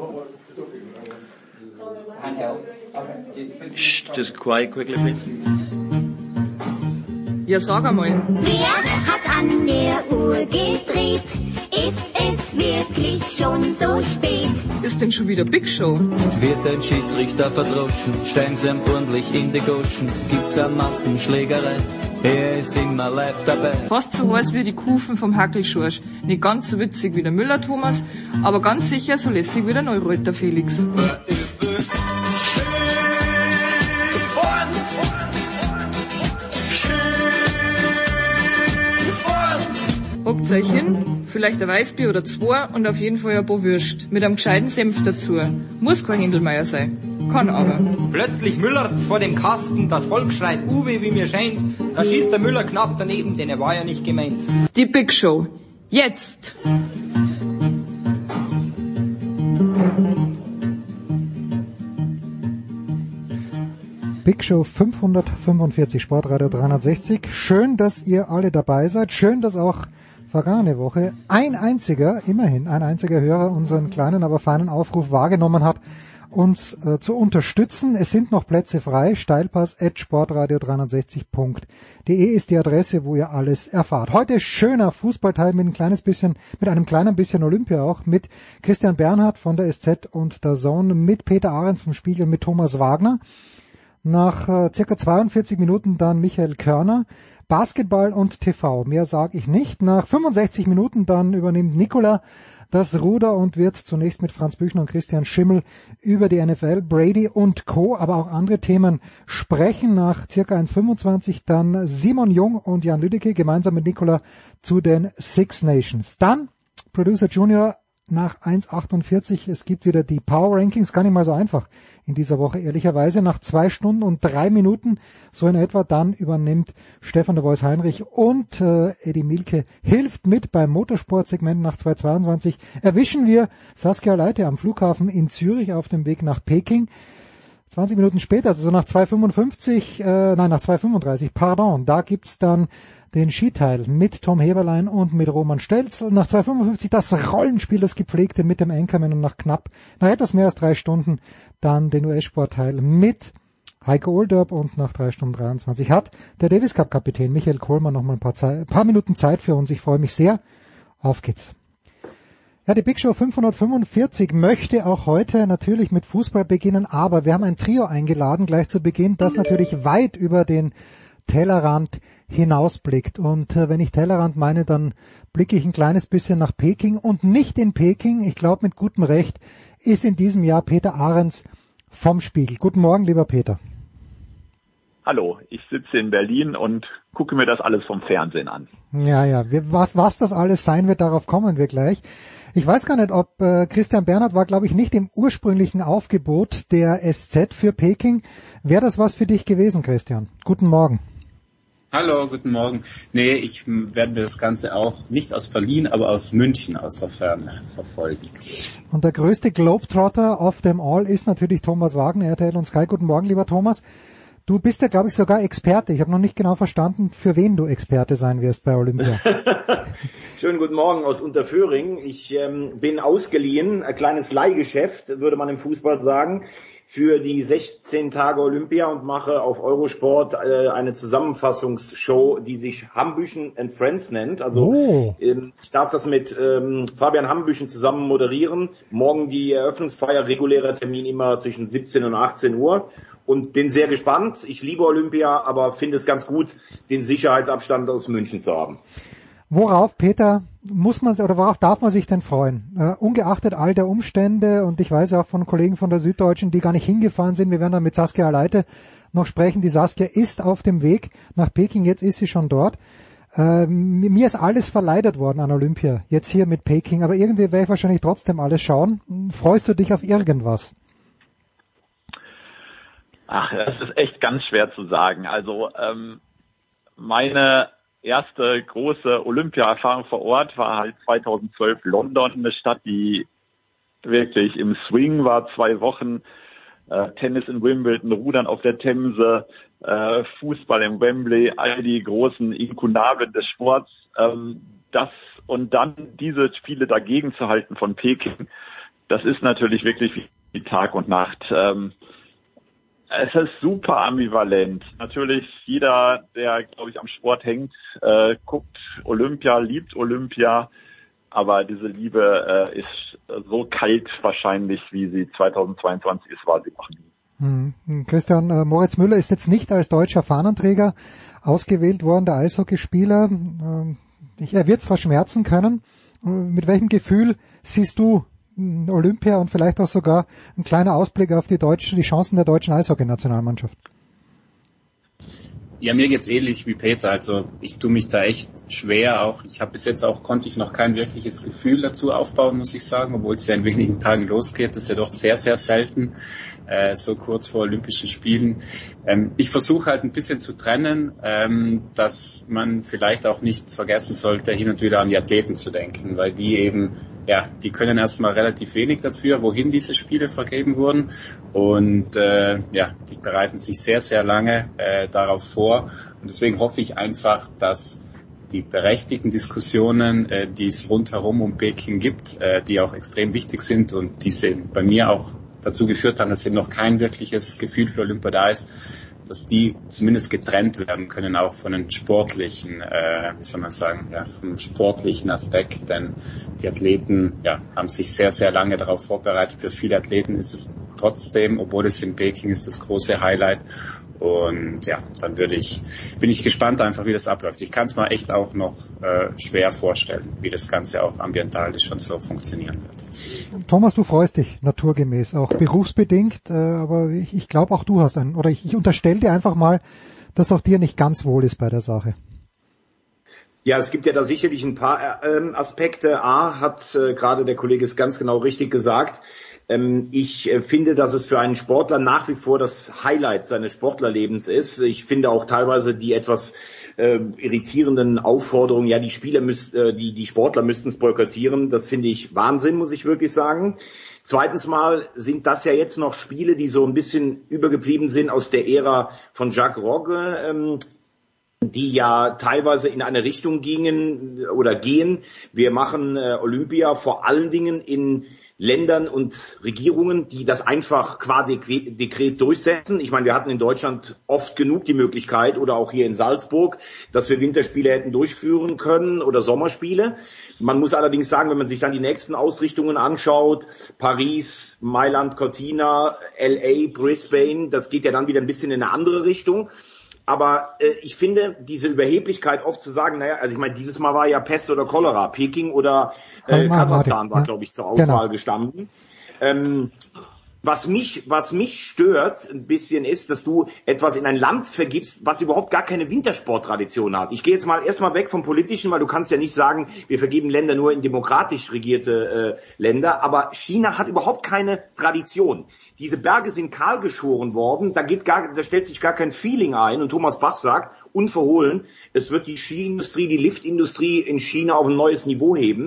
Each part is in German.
Just quickly, please. Ja, sag einmal. Wer hat an der Uhr gedreht? Ist es wirklich schon so spät? Ist denn schon wieder Big Show? Wird ein Schiedsrichter verdroschen, steigen sie ordentlich in die Goschen, gibt's eine Massenschlägerei, er ist immer live dabei. Fast so heiß wie die Kufen vom Hackelschorsch. Nicht ganz so witzig wie der Müller-Thomas, aber ganz sicher so lässig wie der Neureuter Felix. Hockt euch hin, vielleicht ein Weißbier oder zwei und auf jeden Fall ein paar Würst. Mit einem gescheiten Senf dazu. Muss kein Händelmeier sein. Kann aber. Plötzlich müllert's vor dem Kasten, das Volk schreit Uwe, wie mir scheint. Da schießt der Müller knapp daneben, denn er war ja nicht gemeint. Die Big Show. Jetzt! Big Show 545, Sportradio 360. Schön, dass ihr alle dabei seid. Schön, dass auch vergangene Woche immerhin ein einziger Hörer unseren kleinen, aber feinen Aufruf wahrgenommen hat, uns zu unterstützen. Es sind noch Plätze frei. Steilpass@sportradio360.de ist die Adresse, wo ihr alles erfahrt. Heute schöner Fußballteil mit einem kleinen bisschen Olympia auch, mit Christian Bernhard von der SZ und der Zone, mit Peter Ahrens vom Spiegel, mit Thomas Wagner. Nach circa 42 Minuten dann Michael Körner, Basketball und TV. Mehr sage ich nicht. Nach 65 Minuten dann übernimmt Nicola das Ruder und wird zunächst mit Franz Büchner und Christian Schimmel über die NFL, Brady und Co., aber auch andere Themen sprechen. Nach circa 1,25 dann Simon Jung und Jan Lüdecke gemeinsam mit Nicola zu den Six Nations. Dann Producer Junior nach 1,48. Es gibt wieder die Power Rankings, gar nicht mal so einfach in dieser Woche, ehrlicherweise. Nach 2 Stunden und 3 Minuten, so in etwa, dann übernimmt Stefan de Vois Heinrich und Eddie Mielke hilft mit beim Motorsportsegment. Nach 2,22 erwischen wir Saskia Leite am Flughafen in Zürich auf dem Weg nach Peking. 20 Minuten später, also nach 2,35, da gibt's dann den Skiteil mit Tom Heberlein und mit Roman Stelzl. Nach 2,55 das Rollenspiel, das gepflegte mit dem Anchorman, und nach etwas mehr als 3 Stunden dann den US-Sportteil mit Heiko Olderb, und nach 3 Stunden 23 hat der Davis Cup Kapitän Michael Kohlmann noch mal ein paar Minuten Zeit für uns. Ich freue mich sehr. Auf geht's. Ja, die Big Show 545 möchte auch heute natürlich mit Fußball beginnen, aber wir haben ein Trio eingeladen gleich zu Beginn, das natürlich weit über den Tellerrand hinausblickt. Und wenn ich Tellerrand meine, dann blicke ich ein kleines bisschen nach Peking, und nicht in Peking, ich glaube mit gutem Recht, ist in diesem Jahr Peter Ahrens vom Spiegel. Guten Morgen, lieber Peter. Hallo, ich sitze in Berlin und gucke mir das alles vom Fernsehen an. Ja, was das alles sein wird, darauf kommen wir gleich. Ich weiß gar nicht, ob Christian Bernhard war, glaube ich, nicht im ursprünglichen Aufgebot der SZ für Peking. Wäre das was für dich gewesen, Christian? Guten Morgen. Hallo, guten Morgen. Nee, ich werde mir das Ganze auch nicht aus Berlin, aber aus München aus der Ferne verfolgen. Und der größte Globetrotter of them all ist natürlich Thomas Wagner, RTL und Sky. Guten Morgen, lieber Thomas. Du bist ja, glaube ich, sogar Experte. Ich habe noch nicht genau verstanden, für wen du Experte sein wirst bei Olympia. Schönen guten Morgen aus Unterföhring. Ich bin ausgeliehen, ein kleines Leihgeschäft, würde man im Fußball sagen, für die 16 Tage Olympia, und mache auf Eurosport eine Zusammenfassungsshow, die sich Hambüchen and Friends nennt. Also ich darf das mit Fabian Hambüchen zusammen moderieren. Morgen die Eröffnungsfeier, regulärer Termin immer zwischen 17 und 18 Uhr. Und bin sehr gespannt. Ich liebe Olympia, aber finde es ganz gut, den Sicherheitsabstand aus München zu haben. Worauf, Peter, worauf darf man sich denn freuen? Ungeachtet all der Umstände, und ich weiß auch von Kollegen von der Süddeutschen, die gar nicht hingefahren sind, wir werden dann mit Saskia Leite noch sprechen. Die Saskia ist auf dem Weg nach Peking, jetzt ist sie schon dort. Mir ist alles verleidet worden an Olympia, jetzt hier mit Peking, aber irgendwie werde ich wahrscheinlich trotzdem alles schauen. Freust du dich auf irgendwas? Ach, das ist echt ganz schwer zu sagen. Also meine erste große Olympia-Erfahrung vor Ort war halt 2012 London, eine Stadt, die wirklich im Swing war, 2 Wochen, Tennis in Wimbledon, Rudern auf der Themse, Fußball im Wembley, all die großen Inkunabeln des Sports. Das und dann diese Spiele dagegen zu halten von Peking, das ist natürlich wirklich wie Tag und Nacht. Es ist super ambivalent. Natürlich jeder, der, glaube ich, am Sport hängt, guckt Olympia, liebt Olympia, aber diese Liebe ist so kalt wahrscheinlich, wie sie 2022 ist, war sie noch nie. Christian, Moritz Müller ist jetzt nicht als deutscher Fahnenträger ausgewählt worden, der Eishockeyspieler. Er wird es verschmerzen können. Mit welchem Gefühl siehst du Olympia und vielleicht auch sogar ein kleiner Ausblick auf die Chancen der deutschen Eishockey-Nationalmannschaft? Ja, mir geht's ähnlich wie Peter. Also ich tue mich da echt schwer. Auch ich habe bis jetzt konnte ich noch kein wirkliches Gefühl dazu aufbauen, muss ich sagen, obwohl es ja in wenigen Tagen losgeht. Das ist ja doch sehr, sehr selten, so kurz vor Olympischen Spielen. Ich versuche halt ein bisschen zu trennen, dass man vielleicht auch nicht vergessen sollte, hin und wieder an die Athleten zu denken, weil die eben, ja, die können erstmal relativ wenig dafür, wohin diese Spiele vergeben wurden. Und die bereiten sich sehr, sehr lange darauf vor. Und deswegen hoffe ich einfach, dass die berechtigten Diskussionen, die es rundherum um Peking gibt, die auch extrem wichtig sind und die bei mir auch dazu geführt haben, dass eben noch kein wirkliches Gefühl für Olympia da ist, dass die zumindest getrennt werden können, auch von den sportlichen, vom sportlichen Aspekt, denn die Athleten, haben sich sehr, sehr lange darauf vorbereitet. Für viele Athleten ist es trotzdem, obwohl es in Peking ist, das große Highlight. Und dann bin ich gespannt einfach, wie das abläuft. Ich kann es mir echt auch noch schwer vorstellen, wie das Ganze auch ambientalisch schon so funktionieren wird. Thomas, du freust dich naturgemäß, auch berufsbedingt, aber ich glaube auch du hast ich unterstelle dir einfach mal, dass auch dir nicht ganz wohl ist bei der Sache. Ja, es gibt ja da sicherlich ein paar Aspekte. Hat gerade der Kollege es ganz genau richtig gesagt. Ich finde, dass es für einen Sportler nach wie vor das Highlight seines Sportlerlebens ist. Ich finde auch teilweise die etwas irritierenden Aufforderungen, die Sportler müssten es boykottieren. Das finde ich Wahnsinn, muss ich wirklich sagen. Zweitens mal sind das ja jetzt noch Spiele, die so ein bisschen übergeblieben sind aus der Ära von Jacques Rogge, die ja teilweise in eine Richtung gehen. Wir machen Olympia vor allen Dingen in Ländern und Regierungen, die das einfach qua Dekret durchsetzen. Ich meine, wir hatten in Deutschland oft genug die Möglichkeit, oder auch hier in Salzburg, dass wir Winterspiele hätten durchführen können oder Sommerspiele. Man muss allerdings sagen, wenn man sich dann die nächsten Ausrichtungen anschaut, Paris, Mailand, Cortina, LA, Brisbane, das geht ja dann wieder ein bisschen in eine andere Richtung. Aber ich finde, diese Überheblichkeit oft zu sagen, dieses Mal war ja Pest oder Cholera, Peking oder Kasachstan war, glaube ich, zur Auswahl gestanden. Was mich stört ein bisschen ist, dass du etwas in ein Land vergibst, was überhaupt gar keine Wintersporttradition hat. Ich gehe jetzt erstmal weg vom Politischen, weil du kannst ja nicht sagen, wir vergeben Länder nur in demokratisch regierte Länder, aber China hat überhaupt keine Tradition. Diese Berge sind kahl geschoren worden, da stellt sich gar kein Feeling ein, und Thomas Bach sagt, unverhohlen, es wird die Skiindustrie, die Liftindustrie in China auf ein neues Niveau heben.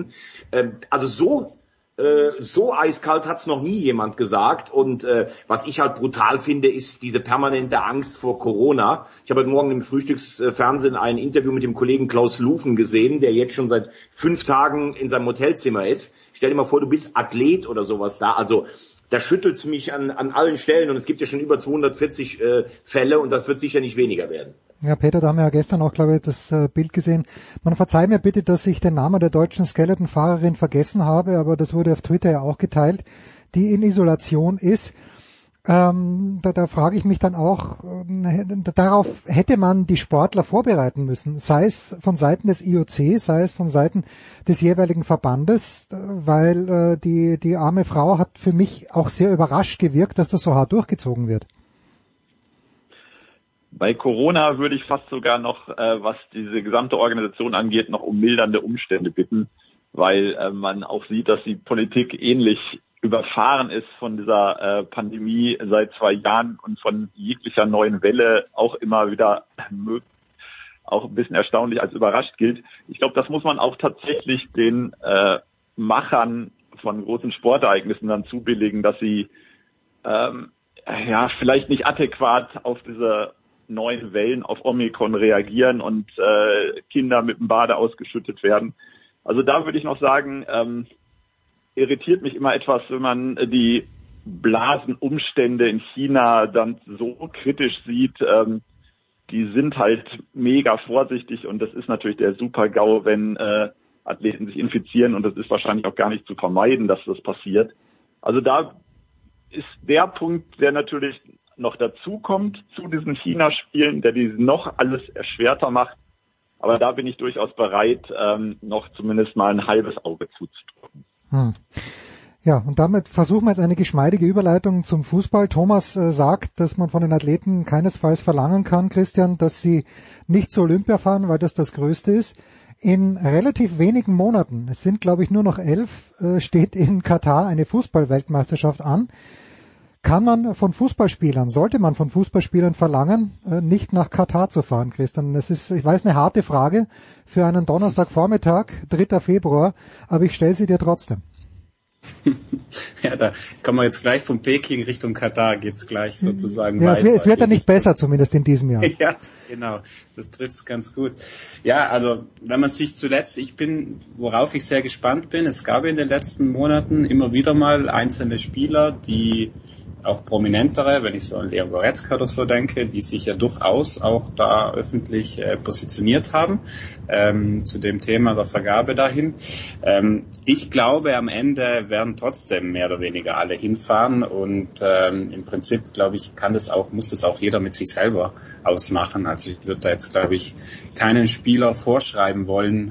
So eiskalt hat's noch nie jemand gesagt. Und was ich halt brutal finde, ist diese permanente Angst vor Corona. Ich habe heute Morgen im Frühstücksfernsehen ein Interview mit dem Kollegen Klaus Lufen gesehen, der jetzt schon seit 5 Tagen in seinem Hotelzimmer ist. Stell dir mal vor, du bist Athlet oder sowas da. Also da schüttelt's mich an allen Stellen, und es gibt ja schon über 240 Fälle, und das wird sicher nicht weniger werden. Ja, Peter, da haben wir ja gestern auch, glaube ich, das Bild gesehen. Man verzeiht mir bitte, dass ich den Namen der deutschen Skeleton-Fahrerin vergessen habe, aber das wurde auf Twitter ja auch geteilt, die in Isolation ist. Da frage ich mich dann auch, darauf hätte man die Sportler vorbereiten müssen, sei es von Seiten des IOC, sei es von Seiten des jeweiligen Verbandes, weil die arme Frau hat für mich auch sehr überrascht gewirkt, dass das so hart durchgezogen wird. Bei Corona würde ich fast sogar noch, was diese gesamte Organisation angeht, noch um mildernde Umstände bitten, weil man auch sieht, dass die Politik ähnlich überfahren ist von dieser Pandemie seit 2 Jahren und von jeglicher neuen Welle auch immer wieder auch ein bisschen erstaunlich als überrascht gilt. Ich glaube, das muss man auch tatsächlich den Machern von großen Sportereignissen dann zubilligen, dass sie vielleicht nicht adäquat auf diese neuen Wellen, auf Omikron reagieren und Kinder mit dem Bade ausgeschüttet werden. Also da würde ich noch sagen, irritiert mich immer etwas, wenn man die Blasenumstände in China dann so kritisch sieht. Die sind halt mega vorsichtig und das ist natürlich der Super-GAU, wenn Athleten sich infizieren und das ist wahrscheinlich auch gar nicht zu vermeiden, dass das passiert. Also da ist der Punkt, der natürlich noch dazu kommt zu diesen China-Spielen, der die noch alles erschwerter macht. Aber da bin ich durchaus bereit, noch zumindest mal ein halbes Auge zuzudrücken. Ja, und damit versuchen wir jetzt eine geschmeidige Überleitung zum Fußball. Thomas sagt, dass man von den Athleten keinesfalls verlangen kann, Christian, dass sie nicht zur Olympia fahren, weil das Größte ist. In relativ wenigen Monaten, es sind glaube ich nur noch 11, steht in Katar eine Fußball-Weltmeisterschaft an. Kann man von Fußballspielern, sollte man von Fußballspielern verlangen, nicht nach Katar zu fahren, Christian? Das ist, ich weiß, eine harte Frage für einen Donnerstagvormittag, 3. Februar, aber ich stelle sie dir trotzdem. Ja, da kommen wir jetzt gleich von Peking Richtung Katar, geht's gleich sozusagen ja, weiter. Es wird ja nicht besser, zumindest in diesem Jahr. Ja, genau, das trifft's ganz gut. Ja, also wenn man sich zuletzt, worauf ich sehr gespannt bin, es gab in den letzten Monaten immer wieder mal einzelne Spieler, die auch prominentere, wenn ich so an Leon Goretzka oder so denke, die sich ja durchaus auch da öffentlich positioniert haben zu dem Thema der Vergabe dahin. Ich glaube, am Ende werden trotzdem mehr oder weniger alle hinfahren und im Prinzip, glaube ich, muss das auch jeder mit sich selber ausmachen. Also ich würde da jetzt, glaube ich, keinen Spieler vorschreiben wollen,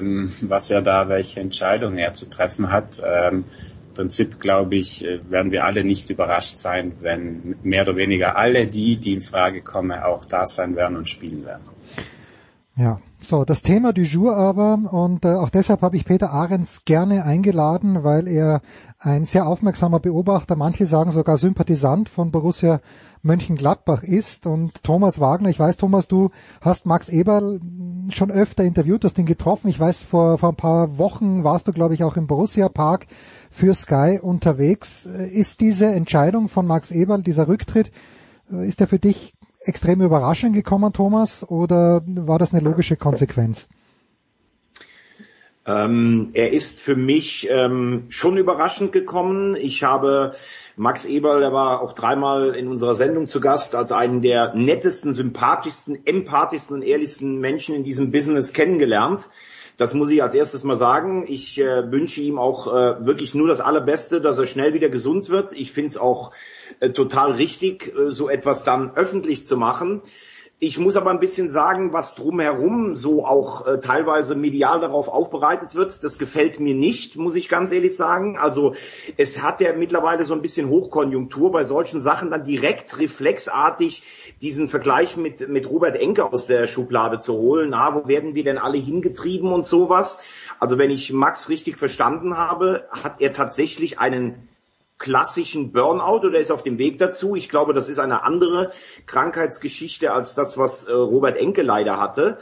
welche Entscheidung er zu treffen hat. Im Prinzip, glaube ich, werden wir alle nicht überrascht sein, wenn mehr oder weniger alle die in Frage kommen, auch da sein werden und spielen werden. Ja, so, das Thema du jour aber, und auch deshalb habe ich Peter Ahrens gerne eingeladen, weil er ein sehr aufmerksamer Beobachter, manche sagen sogar Sympathisant von Borussia Mönchengladbach ist. Und Thomas Wagner, ich weiß, Thomas, du hast Max Eberl schon öfter interviewt, hast ihn getroffen. Ich weiß, vor ein paar Wochen warst du, glaube ich, auch im Borussia Park für Sky unterwegs. Ist diese Entscheidung von Max Eberl, dieser Rücktritt, ist der für dich extrem überraschend gekommen, Thomas, oder war das eine logische Konsequenz? Er ist für mich schon überraschend gekommen. Ich habe Max Eberl, der war auch 3-mal in unserer Sendung zu Gast, als einen der nettesten, sympathischsten, empathischsten und ehrlichsten Menschen in diesem Business kennengelernt. Das muss ich als erstes mal sagen. Ich wünsche ihm auch wirklich nur das Allerbeste, dass er schnell wieder gesund wird. Ich finde es auch total richtig, so etwas dann öffentlich zu machen. Ich muss aber ein bisschen sagen, was drumherum so auch teilweise medial darauf aufbereitet wird, das gefällt mir nicht, muss ich ganz ehrlich sagen. Also es hat ja mittlerweile so ein bisschen Hochkonjunktur, bei solchen Sachen dann direkt reflexartig diesen Vergleich mit Robert Enke aus der Schublade zu holen. Wo werden wir denn alle hingetrieben und sowas? Also wenn ich Max richtig verstanden habe, hat er tatsächlich einen klassischen Burnout oder ist auf dem Weg dazu. Ich glaube, das ist eine andere Krankheitsgeschichte als das, was Robert Enke leider hatte.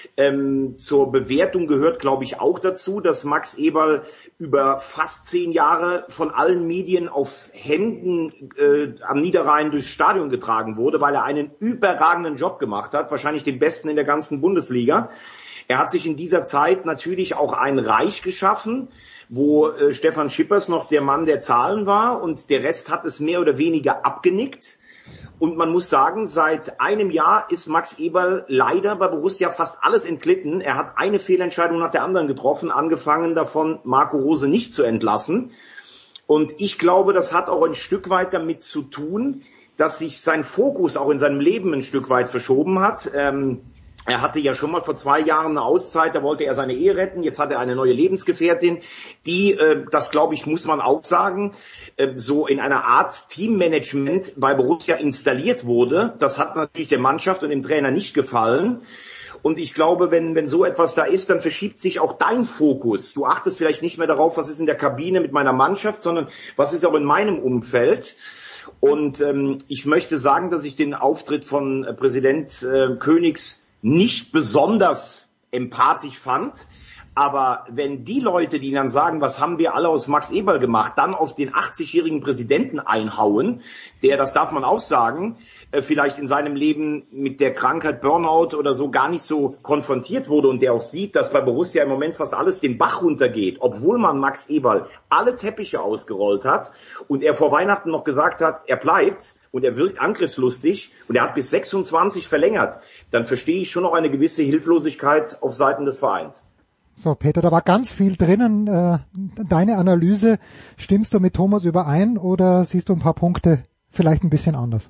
Zur Bewertung gehört, glaube ich, auch dazu, dass Max Eberl über fast 10 Jahre von allen Medien auf Händen am Niederrhein durchs Stadion getragen wurde, weil er einen überragenden Job gemacht hat, wahrscheinlich den besten in der ganzen Bundesliga. Er hat sich in dieser Zeit natürlich auch ein Reich geschaffen, wo Stefan Schippers noch der Mann der Zahlen war und der Rest hat es mehr oder weniger abgenickt. Und man muss sagen, seit einem Jahr ist Max Eberl leider bei Borussia fast alles entglitten. Er hat eine Fehlentscheidung nach der anderen getroffen, angefangen davon, Marco Rose nicht zu entlassen. Und ich glaube, das hat auch ein Stück weit damit zu tun, dass sich sein Fokus auch in seinem Leben ein Stück weit verschoben hat. Er hatte ja schon mal vor 2 Jahren eine Auszeit, da wollte er seine Ehe retten, jetzt hat er eine neue Lebensgefährtin, die, das glaube ich, muss man auch sagen, so in einer Art Teammanagement bei Borussia installiert wurde. Das hat natürlich der Mannschaft und dem Trainer nicht gefallen. Und ich glaube, wenn so etwas da ist, dann verschiebt sich auch dein Fokus. Du achtest vielleicht nicht mehr darauf, was ist in der Kabine mit meiner Mannschaft, sondern was ist auch in meinem Umfeld. Und ich möchte sagen, dass ich den Auftritt von Präsident Königs nicht besonders empathisch fand, Aber wenn die Leute, die dann sagen, was haben wir alle aus Max Eberl gemacht, dann auf den 80-jährigen Präsidenten einhauen, der, das darf man auch sagen, vielleicht in seinem Leben mit der Krankheit Burnout oder so gar nicht so konfrontiert wurde und der auch sieht, dass bei Borussia im Moment fast alles den Bach runtergeht, obwohl man Max Eberl alle Teppiche ausgerollt hat und er vor Weihnachten noch gesagt hat, er bleibt und er wirkt angriffslustig und er hat bis 26 verlängert, dann verstehe ich schon noch eine gewisse Hilflosigkeit auf Seiten des Vereins. So, Peter, da war ganz viel drinnen. Deine Analyse, stimmst du mit Thomas überein oder siehst du ein paar Punkte vielleicht ein bisschen anders?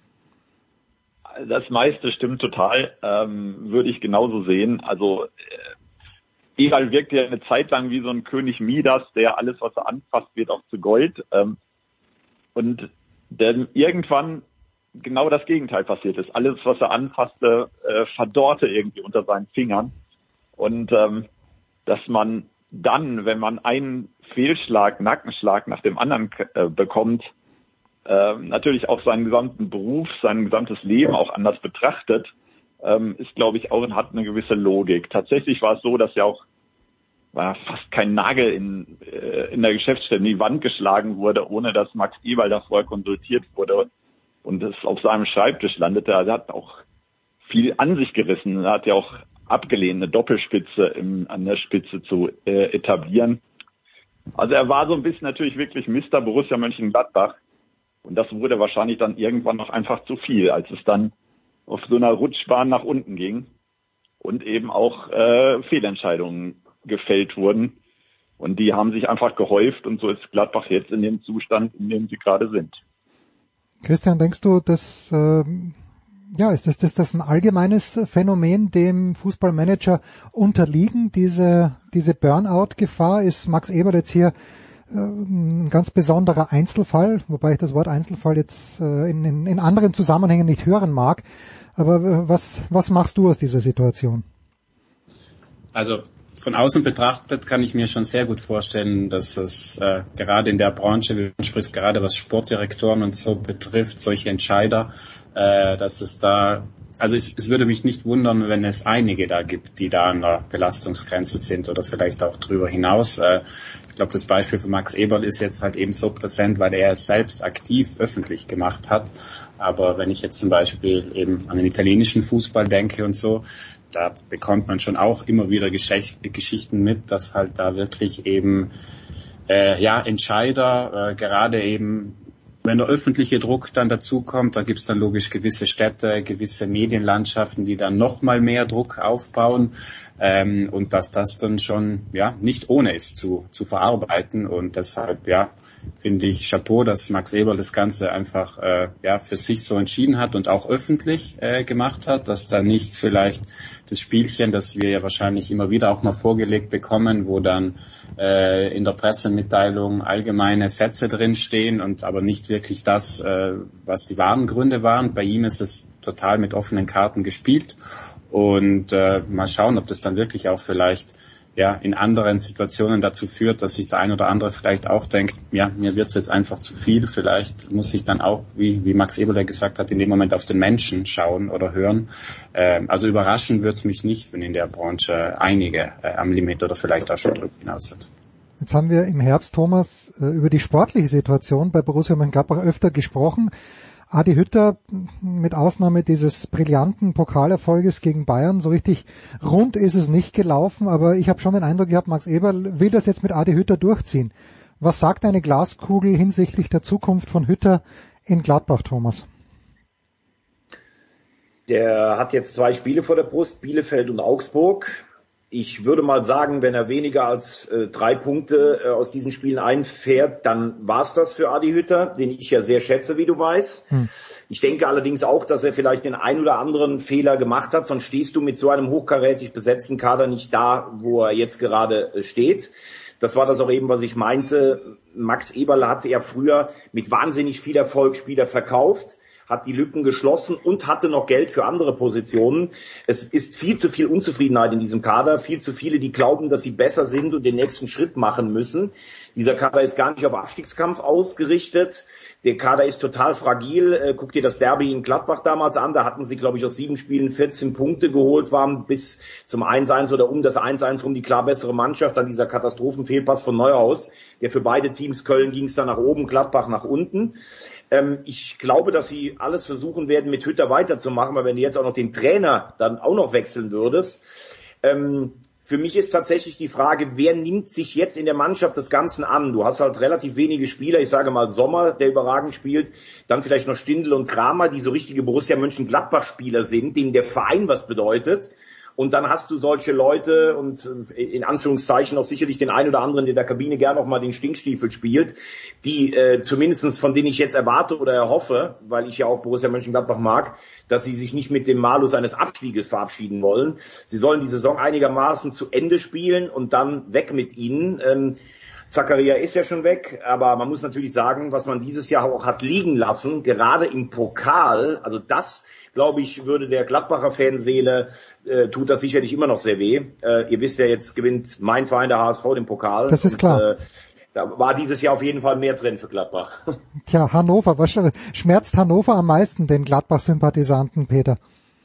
Das meiste stimmt total, würde ich genauso sehen. Also Eberl wirkt ja eine Zeit lang wie so ein König Midas, der alles, was er anfasst, wird auch zu Gold. Und dann irgendwann genau das Gegenteil passiert ist. Alles, was er anfasste, verdorrte irgendwie unter seinen Fingern. Und dass man dann, wenn man einen Fehlschlag, Nackenschlag nach dem anderen bekommt, natürlich auch seinen gesamten Beruf, sein gesamtes Leben auch anders betrachtet, ist, glaube ich, auch hat eine gewisse Logik. Tatsächlich war es so, dass ja auch fast kein Nagel in der Geschäftsstelle in die Wand geschlagen wurde, ohne dass Max Eberl da vorher konsultiert wurde und es auf seinem Schreibtisch landete. Er hat auch viel an sich gerissen. Er hat ja auch abgelehnt, eine Doppelspitze an der Spitze zu etablieren. Also er war so ein bisschen natürlich wirklich Mr. Borussia Mönchengladbach und das wurde wahrscheinlich dann irgendwann noch einfach zu viel, als es dann auf so einer Rutschbahn nach unten ging und eben auch Fehlentscheidungen gefällt wurden und die haben sich einfach gehäuft und so ist Gladbach jetzt in dem Zustand, in dem sie gerade sind. Christian, denkst du, dass ist das ein allgemeines Phänomen, dem Fußballmanager unterliegen, diese Burnout-Gefahr? Ist Max Eberl jetzt hier ein ganz besonderer Einzelfall, wobei ich das Wort Einzelfall jetzt in anderen Zusammenhängen nicht hören mag. Aber was machst du aus dieser Situation? Also von außen betrachtet kann ich mir schon sehr gut vorstellen, dass es gerade in der Branche, wie du sprichst, gerade was Sportdirektoren und so betrifft, solche Entscheider, dass es da, also es würde mich nicht wundern, wenn es einige da gibt, die da an der Belastungsgrenze sind oder vielleicht auch drüber hinaus. Ich glaube, das Beispiel von Max Eberl ist jetzt halt eben so präsent, weil er es selbst aktiv öffentlich gemacht hat. Aber wenn ich jetzt zum Beispiel eben an den italienischen Fußball denke und so, da bekommt man schon auch immer wieder Geschichten mit, dass halt da wirklich eben Entscheider, gerade eben, wenn der öffentliche Druck dann dazukommt, da gibt es dann logisch gewisse Städte, gewisse Medienlandschaften, die dann noch mal mehr Druck aufbauen und dass das dann schon nicht ohne ist zu verarbeiten und deshalb finde ich Chapeau, dass Max Eberl das Ganze einfach für sich so entschieden hat und auch öffentlich gemacht hat, dass da nicht vielleicht das Spielchen, das wir ja wahrscheinlich immer wieder auch mal vorgelegt bekommen, wo dann in der Pressemitteilung allgemeine Sätze drinstehen und aber nicht wirklich das, was die wahren Gründe waren. Bei ihm ist es total mit offenen Karten gespielt und mal schauen, ob das dann wirklich auch vielleicht in anderen Situationen dazu führt, dass sich der ein oder andere vielleicht auch denkt, mir wird's jetzt einfach zu viel, vielleicht muss ich dann auch, wie Max Eberl gesagt hat, in dem Moment auf den Menschen schauen oder hören. Also überraschen wird's mich nicht, wenn in der Branche einige am Limit oder vielleicht auch schon drüber hinaus sind. Jetzt haben wir im Herbst, Thomas, über die sportliche Situation bei Borussia Mönchengladbach öfter gesprochen. Adi Hütter, mit Ausnahme dieses brillanten Pokalerfolges gegen Bayern, so richtig rund ist es nicht gelaufen, aber ich habe schon den Eindruck gehabt, Max Eberl will das jetzt mit Adi Hütter durchziehen. Was sagt eine Glaskugel hinsichtlich der Zukunft von Hütter in Gladbach, Thomas? Der hat jetzt 2 Spiele vor der Brust, Bielefeld und Augsburg. Ich würde mal sagen, wenn er weniger als 3 Punkte aus diesen Spielen einfährt, dann war's das für Adi Hütter, den ich ja sehr schätze, wie du weißt. Ich denke allerdings auch, dass er vielleicht den ein oder anderen Fehler gemacht hat, sonst stehst du mit so einem hochkarätig besetzten Kader nicht da, wo er jetzt gerade steht. Das war das auch eben, was ich meinte. Max Eberl hatte ja früher mit wahnsinnig viel Erfolg Spieler verkauft, hat die Lücken geschlossen und hatte noch Geld für andere Positionen. Es ist viel zu viel Unzufriedenheit in diesem Kader, viel zu viele, die glauben, dass sie besser sind und den nächsten Schritt machen müssen. Dieser Kader ist gar nicht auf Abstiegskampf ausgerichtet. Der Kader ist total fragil. Guck dir das Derby in Gladbach damals an. Da hatten sie, glaube ich, aus 7 Spielen 14 Punkte geholt, waren bis zum 1-1 oder um das 1-1 rum die klar bessere Mannschaft. Dann dieser Katastrophenfehlpass von Neuhaus, der für beide Teams, Köln ging es dann nach oben, Gladbach nach unten. Ich glaube, dass sie alles versuchen werden, mit Hütter weiterzumachen, weil wenn du jetzt auch noch den Trainer dann auch noch wechseln würdest, für mich ist tatsächlich die Frage, wer nimmt sich jetzt in der Mannschaft des Ganzen an? Du hast halt relativ wenige Spieler, ich sage mal Sommer, der überragend spielt, dann vielleicht noch Stindl und Kramer, die so richtige Borussia Mönchengladbach-Spieler sind, denen der Verein was bedeutet. Und dann hast du solche Leute und in Anführungszeichen auch sicherlich den einen oder anderen, der in der Kabine gerne noch mal den Stinkstiefel spielt, die zumindestens von denen ich jetzt erwarte oder erhoffe, weil ich ja auch Borussia Mönchengladbach mag, dass sie sich nicht mit dem Malus eines Abstieges verabschieden wollen. Sie sollen die Saison einigermaßen zu Ende spielen und dann weg mit ihnen. Zakaria ist ja schon weg, aber man muss natürlich sagen, was man dieses Jahr auch hat liegen lassen, gerade im Pokal, also das, glaube ich, würde der Gladbacher Fanseele, tut das sicherlich immer noch sehr weh. Ihr wisst ja, jetzt gewinnt mein Verein, der HSV, den Pokal. Das ist klar. Da war dieses Jahr auf jeden Fall mehr drin für Gladbach. Tja, Hannover, was schmerzt Hannover am meisten, den Gladbach-Sympathisanten, Peter?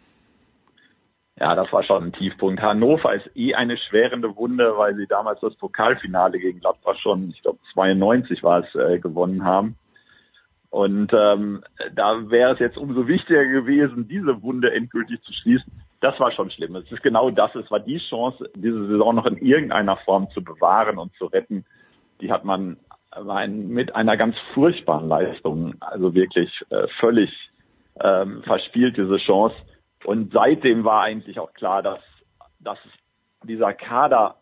Ja, das war schon ein Tiefpunkt. Hannover ist eine schwerende Wunde, weil sie damals das Pokalfinale gegen Gladbach schon, ich glaube 92 war es, gewonnen haben. Und da wäre es jetzt umso wichtiger gewesen, diese Wunde endgültig zu schließen. Das war schon schlimm. Es ist genau das. Es war die Chance, diese Saison noch in irgendeiner Form zu bewahren und zu retten. Die hat man mit einer ganz furchtbaren Leistung, also wirklich völlig verspielt, diese Chance. Und seitdem war eigentlich auch klar, dass dieser Kader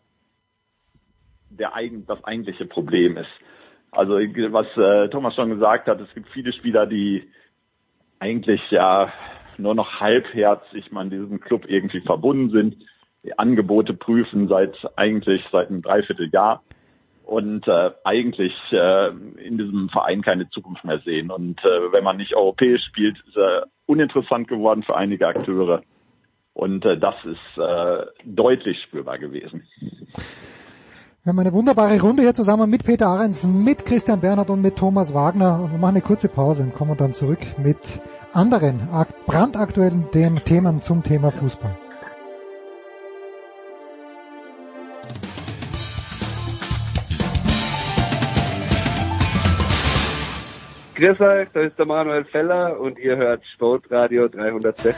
das eigentliche Problem ist. Also was Thomas schon gesagt hat, es gibt viele Spieler, die eigentlich ja nur noch halbherzig an diesem Club irgendwie verbunden sind, die Angebote prüfen seit einem Dreivierteljahr und eigentlich in diesem Verein keine Zukunft mehr sehen. Und wenn man nicht europäisch spielt, ist er uninteressant geworden für einige Akteure. Und das ist deutlich spürbar gewesen. Wir haben eine wunderbare Runde hier zusammen mit Peter Ahrens, mit Christian Bernhard und mit Thomas Wagner. Und wir machen eine kurze Pause und kommen dann zurück mit anderen brandaktuellen Themen zum Thema Fußball. Grüß euch, da ist der Manuel Feller und ihr hört Sportradio 360.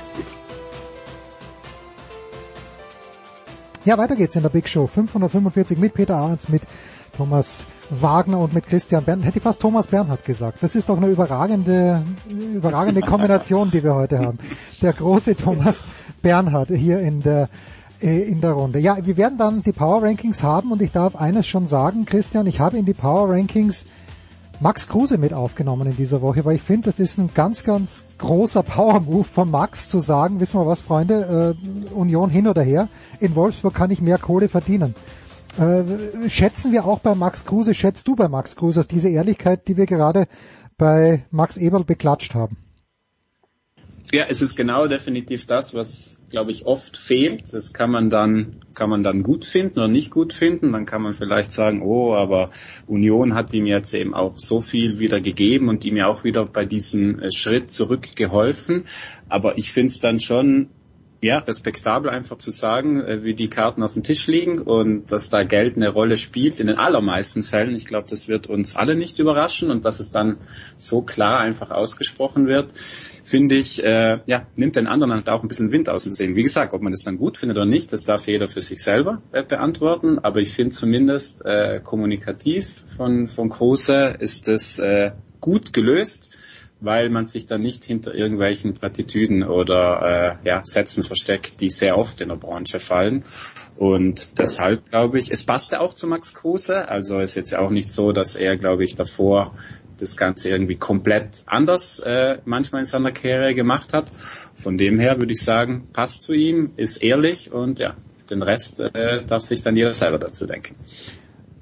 Ja, weiter geht's in der Big Show 545 mit Peter Ahrens, mit Thomas Wagner und mit Christian Bernhard. Hätte ich fast Thomas Bernhard gesagt. Das ist doch eine überragende Kombination, die wir heute haben. Der große Thomas Bernhard hier in der Runde. Ja, wir werden dann die Power Rankings haben und ich darf eines schon sagen, Christian, ich habe in die Power Rankings Max Kruse mit aufgenommen in dieser Woche, weil ich finde, das ist ein ganz, ganz großer Power-Move von Max zu sagen, wissen wir was, Freunde, Union hin oder her, in Wolfsburg kann ich mehr Kohle verdienen. Schätzen wir auch bei Max Kruse, schätzt du bei Max Kruse diese Ehrlichkeit, die wir gerade bei Max Eberl beklatscht haben? Ja, es ist genau definitiv das, was, glaube ich, oft fehlt. Das kann man dann gut finden oder nicht gut finden. Dann kann man vielleicht sagen, oh, aber Union hat ihm jetzt eben auch so viel wieder gegeben und ihm ja auch wieder bei diesem Schritt zurückgeholfen. Aber ich finde es dann schon, ja, respektabel einfach zu sagen, wie die Karten auf dem Tisch liegen und dass da Geld eine Rolle spielt in den allermeisten Fällen. Ich glaube, das wird uns alle nicht überraschen und dass es dann so klar einfach ausgesprochen wird, finde ich, nimmt den anderen halt auch ein bisschen Wind aus den Segeln. Wie gesagt, ob man das dann gut findet oder nicht, das darf jeder für sich selber beantworten, aber ich finde zumindest kommunikativ von Kruse ist das gut gelöst, weil man sich dann nicht hinter irgendwelchen Plattitüden oder Sätzen versteckt, die sehr oft in der Branche fallen. Und deshalb glaube ich, es passte auch zu Max Kruse. Also ist jetzt ja auch nicht so, dass er, glaube ich, davor das Ganze irgendwie komplett anders manchmal in seiner Karriere gemacht hat. Von dem her würde ich sagen, passt zu ihm, ist ehrlich und ja, den Rest darf sich dann jeder selber dazu denken.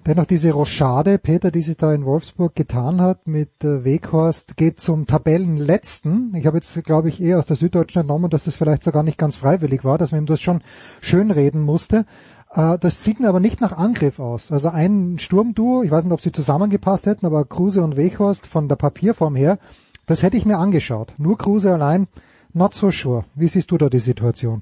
Dennoch diese Rochade, Peter, die sich da in Wolfsburg getan hat mit Weghorst, geht zum Tabellenletzten. Ich habe jetzt, glaube ich, aus der Süddeutschen entnommen, dass das vielleicht sogar nicht ganz freiwillig war, dass man ihm das schon schönreden musste. Das sieht mir aber nicht nach Angriff aus. Also ein Sturmduo, ich weiß nicht, ob sie zusammengepasst hätten, aber Kruse und Weghorst von der Papierform her, das hätte ich mir angeschaut. Nur Kruse allein, not so sure. Wie siehst du da die Situation?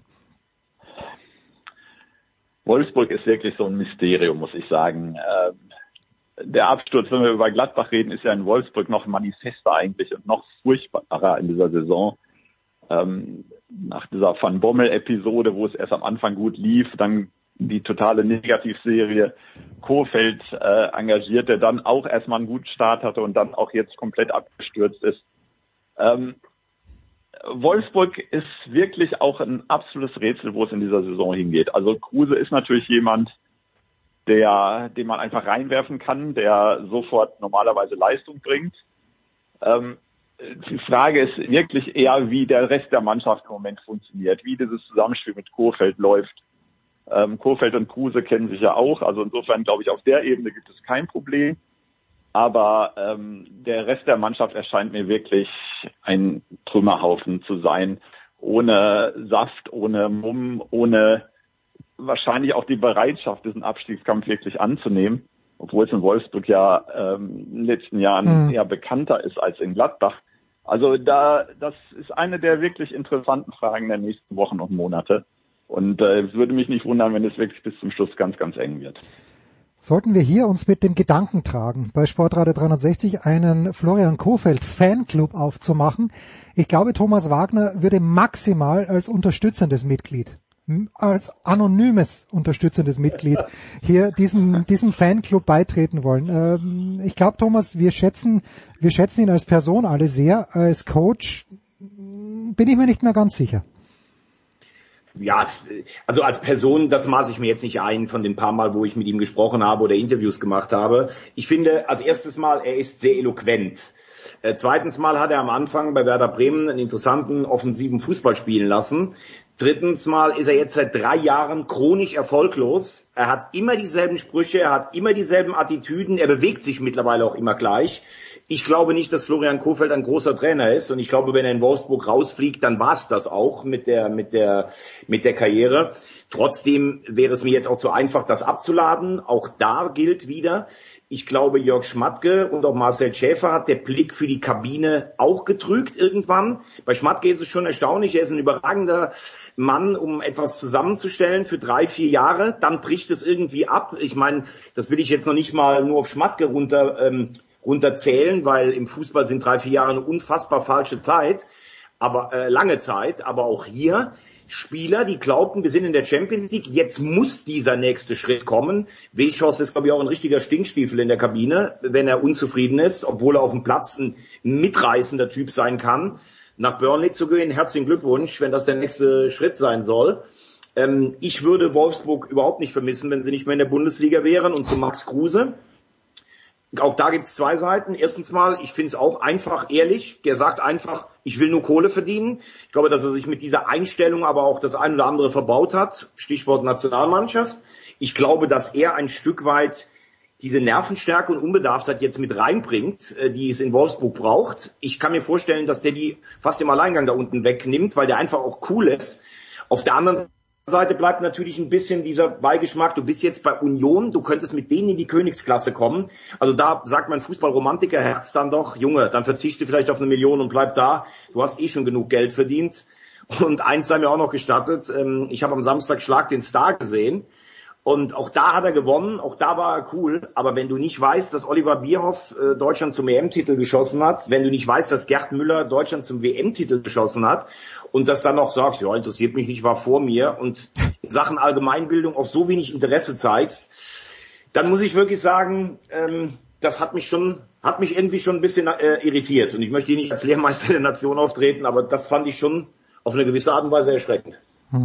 Wolfsburg ist wirklich so ein Mysterium, muss ich sagen. Der Absturz, wenn wir über Gladbach reden, ist ja in Wolfsburg noch manifester eigentlich und noch furchtbarer in dieser Saison. Nach dieser Van Bommel-Episode, wo es erst am Anfang gut lief, dann die totale Negativserie. Kohfeldt engagiert, der dann auch erstmal einen guten Start hatte und dann auch jetzt komplett abgestürzt ist. Wolfsburg ist wirklich auch ein absolutes Rätsel, wo es in dieser Saison hingeht. Also Kruse ist natürlich jemand, den man einfach reinwerfen kann, der sofort normalerweise Leistung bringt. Die Frage ist wirklich eher, wie der Rest der Mannschaft im Moment funktioniert, wie dieses Zusammenspiel mit Kohfeldt läuft. Kohfeldt und Kruse kennen sich ja auch, also insofern glaube ich, auf der Ebene gibt es kein Problem. Aber der Rest der Mannschaft erscheint mir wirklich ein Trümmerhaufen zu sein, ohne Saft, ohne Mumm, ohne wahrscheinlich auch die Bereitschaft, diesen Abstiegskampf wirklich anzunehmen, obwohl es in Wolfsburg ja in den letzten Jahren eher bekannter ist als in Gladbach. Also das ist eine der wirklich interessanten Fragen der nächsten Wochen und Monate. Und es würde mich nicht wundern, wenn es wirklich bis zum Schluss ganz, ganz eng wird. Sollten wir hier uns mit dem Gedanken tragen, bei Sportradio 360 einen Florian Kohfeldt Fanclub aufzumachen. Ich glaube, Thomas Wagner würde maximal als unterstützendes Mitglied, als anonymes unterstützendes Mitglied hier diesem Fanclub beitreten wollen. Ich glaube, Thomas, wir schätzen ihn als Person alle sehr. Als Coach bin ich mir nicht mehr ganz sicher. Ja, also als Person, das maße ich mir jetzt nicht ein von den paar Mal, wo ich mit ihm gesprochen habe oder Interviews gemacht habe. Ich finde, als erstes Mal, er ist sehr eloquent. Zweitens Mal hat er am Anfang bei Werder Bremen einen interessanten, offensiven Fußball spielen lassen. Drittens Mal ist er jetzt seit 3 Jahren chronisch erfolglos. Er hat immer dieselben Sprüche, er hat immer dieselben Attitüden, er bewegt sich mittlerweile auch immer gleich. Ich glaube nicht, dass Florian Kohfeldt ein großer Trainer ist und ich glaube, wenn er in Wolfsburg rausfliegt, dann war's das auch mit der Karriere. Trotzdem wäre es mir jetzt auch zu einfach, das abzuladen. Auch da gilt wieder, ich glaube, Jörg Schmatke und auch Marcel Schäfer hat der Blick für die Kabine auch getrügt irgendwann. Bei Schmatke ist es schon erstaunlich, er ist ein überragender Mann, um etwas zusammenzustellen für 3-4 Jahre. Dann bricht es irgendwie ab. Ich meine, das will ich jetzt noch nicht mal nur auf Schmatke runterzählen, weil im Fußball sind 3-4 Jahre eine unfassbar falsche Zeit, aber lange Zeit. Aber auch hier Spieler, die glaubten, wir sind in der Champions League, jetzt muss dieser nächste Schritt kommen. Weghorst ist, glaube ich, auch ein richtiger Stinkstiefel in der Kabine, wenn er unzufrieden ist, obwohl er auf dem Platz ein mitreißender Typ sein kann. Nach Burnley zu gehen, herzlichen Glückwunsch, wenn das der nächste Schritt sein soll. Ich würde Wolfsburg überhaupt nicht vermissen, wenn sie nicht mehr in der Bundesliga wären. Und zu Max Kruse, auch da gibt es 2 Seiten. Erstens mal, ich finde es auch einfach ehrlich. Der sagt einfach, ich will nur Kohle verdienen. Ich glaube, dass er sich mit dieser Einstellung aber auch das ein oder andere verbaut hat. Stichwort Nationalmannschaft. Ich glaube, dass er ein Stück weit diese Nervenstärke und Unbedarftheit jetzt mit reinbringt, die es in Wolfsburg braucht. Ich kann mir vorstellen, dass der die fast im Alleingang da unten wegnimmt, weil der einfach auch cool ist. Auf der anderen Seite bleibt natürlich ein bisschen dieser Beigeschmack, du bist jetzt bei Union, du könntest mit denen in die Königsklasse kommen. Also da sagt mein Fußballromantikerherz dann doch, Junge, dann verzichte vielleicht auf 1 Million und bleib da, du hast eh schon genug Geld verdient. Und eins sei mir auch noch gestattet, ich habe am Samstag Schlag den Star gesehen und auch da hat er gewonnen, auch da war er cool, aber wenn du nicht weißt, dass Oliver Bierhoff Deutschland zum EM-Titel geschossen hat, wenn du nicht weißt, dass Gerd Müller Deutschland zum WM-Titel geschossen hat und das dann noch sagst, ja, interessiert mich nicht, war vor mir und in Sachen Allgemeinbildung auch so wenig Interesse zeigst, dann muss ich wirklich sagen, das hat mich irgendwie schon ein bisschen irritiert und ich möchte hier nicht als Lehrmeister der Nation auftreten, aber das fand ich schon auf eine gewisse Art und Weise erschreckend.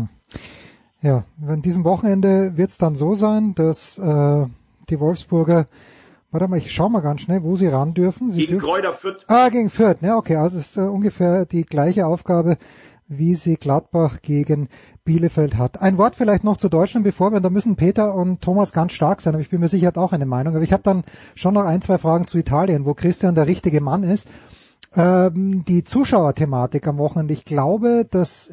Ja, an diesem Wochenende wird es dann so sein, dass die Wolfsburger, warte mal, ich schau mal ganz schnell, wo sie ran dürfen. Gegen Kräuter Fürth. Gegen Fürth, ja, okay, also es ist ungefähr die gleiche Aufgabe wie sie Gladbach gegen Bielefeld hat. Ein Wort vielleicht noch zu Deutschland, bevor wir, da müssen Peter und Thomas ganz stark sein, aber ich bin mir sicher, hat auch eine Meinung. Aber ich habe dann schon noch 1, 2 Fragen zu Italien, wo Christian der richtige Mann ist. Die Zuschauerthematik am Wochenende. Ich glaube, dass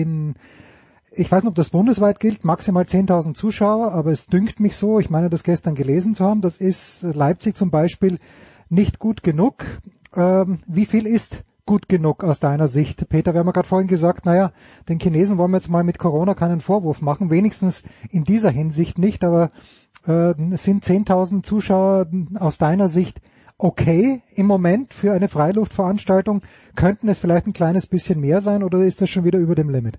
ich weiß nicht, ob das bundesweit gilt, maximal 10.000 Zuschauer, aber es dünkt mich so, ich meine, das gestern gelesen zu haben, das ist Leipzig zum Beispiel nicht gut genug. Wie viel ist gut genug aus deiner Sicht? Peter, wir haben ja gerade vorhin gesagt, naja, den Chinesen wollen wir jetzt mal mit Corona keinen Vorwurf machen, wenigstens in dieser Hinsicht nicht, aber sind 10.000 Zuschauer aus deiner Sicht okay im Moment für eine Freiluftveranstaltung? Könnten es vielleicht ein kleines bisschen mehr sein oder ist das schon wieder über dem Limit?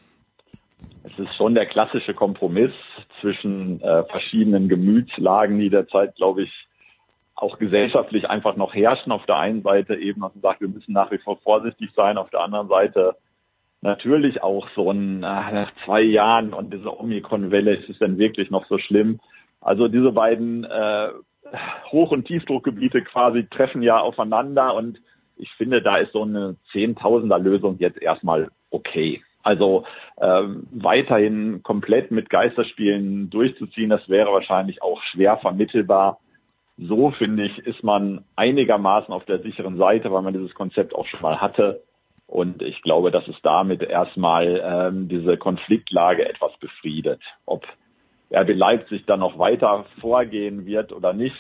Es ist schon der klassische Kompromiss zwischen verschiedenen Gemütslagen, die derzeit, glaube ich, auch gesellschaftlich einfach noch herrschen. Auf der einen Seite eben, dass man sagt, wir müssen nach wie vor vorsichtig sein. Auf der anderen Seite natürlich auch so nach 2 Jahren und diese Omikron-Welle, ist es denn wirklich noch so schlimm? Also diese beiden Hoch- und Tiefdruckgebiete quasi treffen ja aufeinander und ich finde, da ist so eine 10.000er-Lösung jetzt erstmal okay. Also weiterhin komplett mit Geisterspielen durchzuziehen, das wäre wahrscheinlich auch schwer vermittelbar. So, finde ich, ist man einigermaßen auf der sicheren Seite, weil man dieses Konzept auch schon mal hatte. Und ich glaube, dass es damit erstmal diese Konfliktlage etwas befriedet. Ob RB Leipzig dann noch weiter vorgehen wird oder nicht,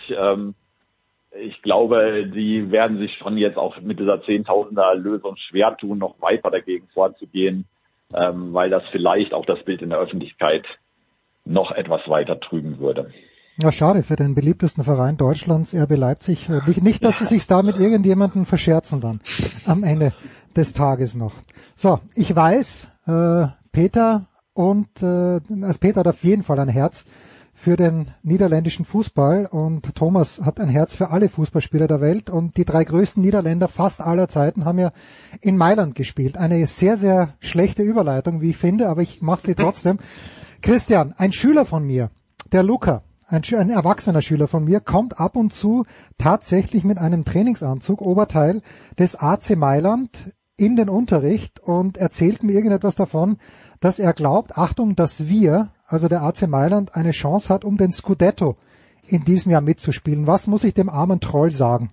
ich glaube, die werden sich schon jetzt auch mit dieser 10.000er-Lösung schwer tun, noch weiter dagegen vorzugehen, weil das vielleicht auch das Bild in der Öffentlichkeit noch etwas weiter trüben würde. Ja, schade für den beliebtesten Verein Deutschlands, RB Leipzig. Nicht, dass sie sich da mit irgendjemandem verscherzen dann am Ende des Tages noch. So, ich weiß, Peter hat auf jeden Fall ein Herz für den niederländischen Fußball und Thomas hat ein Herz für alle Fußballspieler der Welt und die 3 größten Niederländer fast aller Zeiten haben ja in Mailand gespielt. Eine sehr, sehr schlechte Überleitung, wie ich finde, aber ich mache sie trotzdem. Christian, ein Schüler von mir, der Luca, ein erwachsener Schüler von mir, kommt ab und zu tatsächlich mit einem Trainingsanzug, Oberteil des AC Mailand in den Unterricht und erzählt mir irgendetwas davon, dass er glaubt, Achtung, dass wir, also der AC Mailand, eine Chance hat, um den Scudetto in diesem Jahr mitzuspielen. Was muss ich dem armen Troll sagen?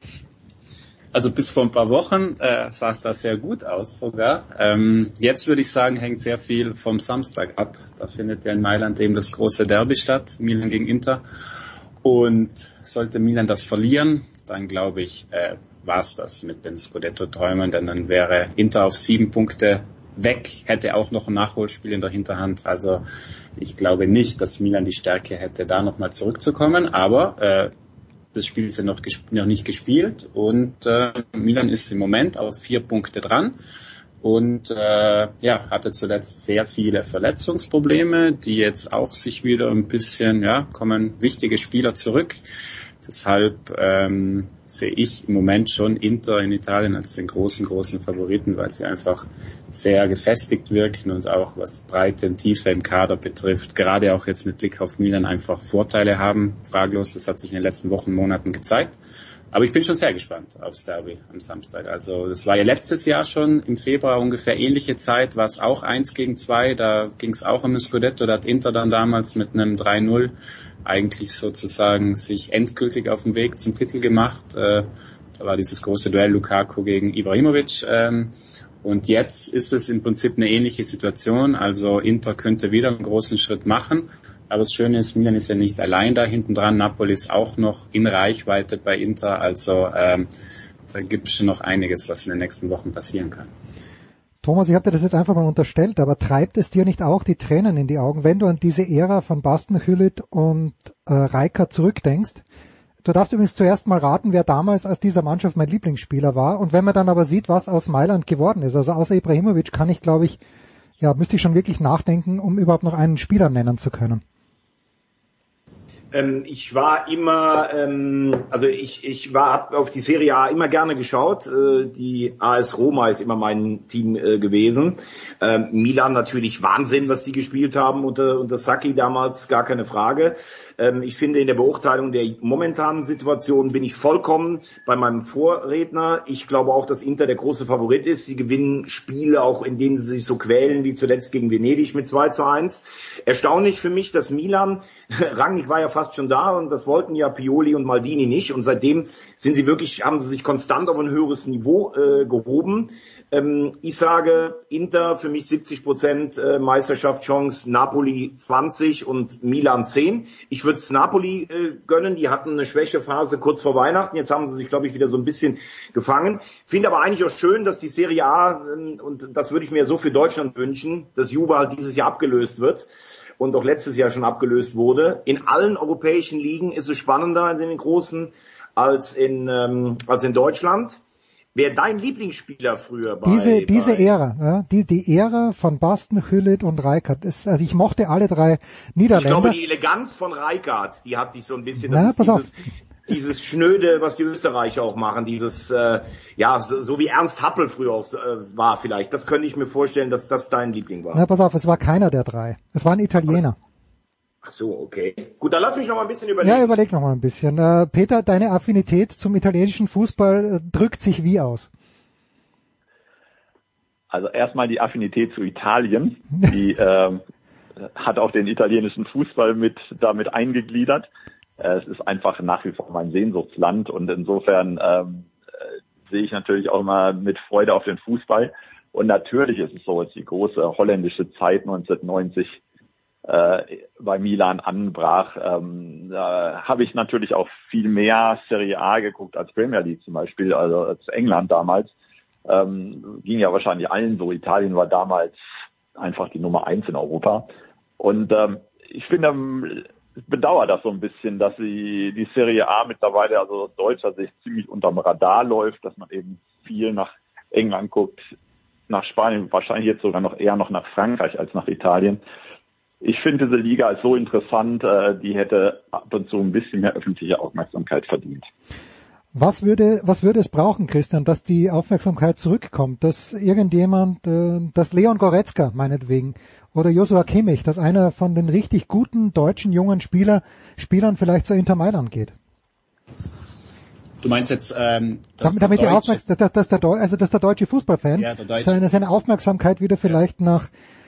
Also bis vor ein paar Wochen sah es da sehr gut aus sogar. Jetzt würde ich sagen, hängt sehr viel vom Samstag ab. Da findet ja in Mailand eben das große Derby statt, Milan gegen Inter. Und sollte Milan das verlieren, dann glaube ich, war es das mit den Scudetto-Träumen, denn dann wäre Inter auf 7 Punkte weg, hätte auch noch ein Nachholspiel in der Hinterhand. Also ich glaube nicht, dass Milan die Stärke hätte, da nochmal zurückzukommen, aber das Spiel ist ja noch nicht gespielt und Milan ist im Moment auf 4 Punkte dran und hatte zuletzt sehr viele Verletzungsprobleme, die jetzt auch sich wieder ein bisschen, kommen wichtige Spieler zurück. Deshalb sehe ich im Moment schon Inter in Italien als den großen Favoriten, weil sie einfach sehr gefestigt wirken und auch was Breite und Tiefe im Kader betrifft, gerade auch jetzt mit Blick auf Milan einfach Vorteile haben, fraglos. Das hat sich in den letzten Wochen, Monaten gezeigt. Aber ich bin schon sehr gespannt aufs Derby am Samstag. Also das war ja letztes Jahr schon im Februar ungefähr ähnliche Zeit, war es auch 1-2, da ging es auch um den Scudetto, da hat Inter dann damals mit einem 3-0 eigentlich sozusagen sich endgültig auf den Weg zum Titel gemacht. Da war dieses große Duell Lukaku gegen Ibrahimovic. Und jetzt ist es im Prinzip eine ähnliche Situation. Also Inter könnte wieder einen großen Schritt machen. Aber das Schöne ist, Milan ist ja nicht allein da hinten dran. Napoli ist auch noch in Reichweite bei Inter. Also da gibt es schon noch einiges, was in den nächsten Wochen passieren kann. Thomas, ich habe dir das jetzt einfach mal unterstellt, aber treibt es dir nicht auch die Tränen in die Augen, wenn du an diese Ära von Basten, Hülit und Rijkaard zurückdenkst? Du darfst übrigens zuerst mal raten, wer damals aus dieser Mannschaft mein Lieblingsspieler war. Und wenn man dann aber sieht, was aus Mailand geworden ist, also außer Ibrahimovic kann ich, glaube ich, müsste ich schon wirklich nachdenken, um überhaupt noch einen Spieler nennen zu können. Ich war immer, hab auf die Serie A immer gerne geschaut. Die AS Roma ist immer mein Team gewesen. Milan natürlich Wahnsinn, was die gespielt haben unter Sacchi damals, gar keine Frage. Ich finde, in der Beurteilung der momentanen Situation bin ich vollkommen bei meinem Vorredner. Ich glaube auch, dass Inter der große Favorit ist. Sie gewinnen Spiele, auch in denen sie sich so quälen, wie zuletzt gegen Venedig mit 2:1. Erstaunlich für mich, dass Milan, Rangnick war ja fast schon da und das wollten ja Pioli und Maldini nicht. Und seitdem haben sie sich konstant auf ein höheres Niveau gehoben. Ich sage, Inter für mich 70% Meisterschaftschance, Napoli 20 und Milan 10. Ich würde es Napoli gönnen, die hatten eine Schwächephase kurz vor Weihnachten, jetzt haben sie sich, glaube ich, wieder so ein bisschen gefangen. Finde aber eigentlich auch schön, dass die Serie A, und das würde ich mir so für Deutschland wünschen, dass Juve halt dieses Jahr abgelöst wird und auch letztes Jahr schon abgelöst wurde. In allen europäischen Ligen ist es spannender als in den großen, als in Deutschland. Wer dein Lieblingsspieler früher diese Ära, ja, die Ära von Basten, Hüllet und Rijkaard ist, also ich mochte alle drei Niederländer. Ich glaube, die Eleganz von Rijkaard, die hat sich so ein bisschen, das ist dieses Schnöde, was die Österreicher auch machen, dieses, so wie Ernst Happel früher auch war vielleicht. Das könnte ich mir vorstellen, dass das dein Liebling war. Na, pass auf, es war keiner der drei. Es war ein Italiener. Ach so, okay. Gut, dann lass mich noch mal ein bisschen überlegen. Ja, überleg noch mal ein bisschen. Peter, deine Affinität zum italienischen Fußball drückt sich wie aus? Also erstmal die Affinität zu Italien, die hat auch den italienischen Fußball damit eingegliedert. Es ist einfach nach wie vor mein Sehnsuchtsland und insofern sehe ich natürlich auch immer mit Freude auf den Fußball. Und natürlich ist es so, als die große holländische Zeit 1990 bei Milan anbrach, habe ich natürlich auch viel mehr Serie A geguckt als Premier League zum Beispiel, also als England damals. Ging ja wahrscheinlich allen so. Italien war damals einfach die Nummer 1 in Europa. Und ich finde, ich bedauere das so ein bisschen, dass die Serie A mittlerweile, also aus deutscher Sicht, ziemlich unterm Radar läuft, dass man eben viel nach England guckt, nach Spanien, wahrscheinlich jetzt sogar noch eher noch nach Frankreich als nach Italien. Ich finde, diese Liga ist so interessant, die hätte ab und zu ein bisschen mehr öffentliche Aufmerksamkeit verdient. Was würde es brauchen, Christian, dass die Aufmerksamkeit zurückkommt, dass irgendjemand, dass Leon Goretzka meinetwegen oder Joshua Kimmich, dass einer von den richtig guten deutschen jungen Spielern vielleicht zu Inter Mailand geht? Du meinst jetzt, dass der deutsche Fußballfan seine Aufmerksamkeit wieder vielleicht nach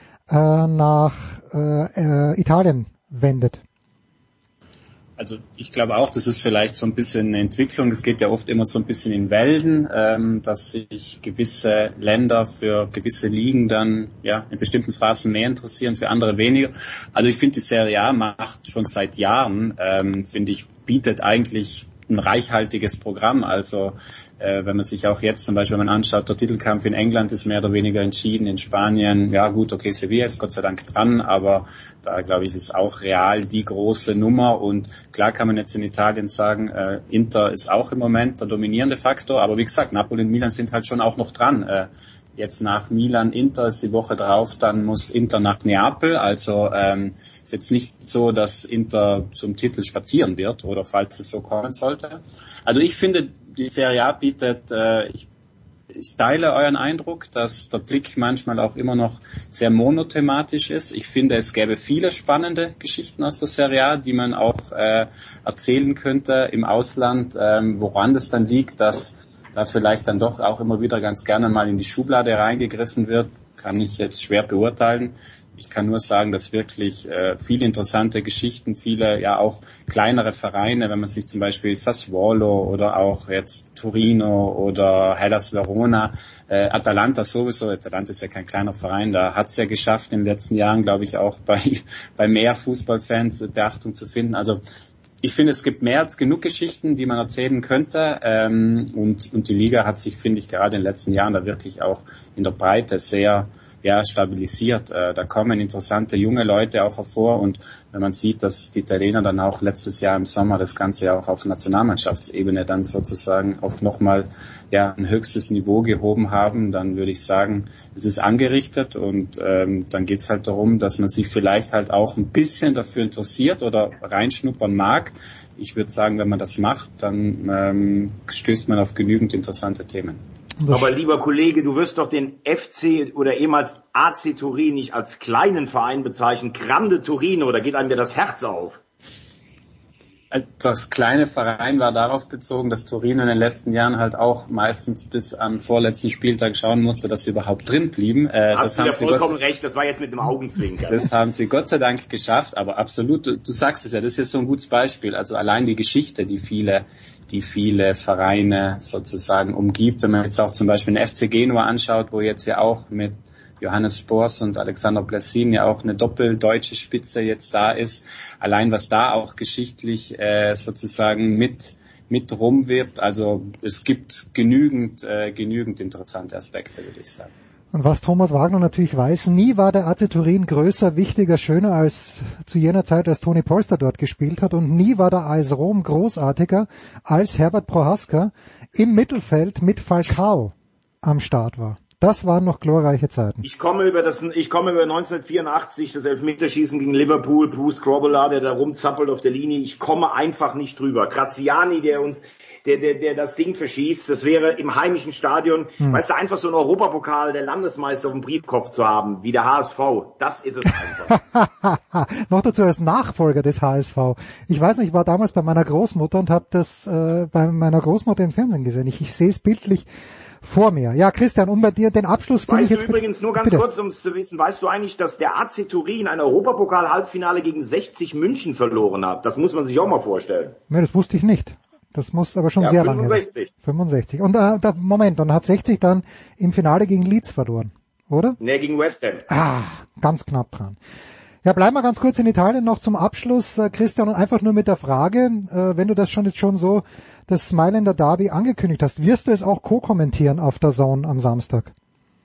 Italien wendet. Also ich glaube auch, das ist vielleicht so ein bisschen eine Entwicklung. Es geht ja oft immer so ein bisschen in Wellen, dass sich gewisse Länder für gewisse Ligen dann in bestimmten Phasen mehr interessieren, für andere weniger. Also ich finde, die Serie A macht schon seit Jahren, bietet eigentlich ein reichhaltiges Programm. Also wenn man sich auch jetzt zum Beispiel anschaut, der Titelkampf in England ist mehr oder weniger entschieden, in Spanien, Sevilla ist Gott sei Dank dran, aber da glaube ich ist auch Real die große Nummer und klar kann man jetzt in Italien sagen, Inter ist auch im Moment der dominierende Faktor, aber wie gesagt, Napoli und Milan sind halt schon auch noch dran. Jetzt nach Milan, Inter ist die Woche drauf, dann muss Inter nach Neapel, also ist jetzt nicht so, dass Inter zum Titel spazieren wird oder falls es so kommen sollte. Also ich finde, die Serie A bietet, ich teile euren Eindruck, dass der Blick manchmal auch immer noch sehr monothematisch ist. Ich finde, es gäbe viele spannende Geschichten aus der Serie A, die man auch erzählen könnte im Ausland, woran das dann liegt, dass da vielleicht dann doch auch immer wieder ganz gerne mal in die Schublade reingegriffen wird, kann ich jetzt schwer beurteilen. Ich kann nur sagen, dass wirklich viele interessante Geschichten, viele auch kleinere Vereine, wenn man sich zum Beispiel Sassuolo oder auch jetzt Torino oder Hellas Verona, Atalanta sowieso, Atalanta ist ja kein kleiner Verein, da hat es ja geschafft in den letzten Jahren, glaube ich, auch bei mehr Fußballfans Beachtung zu finden. Also ich finde, es gibt mehr als genug Geschichten, die man erzählen könnte und die Liga hat sich, finde ich, gerade in den letzten Jahren da wirklich auch in der Breite sehr stabilisiert. Da kommen interessante junge Leute auch hervor, und wenn man sieht, dass die Italiener dann auch letztes Jahr im Sommer das Ganze auch auf Nationalmannschaftsebene dann sozusagen auf nochmal ein höchstes Niveau gehoben haben, dann würde ich sagen, es ist angerichtet, und dann geht's halt darum, dass man sich vielleicht halt auch ein bisschen dafür interessiert oder reinschnuppern mag. Ich würde sagen, wenn man das macht, dann stößt man auf genügend interessante Themen. Aber lieber Kollege, du wirst doch den FC oder ehemals AC Turin nicht als kleinen Verein bezeichnen. Grande Torino, da geht einem ja das Herz auf. Das kleine Verein war darauf bezogen, dass Torino in den letzten Jahren halt auch meistens bis am vorletzten Spieltag schauen musste, dass sie überhaupt drin blieben. Hast du ja vollkommen recht, das war jetzt mit einem Augenzwinkern. Das haben sie Gott sei Dank geschafft, aber absolut, du sagst es ja, das ist so ein gutes Beispiel. Also allein die Geschichte, die viele Vereine sozusagen umgibt, wenn man jetzt auch zum Beispiel den FC Genua anschaut, wo jetzt ja auch mit Johannes Spors und Alexander Blessin ja auch eine doppeldeutsche Spitze jetzt da ist. Allein was da auch geschichtlich sozusagen mit rumwirbt. Also es gibt genügend interessante Aspekte, würde ich sagen. Und was Thomas Wagner natürlich weiß, nie war der AC Turin größer, wichtiger, schöner als zu jener Zeit, als Toni Polster dort gespielt hat. Und nie war der AS Rom großartiger, als Herbert Prohaska im Mittelfeld mit Falcao am Start war. Das waren noch glorreiche Zeiten. Ich komme über 1984, das Elfmeterschießen gegen Liverpool, Bruce Grobbelaar, der da rumzappelt auf der Linie. Ich komme einfach nicht drüber. Graziani, der das Ding verschießt, das wäre im heimischen Stadion, weißt du, einfach so ein Europapokal der Landesmeister auf dem Briefkopf zu haben, wie der HSV. Das ist es einfach. Noch dazu als Nachfolger des HSV. Ich weiß nicht, ich war damals bei meiner Großmutter und habe das bei meiner Großmutter im Fernsehen gesehen. Ich sehe es bildlich vor mir. Ja, Christian, um bei dir den Abschluss... Weißt du übrigens, nur ganz kurz, um es zu wissen, weißt du eigentlich, dass der AC Turin ein Europapokal-Halbfinale gegen 60 München verloren hat? Das muss man sich auch mal vorstellen. Nee, das wusste ich nicht. Das muss aber schon sehr lange sein. 65. Und Moment, und hat 60 dann im Finale gegen Leeds verloren, oder? Nee, gegen West Ham. Ganz knapp dran. Ja, bleiben wir ganz kurz in Italien noch zum Abschluss, Christian, und einfach nur mit der Frage, wenn du das jetzt schon so, das Mailänder Derby angekündigt hast, wirst du es auch co-kommentieren auf der DAZN am Samstag?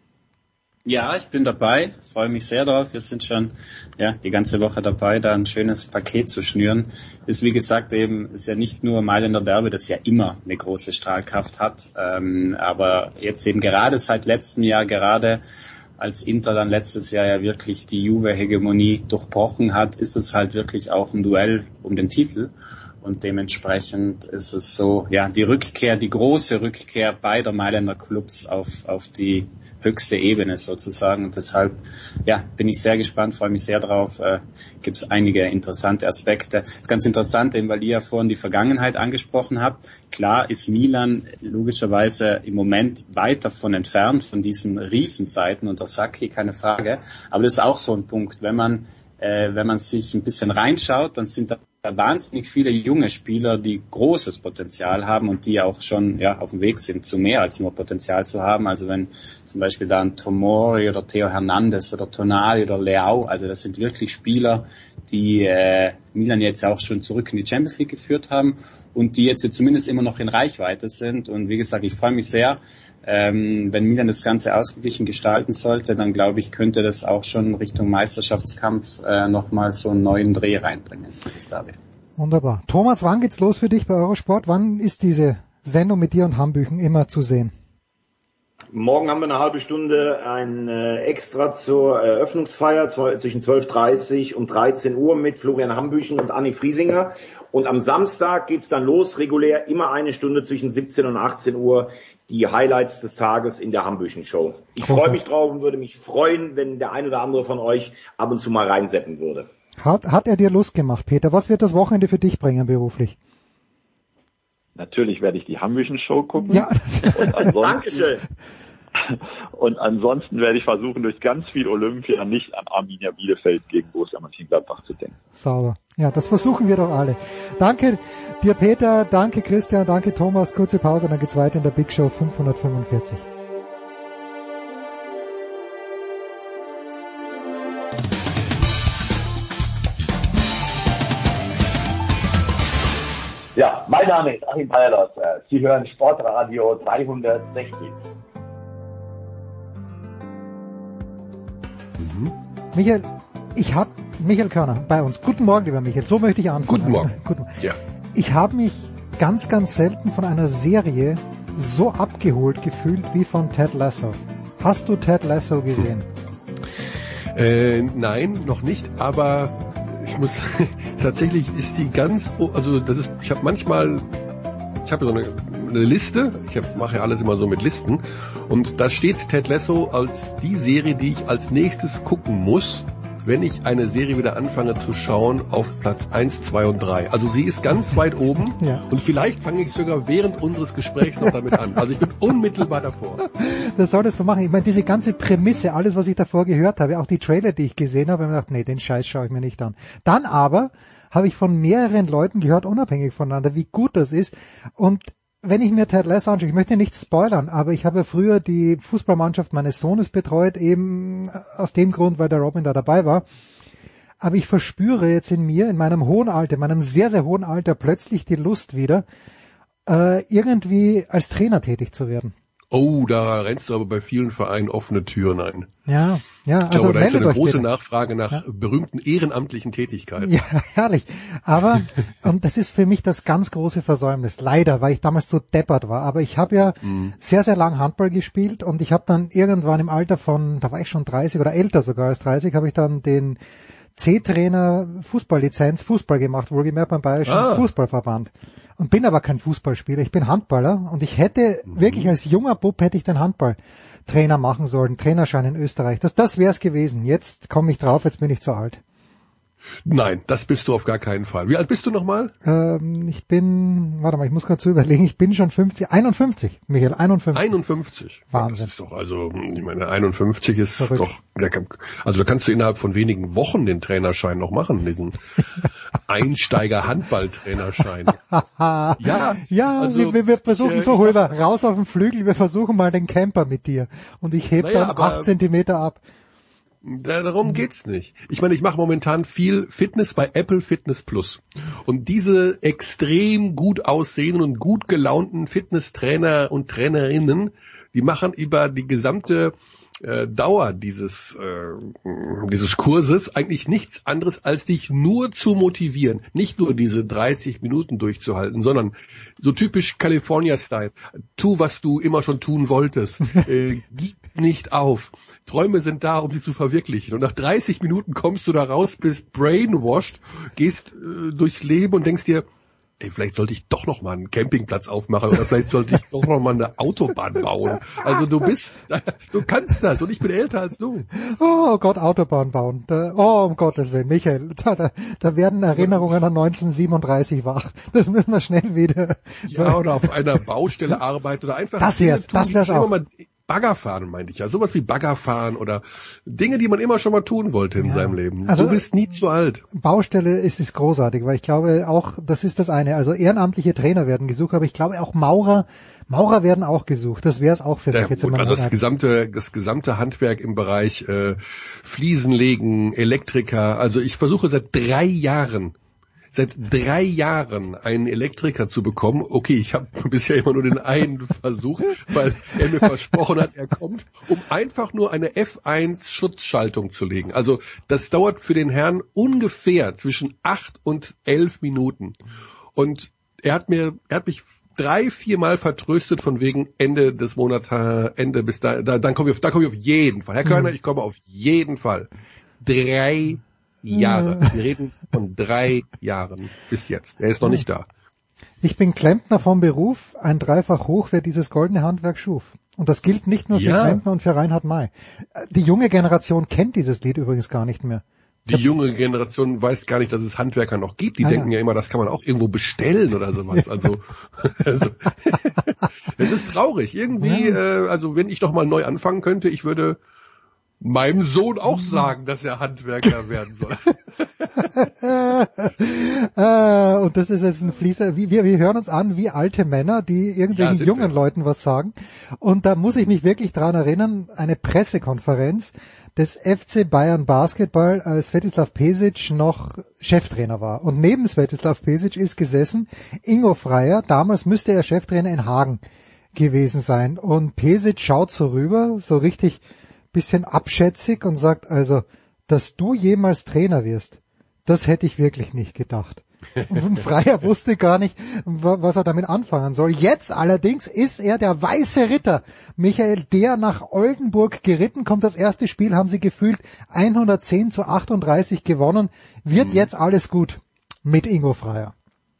Ja, ich bin dabei, freue mich sehr drauf. Wir sind schon die ganze Woche dabei, da ein schönes Paket zu schnüren. Ist wie gesagt ist ja nicht nur Mailänder Derby, das ja immer eine große Strahlkraft hat, aber jetzt eben gerade seit letztem Jahr, gerade als Inter dann letztes Jahr ja wirklich die Juve-Hegemonie durchbrochen hat, ist es halt wirklich auch ein Duell um den Titel. Und dementsprechend ist es so, die große Rückkehr beider Mailänder Clubs auf die höchste Ebene sozusagen. Und deshalb, bin ich sehr gespannt, freue mich sehr drauf. Gibt es einige interessante Aspekte. Das ist ganz interessant, eben weil ihr ja vorhin die Vergangenheit angesprochen habt. Klar ist Milan logischerweise im Moment weit davon entfernt, von diesen Riesenzeiten unter Sacchi, keine Frage. Aber das ist auch so ein Punkt, wenn man sich ein bisschen reinschaut, dann sind da wahnsinnig viele junge Spieler, die großes Potenzial haben und die auch schon auf dem Weg sind, zu mehr als nur Potenzial zu haben. Also wenn zum Beispiel da ein Tomori oder Theo Hernandez oder Tonali oder Leao, also das sind wirklich Spieler, die Milan jetzt auch schon zurück in die Champions League geführt haben und die jetzt zumindest immer noch in Reichweite sind. Und wie gesagt, ich freue mich sehr. Wenn Milan das Ganze ausgeglichen gestalten sollte, dann glaube ich, könnte das auch schon Richtung Meisterschaftskampf nochmal so einen neuen Dreh reinbringen. Das ist Derby. Wunderbar. Thomas, wann geht's los für dich bei Eurosport? Wann ist diese Sendung mit dir und Hambüchen immer zu sehen? Morgen haben wir eine halbe Stunde ein Extra zur Eröffnungsfeier zwischen 12:30 und 13 Uhr mit Florian Hambüchen und Anni Friesinger. Und am Samstag geht's dann los, regulär immer eine Stunde zwischen 17 und 18 Uhr, die Highlights des Tages in der Hambüchen-Show. Ich freue mich drauf und würde mich freuen, wenn der ein oder andere von euch ab und zu mal reinseppen würde. Hat er dir Lust gemacht, Peter? Was wird das Wochenende für dich bringen beruflich? Natürlich werde ich die Hambüchen-Show gucken. Ja. Dankeschön. Und ansonsten werde ich versuchen, durch ganz viel Olympia nicht an Arminia Bielefeld gegen Borussia Mönchengladbach zu denken. Sauber. Ja, das versuchen wir doch alle. Danke dir, Peter. Danke, Christian. Danke, Thomas. Kurze Pause, dann geht's weiter in der Big Show 545. Ja, mein Name ist Achim Bayerlos. Sie hören Sportradio 360. Michael, ich habe Michael Körner bei uns. Guten Morgen, lieber Michael. So möchte ich anfangen. Guten Morgen. Guten Morgen. Ja. Ich habe mich ganz, ganz selten von einer Serie so abgeholt gefühlt wie von Ted Lasso. Hast du Ted Lasso gesehen? Nein, noch nicht, aber ich muss, tatsächlich ist die ganz, also das ist, ich habe so eine Liste, mache ja alles immer so mit Listen, und da steht Ted Lasso als die Serie, die ich als nächstes gucken muss, wenn ich eine Serie wieder anfange zu schauen, auf Platz 1, 2 und 3. Also sie ist ganz weit oben, ja. Und vielleicht fange ich sogar während unseres Gesprächs noch damit an. Also ich bin unmittelbar davor. Das solltest du machen. Ich meine, diese ganze Prämisse, alles, was ich davor gehört habe, auch die Trailer, die ich gesehen habe, habe ich gedacht, nee, den Scheiß schaue ich mir nicht an. Dann aber habe ich von mehreren Leuten gehört, unabhängig voneinander, wie gut das ist. Und wenn ich mir Ted Lasso anschaue, ich möchte nichts spoilern, aber ich habe ja früher die Fußballmannschaft meines Sohnes betreut, eben aus dem Grund, weil der Robin da dabei war. Aber ich verspüre jetzt in mir, in meinem hohen Alter, meinem sehr, sehr hohen Alter, plötzlich die Lust wieder, irgendwie als Trainer tätig zu werden. Oh, da rennst du aber bei vielen Vereinen offene Türen ein. Ja, ja. Ich glaube, da ist eine große Nachfrage nach berühmten ehrenamtlichen Tätigkeiten. Ja, herrlich. Aber, und das ist für mich das ganz große Versäumnis. Leider, weil ich damals so deppert war. Aber ich habe ja sehr, sehr lang Handball gespielt und ich habe dann irgendwann im Alter von, da war ich schon 30 oder älter sogar als 30, habe ich dann den C-Trainer Fußballlizenz Fußball gemacht, wohlgemerkt beim Bayerischen Fußballverband. Und bin aber kein Fußballspieler, ich bin Handballer und ich hätte wirklich als junger Bub hätte ich den Handballtrainer machen sollen, Trainerschein in Österreich. Das wäre es gewesen. Jetzt komme ich drauf, jetzt bin ich zu alt. Nein, das bist du auf gar keinen Fall. Wie alt bist du nochmal? Ich bin, warte mal, ich muss gerade zu überlegen, ich bin schon 51, Michael, 51. 51. Wahnsinn. Das ist doch, also, ich meine, 51 ist verrückt. Doch, also da kannst du innerhalb von wenigen Wochen den Trainerschein noch machen, diesen Einsteiger-Handball-Trainerschein. Ja, also, wir versuchen so, Holber, raus auf den Flügel, wir versuchen mal den Camper mit dir. Und ich heb dann 8 Zentimeter ab. Darum geht's nicht. Ich meine, ich mache momentan viel Fitness bei Apple Fitness Plus. Und diese extrem gut aussehenden und gut gelaunten Fitnesstrainer und Trainerinnen, die machen über die gesamte Dauer dieses Kurses eigentlich nichts anderes, als dich nur zu motivieren. Nicht nur diese 30 Minuten durchzuhalten, sondern so typisch California-Style. Tu, was du immer schon tun wolltest. Gib nicht auf. Träume sind da, um sie zu verwirklichen. Und nach 30 Minuten kommst du da raus, bist brainwashed, gehst durchs Leben und denkst dir, ey, vielleicht sollte ich doch noch mal einen Campingplatz aufmachen oder vielleicht sollte ich doch noch mal eine Autobahn bauen. Also du kannst das und ich bin älter als du. Oh Gott, Autobahn bauen. Um Gottes Willen, Michael, da werden Erinnerungen an 1937 wach. Das müssen wir schnell wieder. Ja, oder auf einer Baustelle arbeiten oder einfach. Das wär's auch. Baggerfahren meinte ich ja, sowas wie Baggerfahren oder Dinge, die man immer schon mal tun wollte in seinem Leben. Also, du bist nie zu alt. Baustelle ist großartig, weil ich glaube auch, das ist das eine, also ehrenamtliche Trainer werden gesucht, aber ich glaube auch Maurer werden auch gesucht, das wäre es auch für mich jetzt in meiner das gesamte Handwerk im Bereich Fliesenlegen, Elektriker, also ich versuche seit 3 Jahren einen Elektriker zu bekommen. Okay, ich habe bisher immer nur den einen versucht, weil er mir versprochen hat, er kommt, um einfach nur eine F1 Schutzschaltung zu legen. Also das dauert für den Herrn ungefähr zwischen 8 und 11 Minuten. Und er hat mich 3-4 Mal vertröstet von wegen Ende des Monats, Ende bis dann komme ich auf jeden Fall. Herr Körner, ich komme auf jeden Fall. 3 Jahre. Wir reden von 3 Jahren bis jetzt. Er ist noch nicht da. Ich bin Klempner vom Beruf, ein Dreifach hoch, wer dieses goldene Handwerk schuf. Und das gilt nicht nur für Klempner und für Reinhard May. Die junge Generation kennt dieses Lied übrigens gar nicht mehr. Die junge Generation weiß gar nicht, dass es Handwerker noch gibt. Die denken ja immer, das kann man auch irgendwo bestellen oder sowas. Also es ist traurig. Irgendwie, also wenn ich noch mal neu anfangen könnte, ich würde meinem Sohn auch sagen, dass er Handwerker werden soll. Und das ist jetzt ein Fließer. Wir hören uns an wie alte Männer, die irgendwelchen jungen Leuten was sagen. Und da muss ich mich wirklich dran erinnern, eine Pressekonferenz des FC Bayern Basketball, als Svetislav Pesic noch Cheftrainer war. Und neben Svetislav Pesic ist gesessen Ingo Freier. Damals müsste er Cheftrainer in Hagen gewesen sein. Und Pesic schaut so rüber, so richtig bisschen abschätzig und sagt, also, dass du jemals Trainer wirst, das hätte ich wirklich nicht gedacht. Und Freier wusste gar nicht, was er damit anfangen soll. Jetzt allerdings ist er der weiße Ritter. Michael, der nach Oldenburg geritten kommt. Das erste Spiel haben sie gefühlt 110-38 gewonnen. Wird jetzt alles gut mit Ingo Freier?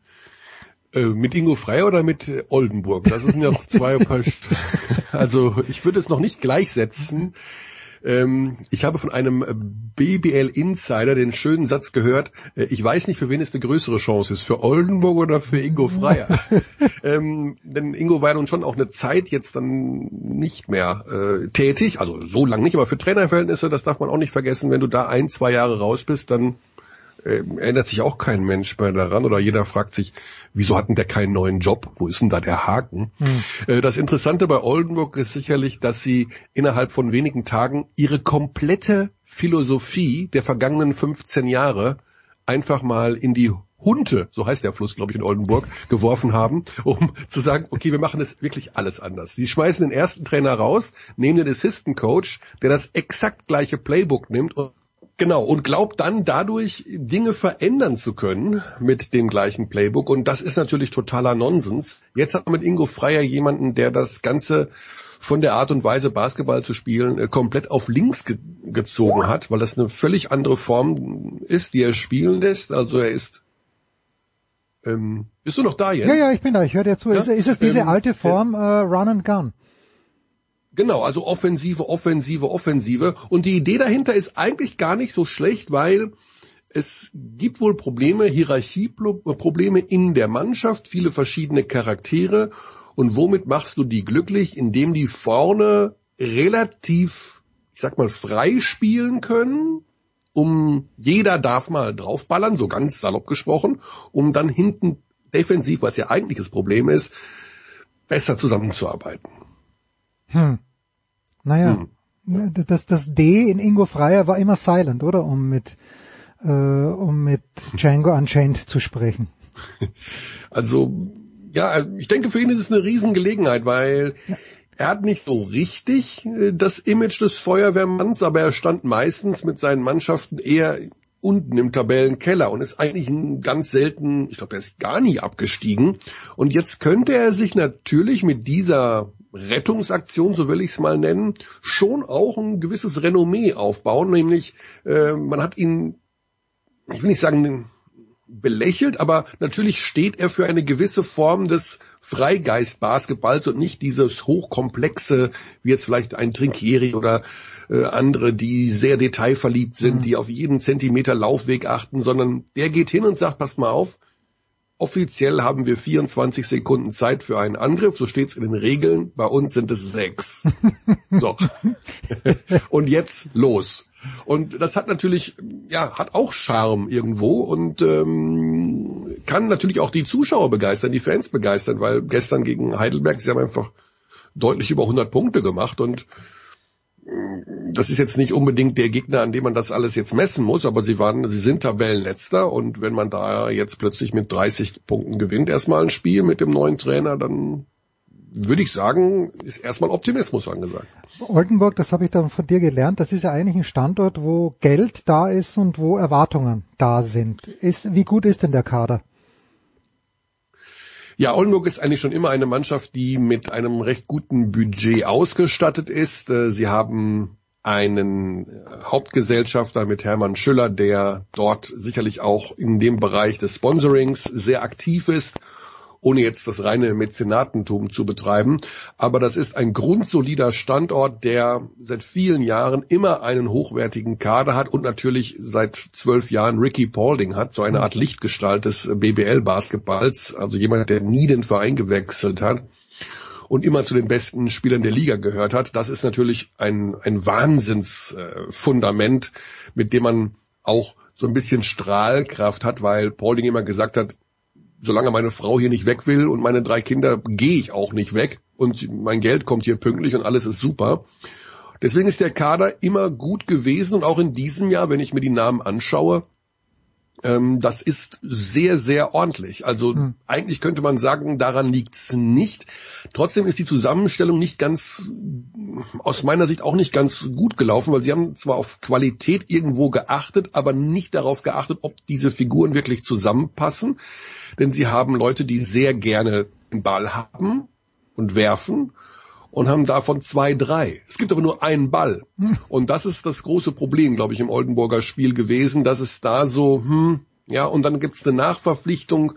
Mit Ingo Freier oder mit Oldenburg? Das sind ja noch zwei Paar. Also ich würde es noch nicht gleichsetzen. Ich habe von einem BBL-Insider den schönen Satz gehört, ich weiß nicht, für wen es eine größere Chance ist, für Oldenburg oder für Ingo Freier. Denn Ingo war ja nun schon auch eine Zeit jetzt dann nicht mehr tätig, also so lang nicht, aber für Trainerverhältnisse, das darf man auch nicht vergessen, wenn du da 1-2 Jahre raus bist, dann erinnert sich auch kein Mensch mehr daran oder jeder fragt sich, wieso hat denn der keinen neuen Job? Wo ist denn da der Haken? Das Interessante bei Oldenburg ist sicherlich, dass sie innerhalb von wenigen Tagen ihre komplette Philosophie der vergangenen 15 Jahre einfach mal in die Hunte, so heißt der Fluss, glaube ich, in Oldenburg, geworfen haben, um zu sagen, okay, wir machen das wirklich alles anders. Sie schmeißen den ersten Trainer raus, nehmen den Assistant Coach, der das exakt gleiche Playbook nimmt und glaubt dann dadurch Dinge verändern zu können mit dem gleichen Playbook. Und das ist natürlich totaler Nonsens. Jetzt hat man mit Ingo Freier jemanden, der das Ganze von der Art und Weise, Basketball zu spielen, komplett auf links gezogen hat, weil das eine völlig andere Form ist, die er spielen lässt. Also er ist... bist du noch da jetzt? Ja, ich bin da, ich höre dir zu. Ja? Ist es diese alte Form Run and Gun? Genau, also Offensive. Und die Idee dahinter ist eigentlich gar nicht so schlecht, weil es gibt wohl Probleme, Hierarchieprobleme in der Mannschaft, viele verschiedene Charaktere. Und womit machst du die glücklich? Indem die vorne relativ, ich sag mal, frei spielen können, jeder darf mal draufballern, so ganz salopp gesprochen, um dann hinten defensiv, was ja eigentlich das Problem ist, besser zusammenzuarbeiten. Naja, das D in Ingo Freier war immer silent, oder? Um mit Django Unchained zu sprechen. Also, ja, ich denke, für ihn ist es eine Riesengelegenheit, weil er hat nicht so richtig das Image des Feuerwehrmanns, aber er stand meistens mit seinen Mannschaften eher unten im Tabellenkeller und ist eigentlich ganz selten, ich glaube, er ist gar nie abgestiegen. Und jetzt könnte er sich natürlich mit dieser Rettungsaktion, so will ich es mal nennen, schon auch ein gewisses Renommee aufbauen, nämlich man hat ihn, ich will nicht sagen belächelt, aber natürlich steht er für eine gewisse Form des Freigeist-Basketballs und nicht dieses hochkomplexe, wie jetzt vielleicht ein Trinkieri oder andere, die sehr detailverliebt sind, die auf jeden Zentimeter Laufweg achten, sondern der geht hin und sagt, passt mal auf, offiziell haben wir 24 Sekunden Zeit für einen Angriff, so steht es in den Regeln, bei uns sind es 6. So. Und jetzt los. Und das hat natürlich, hat auch Charme irgendwo und kann natürlich auch die Zuschauer begeistern, die Fans begeistern, weil gestern gegen Heidelberg, sie haben einfach deutlich über 100 Punkte gemacht und das ist jetzt nicht unbedingt der Gegner, an dem man das alles jetzt messen muss, aber sie sind Tabellenletzter und wenn man da jetzt plötzlich mit 30 Punkten gewinnt, erstmal ein Spiel mit dem neuen Trainer, dann würde ich sagen, ist erstmal Optimismus angesagt. Oldenburg, das habe ich dann von dir gelernt, das ist ja eigentlich ein Standort, wo Geld da ist und wo Erwartungen da sind. Wie gut ist denn der Kader? Ja, Oldenburg ist eigentlich schon immer eine Mannschaft, die mit einem recht guten Budget ausgestattet ist. Sie haben einen Hauptgesellschafter mit Hermann Schüller, der dort sicherlich auch in dem Bereich des Sponsorings sehr aktiv ist, ohne jetzt das reine Mäzenatentum zu betreiben. Aber das ist ein grundsolider Standort, der seit vielen Jahren immer einen hochwertigen Kader hat und natürlich seit 12 Jahren Ricky Paulding hat, so eine Art Lichtgestalt des BBL-Basketballs, also jemand, der nie den Verein gewechselt hat und immer zu den besten Spielern der Liga gehört hat. Das ist natürlich ein Wahnsinnsfundament, mit dem man auch so ein bisschen Strahlkraft hat, weil Paulding immer gesagt hat, solange meine Frau hier nicht weg will und meine 3 Kinder, gehe ich auch nicht weg und mein Geld kommt hier pünktlich und alles ist super. Deswegen ist der Kader immer gut gewesen und auch in diesem Jahr, wenn ich mir die Namen anschaue, das ist sehr, sehr ordentlich. Also eigentlich könnte man sagen, daran liegt's nicht. Trotzdem ist die Zusammenstellung nicht ganz aus meiner Sicht auch nicht ganz gut gelaufen, weil sie haben zwar auf Qualität irgendwo geachtet, aber nicht darauf geachtet, ob diese Figuren wirklich zusammenpassen. Denn sie haben Leute, die sehr gerne den Ball haben und werfen und haben davon 2, 3. Es gibt aber nur einen Ball. Und das ist das große Problem, glaube ich, im Oldenburger Spiel gewesen, dass es da so, und dann gibt's eine Nachverpflichtung,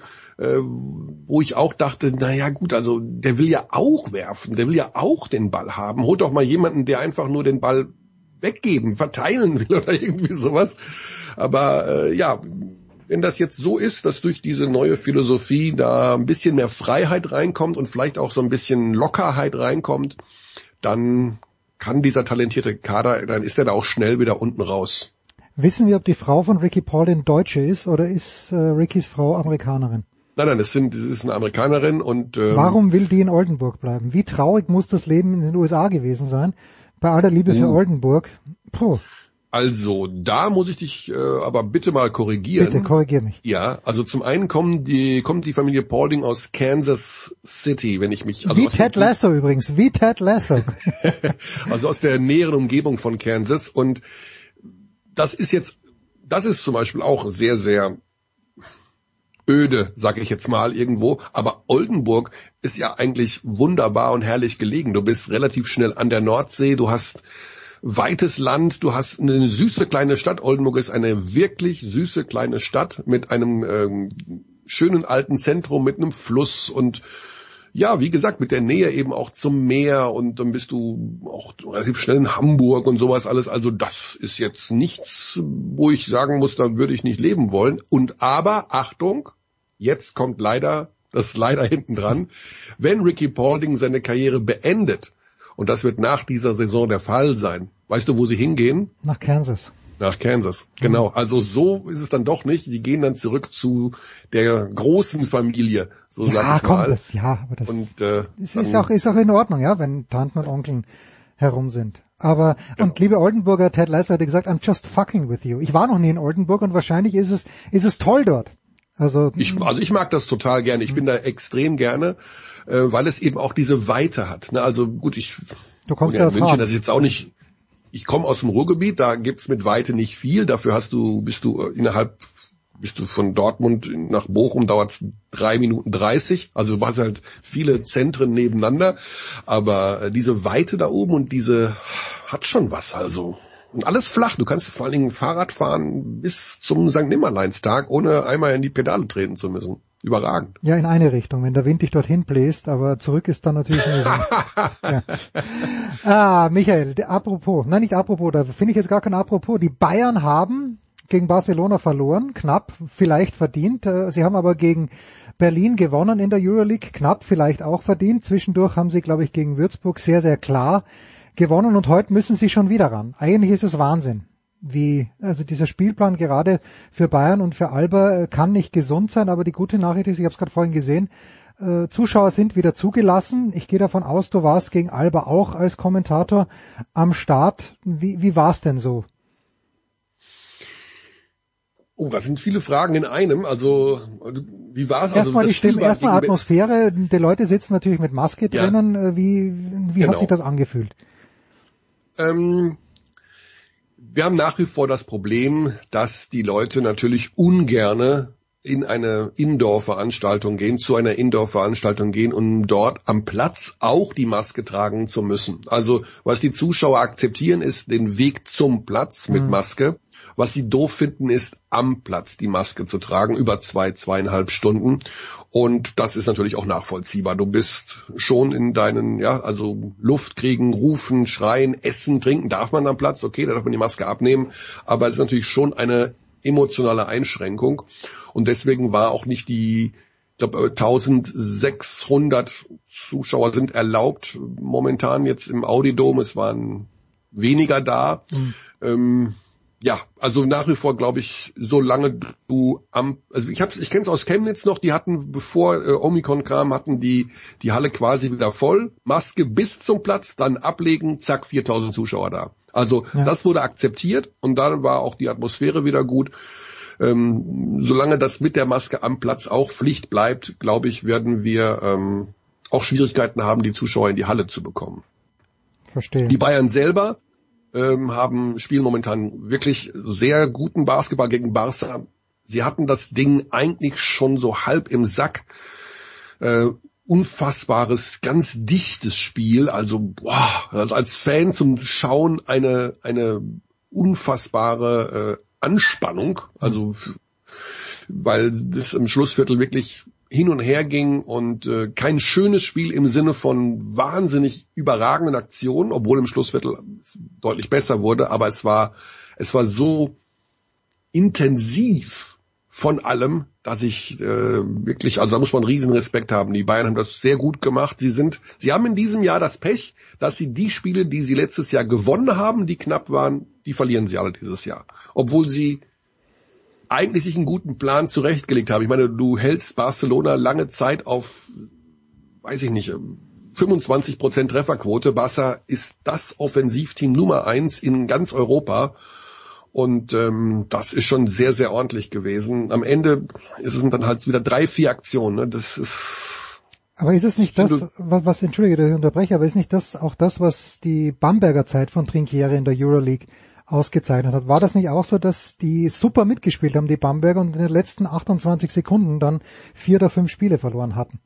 wo ich auch dachte, naja gut, also der will ja auch werfen, der will ja auch den Ball haben. Holt doch mal jemanden, der einfach nur den Ball weggeben, verteilen will oder irgendwie sowas. Aber wenn das jetzt so ist, dass durch diese neue Philosophie da ein bisschen mehr Freiheit reinkommt und vielleicht auch so ein bisschen Lockerheit reinkommt, dann kann dieser talentierte Kader, dann ist er da auch schnell wieder unten raus. Wissen wir, ob die Frau von Ricky Paulding Deutsche ist oder ist Rickys Frau Amerikanerin? Nein, es ist eine Amerikanerin und warum will die in Oldenburg bleiben? Wie traurig muss das Leben in den USA gewesen sein? Bei aller Liebe für Oldenburg. Puh. Also, da muss ich dich aber bitte mal korrigieren. Bitte, korrigier mich. Ja, also zum einen kommt die Familie Paulding aus Kansas City, wenn ich mich... Also wie Ted Lasso übrigens, wie Ted Lasso. Also aus der näheren Umgebung von Kansas. Und das ist zum Beispiel auch sehr, sehr öde, sage ich jetzt mal irgendwo. Aber Oldenburg ist ja eigentlich wunderbar und herrlich gelegen. Du bist relativ schnell an der Nordsee, du hast weites Land, du hast eine süße kleine Stadt. Oldenburg ist eine wirklich süße kleine Stadt mit einem schönen alten Zentrum, mit einem Fluss und ja, wie gesagt, mit der Nähe eben auch zum Meer und dann bist du auch relativ schnell in Hamburg und sowas alles. Also das ist jetzt nichts, wo ich sagen muss, da würde ich nicht leben wollen. Und aber, Achtung, jetzt kommt das leider hinten dran, wenn Ricky Paulding seine Karriere beendet, und das wird nach dieser Saison der Fall sein. Weißt du, wo sie hingehen? Nach Kansas. Nach Kansas, genau. Also so ist es dann doch nicht. Sie gehen dann zurück zu der großen Familie, so sag ich mal. Aber das ist auch in Ordnung, ja, wenn Tanten und Onkeln herum sind. Aber, und liebe Oldenburger, Ted Lasso hatte gesagt, I'm just fucking with you. Ich war noch nie in Oldenburg und wahrscheinlich ist es toll dort. Also ich mag das total gerne. Ich bin da extrem gerne, weil es eben auch diese Weite hat. Ne? Also gut, du kommst ja aus München, das ist jetzt auch nicht. Ich komme aus dem Ruhrgebiet, da gibt's mit Weite nicht viel. Dafür bist du von Dortmund nach Bochum, dauert's 3 Minuten 30. Also du hast halt viele Zentren nebeneinander. Aber diese Weite da oben und diese hat schon was, also. Und alles flach. Du kannst vor allen Dingen Fahrrad fahren bis zum St. Nimmerleinstag, ohne einmal in die Pedale treten zu müssen. Überragend. Ja, in eine Richtung, wenn der Wind dich dorthin bläst, aber zurück ist dann natürlich nicht so. Ja. Michael, da finde ich jetzt gar kein Apropos. Die Bayern haben gegen Barcelona verloren, knapp, vielleicht verdient. Sie haben aber gegen Berlin gewonnen in der Euroleague, knapp, vielleicht auch verdient. Zwischendurch haben sie, glaube ich, gegen Würzburg sehr, sehr klar gewonnen und heute müssen sie schon wieder ran. Eigentlich ist es Wahnsinn. Also dieser Spielplan gerade für Bayern und für Alba kann nicht gesund sein, aber die gute Nachricht ist, ich habe es gerade vorhin gesehen, Zuschauer sind wieder zugelassen. Ich gehe davon aus, du warst gegen Alba auch als Kommentator am Start. Wie war es denn so? Oh, das sind viele Fragen in einem. Also, wie war es? Erstmal erstmal Atmosphäre. Die Leute sitzen natürlich mit Maske drinnen. Ja. Wie hat sich das angefühlt? Wir haben nach wie vor das Problem, dass die Leute natürlich ungerne in eine Indoor-Veranstaltung gehen, zu einer Indoor-Veranstaltung gehen, um dort am Platz auch die Maske tragen zu müssen. Also was die Zuschauer akzeptieren, ist den Weg zum Platz mit Maske. Was sie doof finden, ist am Platz die Maske zu tragen, über 2,5 Stunden. Und das ist natürlich auch nachvollziehbar. Du bist schon in deinen, also Luft kriegen, rufen, schreien, essen, trinken darf man am Platz. Okay, da darf man die Maske abnehmen. Aber es ist natürlich schon eine emotionale Einschränkung. Und deswegen war auch nicht ich glaube 1600 Zuschauer sind erlaubt momentan jetzt im Audi-Dom. Es waren weniger da. Also nach wie vor glaube ich, solange du ich kenne es aus Chemnitz noch, die hatten, bevor Omikron kam, hatten die Halle quasi wieder voll, Maske bis zum Platz, dann ablegen, zack, 4000 Zuschauer da. Also das wurde akzeptiert und dann war auch die Atmosphäre wieder gut. Solange das mit der Maske am Platz auch Pflicht bleibt, glaube ich, werden wir auch Schwierigkeiten haben, die Zuschauer in die Halle zu bekommen. Verstehe. Die Bayern selber spielen momentan wirklich sehr guten Basketball gegen Barca. Sie hatten das Ding eigentlich schon so halb im Sack. Unfassbares, ganz dichtes Spiel. Also als Fan zum Schauen eine unfassbare Anspannung. Also weil das im Schlussviertel wirklich hin und her ging und kein schönes Spiel im Sinne von wahnsinnig überragenden Aktionen, obwohl im Schlussviertel es deutlich besser wurde, aber es war so intensiv von allem, dass ich wirklich, also da muss man riesen Respekt haben. Die Bayern haben das sehr gut gemacht. Sie haben in diesem Jahr das Pech, dass sie die Spiele, die sie letztes Jahr gewonnen haben, die knapp waren, die verlieren sie alle dieses Jahr. Obwohl sie eigentlich sich einen guten Plan zurechtgelegt haben. Ich meine, du hältst Barcelona lange Zeit auf, weiß ich nicht, 25% Trefferquote. Barca ist das Offensivteam Nummer 1 in ganz Europa. Und das ist schon sehr, sehr ordentlich gewesen. Am Ende sind dann halt wieder 3-4 Aktionen. Ne? Das ist. Aber ist es nicht Entschuldige, dass ich unterbreche, aber ist nicht das auch das, was die Bamberger Zeit von Trinchieri in der Euroleague ausgezeichnet hat? War das nicht auch so, dass die super mitgespielt haben, die Bamberger, und in den letzten 28 Sekunden dann 4 oder 5 Spiele verloren hatten?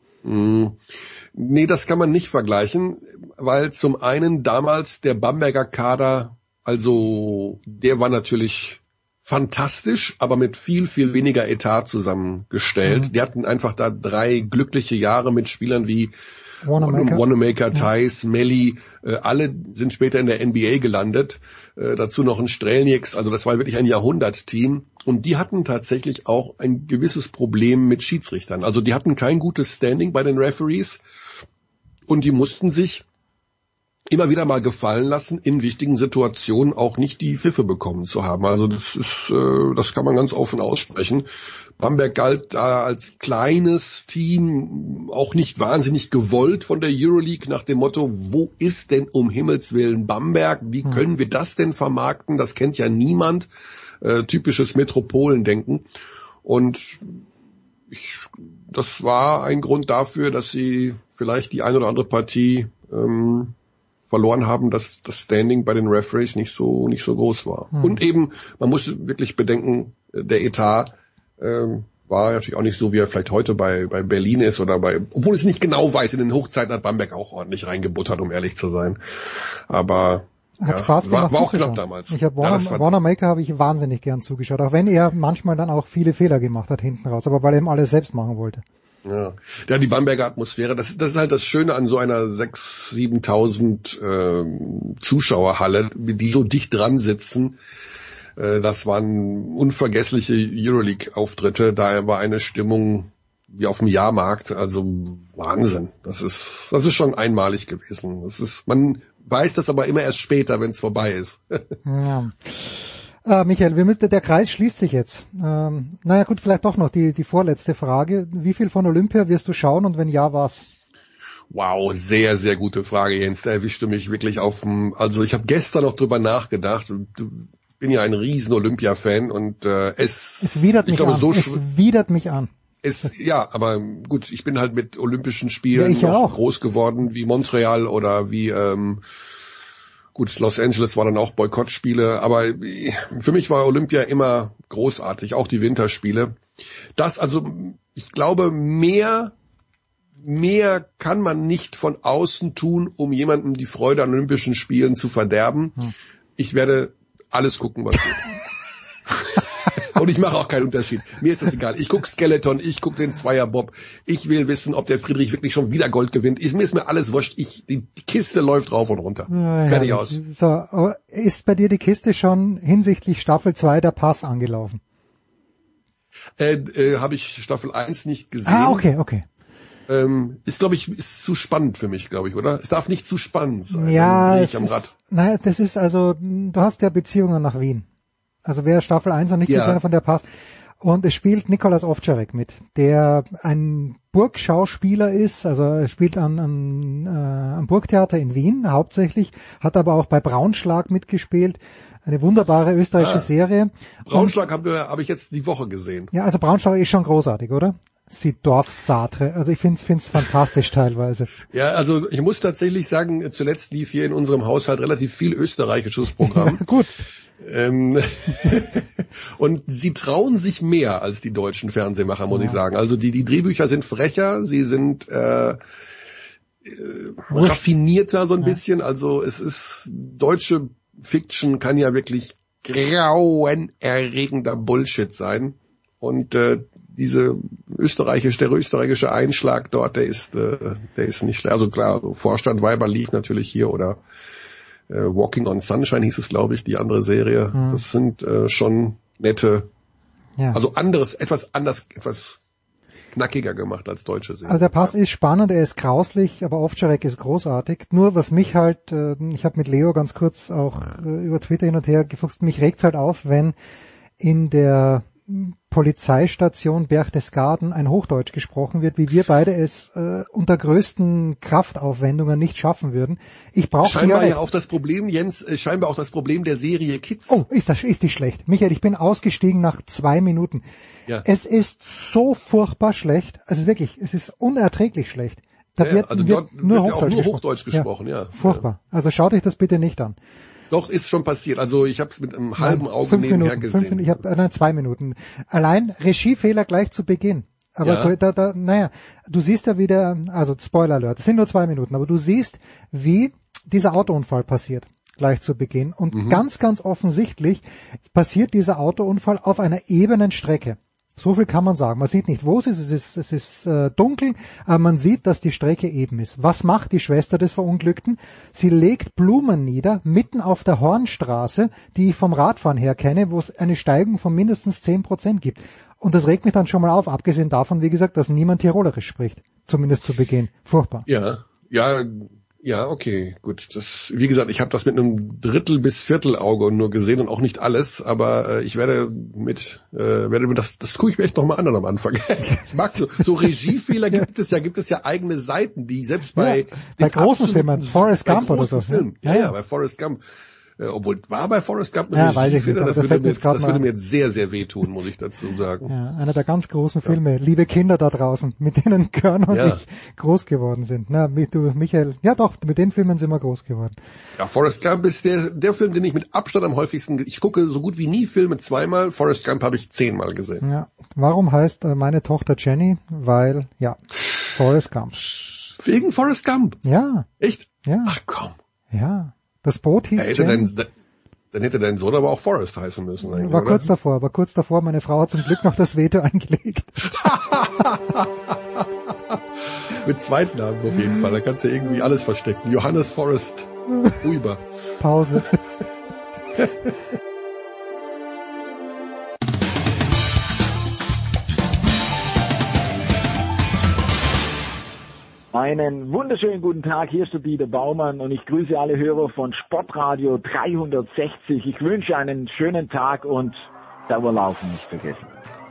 Nee, das kann man nicht vergleichen, weil zum einen damals der Bamberger Kader, also der war natürlich fantastisch, aber mit viel, viel weniger Etat zusammengestellt. Die hatten einfach da 3 glückliche Jahre mit Spielern wie Wanamaker, Theis, Melli, alle sind später in der NBA gelandet. Dazu noch ein Strelnieks, also das war wirklich ein Jahrhundertteam. Und die hatten tatsächlich auch ein gewisses Problem mit Schiedsrichtern. Also die hatten kein gutes Standing bei den Referees und die mussten sich immer wieder mal gefallen lassen, in wichtigen Situationen auch nicht die Pfiffe bekommen zu haben. Also das kann man ganz offen aussprechen. Bamberg galt da als kleines Team, auch nicht wahnsinnig gewollt von der Euroleague, nach dem Motto, wo ist denn um Himmels Willen Bamberg? Wie können wir das denn vermarkten? Das kennt ja niemand. Typisches Metropolendenken. Und das war ein Grund dafür, dass sie vielleicht die ein oder andere Partie verloren haben, dass das Standing bei den Referees nicht so groß war. Und eben, man muss wirklich bedenken, der Etat war natürlich auch nicht so, wie er vielleicht heute bei Berlin ist oder obwohl ich es nicht genau weiß, in den Hochzeiten hat Bamberg auch ordentlich reingebuttert, um ehrlich zu sein. Aber hat Spaß gemacht, war auch knapp damals. Ich habe Wanamaker habe ich wahnsinnig gern zugeschaut, auch wenn er manchmal dann auch viele Fehler gemacht hat hinten raus, aber weil er eben alles selbst machen wollte. Ja, die Bamberger Atmosphäre, das ist halt das Schöne an so einer 6.000, 7.000 Zuschauerhalle, die so dicht dran sitzen. Das waren unvergessliche Euroleague-Auftritte, da war eine Stimmung wie auf dem Jahrmarkt, also Wahnsinn. Das ist schon einmalig gewesen. Man weiß das aber immer erst später, wenn es vorbei ist. Ja. Michael, der Kreis schließt sich jetzt. Naja gut, vielleicht doch noch die vorletzte Frage. Wie viel von Olympia wirst du schauen und wenn ja, was? Wow, sehr, sehr gute Frage, Jens. Da erwischte mich wirklich also ich habe gestern noch drüber nachgedacht. Bin ja ein riesen Olympia-Fan und es widert mich an. Es widert mich an. Ja, aber gut, ich bin halt mit Olympischen Spielen noch groß geworden, wie Montreal oder wie gut, Los Angeles war dann auch Boykottspiele, aber für mich war Olympia immer großartig, auch die Winterspiele. Ich glaube, mehr kann man nicht von außen tun, um jemandem die Freude an Olympischen Spielen zu verderben. Ich werde alles gucken, was geht. Und ich mache auch keinen Unterschied. Mir ist das egal. Ich gucke Skeleton, ich gucke den Zweierbob. Ich will wissen, ob der Friedrich wirklich schon wieder Gold gewinnt. Mir ist mir alles wurscht. Die Kiste läuft rauf und runter. Fertig aus. So, ist bei dir die Kiste schon hinsichtlich Staffel 2 der Pass angelaufen? Habe ich Staffel 1 nicht gesehen. Okay. Ist, glaube ich, ist zu spannend für mich, glaube ich, oder? Es darf nicht zu spannend sein. Ja, das ist also, du hast ja Beziehungen nach Wien. Also wer Staffel 1 noch nicht gesehen hat von der Pass. Und es spielt Nikolaus Ovtcharek mit, der ein Burgschauspieler ist, also er spielt am Burgtheater in Wien hauptsächlich, hat aber auch bei Braunschlag mitgespielt. Eine wunderbare österreichische Serie. Braunschlag habe ich jetzt die Woche gesehen. Ja, also Braunschlag ist schon großartig, oder? sie Dorfsatre. Also ich find's fantastisch teilweise. Ja, also ich muss tatsächlich sagen, zuletzt lief hier in unserem Haushalt relativ viel österreichisches Programm. Gut. Und sie trauen sich mehr als die deutschen Fernsehmacher, muss ich sagen. Also die Drehbücher sind frecher, sie sind raffinierter so ein bisschen. Also es ist, deutsche Fiction kann ja wirklich grauenerregender Bullshit sein. Und der österreichische Einschlag dort, der ist nicht schlecht. Also klar, Vorstand Weiber lief natürlich hier oder Walking on Sunshine hieß es, glaube ich, die andere Serie. Das sind schon nette, also etwas knackiger gemacht als deutsche Serien. Also der Pass ist spannend, er ist grauslich, aber Ovtcharek ist großartig. Nur was mich halt, ich habe mit Leo ganz kurz auch über Twitter hin und her gefuchst, mich regt's halt auf, wenn in der Polizeistation Berchtesgaden ein Hochdeutsch gesprochen wird, wie wir beide es unter größten Kraftaufwendungen nicht schaffen würden. Ich brauche scheinbar ja auch das Problem, Jens, scheinbar auch das Problem der Serie Kids. Oh, ist die schlecht. Michael, ich bin ausgestiegen nach 2 Minuten. Ja. Es ist so furchtbar schlecht, also wirklich, es ist unerträglich schlecht. Da wird nur Hochdeutsch gesprochen, ja. Furchtbar. Also schaut euch das bitte nicht an. Doch, ist schon passiert. Also ich habe es mit einem halben Auge nebenher gesehen. Ich habe 2 Minuten. Allein Regiefehler gleich zu Beginn. Aber du siehst ja wieder, also Spoiler Alert, es sind nur 2 Minuten, aber du siehst, wie dieser Autounfall passiert, gleich zu Beginn. Und ganz, ganz offensichtlich passiert dieser Autounfall auf einer ebenen Strecke. So viel kann man sagen. Man sieht nicht, wo es ist. Es ist dunkel, aber man sieht, dass die Strecke eben ist. Was macht die Schwester des Verunglückten? Sie legt Blumen nieder, mitten auf der Hornstraße, die ich vom Radfahren her kenne, wo es eine Steigung von mindestens 10% gibt. Und das regt mich dann schon mal auf, abgesehen davon, wie gesagt, dass niemand Tirolerisch spricht. Zumindest zu Beginn. Furchtbar. Ja, okay, gut. Das, wie gesagt, ich habe das mit einem Drittel- bis Viertelauge nur gesehen und auch nicht alles, aber ich werde das tue ich mir echt nochmal an am Anfang. Ich mag so Regiefehler gibt es ja eigene Seiten, die selbst bei großen Filmen, Forrest Gump oder so. Ja, bei Forrest Gump. Obwohl, war bei Forrest Gump eine Regiefehler? Das würde mir jetzt sehr, sehr wehtun, muss ich dazu sagen. Ja, einer der ganz großen Filme. Liebe Kinder da draußen, mit denen Körner und ich groß geworden sind. Na, du, Michael, ja doch, mit den Filmen sind wir groß geworden. Ja, Forrest Gump ist der Film, den ich mit Abstand am häufigsten, ich gucke so gut wie nie Filme 2-mal, Forrest Gump habe ich 10-mal gesehen. Ja, warum heißt meine Tochter Jenny? Weil, Forrest Gump. Wegen Forrest Gump? Ja. Echt? Ja. Ach komm. Ja. Das Boot hieß Jenny. Dann hätte dein Sohn aber auch Forrest heißen müssen. War kurz davor. Meine Frau hat zum Glück noch das Veto eingelegt. Mit Zweitnamen auf jeden Fall. Da kannst du irgendwie alles verstecken. Johannes Forrest Huber. Pause. Einen wunderschönen guten Tag, hier ist der Dieter Baumann und ich grüße alle Hörer von Sportradio 360. Ich wünsche einen schönen Tag und Dauerlaufen nicht vergessen.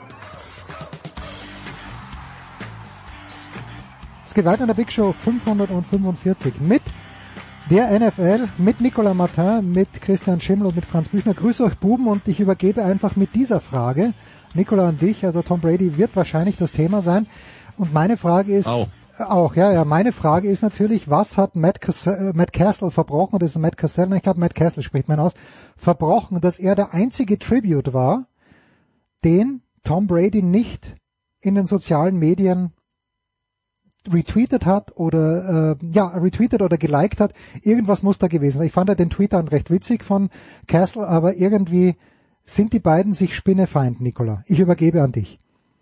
Es geht weiter in der Big Show 545 mit der NFL, mit Nicolas Martin, mit Christian Schimmel und mit Franz Büchner. Grüße euch Buben und ich übergebe einfach mit dieser Frage, Nicolas, an dich. Also Tom Brady wird wahrscheinlich das Thema sein und meine Frage ist... Meine Frage ist natürlich, was hat Matt Castle verbrochen, das ist Matt Cassell, ich glaube Matt Castle spricht man aus, verbrochen, dass er der einzige Tribute war, den Tom Brady nicht in den sozialen Medien retweetet hat oder geliked hat. Irgendwas muss da gewesen sein. Ich fand ja den Tweet dann recht witzig von Castle, aber irgendwie sind die beiden sich Spinnefeind, Nicola. Ich übergebe an dich.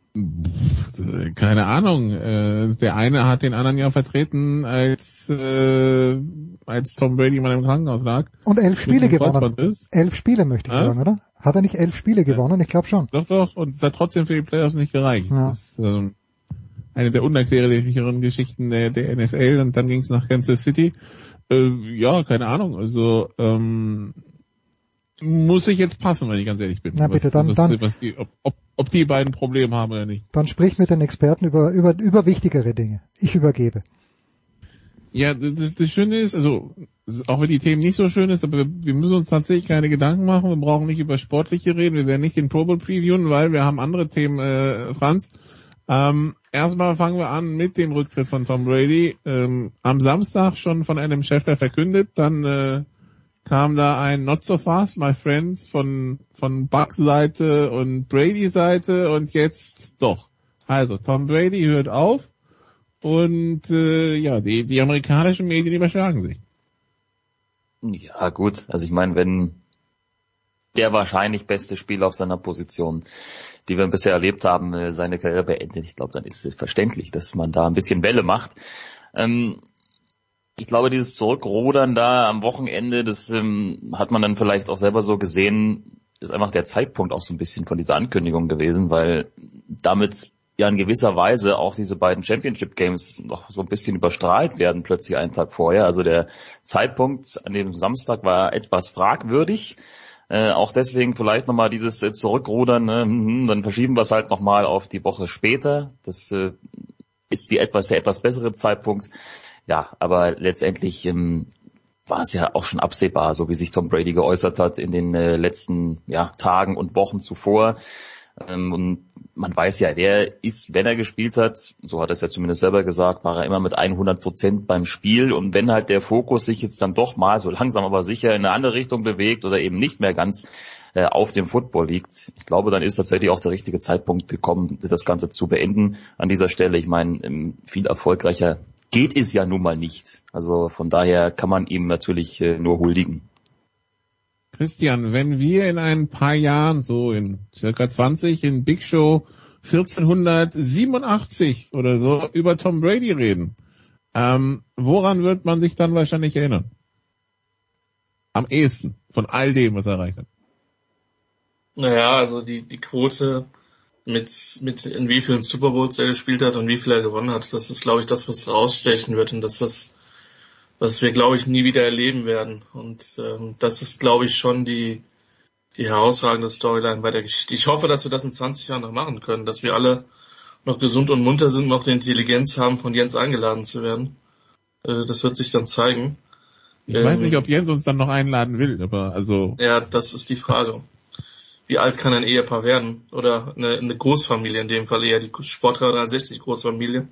Keine Ahnung. Der eine hat den anderen ja vertreten, als Tom Brady mal im Krankenhaus lag. Und 11 Spiele gewonnen. 11 Spiele möchte ich sagen, oder? Hat er nicht 11 Spiele gewonnen? Ich glaube schon. Doch. Und es hat trotzdem für die Playoffs nicht gereicht. Ja. Das ist eine der unerklärlicheren Geschichten der NFL. Und dann ging es nach Kansas City. Keine Ahnung. Also muss ich jetzt passen, wenn ich ganz ehrlich bin. Na bitte, ob die beiden Probleme haben oder nicht. Dann sprich mit den Experten über wichtigere Dinge. Ich übergebe. Ja, das Schöne ist, also auch wenn die Themen nicht so schön ist, aber wir müssen uns tatsächlich keine Gedanken machen. Wir brauchen nicht über Sportliche reden. Wir werden nicht den Pro Bowl previewen, weil wir haben andere Themen, Franz. Erstmal fangen wir an mit dem Rücktritt von Tom Brady. Am Samstag schon von einem Schäfer verkündet, dann kam da ein Not so fast, my friends, von Bucks Seite und Brady Seite und jetzt doch. Also Tom Brady hört auf und die amerikanischen Medien überschlagen sich. Ja gut, also ich meine, wenn der wahrscheinlich beste Spieler auf seiner Position, die wir bisher erlebt haben, seine Karriere beendet, ich glaube, dann ist es verständlich, dass man da ein bisschen Welle macht. Ich glaube, dieses Zurückrudern da am Wochenende, das hat man dann vielleicht auch selber so gesehen, ist einfach der Zeitpunkt auch so ein bisschen von dieser Ankündigung gewesen, weil damit ja in gewisser Weise auch diese beiden Championship Games noch so ein bisschen überstrahlt werden, plötzlich einen Tag vorher. Also der Zeitpunkt an dem Samstag war etwas fragwürdig. Auch deswegen vielleicht nochmal dieses Zurückrudern, ne? Dann verschieben wir es halt nochmal auf die Woche später. Das ist der etwas bessere Zeitpunkt. Ja, aber letztendlich war es ja auch schon absehbar, so wie sich Tom Brady geäußert hat in den letzten Tagen und Wochen zuvor. Und man weiß ja, der ist, wenn er gespielt hat, so hat er es ja zumindest selber gesagt, war er immer mit 100% beim Spiel. Und wenn halt der Fokus sich jetzt dann doch mal so langsam aber sicher in eine andere Richtung bewegt oder eben nicht mehr ganz auf dem Football liegt, ich glaube, dann ist tatsächlich auch der richtige Zeitpunkt gekommen, das Ganze zu beenden an dieser Stelle. Ich meine, viel erfolgreicher geht es ja nun mal nicht. Also von daher kann man ihm natürlich nur huldigen. Christian, wenn wir in ein paar Jahren, so in circa 20, in Big Show 1487 oder so über Tom Brady reden, woran wird man sich dann wahrscheinlich erinnern? Am ehesten von all dem, was er erreicht hat. Naja, also die Quote mit in wie vielen Super Bowls er gespielt hat und wie viel er gewonnen hat, das ist, glaube ich, das, was rausstechen wird und das, was wir, glaube ich, nie wieder erleben werden. Und das ist, glaube ich, schon die herausragende Storyline bei der Geschichte. Ich hoffe, dass wir das in 20 Jahren noch machen können, dass wir alle noch gesund und munter sind, noch die Intelligenz haben, von Jens eingeladen zu werden. Das wird sich dann zeigen. Ich weiß nicht, ob Jens uns dann noch einladen will, aber also... Ja, das ist die Frage. Wie alt kann ein Ehepaar werden? Oder eine Großfamilie, in dem Fall eher die Sportler 360 Großfamilie.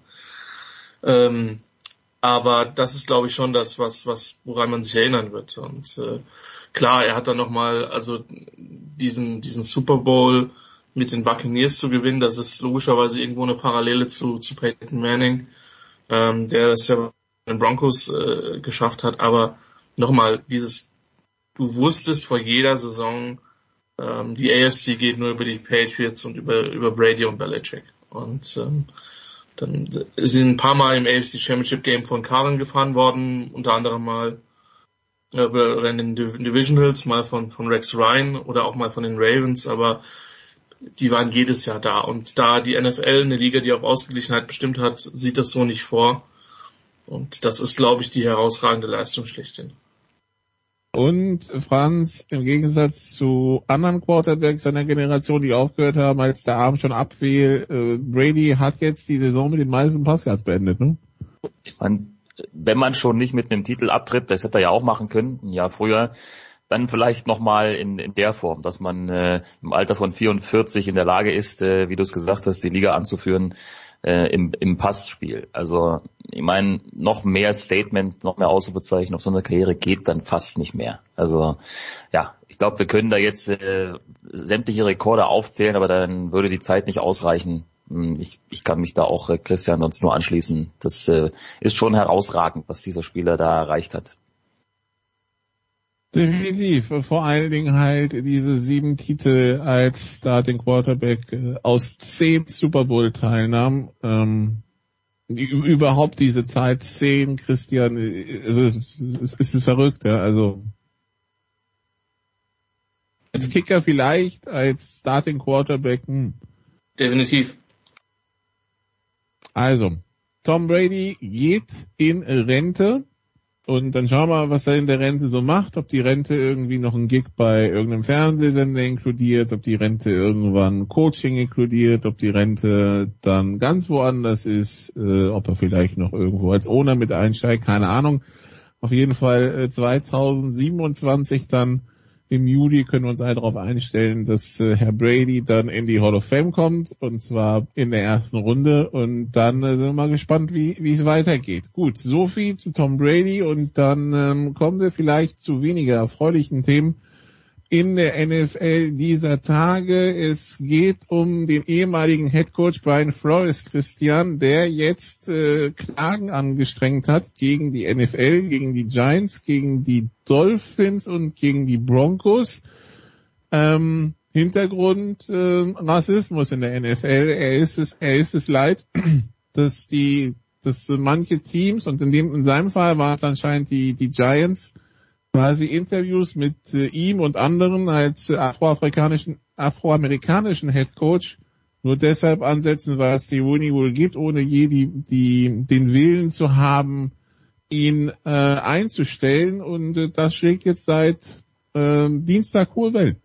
Aber das ist, glaube ich, schon das, woran man sich erinnern wird. Und klar, er hat dann nochmal, also diesen Super Bowl mit den Buccaneers zu gewinnen, das ist logischerweise irgendwo eine Parallele zu Peyton Manning, der das ja bei den Broncos geschafft hat. Aber nochmal, du wusstest vor jeder Saison, die AFC geht nur über die Patriots und über Brady und Belichick. Und dann sind ein paar Mal im AFC Championship Game von Karren gefahren worden, unter anderem mal in den Divisionals, mal von Rex Ryan oder auch mal von den Ravens, aber die waren jedes Jahr da. Und da die NFL, eine Liga, die auf Ausgeglichenheit bestimmt hat, sieht das so nicht vor. Und das ist, glaube ich, die herausragende Leistung schlechthin. Und Franz, im Gegensatz zu anderen Quarterbacks seiner Generation, die aufgehört haben, als der Arm schon abfiel, Brady hat jetzt die Saison mit den meisten Passyards beendet, ne? Ich meine, wenn man schon nicht mit einem Titel abtritt, das hätte er ja auch machen können, ein Jahr früher, dann vielleicht nochmal in der Form, dass man im Alter von 44 in der Lage ist, wie du es gesagt hast, die Liga anzuführen im Passspiel. Also ich meine, noch mehr Statement, noch mehr Ausrufezeichen auf so eine Karriere geht dann fast nicht mehr. Also ja, ich glaube, wir können da jetzt sämtliche Rekorde aufzählen, aber dann würde die Zeit nicht ausreichen. Ich kann mich da auch Christian sonst nur anschließen. Das ist schon herausragend, was dieser Spieler da erreicht hat. Definitiv. Vor allen Dingen halt diese 7 Titel als Starting Quarterback aus 10 Super Bowl Teilnahmen. Überhaupt diese Zeit 10, Christian, also es ist verrückt, ja, also als Kicker vielleicht, als Starting Quarterback, Definitiv. Also, Tom Brady geht in Rente. Und dann schauen wir mal, was er in der Rente so macht, ob die Rente irgendwie noch einen Gig bei irgendeinem Fernsehsender inkludiert, ob die Rente irgendwann Coaching inkludiert, ob die Rente dann ganz woanders ist, ob er vielleicht noch irgendwo als Owner mit einsteigt, keine Ahnung. Auf jeden Fall 2027 dann im Juli können wir uns alle darauf einstellen, dass Herr Brady dann in die Hall of Fame kommt, und zwar in der ersten Runde, und dann sind wir mal gespannt, wie es weitergeht. Gut, so viel zu Tom Brady, und dann kommen wir vielleicht zu weniger erfreulichen Themen in der NFL dieser Tage. Es geht um den ehemaligen Headcoach Brian Flores, Christian, der jetzt Klagen angestrengt hat gegen die NFL, gegen die Giants, gegen die Dolphins und gegen die Broncos. Hintergrund Rassismus in der NFL. Er ist es leid, dass manche Teams, und in seinem Fall waren es anscheinend die Giants, quasi Interviews mit ihm und anderen als afroamerikanischen Headcoach nur deshalb ansetzen, weil es die Rooney wohl gibt, ohne je den Willen zu haben, ihn einzustellen. Und das schlägt jetzt seit Dienstag hohe Wellen.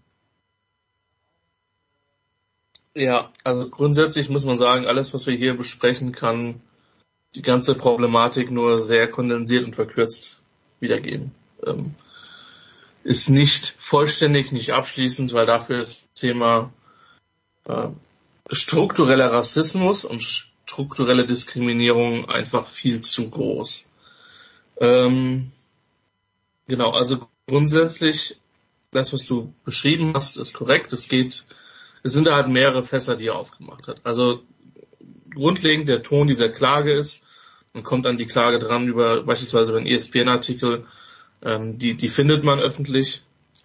Ja, also grundsätzlich muss man sagen, alles, was wir hier besprechen, kann die ganze Problematik nur sehr kondensiert und verkürzt wiedergeben. Ist nicht vollständig, nicht abschließend, weil dafür ist das Thema struktureller Rassismus und strukturelle Diskriminierung einfach viel zu groß. Genau, also grundsätzlich, das, was du beschrieben hast, ist korrekt. Es sind da halt mehrere Fässer, die er aufgemacht hat. Also grundlegend der Ton dieser Klage ist, man kommt an die Klage dran über beispielsweise über einen ESPN-Artikel, die findet man öffentlich,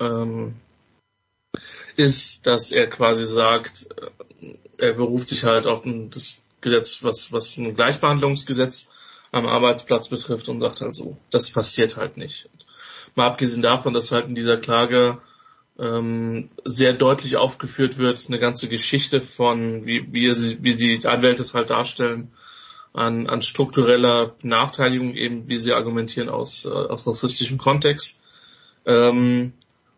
ist, dass er quasi sagt, er beruft sich halt auf das Gesetz, was ein Gleichbehandlungsgesetz am Arbeitsplatz betrifft, und sagt halt so, das passiert halt nicht. Mal abgesehen davon, dass halt in dieser Klage sehr deutlich aufgeführt wird, eine ganze Geschichte von, wie die Anwälte es halt darstellen, an struktureller Benachteiligung, eben wie sie argumentieren aus rassistischem Kontext. Und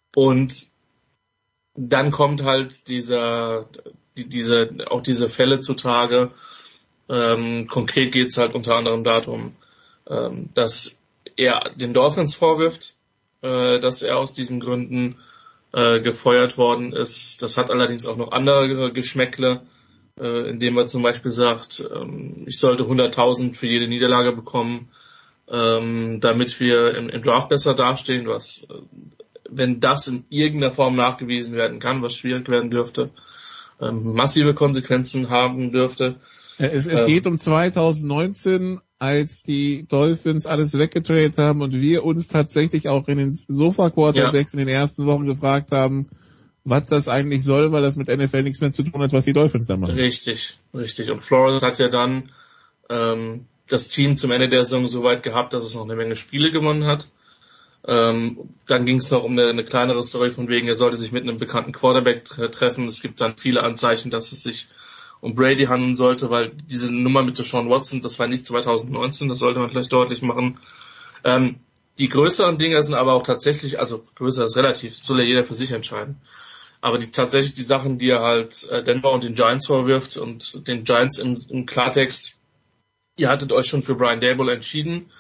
dann kommt halt diese Fälle zutage. Konkret geht es halt unter anderem darum, dass er den Dolphins vorwirft, dass er aus diesen Gründen gefeuert worden ist. Das hat allerdings auch noch andere Geschmäckle, indem er zum Beispiel sagt, ich sollte 100.000 für jede Niederlage bekommen, damit wir im Draft besser dastehen, was, wenn das in irgendeiner Form nachgewiesen werden kann, was schwierig werden dürfte, massive Konsequenzen haben dürfte. Es geht um 2019, als die Dolphins alles weggetradet haben und wir uns tatsächlich auch in den Sofa-Quarterbacks in den ersten Wochen gefragt haben, was das eigentlich soll, weil das mit NFL nichts mehr zu tun hat, was die Dolphins da machen. Richtig. Und Flores hat ja dann das Team zum Ende der Saison so weit gehabt, dass es noch eine Menge Spiele gewonnen hat. Dann ging es noch um eine kleinere Story von wegen, er sollte sich mit einem bekannten Quarterback treffen. Es gibt dann viele Anzeichen, dass es sich um Brady handeln sollte, weil diese Nummer mit Deshaun Watson, das war nicht 2019, das sollte man vielleicht deutlich machen. Die größeren Dinge sind aber auch tatsächlich, also größer ist relativ, soll ja jeder für sich entscheiden. Aber tatsächlich die Sachen, die er halt Denver und den Giants vorwirft, und den Giants im Klartext, ihr hattet euch schon für Brian Daboll entschieden,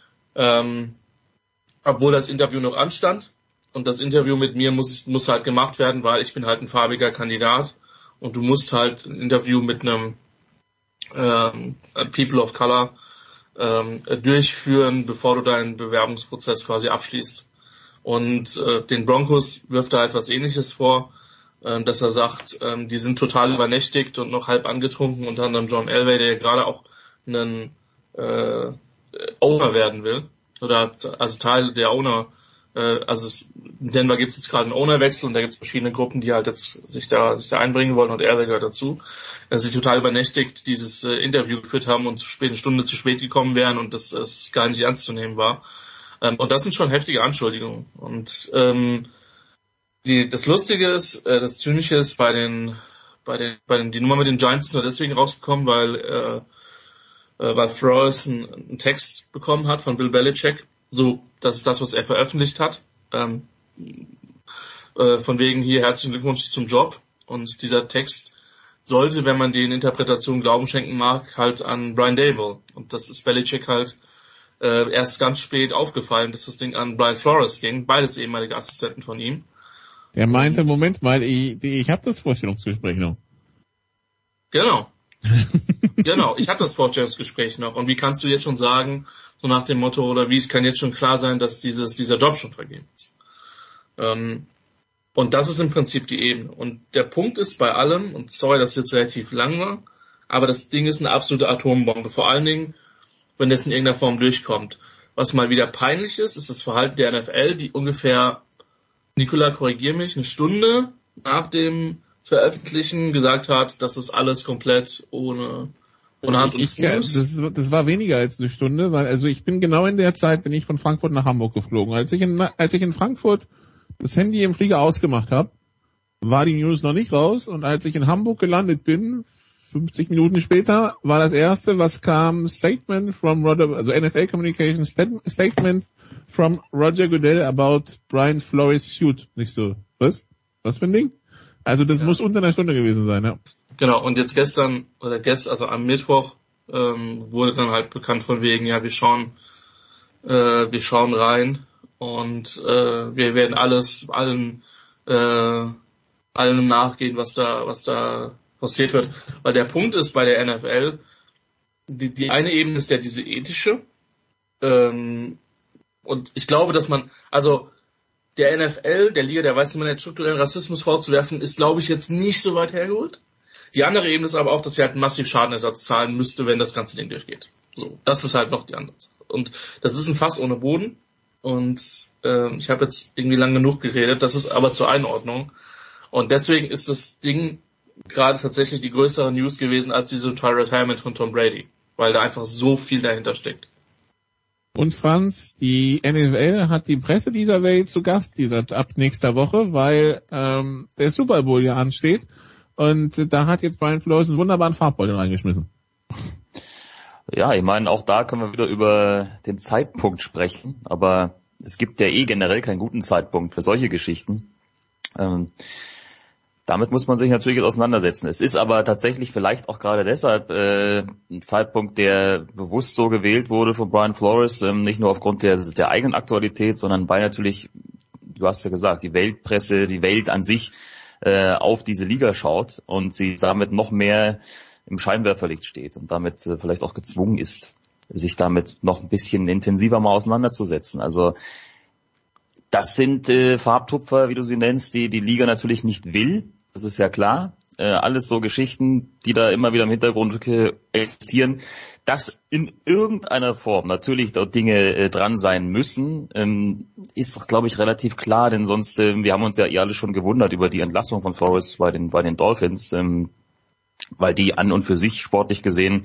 obwohl das Interview noch anstand. Und das Interview mit mir muss halt gemacht werden, weil ich bin halt ein farbiger Kandidat. Und du musst halt ein Interview mit einem People of Color durchführen, bevor du deinen Bewerbungsprozess quasi abschließt. Und den Broncos wirft er halt was Ähnliches vor, dass er sagt, die sind total übernächtigt und noch halb angetrunken, unter anderem John Elway, der gerade auch einen Owner werden will, oder also Teil der Owner. Also in Denver gibt es jetzt gerade einen Ownerwechsel und da gibt es verschiedene Gruppen, die halt jetzt sich da einbringen wollen, und er gehört dazu. Dass sie total übernächtigt dieses Interview geführt haben und eine Stunde zu spät gekommen wären und das gar nicht ernst zu nehmen war. Und das sind schon heftige Anschuldigungen. Und das Lustige ist, das Zynische ist, die Nummer mit den Giants ist nur deswegen rausgekommen, weil Flores einen Text bekommen hat von Bill Belichick. So, das ist das, was er veröffentlicht hat. Von wegen hier herzlichen Glückwunsch zum Job. Und dieser Text sollte, wenn man den Interpretationen Glauben schenken mag, halt an Brian Daboll. Und das ist Belichick halt erst ganz spät aufgefallen, dass das Ding an Brian Flores ging. Beides ehemalige Assistenten von ihm. Der meinte, Moment mal, ich habe das Vorstellungsgespräch noch. Genau. Genau, ich habe das Vorstellungsgespräch noch. Und wie kannst du jetzt schon sagen, so nach dem Motto, oder wie es kann jetzt schon klar sein, dass dieser Job schon vergeben ist. Und das ist im Prinzip die Ebene. Und der Punkt ist bei allem, und sorry, dass es jetzt relativ lang war, aber das Ding ist eine absolute Atombombe. Vor allen Dingen, wenn das in irgendeiner Form durchkommt. Was mal wieder peinlich ist das Verhalten der NFL, die ungefähr, Nicola, korrigier mich, eine Stunde nach dem Veröffentlichen gesagt hat, dass das alles komplett ohne Hand und Fuß. Das war weniger als eine Stunde, weil also ich bin genau in der Zeit, bin ich von Frankfurt nach Hamburg geflogen. Als ich in Frankfurt das Handy im Flieger ausgemacht habe, war die News noch nicht raus, und als ich in Hamburg gelandet bin, 50 Minuten später, war das erste, was kam, Statement from Roger, also NFL Communication Statement from Roger Goodell about Brian Flores shoot. Nicht so, was? Was für ein Ding? Also das muss unter einer Stunde gewesen sein, ja. Genau, und jetzt also am Mittwoch wurde dann halt bekannt von wegen, ja, wir schauen rein und wir werden allem nachgehen, was da passiert wird. Weil der Punkt ist bei der NFL, die eine Ebene ist ja diese ethische, und ich glaube, dass der NFL, der Liga, der weiß, man jetzt strukturellen Rassismus vorzuwerfen, ist, glaube ich, jetzt nicht so weit hergeholt. Die andere Ebene ist aber auch, dass sie halt massiv Schadenersatz zahlen müsste, wenn das ganze Ding durchgeht. So, das ist halt noch die andere Sache. Und das ist ein Fass ohne Boden. Und ich habe jetzt irgendwie lang genug geredet. Das ist aber zur Einordnung. Und deswegen ist das Ding gerade tatsächlich die größere News gewesen als diese Retirement von Tom Brady, weil da einfach so viel dahinter steckt. Und Franz, die NFL hat die Presse dieser Welt zu Gast ab nächster Woche, weil der Super Bowl ja ansteht, und da hat jetzt Brian Flores einen wunderbaren Farbbeutel reingeschmissen. Ja, ich meine, auch da können wir wieder über den Zeitpunkt sprechen, aber es gibt ja generell keinen guten Zeitpunkt für solche Geschichten. Damit muss man sich natürlich jetzt auseinandersetzen. Es ist aber tatsächlich vielleicht auch gerade deshalb ein Zeitpunkt, der bewusst so gewählt wurde von Brian Flores, nicht nur aufgrund der eigenen Aktualität, sondern weil natürlich, du hast ja gesagt, die Weltpresse, die Welt an sich auf diese Liga schaut und sie damit noch mehr im Scheinwerferlicht steht und damit vielleicht auch gezwungen ist, sich damit noch ein bisschen intensiver mal auseinanderzusetzen. Also das sind Farbtupfer, wie du sie nennst, die Liga natürlich nicht will. Das ist ja klar. Alles so Geschichten, die da immer wieder im Hintergrund existieren. Dass in irgendeiner Form natürlich dort Dinge dran sein müssen, ist doch, glaube ich, relativ klar. Denn sonst, wir haben uns ja alle schon gewundert über die Entlassung von Flores bei den Dolphins, weil die an und für sich sportlich gesehen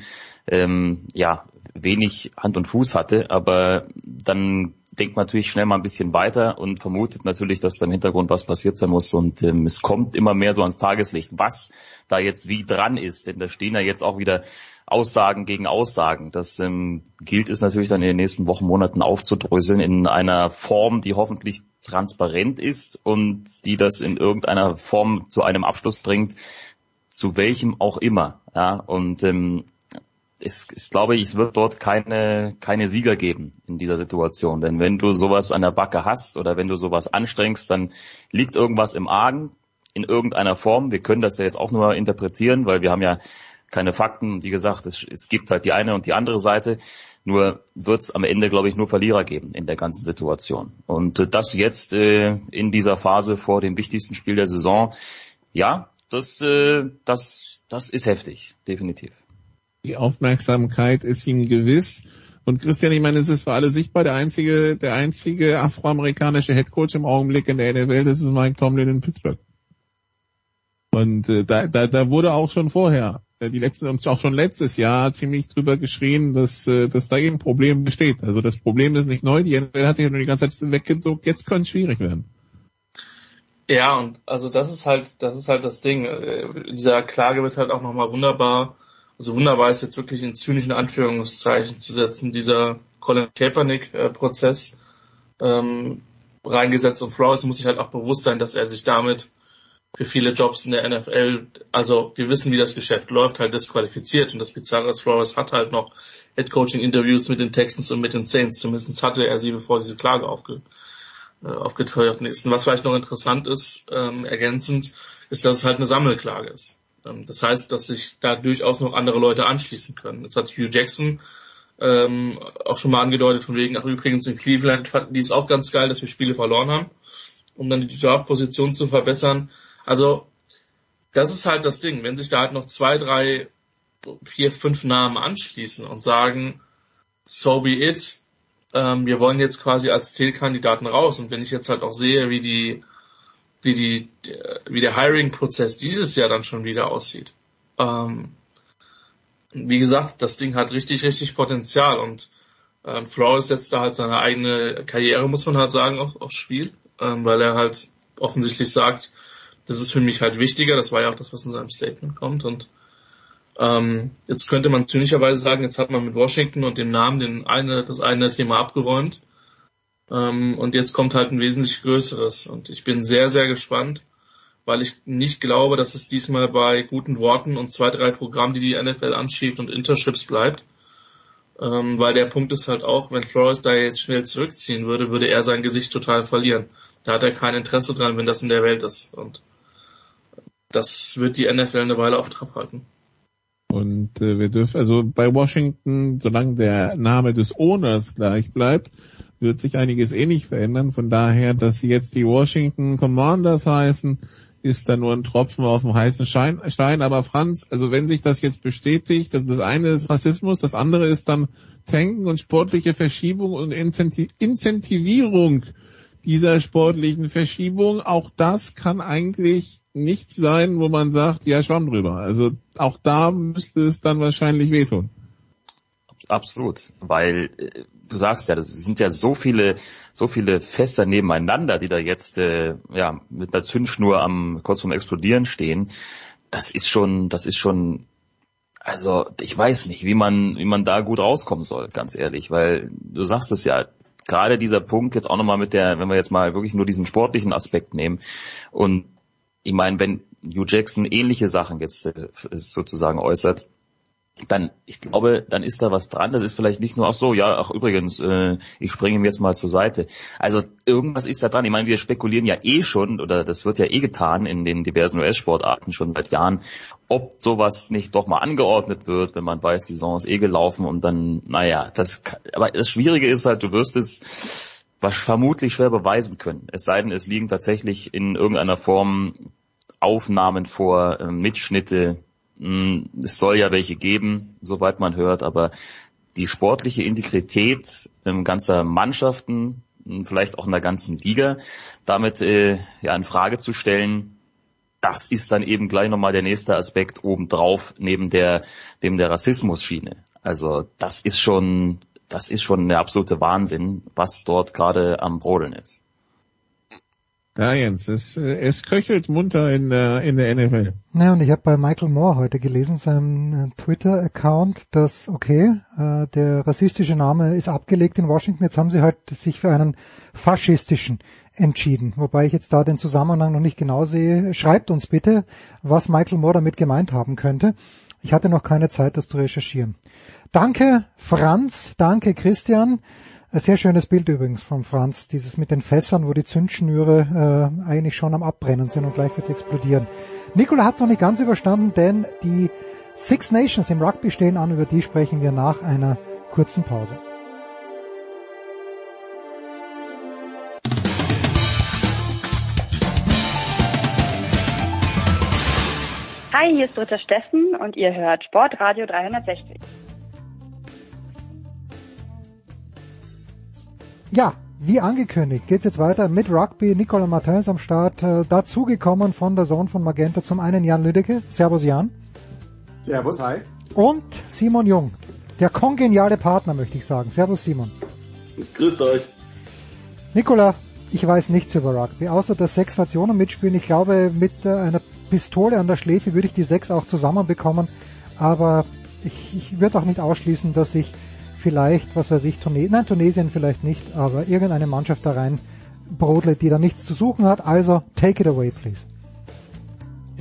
wenig Hand und Fuß hatte. Aber dann denkt man natürlich schnell mal ein bisschen weiter und vermutet natürlich, dass da im Hintergrund was passiert sein muss. Und es kommt immer mehr so ans Tageslicht, was da jetzt wie dran ist. Denn da stehen ja jetzt auch wieder Aussagen gegen Aussagen. Das gilt es natürlich dann in den nächsten Wochen, Monaten aufzudröseln in einer Form, die hoffentlich transparent ist und die das in irgendeiner Form zu einem Abschluss bringt, zu welchem auch immer. Ja, und es glaube ich, es wird dort keine Sieger geben in dieser Situation. Denn wenn du sowas an der Backe hast oder wenn du sowas anstrengst, dann liegt irgendwas im Argen in irgendeiner Form. Wir können das ja jetzt auch nur interpretieren, weil wir haben ja keine Fakten. Wie gesagt, es gibt halt die eine und die andere Seite. Nur wird es am Ende, glaube ich, nur Verlierer geben in der ganzen Situation. Und das jetzt in dieser Phase vor dem wichtigsten Spiel der Saison, ja, das ist heftig, definitiv. Die Aufmerksamkeit ist ihm gewiss. Und Christian, ich meine, es ist für alle sichtbar, der einzige afroamerikanische Headcoach im Augenblick in der NFL, das ist Mike Tomlin in Pittsburgh. Und da wurde auch schon vorher, und auch schon letztes Jahr ziemlich drüber geschrien, dass da eben ein Problem besteht. Also das Problem ist nicht neu, die NFL hat sich ja nur die ganze Zeit weggeduckt, jetzt könnte es schwierig werden. Ja, und also das ist halt das Ding. Dieser Klage wird halt auch nochmal wunderbar ist jetzt wirklich in zynischen Anführungszeichen zu setzen, dieser Colin Kaepernick-Prozess reingesetzt, und Flores muss sich halt auch bewusst sein, dass er sich damit für viele Jobs in der NFL, also wir wissen, wie das Geschäft läuft, halt disqualifiziert. Und das Bizarre ist, Flores hat halt noch Head-Coaching-Interviews mit den Texans und mit den Saints. Zumindest hatte er sie, bevor diese Klage aufgetaucht ist. Und was vielleicht noch interessant ist, ergänzend, ist, dass es halt eine Sammelklage ist. Das heißt, dass sich da durchaus noch andere Leute anschließen können. Das hat Hugh Jackson auch schon mal angedeutet, von wegen, übrigens in Cleveland fanden die es auch ganz geil, dass wir Spiele verloren haben, um dann die Draft-Position zu verbessern. Also, das ist halt das Ding. Wenn sich da halt noch 2, 3, 4, 5 Namen anschließen und sagen, so be it, wir wollen jetzt quasi als Zielkandidaten raus. Und wenn ich jetzt halt auch sehe, wie der Hiring-Prozess dieses Jahr dann schon wieder aussieht, wie gesagt, das Ding hat richtig, richtig Potenzial und Flores setzt da halt seine eigene Karriere, muss man halt sagen, aufs Spiel, weil er halt offensichtlich sagt, das ist für mich halt wichtiger, das war ja auch das, was in seinem Statement kommt und jetzt könnte man zynischerweise sagen, jetzt hat man mit Washington und dem Namen das eine Thema abgeräumt und jetzt kommt halt ein wesentlich größeres und ich bin sehr, sehr gespannt, weil ich nicht glaube, dass es diesmal bei guten Worten und 2, 3 Programmen, die NFL anschiebt und Internships bleibt. Weil der Punkt ist halt auch, wenn Flores da jetzt schnell zurückziehen würde, würde er sein Gesicht total verlieren. Da hat er kein Interesse dran, wenn das in der Welt ist. Und das wird die NFL eine Weile auf Trab halten. Und wir dürfen, also bei Washington, solange der Name des Owners gleich bleibt, wird sich einiges nicht verändern. Von daher, dass sie jetzt die Washington Commanders heißen, ist da nur ein Tropfen auf dem heißen Stein. Aber Franz, also wenn sich das jetzt bestätigt, das eine ist Rassismus, das andere ist dann Tanken und sportliche Verschiebung und Incentivierung dieser sportlichen Verschiebung, auch das kann eigentlich nichts sein, wo man sagt, ja, schwamm drüber. Also auch da müsste es dann wahrscheinlich wehtun. Absolut, weil du sagst ja, das sind ja so viele Fässer nebeneinander, die da jetzt mit der Zündschnur kurz vorm Explodieren stehen. Das ist schon, also ich weiß nicht, wie man da gut rauskommen soll, ganz ehrlich, weil du sagst es ja, gerade dieser Punkt jetzt auch nochmal wenn wir jetzt mal wirklich nur diesen sportlichen Aspekt nehmen und ich meine, wenn Hugh Jackson ähnliche Sachen jetzt sozusagen äußert, ich glaube, dann ist da was dran. Das ist vielleicht nicht nur, übrigens, ich springe ihm jetzt mal zur Seite. Also irgendwas ist da dran. Ich meine, wir spekulieren ja schon, oder das wird ja getan in den diversen US-Sportarten schon seit Jahren, ob sowas nicht doch mal angeordnet wird, wenn man weiß, die Saison ist gelaufen und dann, aber das Schwierige ist halt, du wirst es vermutlich schwer beweisen können. Es sei denn, es liegen tatsächlich in irgendeiner Form Aufnahmen vor, Mitschnitte. Es soll ja welche geben, soweit man hört, aber die sportliche Integrität ganzer Mannschaften, vielleicht auch in der ganzen Liga, damit in Frage zu stellen, das ist dann eben gleich nochmal der nächste Aspekt obendrauf, neben der Rassismus-Schiene. Also das ist schon der absolute Wahnsinn, was dort gerade am Brodeln ist. Ja, Jens, es köchelt munter in der NFL. Na, und ich habe bei Michael Moore heute gelesen, seinem Twitter-Account, dass, der rassistische Name ist abgelegt in Washington. Jetzt haben sie halt sich für einen faschistischen entschieden. Wobei ich jetzt da den Zusammenhang noch nicht genau sehe. Schreibt uns bitte, was Michael Moore damit gemeint haben könnte. Ich hatte noch keine Zeit, das zu recherchieren. Danke, Franz. Danke, Christian. Ein sehr schönes Bild übrigens von Franz, dieses mit den Fässern, wo die Zündschnüre eigentlich schon am Abbrennen sind und gleich wird es explodieren. Nikola hat es noch nicht ganz überstanden, denn die Six Nations im Rugby stehen an, über die sprechen wir nach einer kurzen Pause. Hi, hier ist Britta Steffen und ihr hört Sportradio 360. Ja, wie angekündigt, geht's jetzt weiter mit Rugby. Nicolas Martin ist am Start, dazugekommen von der Sohn von Magenta. Zum einen Jan Lüdecke. Servus Jan. Servus, hi. Und Simon Jung, der kongeniale Partner, möchte ich sagen. Servus Simon. Grüßt euch. Nicolas, ich weiß nichts über Rugby, außer dass 6 Nationen mitspielen. Ich glaube, mit einer Pistole an der Schläfe würde ich die 6 auch zusammenbekommen. Aber ich würde auch nicht ausschließen, dass ich vielleicht, Tunesien vielleicht nicht, aber irgendeine Mannschaft da rein brodelt, die da nichts zu suchen hat. Also, take it away, please.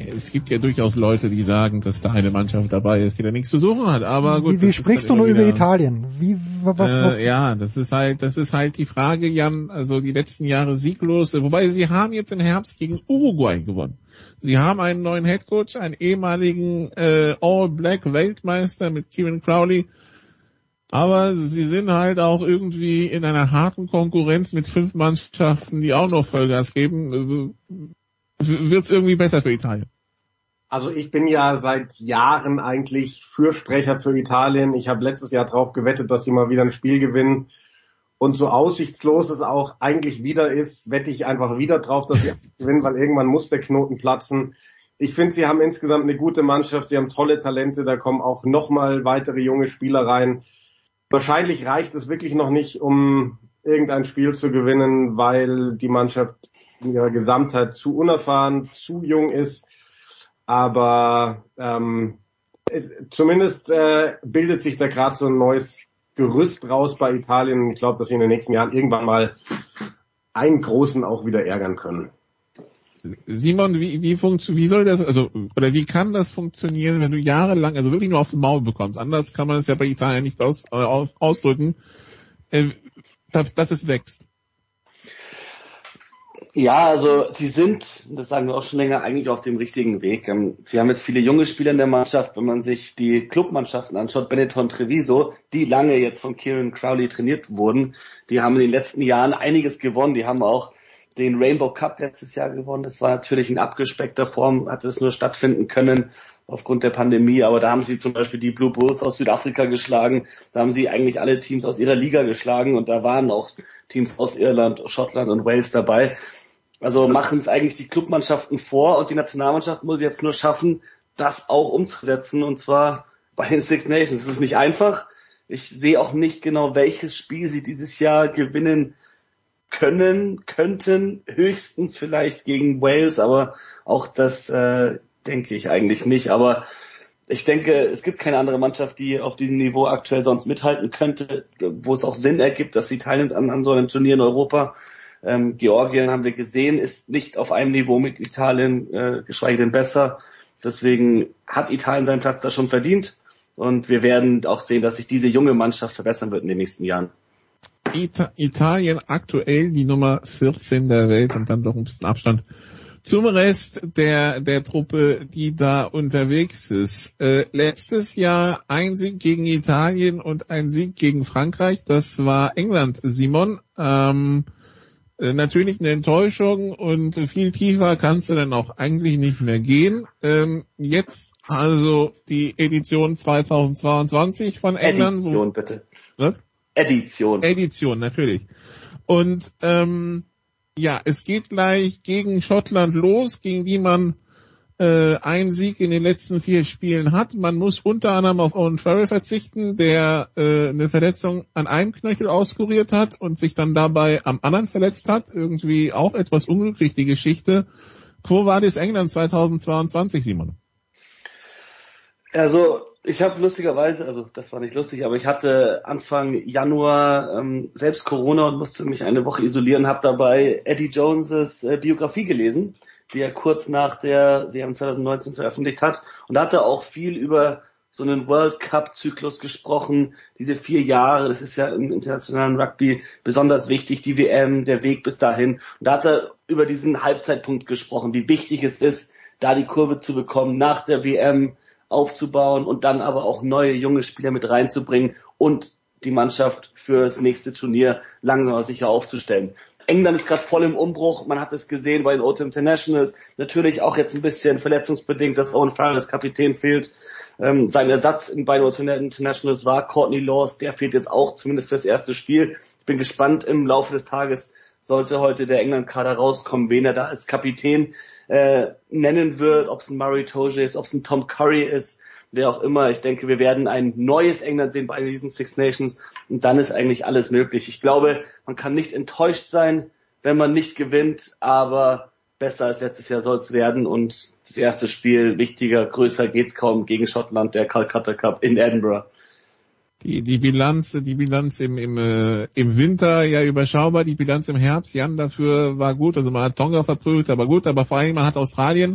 Es gibt ja durchaus Leute, die sagen, dass da eine Mannschaft dabei ist, die da nichts zu suchen hat. Aber gut. Wie sprichst du nur über Italien? Was? Ja, das ist halt die Frage, Jan. Also die letzten Jahre sieglos. Wobei sie haben jetzt im Herbst gegen Uruguay gewonnen. Sie haben einen neuen Headcoach, einen ehemaligen All-Black-Weltmeister mit Kieran Crowley. Aber sie sind halt auch irgendwie in einer harten Konkurrenz mit 5 Mannschaften, die auch noch Vollgas geben. Wird's irgendwie besser für Italien? Also ich bin ja seit Jahren eigentlich Fürsprecher für Italien. Ich habe letztes Jahr drauf gewettet, dass sie mal wieder ein Spiel gewinnen. Und so aussichtslos es auch eigentlich wieder ist, wette ich einfach wieder drauf, dass sie gewinnen, weil irgendwann muss der Knoten platzen. Ich finde, sie haben insgesamt eine gute Mannschaft, sie haben tolle Talente, da kommen auch nochmal weitere junge Spieler rein. Wahrscheinlich reicht es wirklich noch nicht, um irgendein Spiel zu gewinnen, weil die Mannschaft in ihrer Gesamtheit zu unerfahren, zu jung ist. Aber zumindest bildet sich da gerade so ein neues Gerüst raus bei Italien. Ich glaube, dass sie in den nächsten Jahren irgendwann mal einen Großen auch wieder ärgern können. Simon, wie soll das, also, oder wie kann das funktionieren, wenn du jahrelang, also wirklich nur auf den Maul bekommst? Anders kann man es ja bei Italien nicht ausdrücken, dass es wächst. Ja, also sie sind, das sagen wir auch schon länger, eigentlich auf dem richtigen Weg. Sie haben jetzt viele junge Spieler in der Mannschaft. Wenn man sich die Clubmannschaften anschaut, Benetton, Treviso, die lange jetzt von Kieran Crowley trainiert wurden, die haben in den letzten Jahren einiges gewonnen. Die haben auch den Rainbow Cup letztes Jahr gewonnen. Das war natürlich in abgespeckter Form, hat es nur stattfinden können aufgrund der Pandemie. Aber da haben sie zum Beispiel die Blue Bulls aus Südafrika geschlagen. Da haben sie eigentlich alle Teams aus ihrer Liga geschlagen. Und da waren auch Teams aus Irland, Schottland und Wales dabei. Also machen es eigentlich die Clubmannschaften vor und die Nationalmannschaft muss jetzt nur schaffen, das auch umzusetzen, und zwar bei den Six Nations. Es ist nicht einfach. Ich sehe auch nicht genau, welches Spiel sie dieses Jahr gewinnen könnten, höchstens vielleicht gegen Wales, aber auch das denke ich eigentlich nicht. Aber ich denke, es gibt keine andere Mannschaft, die auf diesem Niveau aktuell sonst mithalten könnte, wo es auch Sinn ergibt, dass sie teilnimmt an so einem Turnier in Europa. Georgien, haben wir gesehen, ist nicht auf einem Niveau mit Italien, geschweige denn besser. Deswegen hat Italien seinen Platz da schon verdient. Und wir werden auch sehen, dass sich diese junge Mannschaft verbessern wird in den nächsten Jahren. Italien aktuell die Nummer 14 der Welt und dann doch ein bisschen Abstand zum Rest der Truppe, die da unterwegs ist. Letztes Jahr ein Sieg gegen Italien und ein Sieg gegen Frankreich. Das war England, Simon. Natürlich eine Enttäuschung und viel tiefer kannst du dann auch eigentlich nicht mehr gehen. Jetzt also die Edition 2022 von England. Edition, bitte. Was? Edition, natürlich. Und ja, es geht gleich gegen Schottland los, gegen die man einen Sieg in den letzten 4 Spielen hat. Man muss unter anderem auf Owen Farrell verzichten, der eine Verletzung an einem Knöchel auskuriert hat und sich dann dabei am anderen verletzt hat. Irgendwie auch etwas unglücklich, die Geschichte. Quo vadis England 2022, Simon? Also ich habe lustigerweise, also das war nicht lustig, aber ich hatte Anfang Januar selbst Corona und musste mich eine Woche isolieren, habe dabei Eddie Jones' Biografie gelesen, die er kurz nach der WM 2019 veröffentlicht hat. Und da hat er auch viel über so einen World Cup Zyklus gesprochen, diese 4 Jahre, das ist ja im internationalen Rugby besonders wichtig, die WM, der Weg bis dahin. Und da hat er über diesen Halbzeitpunkt gesprochen, wie wichtig es ist, da die Kurve zu bekommen, nach der WM aufzubauen und dann aber auch neue junge Spieler mit reinzubringen und die Mannschaft fürs nächste Turnier langsam aber sicher aufzustellen. England ist gerade voll im Umbruch, man hat es gesehen bei den Autumn Internationals, natürlich auch jetzt ein bisschen verletzungsbedingt, dass Owen Farrell als Kapitän fehlt. Sein Ersatz bei den Autumn Internationals war Courtney Lawes, der fehlt jetzt auch, zumindest fürs erste Spiel. Ich bin gespannt, im Laufe des Tages sollte heute der England-Kader rauskommen, wen er da als Kapitän nennen wird, ob es ein Murray Toje ist, ob es ein Tom Curry ist, wer auch immer. Ich denke, wir werden ein neues England sehen bei diesen Six Nations und dann ist eigentlich alles möglich. Ich glaube, man kann nicht enttäuscht sein, wenn man nicht gewinnt, aber besser als letztes Jahr soll es werden und das erste Spiel wichtiger, größer geht's kaum gegen Schottland, der Calcutta Cup in Edinburgh. Die Bilanz im Winter ja überschaubar, die Bilanz im Herbst, Jan, dafür war gut, also man hat Tonga verprügelt, aber gut, aber vor allem man hat Australien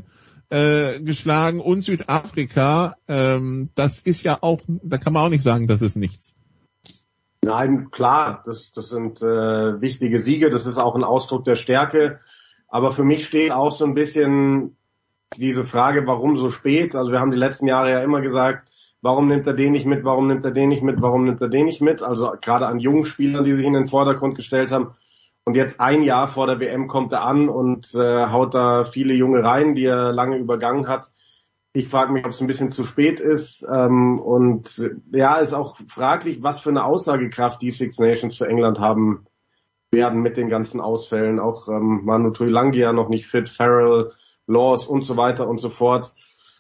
geschlagen und Südafrika. Das ist ja auch, da kann man auch nicht sagen, das ist nichts. Nein, klar, das sind wichtige Siege, das ist auch ein Ausdruck der Stärke. Aber für mich steht auch so ein bisschen diese Frage, warum so spät? Also wir haben die letzten Jahre ja immer gesagt, warum nimmt er den nicht mit, warum nimmt er den nicht mit, warum nimmt er den nicht mit? Also gerade an jungen Spielern, die sich in den Vordergrund gestellt haben. Und jetzt ein Jahr vor der WM kommt er an und haut da viele Junge rein, die er lange übergangen hat. Ich frage mich, ob es ein bisschen zu spät ist. Und ja, ist auch fraglich, was für eine Aussagekraft die Six Nations für England haben werden mit den ganzen Ausfällen. Auch Manu Tuilagi noch nicht fit, Farrell, Laws und so weiter und so fort.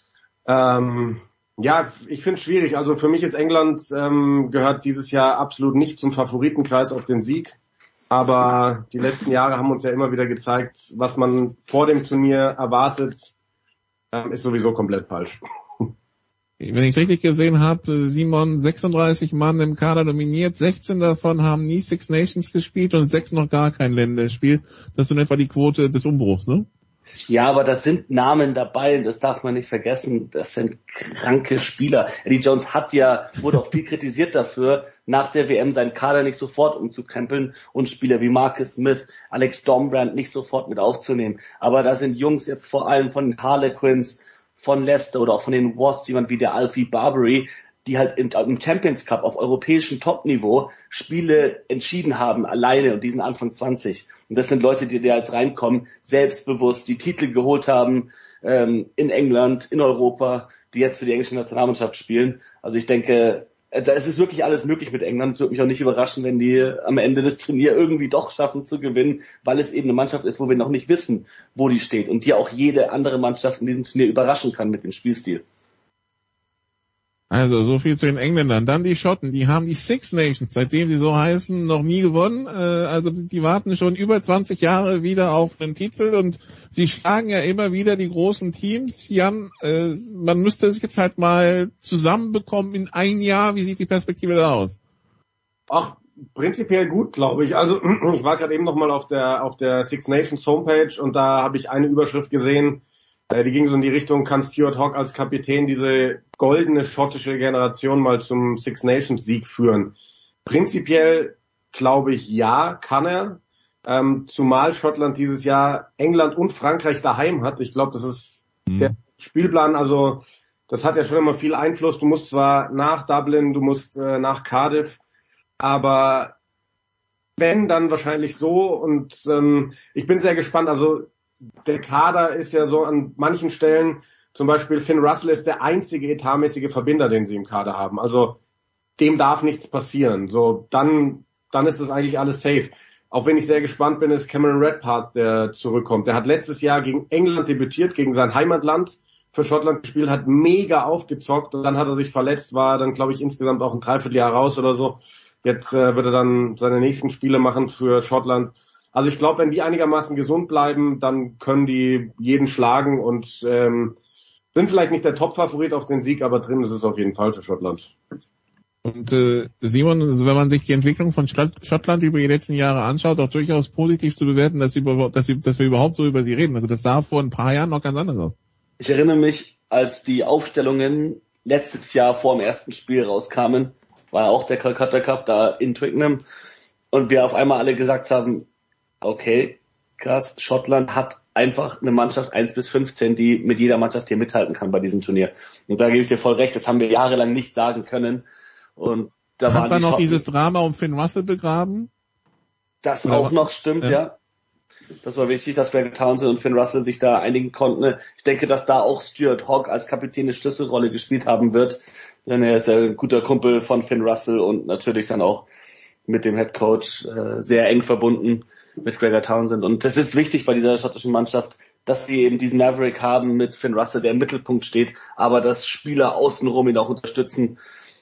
Ja, ich finde es schwierig. Also für mich ist England gehört dieses Jahr absolut nicht zum Favoritenkreis auf den Sieg. Aber die letzten Jahre haben uns ja immer wieder gezeigt, was man vor dem Turnier erwartet, ist sowieso komplett falsch. Wenn ich es richtig gesehen habe, Simon, 36 Mann im Kader nominiert, 16 davon haben nie Six Nations gespielt und 6 noch gar kein Länderspiel. Das ist in etwa die Quote des Umbruchs, ne? Ja, aber das sind Namen dabei, das darf man nicht vergessen. Das sind kranke Spieler. Eddie Jones wurde auch viel kritisiert dafür, nach der WM seinen Kader nicht sofort umzukrempeln und Spieler wie Marcus Smith, Alex Dombrand nicht sofort mit aufzunehmen. Aber da sind Jungs jetzt vor allem von den Harlequins, von Leicester oder auch von den Wasps, jemand wie der Alfie Barbary, die halt im Champions Cup auf europäischem Topniveau Spiele entschieden haben, alleine, und die sind Anfang 20. Und das sind Leute, die da jetzt reinkommen, selbstbewusst, die Titel geholt haben, in England, in Europa, die jetzt für die englische Nationalmannschaft spielen. Also ich denke, es ist wirklich alles möglich mit England. Es würde mich auch nicht überraschen, wenn die am Ende des Turniers irgendwie doch schaffen zu gewinnen, weil es eben eine Mannschaft ist, wo wir noch nicht wissen, wo die steht und die auch jede andere Mannschaft in diesem Turnier überraschen kann mit dem Spielstil. Also, so viel zu den Engländern. Dann die Schotten, die haben die Six Nations, seitdem sie so heißen, noch nie gewonnen. Also, die warten schon über 20 Jahre wieder auf einen Titel und sie schlagen ja immer wieder die großen Teams. Jan, man müsste sich jetzt halt mal zusammenbekommen in ein Jahr. Wie sieht die Perspektive da aus? Ach, prinzipiell gut, glaube ich. Also, ich war gerade eben nochmal auf der Six Nations Homepage und da habe ich eine Überschrift gesehen, die ging so in die Richtung, kann Stuart Hogg als Kapitän diese goldene schottische Generation mal zum Six Nations Sieg führen? Prinzipiell glaube ich, ja, kann er. Zumal Schottland dieses Jahr England und Frankreich daheim hat. Ich glaube, das ist der Spielplan. Also das hat ja schon immer viel Einfluss. Du musst zwar nach Dublin, du musst nach Cardiff, aber wenn, dann wahrscheinlich so. Und ich bin sehr gespannt. Also der Kader ist ja so an manchen Stellen, zum Beispiel Finn Russell ist der einzige etatmäßige Verbinder, den sie im Kader haben. Also dem darf nichts passieren. So, dann ist das eigentlich alles safe. Auch wenn ich sehr gespannt bin, ist Cameron Redpath, der zurückkommt. Der hat letztes Jahr gegen England debütiert, gegen sein Heimatland für Schottland gespielt, hat mega aufgezockt und dann hat er sich verletzt, war dann, glaube ich, insgesamt auch ein Dreivierteljahr raus oder so. Jetzt wird er dann seine nächsten Spiele machen für Schottland. Also ich glaube, wenn die einigermaßen gesund bleiben, dann können die jeden schlagen und sind vielleicht nicht der Top-Favorit auf den Sieg, aber drin ist es auf jeden Fall für Schottland. Und Simon, also wenn man sich die Entwicklung von Schottland über die letzten Jahre anschaut, auch durchaus positiv zu bewerten, dass wir überhaupt so über sie reden. Also das sah vor ein paar Jahren noch ganz anders aus. Ich erinnere mich, als die Aufstellungen letztes Jahr vor dem ersten Spiel rauskamen, war ja auch der Calcutta Cup da in Twickenham und wir auf einmal alle gesagt haben, okay, krass, Schottland hat einfach eine Mannschaft 1 bis 15, die mit jeder Mannschaft hier mithalten kann bei diesem Turnier. Und da gebe ich dir voll recht, das haben wir jahrelang nicht sagen können. Und da hat dann noch dieses Drama um Finn Russell begraben? Das auch noch, stimmt, ja. Das war wichtig, dass Greg Townsend und Finn Russell sich da einigen konnten. Ich denke, dass da auch Stuart Hogg als Kapitän eine Schlüsselrolle gespielt haben wird. Denn er ist ja ein guter Kumpel von Finn Russell und natürlich dann auch mit dem Head Coach sehr eng verbunden mit Gregor Townsend. Und das ist wichtig bei dieser schottischen Mannschaft, dass sie eben diesen Maverick haben mit Finn Russell, der im Mittelpunkt steht, aber dass Spieler außenrum ihn auch unterstützen.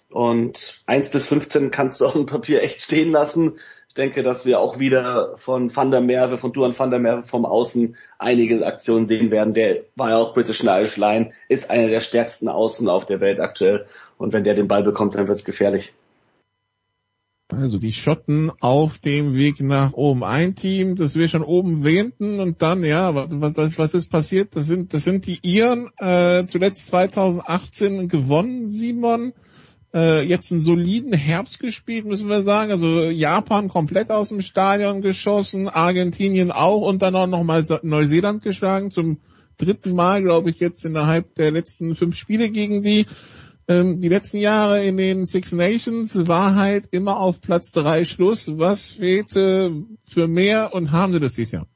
Und 1 bis 15 kannst du auf dem Papier echt stehen lassen. Ich denke, dass wir auch wieder von Van der Merwe, von Duan van der Merwe vom Außen einige Aktionen sehen werden. Der war ja auch British and Irish Lion, ist einer der stärksten Außen auf der Welt aktuell. Und wenn der den Ball bekommt, dann wird's gefährlich. Also die Schotten auf dem Weg nach oben. Ein Team, das wir schon oben wähnten und dann, ja, was ist passiert? Das sind die Iren, zuletzt 2018 gewonnen, Simon. Jetzt einen soliden Herbst gespielt, müssen wir sagen. Also Japan komplett aus dem Stadion geschossen, Argentinien auch und dann auch nochmal Neuseeland geschlagen. Zum 3. Mal, glaube ich, jetzt innerhalb der letzten 5 Spiele gegen die. Die letzten Jahre in den Six Nations war halt immer auf Platz 3 Schluss. Was fehlte für mehr und haben sie das dieses Jahr?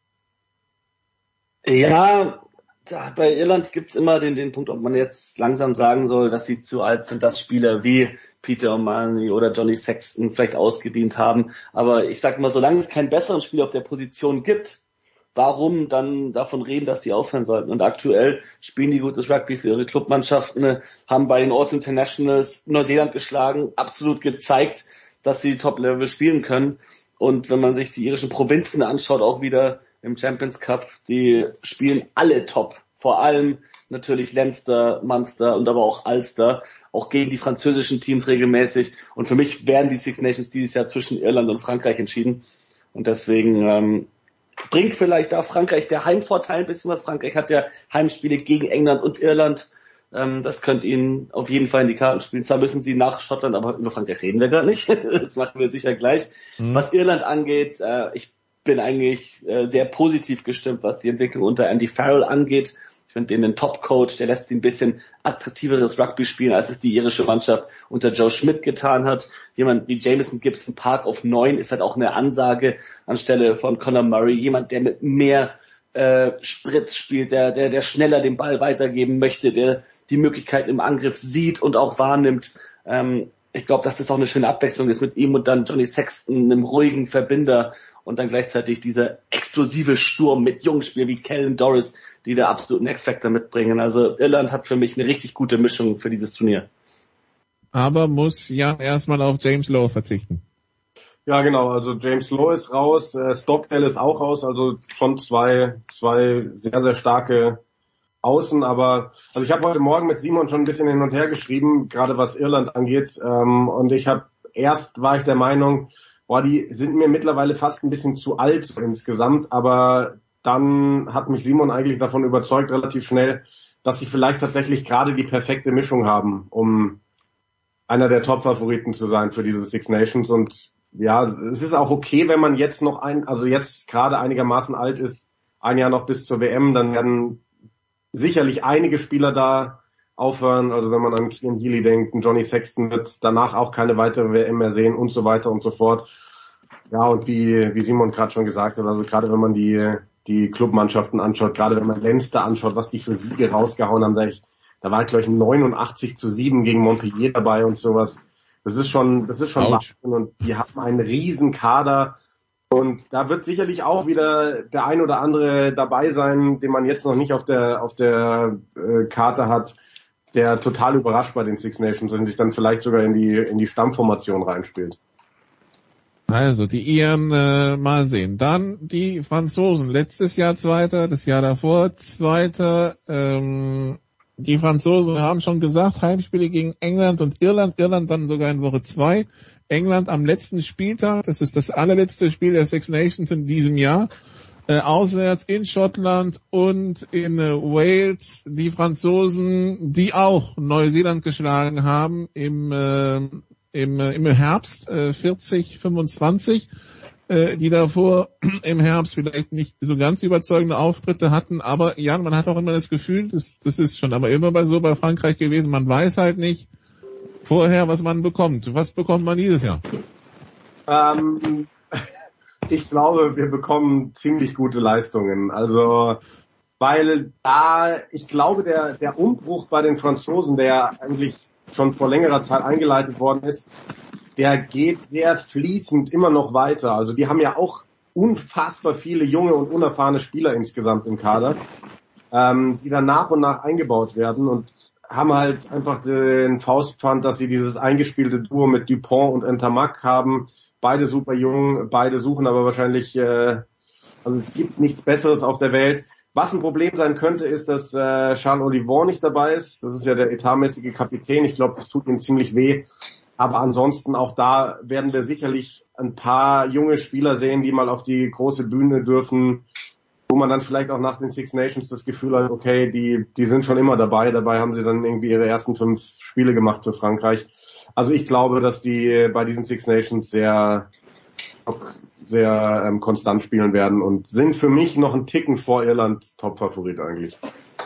Ja, bei Irland gibt's immer den Punkt, ob man jetzt langsam sagen soll, dass sie zu alt sind, dass Spieler wie Peter O'Mahony oder Johnny Sexton vielleicht ausgedient haben. Aber ich sag mal, solange es keinen besseren Spieler auf der Position gibt, warum dann davon reden, dass die aufhören sollten? Und aktuell spielen die gutes Rugby für ihre Clubmannschaften, haben bei den All Internationals Neuseeland geschlagen, absolut gezeigt, dass sie Top-Level spielen können. Und wenn man sich die irischen Provinzen anschaut, auch wieder im Champions Cup, die spielen alle top. Vor allem natürlich Leinster, Munster und aber auch Ulster, auch gegen die französischen Teams regelmäßig. Und für mich werden die Six Nations dieses Jahr zwischen Irland und Frankreich entschieden. Und deswegen bringt vielleicht da Frankreich der Heimvorteil ein bisschen was. Frankreich hat ja Heimspiele gegen England und Irland. Das könnte ihnen auf jeden Fall in die Karten spielen. Zwar müssen sie nach Schottland, aber über Frankreich reden wir gar nicht. Das machen wir sicher gleich. Was Irland angeht, ich bin eigentlich sehr positiv gestimmt, was die Entwicklung unter Andy Farrell angeht. Ich finde den Top-Coach, der lässt sie ein bisschen attraktiveres Rugby spielen, als es die irische Mannschaft unter Joe Schmidt getan hat. Jemand wie Jamison Gibson Park auf 9 ist halt auch eine Ansage anstelle von Conor Murray. Jemand, der mit mehr Spritz spielt, der schneller den Ball weitergeben möchte, der die Möglichkeiten im Angriff sieht und auch wahrnimmt. Ich glaube, dass das auch eine schöne Abwechslung ist mit ihm und dann Johnny Sexton, einem ruhigen Verbinder und dann gleichzeitig dieser explosive Sturm mit Jungspielern wie Kellen Doris, die da absoluten X-Factor mitbringen. Also Irland hat für mich eine richtig gute Mischung für dieses Turnier. Aber muss Jan erstmal auf James Lowe verzichten. Ja, genau. Also James Lowe ist raus, Stockdale ist auch raus. Also schon zwei sehr, sehr starke Außen. Aber also ich habe heute Morgen mit Simon schon ein bisschen hin und her geschrieben, gerade was Irland angeht. Und erst war ich der Meinung, die sind mir mittlerweile fast ein bisschen zu alt insgesamt. Aber dann hat mich Simon eigentlich davon überzeugt, relativ schnell, dass sie vielleicht tatsächlich gerade die perfekte Mischung haben, um einer der Top-Favoriten zu sein für diese Six Nations. Und ja, es ist auch okay, wenn man jetzt noch jetzt gerade einigermaßen alt ist, ein Jahr noch bis zur WM, dann werden sicherlich einige Spieler da aufhören. Also wenn man an Cian Healy denkt, Johnny Sexton wird danach auch keine weitere WM mehr sehen und so weiter und so fort. Ja, und wie Simon gerade schon gesagt hat, also gerade wenn man die Clubmannschaften anschaut, gerade wenn man Leinster anschaut, was die für Siege rausgehauen haben, da war glaube ich 89-7 gegen Montpellier dabei und sowas. Das ist schon Wahnsinn und die haben einen riesen Kader und da wird sicherlich auch wieder der ein oder andere dabei sein, den man jetzt noch nicht auf der Karte hat, der total überrascht bei den Six Nations und sich dann vielleicht sogar in die Stammformation reinspielt. Also die Iren mal sehen. Dann die Franzosen. Letztes Jahr Zweiter, das Jahr davor Zweiter. Die Franzosen haben schon gesagt, Heimspiele gegen England und Irland. Irland dann sogar in Woche 2. England am letzten Spieltag. Das ist das allerletzte Spiel der Six Nations in diesem Jahr. Auswärts in Schottland und in Wales. Die Franzosen, die auch Neuseeland geschlagen haben im Herbst 40-25, die davor im Herbst vielleicht nicht so ganz überzeugende Auftritte hatten, aber ja, man hat auch immer das Gefühl, das ist schon aber immer bei Frankreich gewesen, man weiß halt nicht vorher, was man bekommt. Was bekommt man dieses Jahr? Ich glaube, wir bekommen ziemlich gute Leistungen, also weil ich glaube, der Umbruch bei den Franzosen, der eigentlich schon vor längerer Zeit eingeleitet worden ist, der geht sehr fließend immer noch weiter. Also die haben ja auch unfassbar viele junge und unerfahrene Spieler insgesamt im Kader, die dann nach und nach eingebaut werden und haben halt einfach den Faustpfand, dass sie dieses eingespielte Duo mit Dupont und Ntamak haben. Beide super jung, beide suchen aber wahrscheinlich, also es gibt nichts Besseres auf der Welt. Was ein Problem sein könnte, ist, dass Charles Olivon nicht dabei ist. Das ist ja der etatmäßige Kapitän. Ich glaube, das tut ihm ziemlich weh. Aber ansonsten auch da werden wir sicherlich ein paar junge Spieler sehen, die mal auf die große Bühne dürfen, wo man dann vielleicht auch nach den Six Nations das Gefühl hat, okay, die sind schon immer dabei. Dabei haben sie dann irgendwie ihre ersten 5 Spiele gemacht für Frankreich. Also ich glaube, dass die bei diesen Six Nations sehr konstant spielen werden und sind für mich noch einen Ticken vor Irland Top-Favorit eigentlich.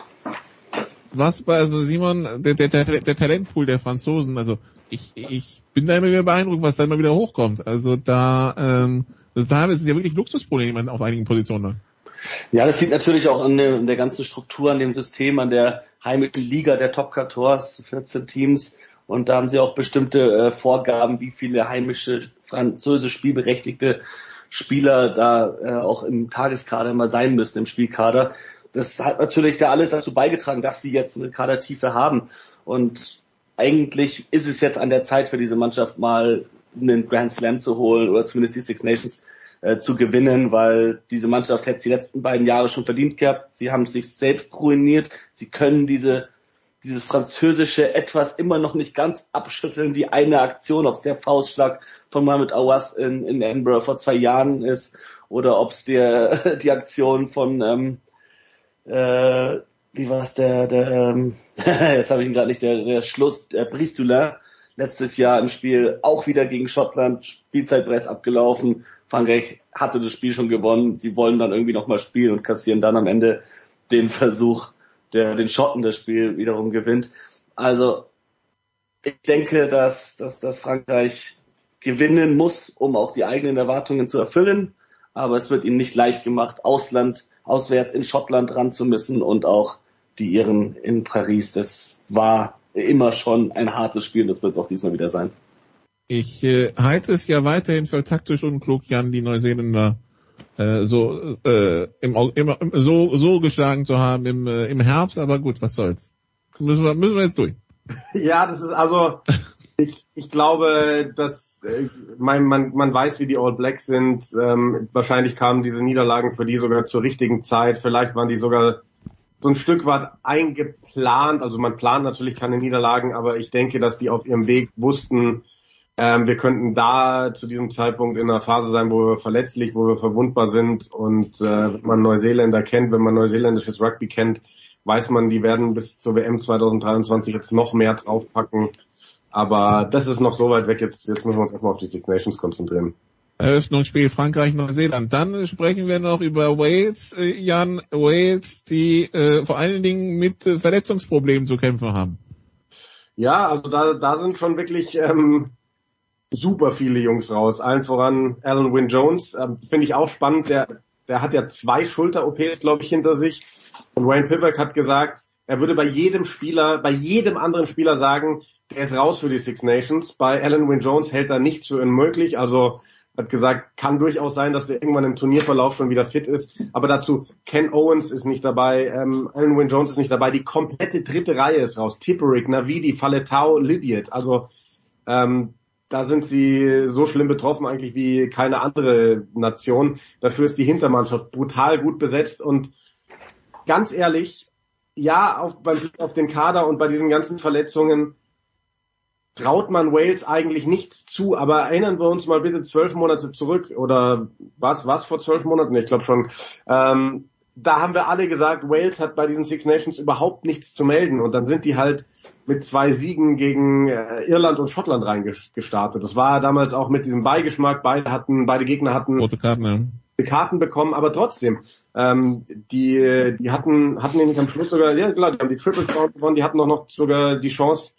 Also Simon, der Talentpool der Franzosen, also ich bin da immer wieder beeindruckt, was da immer wieder hochkommt. Also da ist ja wirklich Luxusprobleme auf einigen Positionen. Ja, das liegt natürlich auch an der ganzen Struktur, an dem System, an der heimischen Liga der Top 14, 14 Teams. Und da haben sie auch bestimmte Vorgaben, wie viele heimische französisch spielberechtigte Spieler da auch im Tageskader immer sein müssen, im Spielkader. Das hat natürlich da alles dazu beigetragen, dass sie jetzt eine Kadertiefe haben. Und eigentlich ist es jetzt an der Zeit für diese Mannschaft mal einen Grand Slam zu holen oder zumindest die Six Nations zu gewinnen, weil diese Mannschaft hätte es die letzten beiden Jahre schon verdient gehabt. Sie haben sich selbst ruiniert. Sie können dieses französische Etwas immer noch nicht ganz abschütteln. Die eine Aktion, ob es der Faustschlag von Mohamed Aouas in Edinburgh vor 2 Jahren ist oder ob es die Aktion von wie war es jetzt habe ich ihn gerade nicht, der Schluss, der Brice Dulin letztes Jahr im Spiel, auch wieder gegen Schottland, Spielzeit bereits abgelaufen. Frankreich hatte das Spiel schon gewonnen. Sie wollen dann irgendwie nochmal spielen und kassieren dann am Ende den Versuch, der den Schotten das Spiel wiederum gewinnt. Also ich denke, dass Frankreich gewinnen muss, um auch die eigenen Erwartungen zu erfüllen. Aber es wird ihnen nicht leicht gemacht, auswärts in Schottland ran zu müssen und auch die Iren in Paris. Das war immer schon ein hartes Spiel, das wird es auch diesmal wieder sein. Ich halte es ja weiterhin für taktisch unklug, Jan, die Neuseeländer so geschlagen zu haben im Herbst, aber gut, was soll's. Müssen wir jetzt durch. Ja, das ist also, ich glaube, dass man weiß, wie die All Blacks sind. Wahrscheinlich kamen diese Niederlagen für die sogar zur richtigen Zeit. Vielleicht waren die sogar so ein Stück weit eingeplant. Also man plant natürlich keine Niederlagen, aber ich denke, dass die auf ihrem Weg wussten, wir könnten da zu diesem Zeitpunkt in einer Phase sein, wo wir verletzlich, wo wir verwundbar sind. Und wenn man Neuseeländer kennt, wenn man neuseeländisches Rugby kennt, weiß man, die werden bis zur WM 2023 jetzt noch mehr draufpacken. Aber das ist noch so weit weg. Jetzt müssen wir uns erstmal auf die Six Nations konzentrieren. Eröffnungsspiel Frankreich-Neuseeland. Dann sprechen wir noch über Wales. Jan, Wales, die vor allen Dingen mit Verletzungsproblemen zu kämpfen haben. Ja, also da sind schon wirklich super viele Jungs raus. Allen voran Alan Wynne-Jones. Finde ich auch spannend. Der hat ja 2 Schulter-OPs, glaube ich, hinter sich. Und Wayne Pivac hat gesagt, er würde bei jedem anderen Spieler sagen, der ist raus für die Six Nations. Bei Alan Wynne-Jones hält er nichts für unmöglich. Also hat gesagt, kann durchaus sein, dass der irgendwann im Turnierverlauf schon wieder fit ist. Aber dazu, Ken Owens ist nicht dabei, Alan Wynne-Jones ist nicht dabei. Die komplette dritte Reihe ist raus. Tipuric, Navidi, Faletau, Lydiot. Also da sind sie so schlimm betroffen eigentlich wie keine andere Nation. Dafür ist die Hintermannschaft brutal gut besetzt und ganz ehrlich, ja, beim Blick auf den Kader und bei diesen ganzen Verletzungen traut man Wales eigentlich nichts zu, aber erinnern wir uns mal bitte 12 Monate zurück oder was vor 12 Monaten? Ich glaube schon. Da haben wir alle gesagt, Wales hat bei diesen Six Nations überhaupt nichts zu melden und dann sind die halt mit 2 Siegen gegen Irland und Schottland reingestartet. Das war damals auch mit diesem Beigeschmack. Beide Gegner hatten rote Karten bekommen, aber trotzdem, die hatten nämlich am Schluss sogar, ja klar, die haben die Triple Crown gewonnen, die hatten auch noch sogar die Chance,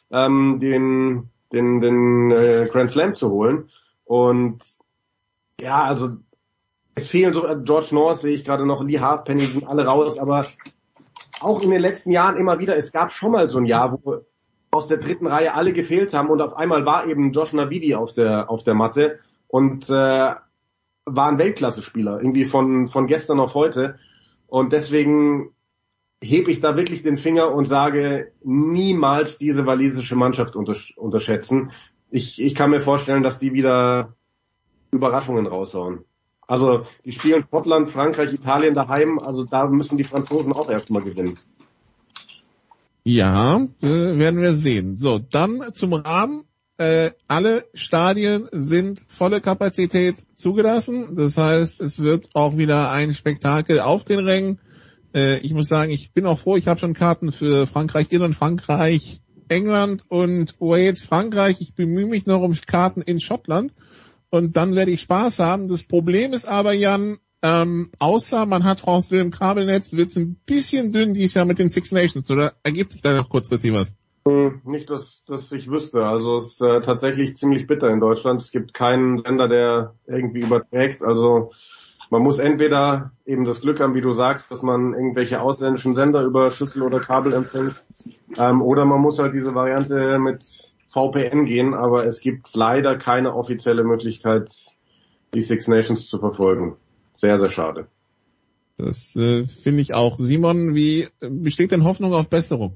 den Grand Slam zu holen. Und ja, also es fehlen so George North, sehe ich gerade noch, Lee Halfpenny, sind alle raus, aber auch in den letzten Jahren immer wieder, es gab schon mal so ein Jahr, wo aus der dritten Reihe alle gefehlt haben und auf einmal war eben Josh Navidi auf der Matte und war ein Weltklasse-Spieler, irgendwie von gestern auf heute. Und deswegen hebe ich da wirklich den Finger und sage, niemals diese walisische Mannschaft unterschätzen. Ich kann mir vorstellen, dass die wieder Überraschungen raushauen. Also die spielen Schottland, Frankreich, Italien daheim, also da müssen die Franzosen auch erstmal gewinnen. Ja, werden wir sehen. So, dann zum Rahmen. alle Stadien sind volle Kapazität zugelassen. Das heißt, es wird auch wieder ein Spektakel auf den Rängen. Ich muss sagen, ich bin auch froh, ich habe schon Karten für Frankreich, Irland, Frankreich, England und Wales, Frankreich. Ich bemühe mich noch um Karten in Schottland und dann werde ich Spaß haben. Das Problem ist aber, Jan, außer man hat France 2 im Kabelnetz, wird es ein bisschen dünn dieses Jahr mit den Six Nations, oder ergibt sich da noch kurzfristig was? Nicht, dass ich wüsste. Also es ist tatsächlich ziemlich bitter in Deutschland. Es gibt keinen Sender, der irgendwie überträgt. Also man muss entweder eben das Glück haben, wie du sagst, dass man irgendwelche ausländischen Sender über Schüssel oder Kabel empfängt, oder man muss halt diese Variante mit VPN gehen, aber es gibt leider keine offizielle Möglichkeit, die Six Nations zu verfolgen. Sehr, sehr schade. Das finde ich auch. Simon, wie besteht denn Hoffnung auf Besserung?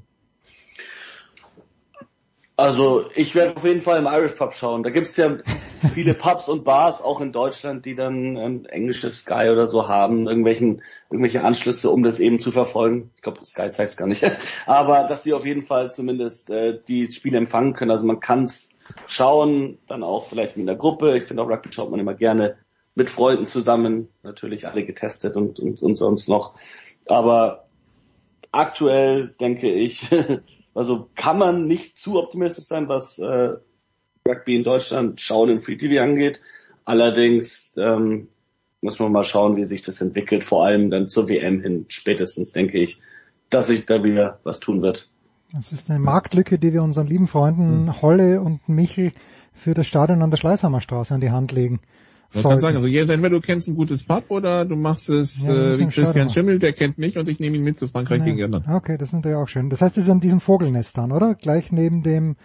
Also ich werde auf jeden Fall im Irish Pub schauen. Da gibt's ja viele Pubs und Bars, auch in Deutschland, die dann englisches Sky oder so haben, irgendwelche Anschlüsse, um das eben zu verfolgen. Ich glaube, Sky zeigt's gar nicht. Aber dass sie auf jeden Fall zumindest die Spiele empfangen können. Also man kann's schauen, dann auch vielleicht mit einer Gruppe. Ich finde auch Rugby schaut man immer gerne mit Freunden zusammen. Natürlich alle getestet und sonst noch. Aber aktuell denke ich... Also kann man nicht zu optimistisch sein, was Rugby in Deutschland schauen im Free TV angeht. Allerdings muss man mal schauen, wie sich das entwickelt. Vor allem dann zur WM hin spätestens, denke ich, dass sich da wieder was tun wird. Das ist eine Marktlücke, die wir unseren lieben Freunden Holle und Michel für das Stadion an der Schleißhammerstraße an die Hand legen. Man kann sagen, also jetzt entweder du kennst ein gutes Pub oder du machst es wie Christian Schimmel, der kennt mich und ich nehme ihn mit zu Frankreich gegen Irland. Okay, das ist natürlich auch schön. Das heißt, es ist an diesem Vogelnest dann, oder? Gleich neben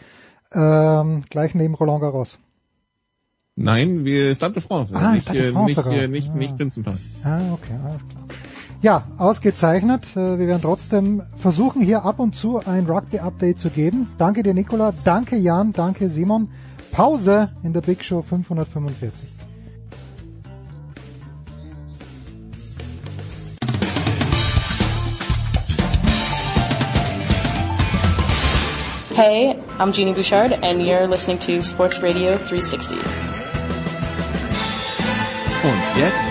Roland Garros. Nein, wir Stade de France. Nicht Prinzenpark. Okay, alles klar. Ja, ausgezeichnet. Wir werden trotzdem versuchen, hier ab und zu ein Rugby-Update zu geben. Danke dir, Nicola. Danke, Jan. Danke, Simon. Pause in der Big Show 545. Hey, I'm Jeannie Bouchard, and you're listening to Sports Radio 360. Und jetzt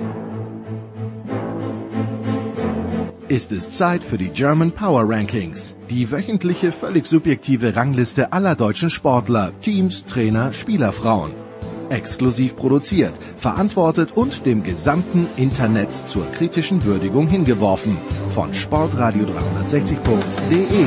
ist es Zeit für die German Power Rankings, die wöchentliche, völlig subjektive Rangliste aller deutschen Sportler, Teams, Trainer, Spielerfrauen. Exklusiv produziert, verantwortet und dem gesamten Internet zur kritischen Würdigung hingeworfen. Von sportradio360.de.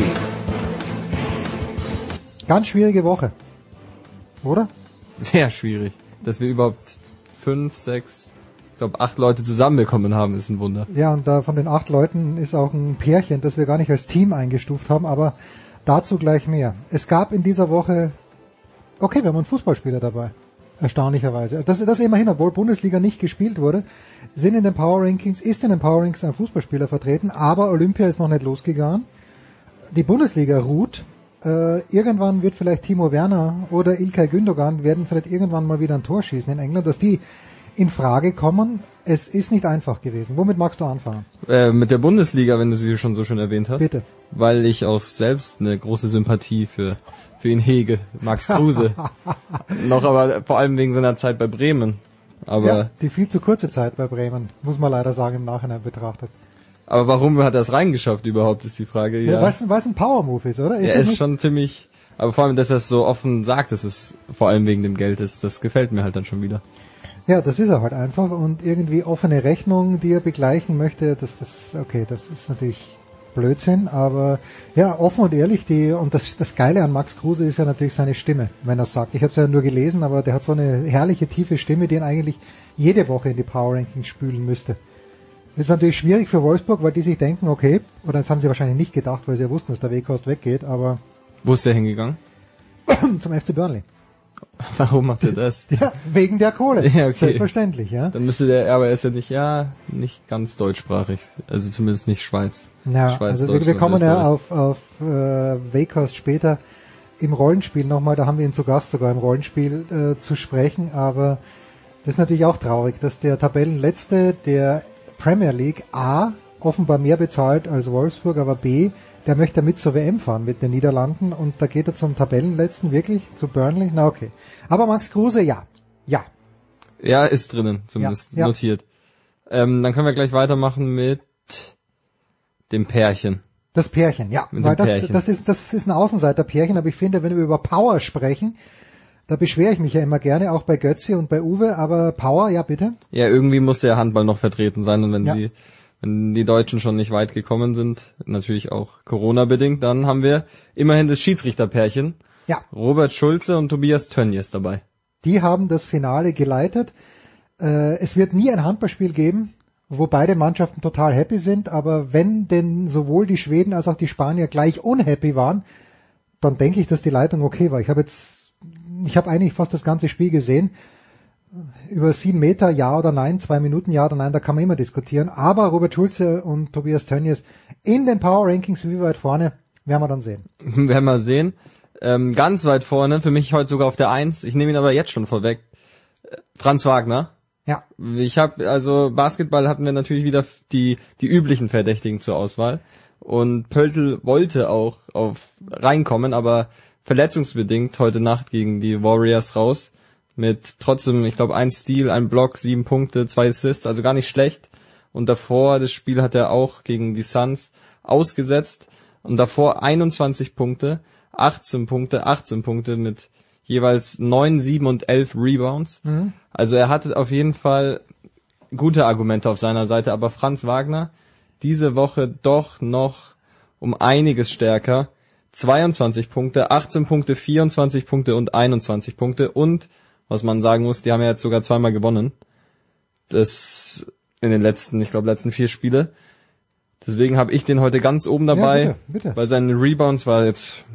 Ganz schwierige Woche, oder? Sehr schwierig. Dass wir überhaupt 5, 6, ich glaube 8 Leute zusammenbekommen haben, ist ein Wunder. Ja, und von den 8 Leuten ist auch ein Pärchen, das wir gar nicht als Team eingestuft haben, aber dazu gleich mehr. Es gab in dieser Woche, wir haben einen Fußballspieler dabei, erstaunlicherweise. Das immerhin, obwohl Bundesliga nicht gespielt wurde, ist in den Power Rankings ein Fußballspieler vertreten, aber Olympia ist noch nicht losgegangen. Die Bundesliga ruht. Irgendwann wird vielleicht Timo Werner oder İlkay Gündoğan werden vielleicht irgendwann mal wieder ein Tor schießen in England, dass die in Frage kommen. Es ist nicht einfach gewesen. Womit magst du anfangen? Mit der Bundesliga, wenn du sie schon so schön erwähnt hast. Bitte. Weil ich auch selbst eine große Sympathie für ihn hege. Max Kruse. Noch aber vor allem wegen seiner Zeit bei Bremen. Aber ja, die viel zu kurze Zeit bei Bremen, muss man leider sagen, im Nachhinein betrachtet. Aber warum hat er es reingeschafft überhaupt, ist die Frage. Ja, weil es ein Power-Move ist, oder? Ist schon ziemlich, aber vor allem, dass er es so offen sagt, dass es vor allem wegen dem Geld ist, das gefällt mir halt dann schon wieder. Ja, das ist er halt einfach und irgendwie offene Rechnung, die er begleichen möchte, das ist natürlich Blödsinn, aber ja, offen und ehrlich, und das Geile an Max Kruse ist ja natürlich seine Stimme, wenn er sagt. Ich habe es ja nur gelesen, aber der hat so eine herrliche, tiefe Stimme, die ihn eigentlich jede Woche in die Power Rankings spülen müsste. Das ist natürlich schwierig für Wolfsburg, weil die sich denken, okay, oder das haben sie wahrscheinlich nicht gedacht, weil sie ja wussten, dass der Weghorst weggeht, aber... Wo ist der hingegangen? Zum FC Burnley. Warum macht er das? Ja, wegen der Kohle. Ja, okay. Selbstverständlich, ja. Dann müsste aber er ist ja nicht ganz deutschsprachig, also zumindest nicht Schweiz. Ja, Schweiz, also wir kommen ja auf Weghorst später im Rollenspiel nochmal, da haben wir ihn zu Gast sogar im Rollenspiel zu sprechen, aber das ist natürlich auch traurig, dass der Tabellenletzte der Premier League A offenbar mehr bezahlt als Wolfsburg, aber B, der möchte mit zur WM fahren mit den Niederlanden und da geht er zum Tabellenletzten, wirklich, zu Burnley, na okay. Aber Max Kruse, ja. Ja, ist drinnen, zumindest notiert. Dann können wir gleich weitermachen mit dem Pärchen. Das Pärchen, ja, weil das ist ein Außenseiter-Pärchen, aber ich finde, wenn wir über Power sprechen, da beschwere ich mich ja immer gerne, auch bei Götze und bei Uwe, aber Power, ja bitte? Ja, irgendwie muss der Handball noch vertreten sein und wenn die Deutschen schon nicht weit gekommen sind, natürlich auch Corona-bedingt, dann haben wir immerhin das Schiedsrichterpärchen. Ja. Robert Schulze und Tobias Tönnies dabei. Die haben das Finale geleitet. Es wird nie ein Handballspiel geben, wo beide Mannschaften total happy sind, aber wenn denn sowohl die Schweden als auch die Spanier gleich unhappy waren, dann denke ich, dass die Leitung okay war. Ich habe eigentlich fast das ganze Spiel gesehen. Über 7 Meter, ja oder nein, 2 Minuten, ja oder nein, da kann man immer diskutieren. Aber Robert Schulze und Tobias Tönnies in den Power Rankings, wie weit vorne, werden wir dann sehen. Werden wir sehen. Ganz weit vorne, für mich heute sogar auf der 1. Ich nehme ihn aber jetzt schon vorweg. Franz Wagner. Ja. Basketball hatten wir natürlich wieder die üblichen Verdächtigen zur Auswahl. Und Pöltl wollte auch reinkommen, aber verletzungsbedingt heute Nacht gegen die Warriors raus. Mit trotzdem, ich glaube, 1 Steal, 1 Block, 7 Punkte, 2 Assists, also gar nicht schlecht. Und davor, das Spiel hat er auch gegen die Suns ausgesetzt. Und davor 21 Punkte, 18 Punkte mit jeweils 9, 7 und 11 Rebounds. Mhm. Also er hatte auf jeden Fall gute Argumente auf seiner Seite, aber Franz Wagner diese Woche doch noch um einiges stärker. 22 Punkte, 18 Punkte, 24 Punkte und 21 Punkte und, was man sagen muss, die haben ja jetzt sogar zweimal gewonnen. Das in den letzten 4 Spiele. Deswegen habe ich den heute ganz oben dabei. Ja, bitte. Weil seine Rebounds war jetzt,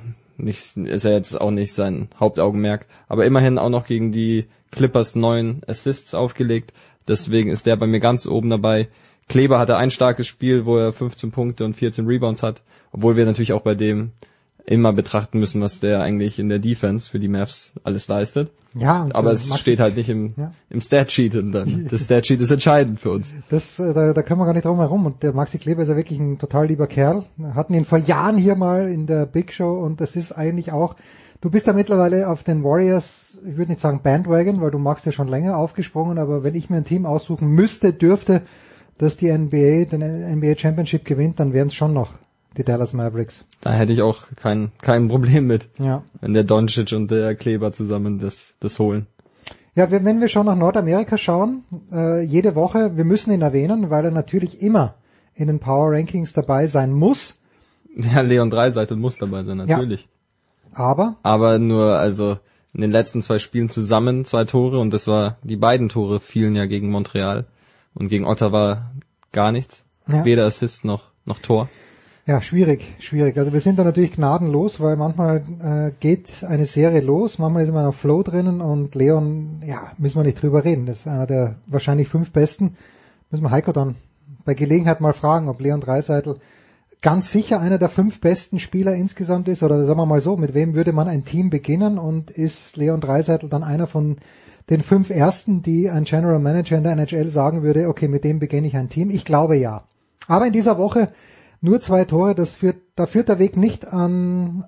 ist er jetzt auch nicht sein Hauptaugenmerk. Aber immerhin auch noch gegen die Clippers 9 Assists aufgelegt. Deswegen ist der bei mir ganz oben dabei. Kleber hatte ein starkes Spiel, wo er 15 Punkte und 14 Rebounds hat. Obwohl wir natürlich auch bei dem immer betrachten müssen, was der eigentlich in der Defense für die Mavs alles leistet. Ja, aber es steht halt nicht im Statsheet und dann. Das Statsheet ist entscheidend für uns. Da können wir gar nicht drum herum. Und der Maxi Kleber ist ja wirklich ein total lieber Kerl. Wir hatten ihn vor Jahren hier mal in der Big Show und das ist eigentlich auch, du bist ja mittlerweile auf den Warriors, ich würde nicht sagen Bandwagon, weil du magst ja schon länger aufgesprungen, aber wenn ich mir ein Team aussuchen dürfte, dass die NBA den NBA Championship gewinnt, dann wären es schon noch die Dallas Mavericks. Da hätte ich auch kein Problem mit, ja, wenn der Doncic und der Kleber zusammen das holen. Ja, wenn wir schon nach Nordamerika schauen, jede Woche, wir müssen ihn erwähnen, weil er natürlich immer in den Power Rankings dabei sein muss. Ja, Leon Draisaitl muss dabei sein, natürlich. Ja, aber nur, also in den letzten 2 Spielen zusammen 2 Tore und die beiden Tore fielen ja gegen Montreal und gegen Ottawa gar nichts. Ja. Weder Assist noch Tor. Ja, schwierig. Also wir sind da natürlich gnadenlos, weil manchmal geht eine Serie los, manchmal ist man auf Flow drinnen und Leon, müssen wir nicht drüber reden. Das ist einer der wahrscheinlich 5 Besten. Müssen wir Heiko dann bei Gelegenheit mal fragen, ob Leon Draisaitl ganz sicher einer der 5 besten Spieler insgesamt ist, oder sagen wir mal so, mit wem würde man ein Team beginnen und ist Leon Draisaitl dann einer von den 5 Ersten, die ein General Manager in der NHL sagen würde, okay, mit dem beginne ich ein Team? Ich glaube ja. Aber in dieser Woche nur 2 Tore, da führt der Weg nicht an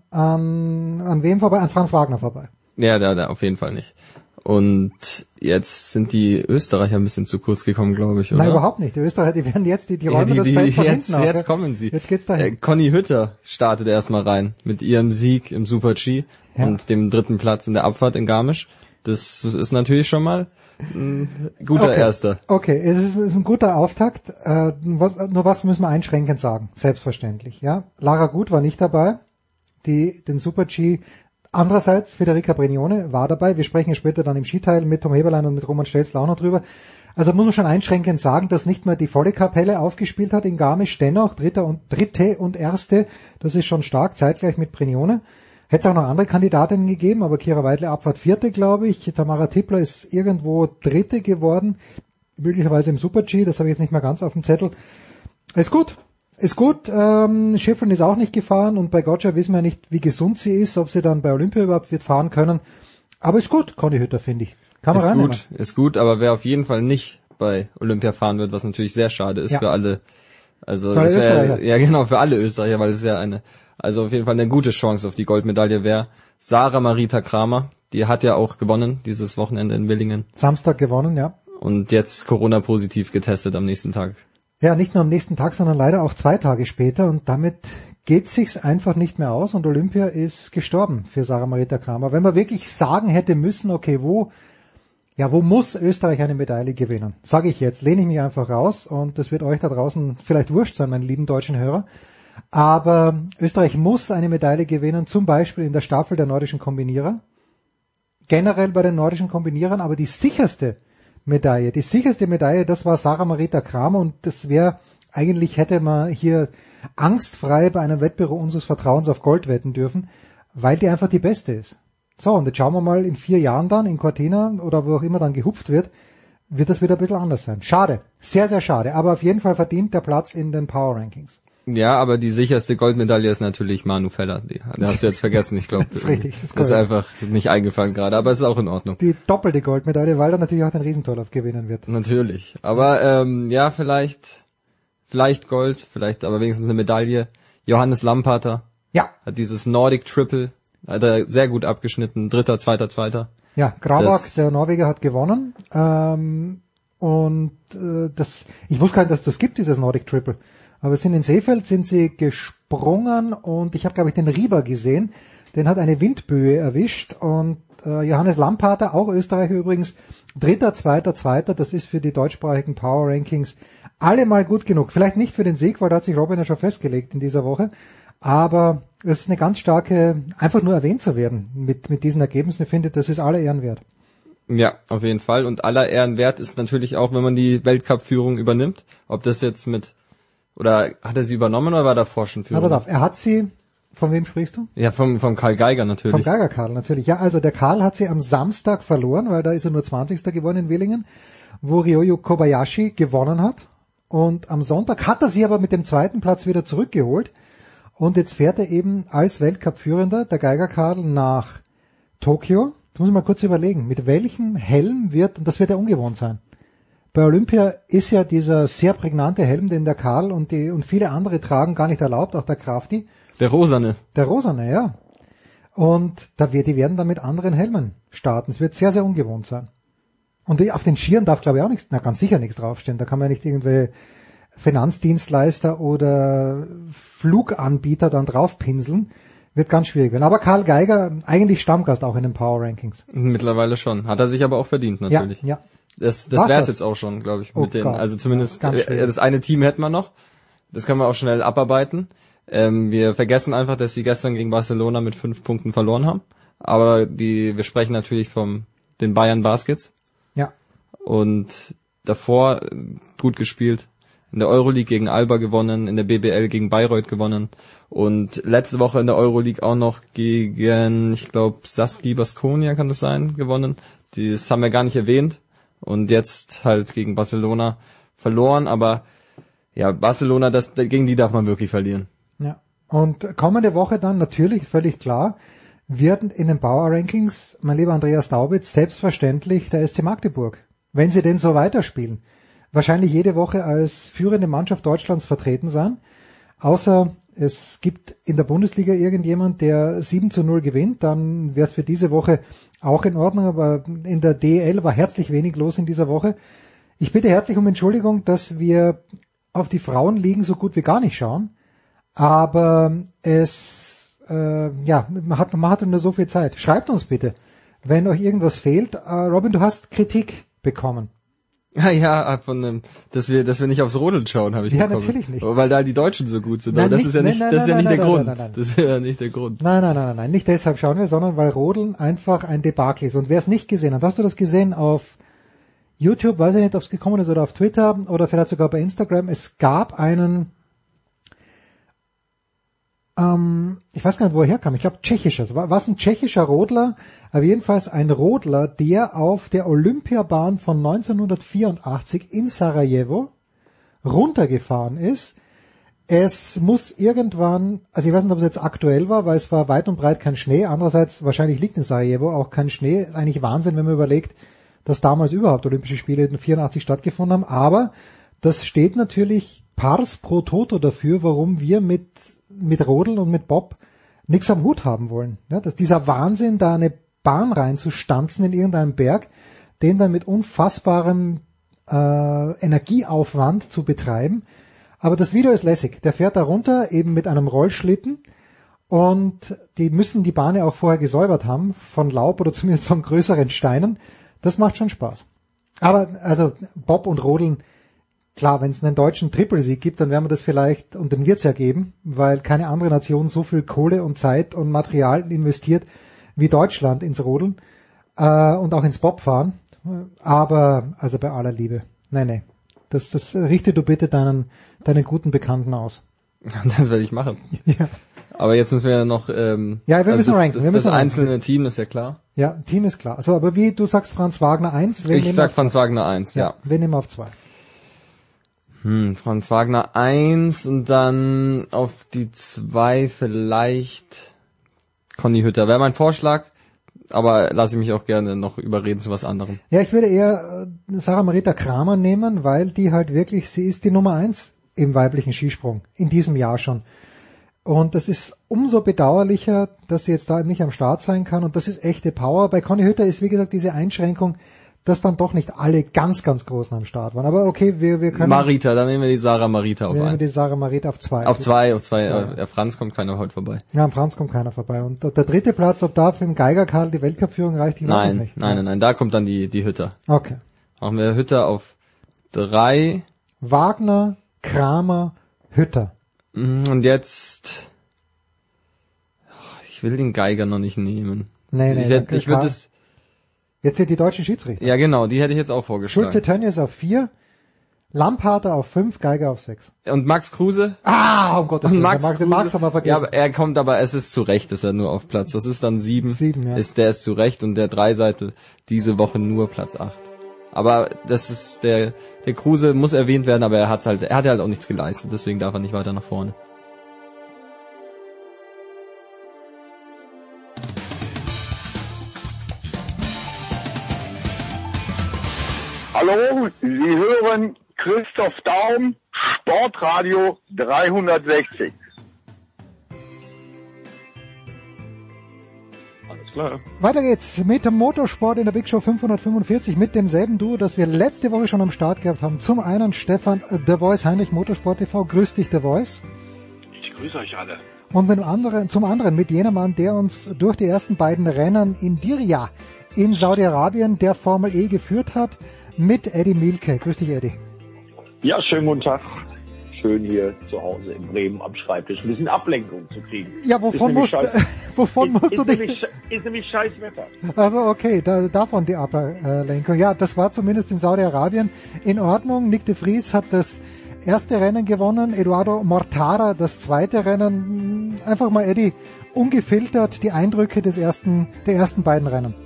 wem vorbei? An Franz Wagner vorbei. Ja, da auf jeden Fall nicht. Und jetzt sind die Österreicher ein bisschen zu kurz gekommen, glaube ich, oder? Nein, überhaupt nicht. Die Österreicher, die werden jetzt, die räumen das Feld von hinten auf. Jetzt kommen sie. Jetzt geht's dahin. Conny Hütter startet erstmal rein mit ihrem Sieg im Super-G und dem 3. Platz in der Abfahrt in Garmisch. Das ist natürlich schon mal ein guter Erster. Okay, es ist ein guter Auftakt. Nur was müssen wir einschränkend sagen? Selbstverständlich, ja. Lara Gut war nicht dabei. Den Super-G. Andererseits, Federica Brignone war dabei. Wir sprechen ja später dann im Skiteil mit Tom Heberlein und mit Roman Stelzler auch noch drüber. Also muss man schon einschränkend sagen, dass nicht mehr die volle Kapelle aufgespielt hat in Garmisch. Dennoch Dritte und Erste. Das ist schon stark, zeitgleich mit Brignone. Hätte es auch noch andere Kandidatinnen gegeben, aber Kira Weidle Abfahrt 4., glaube ich. Tamara Tippler ist irgendwo 3. geworden, möglicherweise im Super-G, das habe ich jetzt nicht mehr ganz auf dem Zettel. Ist gut. Schiffrin ist auch nicht gefahren und bei Gotcha wissen wir nicht, wie gesund sie ist, ob sie dann bei Olympia überhaupt wird fahren können. Aber ist gut, Conny Hütter, finde ich. Kann man reinnehmen. Ist gut, aber wer auf jeden Fall nicht bei Olympia fahren wird, was natürlich sehr schade ist für alle Also für alle das wär, Österreicher. ja genau, für alle Österreicher, weil es ja also auf jeden Fall eine gute Chance auf die Goldmedaille wäre. Sarah Marita Kramer, die hat ja auch gewonnen dieses Wochenende in Willingen. Samstag gewonnen, ja. Und jetzt Corona-positiv getestet am nächsten Tag. Ja, nicht nur am nächsten Tag, sondern leider auch 2 Tage später und damit geht sich's einfach nicht mehr aus und Olympia ist gestorben für Sarah Marita Kramer. Wenn man wirklich sagen hätte müssen, okay, wo muss Österreich eine Medaille gewinnen? Sage ich jetzt, lehne ich mich einfach raus und das wird euch da draußen vielleicht wurscht sein, meine lieben deutschen Hörer. Aber Österreich muss eine Medaille gewinnen, zum Beispiel in der Staffel der nordischen Kombinierer. Generell bei den nordischen Kombinierern, aber die sicherste Medaille, das war Sarah Marita Kramer und das wäre, eigentlich hätte man hier angstfrei bei einem Wettbewerb unseres Vertrauens auf Gold wetten dürfen, weil die einfach die beste ist. So, und jetzt schauen wir mal in 4 Jahren dann in Cortina oder wo auch immer dann gehupft wird das wieder ein bisschen anders sein. Schade, sehr, sehr schade, aber auf jeden Fall verdient der Platz in den Power Rankings. Ja, aber die sicherste Goldmedaille ist natürlich Manu Feller. Die hast du jetzt vergessen, ich glaube. Das ist richtig. Das ist einfach nicht eingefallen gerade, aber es ist auch in Ordnung. Die doppelte Goldmedaille, weil er natürlich auch den Riesentorlauf gewinnen wird. Natürlich. Aber ja, vielleicht Gold, vielleicht aber wenigstens eine Medaille. Johannes Lampater hat dieses Nordic Triple, hat er sehr gut abgeschnitten. 3., 2., 2. Ja, Grabak, der Norweger, hat gewonnen. Ich wusste gar nicht, dass das gibt, dieses Nordic Triple. Aber in Seefeld sind sie gesprungen und ich habe, glaube ich, den Rieber gesehen. Den hat eine Windböe erwischt und Johannes Lampater, auch Österreicher übrigens, 3., 2., 2. Das ist für die deutschsprachigen Power Rankings allemal gut genug. Vielleicht nicht für den Sieg, weil da hat sich Robin ja schon festgelegt in dieser Woche. Aber es ist eine ganz starke, einfach nur erwähnt zu werden mit diesen Ergebnissen. Ich finde, das ist aller Ehren wert. Ja, auf jeden Fall. Und aller Ehren wert ist natürlich auch, wenn man die Weltcup-Führung übernimmt. Ob das jetzt oder hat er sie übernommen oder war davor schon Führung? Na, pass auf, er hat sie, von wem sprichst du? Ja, vom Karl Geiger natürlich. Vom Geiger Karl natürlich. Ja, also der Karl hat sie am Samstag verloren, weil da ist er nur 20. geworden in Willingen, wo Ryoyo Kobayashi gewonnen hat. Und am Sonntag hat er sie aber mit dem 2. Platz wieder zurückgeholt. Und jetzt fährt er eben als Weltcup-Führender, der Geiger Karl, nach Tokio. Das muss ich mal kurz überlegen, mit welchem Helm und das wird ja ungewohnt sein. Bei Olympia ist ja dieser sehr prägnante Helm, den der Karl und viele andere tragen, gar nicht erlaubt, auch der Krafti. Der rosane. Der rosane, ja. Und die werden dann mit anderen Helmen starten. Es wird sehr, sehr ungewohnt sein. Und auf den Skiern darf, glaube ich, auch nichts, ganz sicher nichts draufstehen. Da kann man ja nicht irgendwelche Finanzdienstleister oder Fluganbieter dann draufpinseln. Wird ganz schwierig werden. Aber Karl Geiger, eigentlich Stammgast auch in den Power Rankings. Mittlerweile schon. Hat er sich aber auch verdient, natürlich. Ja. Das wäre es jetzt auch schon, glaube ich. Also zumindest das eine Team hätten wir noch. Das können wir auch schnell abarbeiten. Wir vergessen einfach, dass sie gestern gegen Barcelona mit 5 Punkten verloren haben. Aber wir sprechen natürlich den Bayern Baskets. Ja. Und davor gut gespielt. In der Euroleague gegen Alba gewonnen, in der BBL gegen Bayreuth gewonnen und letzte Woche in der Euroleague auch noch gegen, ich glaube, Saski Baskonia kann das sein, gewonnen. Das haben wir gar nicht erwähnt und jetzt halt gegen Barcelona verloren, aber ja, Barcelona, gegen die darf man wirklich verlieren. Ja, und kommende Woche dann natürlich, völlig klar, werden in den Power Rankings, mein lieber Andreas Daubitz, selbstverständlich der SC Magdeburg, wenn sie denn so weiterspielen, wahrscheinlich jede Woche als führende Mannschaft Deutschlands vertreten sein, außer es gibt in der Bundesliga irgendjemand, der 7-0 gewinnt, dann wäre es für diese Woche auch in Ordnung, aber in der DEL war herzlich wenig los in dieser Woche. Ich bitte herzlich um Entschuldigung, dass wir auf die Frauenligen so gut wie gar nicht schauen, aber man hat nur so viel Zeit. Schreibt uns bitte, wenn euch irgendwas fehlt. Robin, du hast Kritik bekommen. Ja, dass wir nicht aufs Rodeln schauen, habe ich bekommen. Ja, natürlich nicht. Weil da die Deutschen so gut sind. Nein, aber das ist ja nicht der Grund. Das ist ja nicht der Grund. Nein. Nicht deshalb schauen wir, sondern weil Rodeln einfach ein Debakel ist. Und wer es nicht gesehen hat, hast du das gesehen auf YouTube? Weiß ich nicht, ob es gekommen ist oder auf Twitter oder vielleicht sogar bei Instagram. Es gab einen, ich weiß gar nicht, wo er herkam. Ich glaube, tschechischer. Was ein tschechischer Rodler? Aber jedenfalls ein Rodler, der auf der Olympiabahn von 1984 in Sarajevo runtergefahren ist. Es muss irgendwann, also ich weiß nicht, ob es jetzt aktuell war, weil es war weit und breit kein Schnee. Andererseits, wahrscheinlich liegt in Sarajevo auch kein Schnee. Ist eigentlich Wahnsinn, wenn man überlegt, dass damals überhaupt Olympische Spiele in 84 stattgefunden haben. Aber das steht natürlich Pars pro Toto dafür, warum wir mit Rodel und mit Bob nichts am Hut haben wollen. Ja, dass dieser Wahnsinn, da eine Bahn reinzustanzen in irgendeinen Berg, den dann mit unfassbarem Energieaufwand zu betreiben. Aber das Video ist lässig. Der fährt da runter, eben mit einem Rollschlitten, und die müssen die Bahn ja auch vorher gesäubert haben, von Laub oder zumindest von größeren Steinen. Das macht schon Spaß. Aber also Bob und Rodeln, klar, wenn es einen deutschen Triple-Sieg gibt, dann werden wir das vielleicht, und den wird es ja geben, weil keine andere Nation so viel Kohle und Zeit und Material investiert wie Deutschland ins Rodeln und auch ins Bobfahren. Aber also bei aller Liebe, nee. Das richte du bitte deinen guten Bekannten aus. Das werde ich machen. Ja. Aber jetzt müssen wir ja noch wir müssen ranken. Das einzelne Team ist ja klar. Ja, Team ist klar. Also, aber wie du sagst, Franz Wagner 1. Ich sag Franz Wagner 1, ja. Wen nehmen wir auf 2? Franz Wagner 1 und dann auf die 2 vielleicht Conny Hütter. Wäre mein Vorschlag, aber lasse ich mich auch gerne noch überreden zu was anderem. Ja, ich würde eher Sarah Marita Kramer nehmen, weil die halt wirklich, sie ist die Nummer 1 im weiblichen Skisprung in diesem Jahr schon. Und das ist umso bedauerlicher, dass sie jetzt da eben nicht am Start sein kann. Und das ist echte Power. Bei Conny Hütter ist, wie gesagt, diese Einschränkung, dass dann doch nicht alle ganz, ganz Großen am Start waren. Aber okay, wir können... Marita, dann nehmen wir die Sarah Marita auf 1. Wir nehmen die Sarah Marita auf 2. Auf 2. Franz kommt keiner heute vorbei. Ja, am Franz kommt keiner vorbei. Und der dritte Platz, ob da für den Geiger-Karl die Weltcup-Führung reicht, ich weiß es nicht. Nein, da kommt dann die Hütter. Okay. Machen wir Hütter auf 3. Wagner, Kramer, Hütter. Und jetzt... Ich will den Geiger noch nicht nehmen. Nee, ich würde es... Jetzt sind die deutschen Schiedsrichter. Ja, genau, die hätte ich jetzt auch vorgeschlagen. Schulze Tönnies auf 4, Lampharter auf 5, Geiger auf 6. Und Max Kruse? Um Gottes Willen, Max haben wir vergessen. Ja, aber er kommt, aber es ist zu Recht, ist er nur auf Platz. Das ist dann 7. 7, ja. Der ist zu Recht und der Dreiseite diese Woche nur Platz 8. Aber das ist der Kruse muss erwähnt werden, aber er hat halt auch nichts geleistet, deswegen darf er nicht weiter nach vorne. Hallo, Sie hören Christoph Daum, Sportradio 360. Alles klar. Weiter geht's mit dem Motorsport in der Big Show 545 mit demselben Duo, das wir letzte Woche schon am Start gehabt haben. Zum einen Stefan The Voice Heinrich, Motorsport TV. Grüß dich, The Voice. Ich grüße euch alle. Und zum anderen mit jenem Mann, der uns durch die ersten beiden Rennen in Diriyah in Saudi-Arabien der Formel E geführt hat, mit Eddie Mielke. Grüß dich, Eddie. Ja, schönen guten Tag. Schön hier zu Hause in Bremen am Schreibtisch ein bisschen Ablenkung zu kriegen. Ja, wovon musst du dich... Ist nämlich scheiß Wetter. Also okay, davon die Ablenkung. Ja, das war zumindest in Saudi-Arabien in Ordnung. Nick de Vries hat das erste Rennen gewonnen, Eduardo Mortara das zweite Rennen. Einfach mal, Eddie, ungefiltert die Eindrücke der ersten beiden Rennen.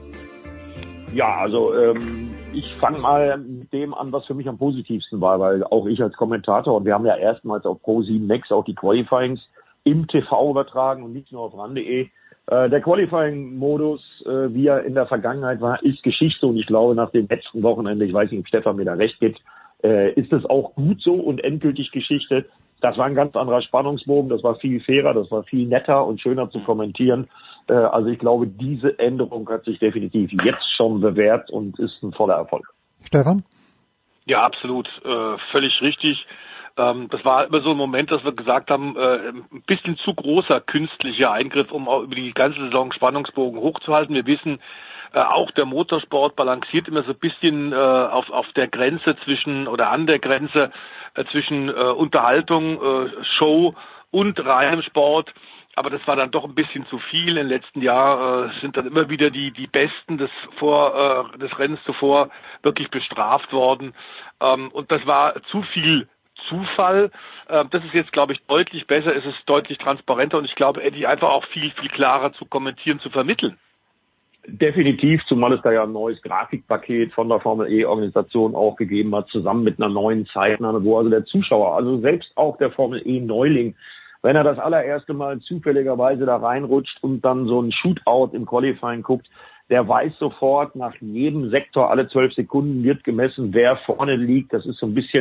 Ja, also ich fange mal mit dem an, was für mich am positivsten war, weil auch ich als Kommentator, und wir haben ja erstmals auf Pro7 Max auch die Qualifyings im TV übertragen und nicht nur auf RAN.de. Der Qualifying-Modus, wie er in der Vergangenheit war, ist Geschichte, und ich glaube, nach dem letzten Wochenende, ich weiß nicht, ob Stefan mir da recht gibt, ist es auch gut so und endgültig Geschichte. Das war ein ganz anderer Spannungsbogen, das war viel fairer, das war viel netter und schöner zu kommentieren. Also ich glaube, diese Änderung hat sich definitiv jetzt schon bewährt und ist ein voller Erfolg. Stefan? Ja, absolut. Völlig richtig. Das war immer so ein Moment, dass wir gesagt haben, ein bisschen zu großer künstlicher Eingriff, um auch über die ganze Saison Spannungsbogen hochzuhalten. Wir wissen, auch der Motorsport balanciert immer so ein bisschen auf der Grenze an der Grenze zwischen Unterhaltung, Show und reinem Sport. Aber das war dann doch ein bisschen zu viel. Im letzten Jahr sind dann immer wieder die Besten des Rennens zuvor wirklich bestraft worden. Und das war zu viel Zufall. Das ist jetzt, glaube ich, deutlich besser. Es ist deutlich transparenter und ich glaube, Eddie einfach auch viel, viel klarer zu kommentieren, zu vermitteln. Definitiv, zumal es da ja ein neues Grafikpaket von der Formel E-Organisation auch gegeben hat, zusammen mit einer neuen Zeitnahme, wo also der Zuschauer, also selbst auch der Formel E-Neuling, wenn er das allererste Mal zufälligerweise da reinrutscht und dann so ein Shootout im Qualifying guckt, der weiß sofort, nach jedem Sektor alle 12 Sekunden wird gemessen, wer vorne liegt. Das ist so ein bisschen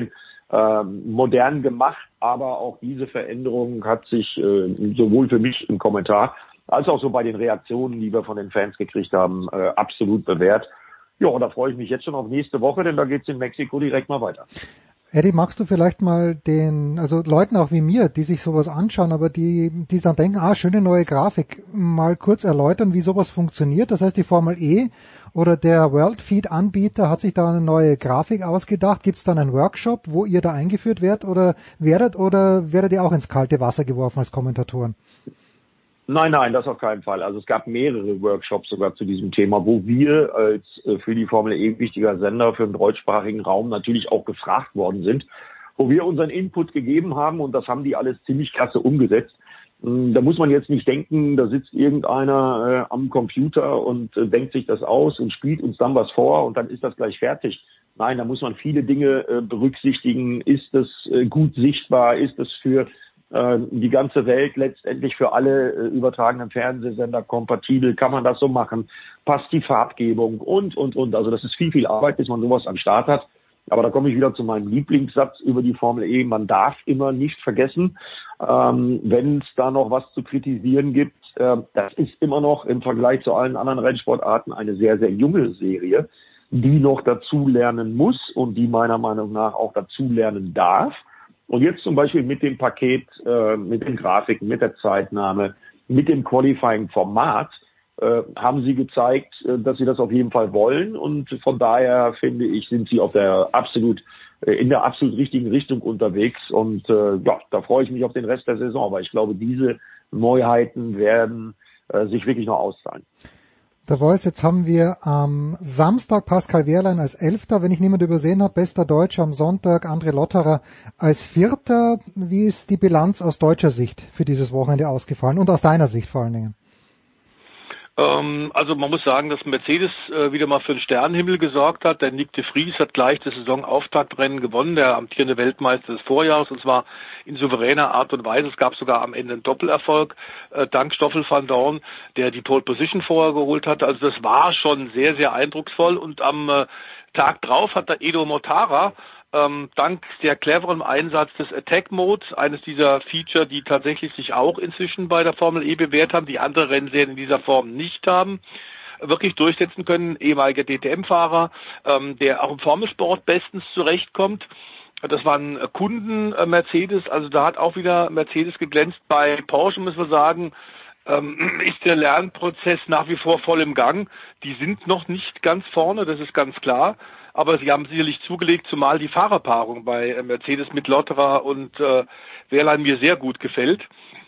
modern gemacht, aber auch diese Veränderung hat sich sowohl für mich im Kommentar als auch so bei den Reaktionen, die wir von den Fans gekriegt haben, absolut bewährt. Ja, und da freue ich mich jetzt schon auf nächste Woche, denn da geht's in Mexiko direkt mal weiter. Eddie, magst du vielleicht mal also Leuten auch wie mir, die sich sowas anschauen, aber die dann denken, schöne neue Grafik, mal kurz erläutern, wie sowas funktioniert? Das heißt, die Formel E oder der World Feed Anbieter hat sich da eine neue Grafik ausgedacht. Gibt es dann einen Workshop, wo ihr da eingeführt werdet oder werdet ihr auch ins kalte Wasser geworfen als Kommentatoren? Nein, das auf keinen Fall. Also es gab mehrere Workshops sogar zu diesem Thema, wo wir als für die Formel E wichtiger Sender für den deutschsprachigen Raum natürlich auch gefragt worden sind, wo wir unseren Input gegeben haben und das haben die alles ziemlich klasse umgesetzt. Da muss man jetzt nicht denken, da sitzt irgendeiner am Computer und denkt sich das aus und spielt uns dann was vor und dann ist das gleich fertig. Nein, da muss man viele Dinge berücksichtigen. Ist es gut sichtbar? Ist es für die ganze Welt letztendlich für alle übertragenen Fernsehsender kompatibel? Kann man das so machen? Passt die Farbgebung und. Also das ist viel Arbeit, bis man sowas am Start hat. Aber da komme ich wieder zu meinem Lieblingssatz über die Formel E. Man darf immer nicht vergessen, wenn es da noch was zu kritisieren gibt, das ist immer noch im Vergleich zu allen anderen Rennsportarten eine sehr, sehr junge Serie, die noch dazulernen muss und die meiner Meinung nach auch dazulernen darf. Und jetzt zum Beispiel mit dem Paket, mit den Grafiken, mit der Zeitnahme, mit dem Qualifying-Format haben sie gezeigt, dass sie das auf jeden Fall wollen. Und von daher finde ich, sind sie in der absolut richtigen Richtung unterwegs. Und da freue ich mich auf den Rest der Saison. Aber ich glaube, diese Neuheiten werden sich wirklich noch auszahlen. Der Voice, jetzt haben wir am Samstag Pascal Wehrlein als 11., wenn ich niemand übersehen habe, bester Deutscher, am Sonntag André Lotterer als 4. Wie ist die Bilanz aus deutscher Sicht für dieses Wochenende ausgefallen und aus deiner Sicht vor allen Dingen? Also man muss sagen, dass Mercedes wieder mal für den Sternenhimmel gesorgt hat. Der Nyck de Vries hat gleich das Saisonauftaktrennen gewonnen, der amtierende Weltmeister des Vorjahres, und zwar in souveräner Art und Weise. Es gab sogar am Ende einen Doppelerfolg, dank Stoffel van Dorn, der die Pole Position vorher geholt hatte. Also das war schon sehr, sehr eindrucksvoll. Und am Tag drauf hat der Edo Mortara dank sehr cleverem Einsatz des Attack Modes, eines dieser Feature, die tatsächlich sich auch inzwischen bei der Formel E bewährt haben, die andere Rennserien in dieser Form nicht haben, wirklich durchsetzen können. Ehemaliger DTM-Fahrer, der auch im Formelsport bestens zurechtkommt. Das waren Kunden Mercedes, also da hat auch wieder Mercedes geglänzt. Bei Porsche müssen wir sagen, ist der Lernprozess nach wie vor voll im Gang. Die sind noch nicht ganz vorne, das ist ganz klar. Aber sie haben sicherlich zugelegt, zumal die Fahrerpaarung bei Mercedes mit Lotterer und Wehrlein mir sehr gut gefällt.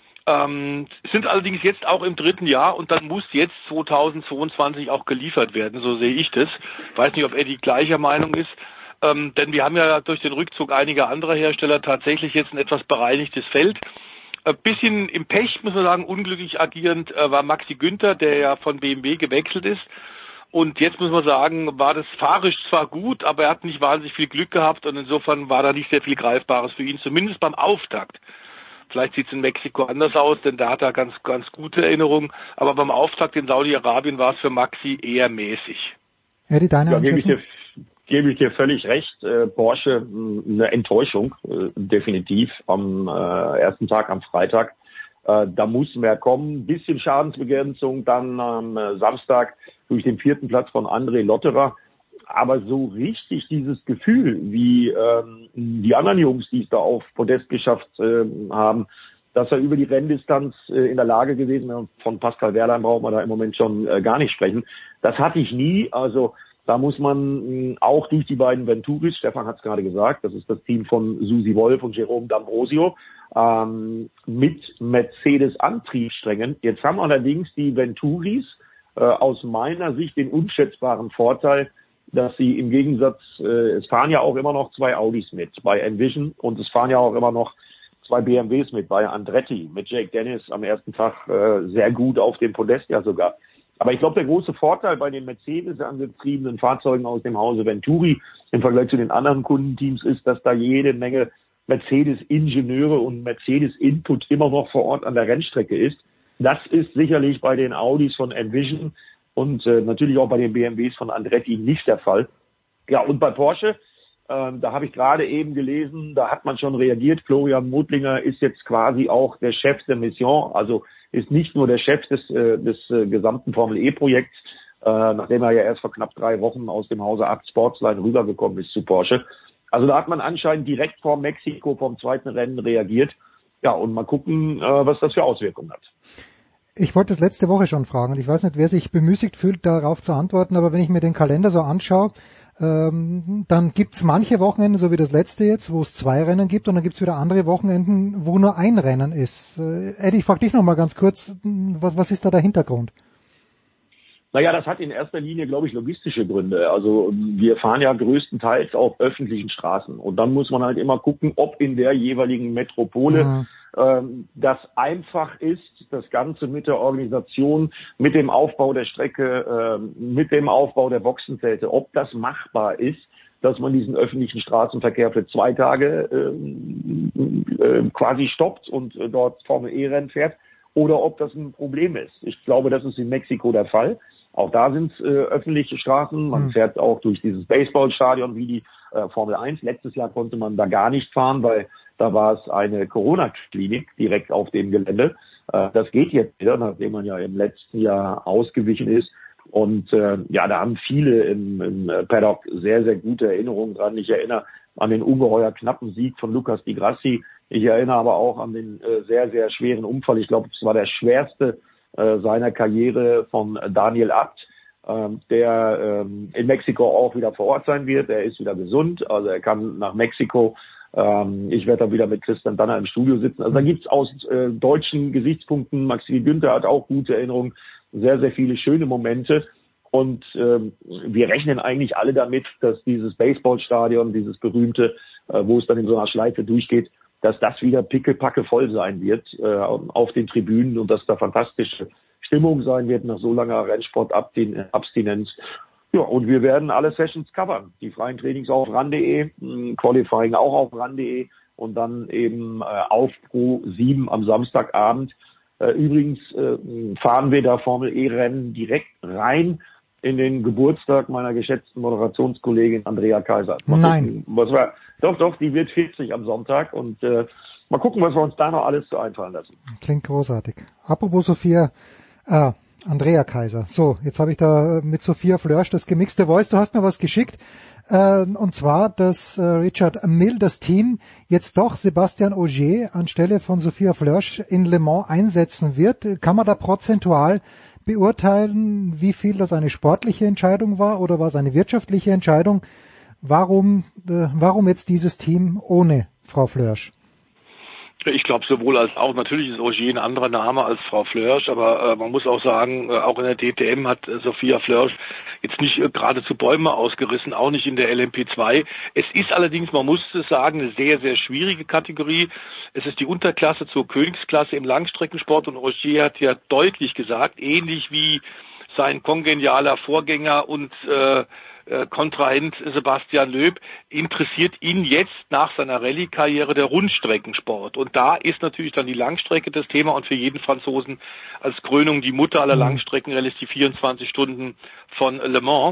Sind allerdings jetzt auch im 3. Jahr und dann muss jetzt 2022 auch geliefert werden, so sehe ich das. Weiß nicht, ob Eddie gleicher Meinung ist. Denn wir haben ja durch den Rückzug einiger anderer Hersteller tatsächlich jetzt ein etwas bereinigtes Feld. Ein bisschen im Pech, muss man sagen, unglücklich agierend war Maxi Günther, der ja von BMW gewechselt ist. Und jetzt muss man sagen, war das fahrisch zwar gut, aber er hat nicht wahnsinnig viel Glück gehabt und insofern war da nicht sehr viel Greifbares für ihn, zumindest beim Auftakt. Vielleicht sieht es in Mexiko anders aus, denn da hat er ganz gute Erinnerungen, aber beim Auftakt in Saudi-Arabien war es für Maxi eher mäßig. Eddie, deine Einschätzung? Gebe ich dir völlig recht. Porsche eine Enttäuschung, definitiv am ersten Tag, am Freitag. Da muss mehr kommen. Bisschen Schadensbegrenzung dann am Samstag durch den 4. Platz von André Lotterer. Aber so richtig dieses Gefühl, wie die anderen Jungs, die es da auf Podest geschafft haben, dass er über die Renndistanz in der Lage gewesen ist, von Pascal Wehrlein braucht man da im Moment schon gar nicht sprechen. Das hatte ich nie. Also da muss man auch durch die beiden Venturis, Stefan hat es gerade gesagt, das ist das Team von Susi Wolf und Jerome D'Ambrosio, mit Mercedes-Antriebssträngen. Jetzt haben allerdings die Venturis aus meiner Sicht den unschätzbaren Vorteil, dass sie im Gegensatz, es fahren ja auch immer noch 2 Audis mit bei Envision und es fahren ja auch immer noch 2 BMWs mit bei Andretti, mit Jake Dennis am ersten Tag sehr gut auf dem Podest ja sogar. Aber ich glaube, der große Vorteil bei den Mercedes angetriebenen Fahrzeugen aus dem Hause Venturi im Vergleich zu den anderen Kundenteams ist, dass da jede Menge Mercedes-Ingenieure und Mercedes-Input immer noch vor Ort an der Rennstrecke ist. Das ist sicherlich bei den Audis von Envision und natürlich auch bei den BMWs von Andretti nicht der Fall. Ja, und bei Porsche Da habe ich gerade eben gelesen, da hat man schon reagiert. Florian Mutlinger ist jetzt quasi auch der Chef der Mission, also ist nicht nur der Chef des gesamten Formel-E-Projekts, nachdem er ja erst vor knapp 3 Wochen aus dem Hause Abt Sportsline rübergekommen ist zu Porsche. Also da hat man anscheinend direkt vor Mexiko, vom zweiten Rennen reagiert. Ja, und mal gucken, was das für Auswirkungen hat. Ich wollte das letzte Woche schon fragen und ich weiß nicht, wer sich bemüßigt fühlt, darauf zu antworten, aber wenn ich mir den Kalender so anschaue, dann gibt's manche Wochenenden, so wie das letzte jetzt, wo es 2 Rennen gibt und dann gibt's wieder andere Wochenenden, wo nur ein Rennen ist. Eddie, ich frage dich noch mal ganz kurz, was ist da der Hintergrund? Naja, das hat in erster Linie, glaube ich, logistische Gründe. Also wir fahren ja größtenteils auf öffentlichen Straßen und dann muss man halt immer gucken, ob in der jeweiligen Metropole das einfach ist, das Ganze mit der Organisation, mit dem Aufbau der Strecke, mit dem Aufbau der Boxenzelte, ob das machbar ist, dass man diesen öffentlichen Straßenverkehr für 2 Tage quasi stoppt und dort Formel-E-Rennen fährt, oder ob das ein Problem ist. Ich glaube, das ist in Mexiko der Fall. Auch da sind es öffentliche Straßen. Man fährt auch durch dieses Baseballstadion wie die Formel 1. Letztes Jahr konnte man da gar nicht fahren, weil da war es eine Corona-Klinik direkt auf dem Gelände. Das geht jetzt wieder, nachdem man ja im letzten Jahr ausgewichen ist. Und ja, da haben viele im Paddock sehr, sehr gute Erinnerungen dran. Ich erinnere an den ungeheuer knappen Sieg von Lucas Di Grassi. Ich erinnere aber auch an den sehr, sehr schweren Unfall. Ich glaube, es war der schwerste seiner Karriere von Daniel Abt, der in Mexiko auch wieder vor Ort sein wird. Er ist wieder gesund, also er kann nach Mexiko. Ich werde dann wieder mit Christian Danner im Studio sitzen. Also da gibt's aus deutschen Gesichtspunkten, Maxi Günther hat auch gute Erinnerungen, sehr, sehr viele schöne Momente. Und wir rechnen eigentlich alle damit, dass dieses Baseballstadion, dieses berühmte, wo es dann in so einer Schleife durchgeht, dass das wieder pickepacke voll sein wird auf den Tribünen und dass da fantastische Stimmung sein wird nach so langer Rennsportabstinenz. Ja, und wir werden alle Sessions covern. Die freien Trainings auf ran.de, Qualifying auch auf ran.de und dann eben auf Pro 7 am Samstagabend. Übrigens fahren wir da Formel-E-Rennen direkt rein in den Geburtstag meiner geschätzten Moderationskollegin Andrea Kaiser. Nein. Doch, die wird 40 am Sonntag und mal gucken, was wir uns da noch alles so einfallen lassen. Klingt großartig. Apropos Sophia, Andrea Kaiser. So, jetzt habe ich da mit Sophia Flörsch das gemixte Voice. Du hast mir was geschickt. Und zwar, dass Richard Mille, das Team, jetzt doch Sebastian Ogier anstelle von Sophia Flörsch in Le Mans einsetzen wird. Kann man da prozentual beurteilen, wie viel das eine sportliche Entscheidung war oder war es eine wirtschaftliche Entscheidung? Warum jetzt dieses Team ohne Frau Flörsch? Ich glaube sowohl als auch. Natürlich ist Ogier ein anderer Name als Frau Flörsch, aber man muss auch sagen, auch in der DTM hat Sophia Flörsch jetzt nicht geradezu Bäume ausgerissen, auch nicht in der LMP2. Es ist allerdings, man muss es sagen, eine sehr, sehr schwierige Kategorie. Es ist die Unterklasse zur Königsklasse im Langstreckensport und Ogier hat ja deutlich gesagt, ähnlich wie sein kongenialer Vorgänger und Kontrahent Sebastian Loeb, interessiert ihn jetzt nach seiner Rallye-Karriere der Rundstreckensport. Und da ist natürlich dann die Langstrecke das Thema und für jeden Franzosen als Krönung die Mutter aller Langstreckenrallyes die 24 Stunden von Le Mans.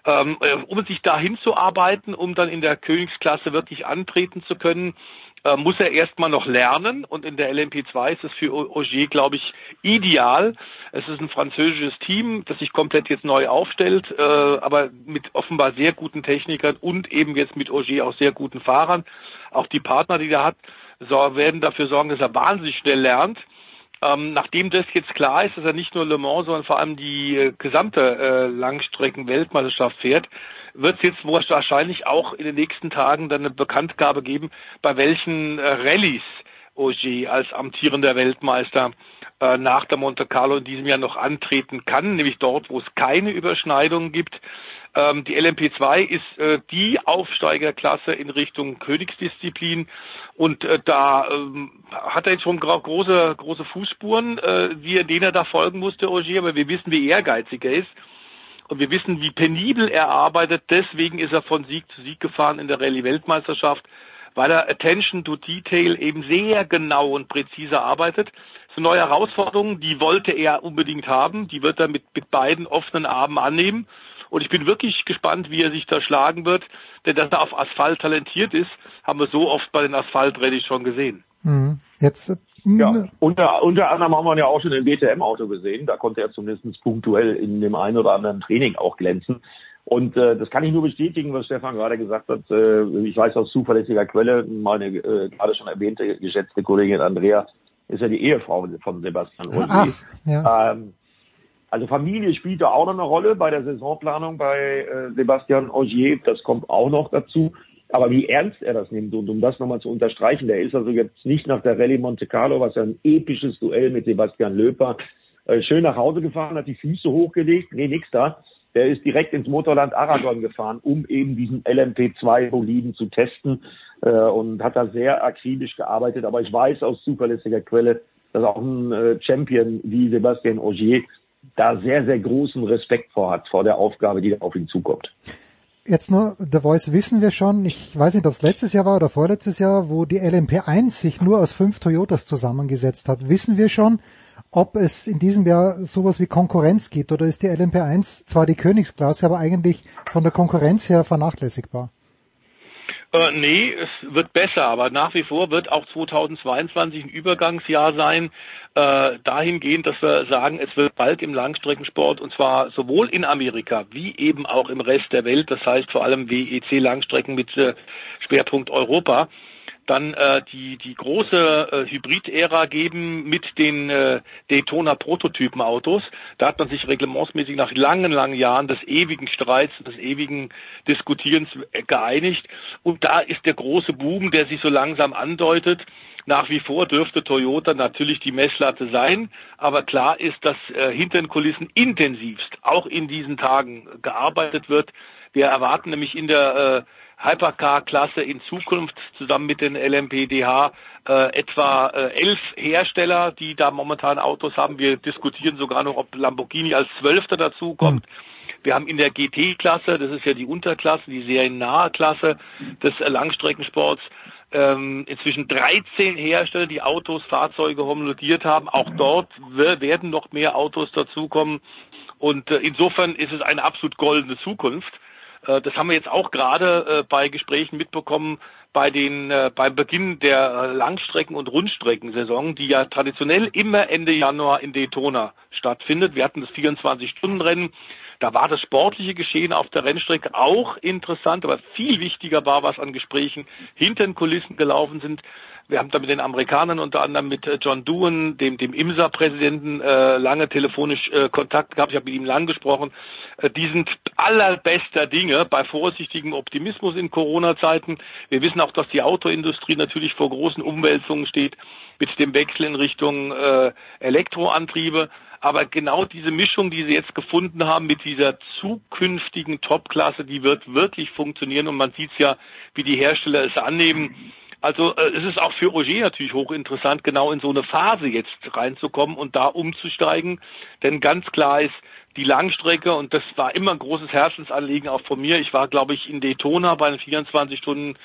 Um sich dahin zu arbeiten, um dann in der Königsklasse wirklich antreten zu können, muss er erstmal noch lernen und in der LMP2 ist es für Ogier, glaube ich, ideal. Es ist ein französisches Team, das sich komplett jetzt neu aufstellt, aber mit offenbar sehr guten Technikern und eben jetzt mit Ogier auch sehr guten Fahrern. Auch die Partner, die er hat, werden dafür sorgen, dass er wahnsinnig schnell lernt. Nachdem das jetzt klar ist, dass er nicht nur Le Mans, sondern vor allem die gesamte Langstrecken-Weltmeisterschaft fährt, wird es jetzt wahrscheinlich auch in den nächsten Tagen dann eine Bekanntgabe geben, bei welchen Rallyes Ogier als amtierender Weltmeister nach der Monte Carlo in diesem Jahr noch antreten kann, nämlich dort, wo es keine Überschneidungen gibt. Die LMP2 ist die Aufsteigerklasse in Richtung Königsdisziplin und da hat er jetzt schon große Fußspuren, denen er da folgen musste, Ogier, aber wir wissen, wie ehrgeizig er ist. Und wir wissen, wie penibel er arbeitet. Deswegen ist er von Sieg zu Sieg gefahren in der Rallye-Weltmeisterschaft, weil er Attention to Detail eben sehr genau und präzise arbeitet. Das ist eine neue Herausforderung, die wollte er unbedingt haben. Die wird er mit beiden offenen Armen annehmen. Und ich bin wirklich gespannt, wie er sich da schlagen wird. Denn dass er auf Asphalt talentiert ist, haben wir so oft bei den Asphalt-Rallyes schon gesehen. Jetzt ja, unter anderem haben wir ja auch schon ein DTM-Auto gesehen. Da konnte er zumindest punktuell in dem einen oder anderen Training auch glänzen. Und das kann ich nur bestätigen, was Stefan gerade gesagt hat. Ich weiß aus zuverlässiger Quelle, meine gerade schon erwähnte geschätzte Kollegin Andrea ist ja die Ehefrau von Sebastian Ogier. Ja. Also Familie spielt da auch noch eine Rolle bei der Saisonplanung bei Sebastian Ogier. Das kommt auch noch dazu. Aber wie ernst er das nimmt, und um das nochmal zu unterstreichen, der ist also jetzt nicht nach der Rallye Monte Carlo, was ja ein episches Duell mit Sebastian Loeb war, schön nach Hause gefahren, hat die Füße hochgelegt, nee, nix da. Der ist direkt ins Motorland Aragon gefahren, um eben diesen LMP2-Boliden zu testen und hat da sehr akribisch gearbeitet. Aber ich weiß aus zuverlässiger Quelle, dass auch ein Champion wie Sebastian Ogier da sehr, sehr großen Respekt vor der Aufgabe, die da auf ihn zukommt. Jetzt nur, The Voice wissen wir schon, ich weiß nicht, ob es letztes Jahr war oder vorletztes Jahr, wo die LMP1 sich nur aus 5 Toyotas zusammengesetzt hat. Wissen wir schon, ob es in diesem Jahr sowas wie Konkurrenz gibt, oder ist die LMP1 zwar die Königsklasse, aber eigentlich von der Konkurrenz her vernachlässigbar? Nee, es wird besser, aber nach wie vor wird auch 2022 ein Übergangsjahr sein, dahingehend, dass wir sagen, es wird bald im Langstreckensport, und zwar sowohl in Amerika wie eben auch im Rest der Welt, das heißt vor allem WEC-Langstrecken mit Schwerpunkt Europa, dann die große Hybrid-Ära geben mit den Daytona-Prototypen-Autos. Da hat man sich reglementsmäßig nach langen, langen Jahren des ewigen Streits, des ewigen Diskutierens geeinigt. Und da ist der große Boom, der sich so langsam andeutet. Nach wie vor dürfte Toyota natürlich die Messlatte sein, aber klar ist, dass hinter den Kulissen intensivst auch in diesen Tagen gearbeitet wird. Wir erwarten nämlich in der Hypercar-Klasse in Zukunft zusammen mit den LMP-DH etwa 11 Hersteller, die da momentan Autos haben. Wir diskutieren sogar noch, ob Lamborghini als 12. dazu kommt. Wir haben in der GT-Klasse, das ist ja die Unterklasse, die seriennahe Klasse des Langstreckensports, inzwischen 13 Hersteller, die Fahrzeuge homologiert haben. Auch dort werden noch mehr Autos dazukommen. Und insofern ist es eine absolut goldene Zukunft. Das haben wir jetzt auch gerade bei Gesprächen mitbekommen beim Beginn der Langstrecken- und Rundstreckensaison, die ja traditionell immer Ende Januar in Daytona stattfindet. Wir hatten das 24-Stunden-Rennen. Da war das sportliche Geschehen auf der Rennstrecke auch interessant, aber viel wichtiger war, was an Gesprächen hinter den Kulissen gelaufen sind. Wir haben da mit den Amerikanern, unter anderem mit John Doohan, dem IMSA-Präsidenten, lange telefonisch Kontakt gehabt. Ich habe mit ihm lang gesprochen. Die sind allerbester Dinge bei vorsichtigem Optimismus in Corona-Zeiten. Wir wissen auch, dass die Autoindustrie natürlich vor großen Umwälzungen steht mit dem Wechsel in Richtung Elektroantriebe. Aber genau diese Mischung, die sie jetzt gefunden haben mit dieser zukünftigen Topklasse, die wird wirklich funktionieren. Und man sieht ja, wie die Hersteller es annehmen. Also es ist auch für Ogier natürlich hochinteressant, genau in so eine Phase jetzt reinzukommen und da umzusteigen. Denn ganz klar ist, die Langstrecke, und das war immer ein großes Herzensanliegen auch von mir. Ich war, glaube ich, in Daytona bei den 24 Stunden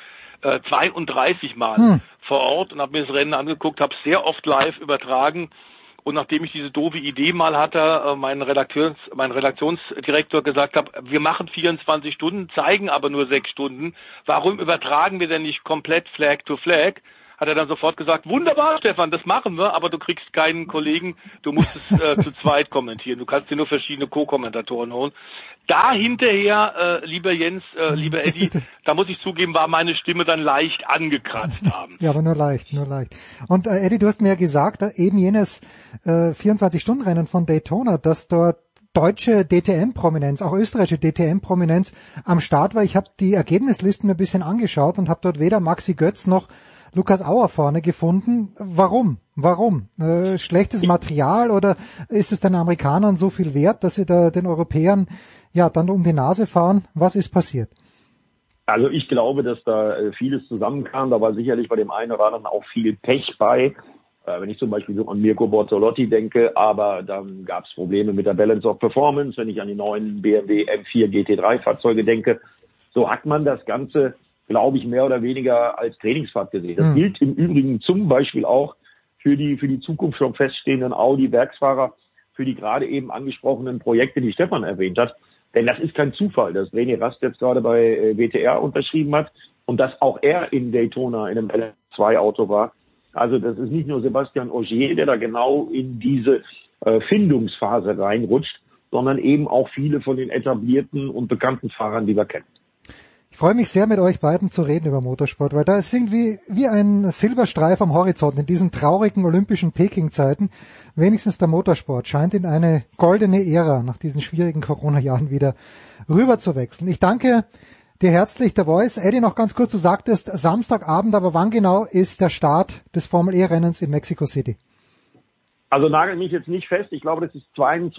32 Mal vor Ort und habe mir das Rennen angeguckt, habe es sehr oft live übertragen. Und nachdem ich diese doofe Idee mal hatte, mein Redaktionsdirektor gesagt hat, wir machen 24 Stunden, zeigen aber nur 6 Stunden. Warum übertragen wir denn nicht komplett Flag to Flag? Hat er dann sofort gesagt, wunderbar, Stefan, das machen wir, aber du kriegst keinen Kollegen, du musst es zu zweit kommentieren. Du kannst dir nur verschiedene Co-Kommentatoren holen. Da hinterher, lieber Jens, lieber Eddie, da muss ich zugeben, war meine Stimme dann leicht angekratzt haben. Ja, aber nur leicht. Und Eddie, du hast mir ja gesagt, eben jenes 24-Stunden-Rennen von Daytona, dass dort deutsche DTM-Prominenz, auch österreichische DTM-Prominenz am Start war. Ich habe die Ergebnislisten mir ein bisschen angeschaut und habe dort weder Maxi Götz noch Lukas Auer vorne gefunden. Warum? Schlechtes Material, oder ist es den Amerikanern so viel wert, dass sie da den Europäern ja dann um die Nase fahren? Was ist passiert? Also ich glaube, dass da vieles zusammenkam. Da war sicherlich bei dem einen oder anderen auch viel Pech bei. Wenn ich zum Beispiel so an Mirko Bortolotti denke, aber dann gab es Probleme mit der Balance of Performance, wenn ich an die neuen BMW M4 GT3 Fahrzeuge denke. So hat man das Ganze, glaube ich, mehr oder weniger als Trainingsfahrt gesehen. Das gilt im Übrigen zum Beispiel auch für die Zukunft schon feststehenden Audi-Werksfahrer, für die gerade eben angesprochenen Projekte, die Stefan erwähnt hat. Denn das ist kein Zufall, dass René Rast jetzt gerade bei WTR unterschrieben hat und dass auch er in Daytona in einem LF2-Auto war. Also das ist nicht nur Sebastian Ogier, der da genau in diese Findungsphase reinrutscht, sondern eben auch viele von den etablierten und bekannten Fahrern, die wir kennen. Ich freue mich sehr, mit euch beiden zu reden über Motorsport, weil da ist irgendwie wie ein Silberstreif am Horizont in diesen traurigen olympischen Peking-Zeiten. Wenigstens der Motorsport scheint in eine goldene Ära nach diesen schwierigen Corona-Jahren wieder rüber zu wechseln. Ich danke dir herzlich, der Voice. Eddie, noch ganz kurz, du sagtest Samstagabend, aber wann genau ist der Start des Formel-E-Rennens in Mexico City? Also nagel mich jetzt nicht fest. Ich glaube, das ist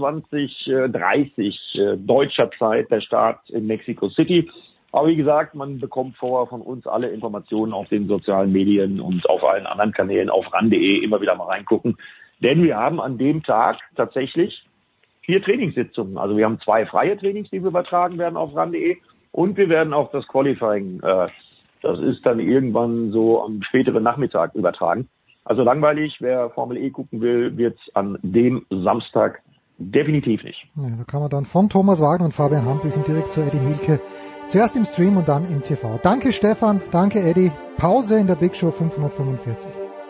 22:30 deutscher Zeit der Start in Mexico City. Aber wie gesagt, man bekommt vorher von uns alle Informationen auf den sozialen Medien und auf allen anderen Kanälen auf ran.de immer wieder mal reingucken. Denn wir haben an dem Tag tatsächlich 4 Trainingssitzungen. Also wir haben 2 freie Trainings, die wir übertragen werden auf ran.de. Und wir werden auch das Qualifying, das ist dann irgendwann so am späteren Nachmittag übertragen. Also langweilig, wer Formel E gucken will, wird's an dem Samstag definitiv nicht. Ja, da kann man dann von Thomas Wagner und Fabian Hampüchen direkt zu Eddie Mielke. Zuerst im Stream und dann im TV. Danke Stefan, danke Eddie. Pause in der Big Show 545.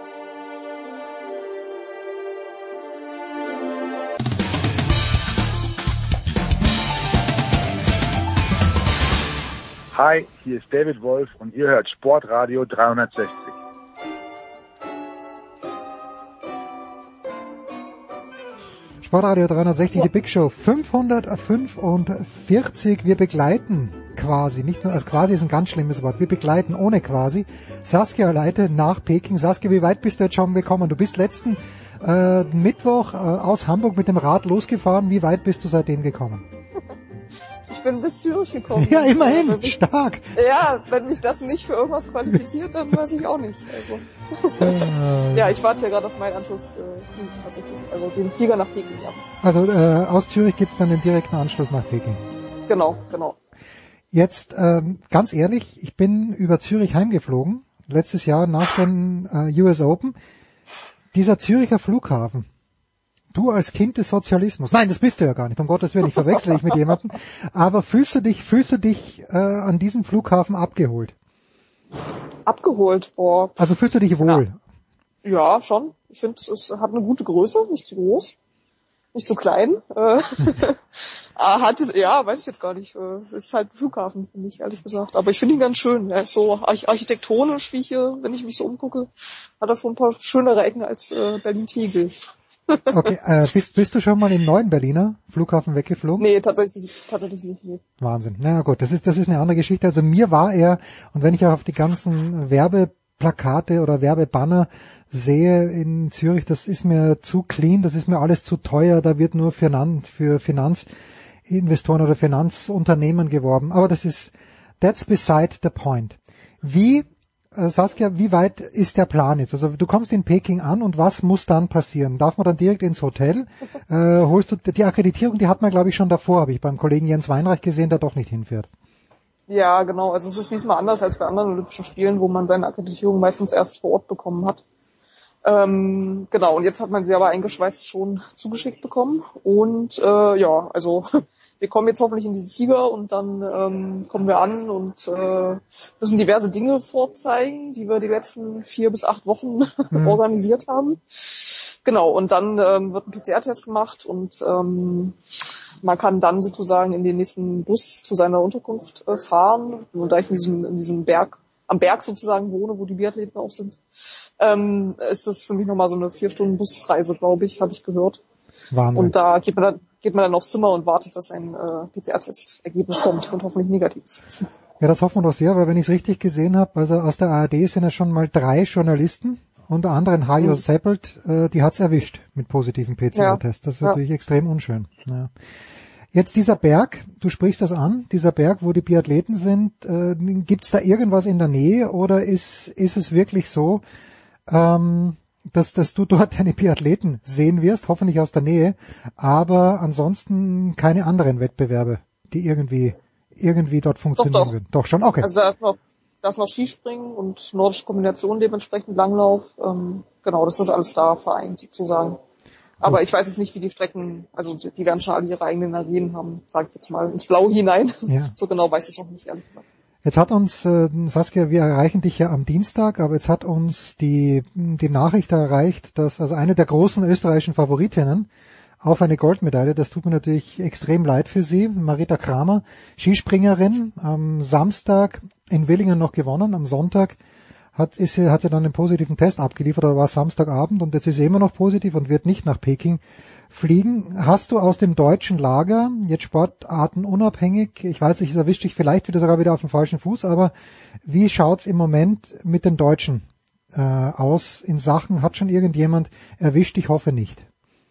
Hi, hier ist David Wolf und ihr hört Sportradio 360. Sportradio 360, die Big Show 545. Wir begleiten quasi, nicht nur, also quasi ist ein ganz schlimmes Wort, wir begleiten ohne quasi Saskia Leite nach Peking. Saskia, wie weit bist du jetzt schon gekommen? Du bist letzten Mittwoch aus Hamburg mit dem Rad losgefahren. Wie weit bist du seitdem gekommen? Ich bin bis Zürich gekommen. Ja, immerhin, stark. Ja, wenn mich das nicht für irgendwas qualifiziert, dann weiß ich auch nicht. Also ja, ich warte ja gerade auf meinen Anschlusszug tatsächlich, also den Flieger nach Peking. Ja. Also aus Zürich gibt's dann den direkten Anschluss nach Peking. Genau. Jetzt ganz ehrlich, ich bin über Zürich heimgeflogen, letztes Jahr nach den US Open. Dieser Züricher Flughafen, du als Kind des Sozialismus, nein, das bist du ja gar nicht, um Gottes Willen, ich verwechsle dich mit jemandem, aber fühlst du dich an diesem Flughafen abgeholt? Abgeholt, boah. Also fühlst du dich wohl? Ja, schon. Ich finde, es hat eine gute Größe, nicht zu groß, nicht zu klein. Weiß ich jetzt gar nicht. Ist halt ein Flughafen, finde ich, ehrlich gesagt. Aber ich finde ihn ganz schön. Er ist so architektonisch, wie ich hier, wenn ich mich so umgucke, hat er schon ein paar schönere Ecken als Berlin-Tegel. Okay, bist du schon mal im neuen Berliner Flughafen weggeflogen? Nee, tatsächlich nicht. Nee. Wahnsinn. Na gut, das ist eine andere Geschichte. Also mir war er, und wenn ich auch auf die ganzen Werbeplakate oder Werbebanner sehe in Zürich, das ist mir zu clean, das ist mir alles zu teuer, da wird nur für Finanzinvestoren oder Finanzunternehmen geworben. Aber that's beside the point. Saskia, wie weit ist der Plan jetzt? Also du kommst in Peking an und was muss dann passieren? Darf man dann direkt ins Hotel? Holst du die Akkreditierung, die hat man glaube ich schon davor, habe ich beim Kollegen Jens Weinreich gesehen, der doch nicht hinfährt. Ja, genau. Also es ist diesmal anders als bei anderen Olympischen Spielen, wo man seine Akkreditierung meistens erst vor Ort bekommen hat. Genau, und jetzt hat man sie aber eingeschweißt schon zugeschickt bekommen. Und also wir kommen jetzt hoffentlich in diesen Flieger und dann kommen wir an und müssen diverse Dinge vorzeigen, die wir die letzten 4 bis 8 Wochen organisiert haben. Genau, und dann wird ein PCR-Test gemacht und man kann dann sozusagen in den nächsten Bus zu seiner Unterkunft fahren. Und da ich in diesem am Berg sozusagen wohne, wo die Biathleten auch sind, ist das für mich nochmal so eine 4-Stunden-Busreise, glaube ich, habe ich gehört. Wahnsinn. Und da geht man dann aufs Zimmer und wartet, dass ein PCR-Test-Ergebnis kommt und hoffentlich negativ ist. Ja, das hoffen wir doch sehr, weil wenn ich es richtig gesehen habe, also aus der ARD sind ja schon mal 3 Journalisten, unter anderem Hajo Seppelt, die hat's erwischt mit positiven PCR-Tests. Das ist natürlich extrem unschön. Ja. Jetzt dieser Berg, du sprichst das an, dieser Berg, wo die Biathleten sind, gibt's da irgendwas in der Nähe oder ist es wirklich so, dass du dort deine Biathleten sehen wirst, hoffentlich aus der Nähe, aber ansonsten keine anderen Wettbewerbe, die irgendwie dort funktionieren würden? Doch schon, okay. Also da ist noch Skispringen und nordische Kombination, dementsprechend Langlauf. Genau, das ist alles da vereint sozusagen. Aber ich weiß jetzt nicht, wie die Strecken, also die werden schon alle ihre eigenen Arenen haben, sage ich jetzt mal, ins Blau hinein. Ja. So genau weiß ich es noch nicht, ehrlich gesagt. Jetzt hat uns, Saskia, wir erreichen dich ja am Dienstag, aber jetzt hat uns die Nachricht erreicht, dass also eine der großen österreichischen Favoritinnen auf eine Goldmedaille, das tut mir natürlich extrem leid für sie, Marita Kramer, Skispringerin, am Samstag in Willingen noch gewonnen, am Sonntag hat sie dann einen positiven Test abgeliefert, oder war es Samstagabend, und jetzt ist sie immer noch positiv und wird nicht nach Peking fliegen. Hast du aus dem deutschen Lager, jetzt sportartenunabhängig, ich weiß nicht, es erwischt dich vielleicht wieder auf dem falschen Fuß, aber wie schaut's im Moment mit den Deutschen aus in Sachen, hat schon irgendjemand erwischt? Ich hoffe nicht.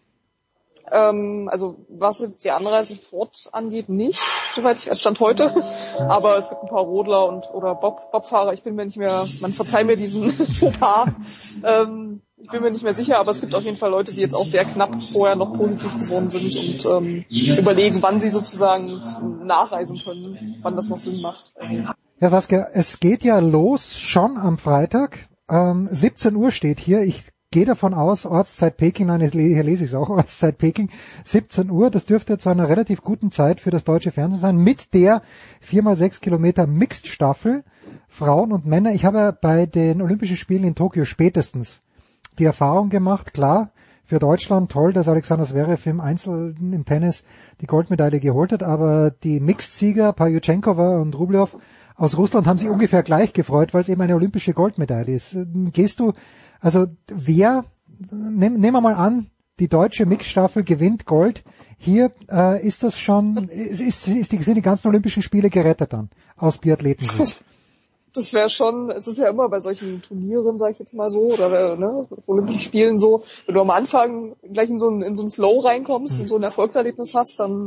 Also was jetzt die Anreise fort angeht, nicht, soweit ich, es stand heute, aber es gibt ein paar Rodler oder Bobfahrer, ich bin mir nicht mehr, man verzeiht mir diesen Fauxpas, ich bin mir nicht mehr sicher, aber es gibt auf jeden Fall Leute, die jetzt auch sehr knapp vorher noch positiv geworden sind und überlegen, wann sie sozusagen nachreisen können, wann das noch Sinn macht. Ja, Saskia, es geht ja los schon am Freitag, 17 Uhr steht hier, ich gehe davon aus, Ortszeit Peking, nein, hier lese ich es auch, Ortszeit Peking, 17 Uhr, das dürfte zu einer relativ guten Zeit für das deutsche Fernsehen sein, mit der 4x6 Kilometer Mixed-Staffel, Frauen und Männer. Ich habe ja bei den Olympischen Spielen in Tokio spätestens die Erfahrung gemacht, klar, für Deutschland toll, dass Alexander Zverev im Einzel im Tennis die Goldmedaille geholt hat, aber die Mixed-Sieger, Pavlyuchenkova und Rublev aus Russland haben sich ungefähr gleich gefreut, weil es eben eine olympische Goldmedaille ist. Also nehmen wir mal an, die deutsche Mixstaffel gewinnt Gold. Hier ist das schon, sind die ganzen Olympischen Spiele gerettet dann aus Biathletensicht. Das wäre schon, es ist ja immer bei solchen Turnieren, sag ich jetzt mal so, oder Olympischen Spielen so, wenn du am Anfang gleich in so einen Flow reinkommst und so ein Erfolgserlebnis hast, dann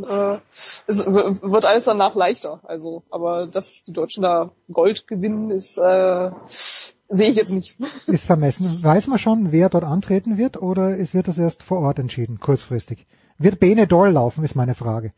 wird alles danach leichter. Also, aber dass die Deutschen da Gold gewinnen, ist sehe ich jetzt nicht. Ist vermessen. Weiß man schon, wer dort antreten wird, oder wird das erst vor Ort entschieden, kurzfristig? Wird Bene Doll laufen, ist meine Frage.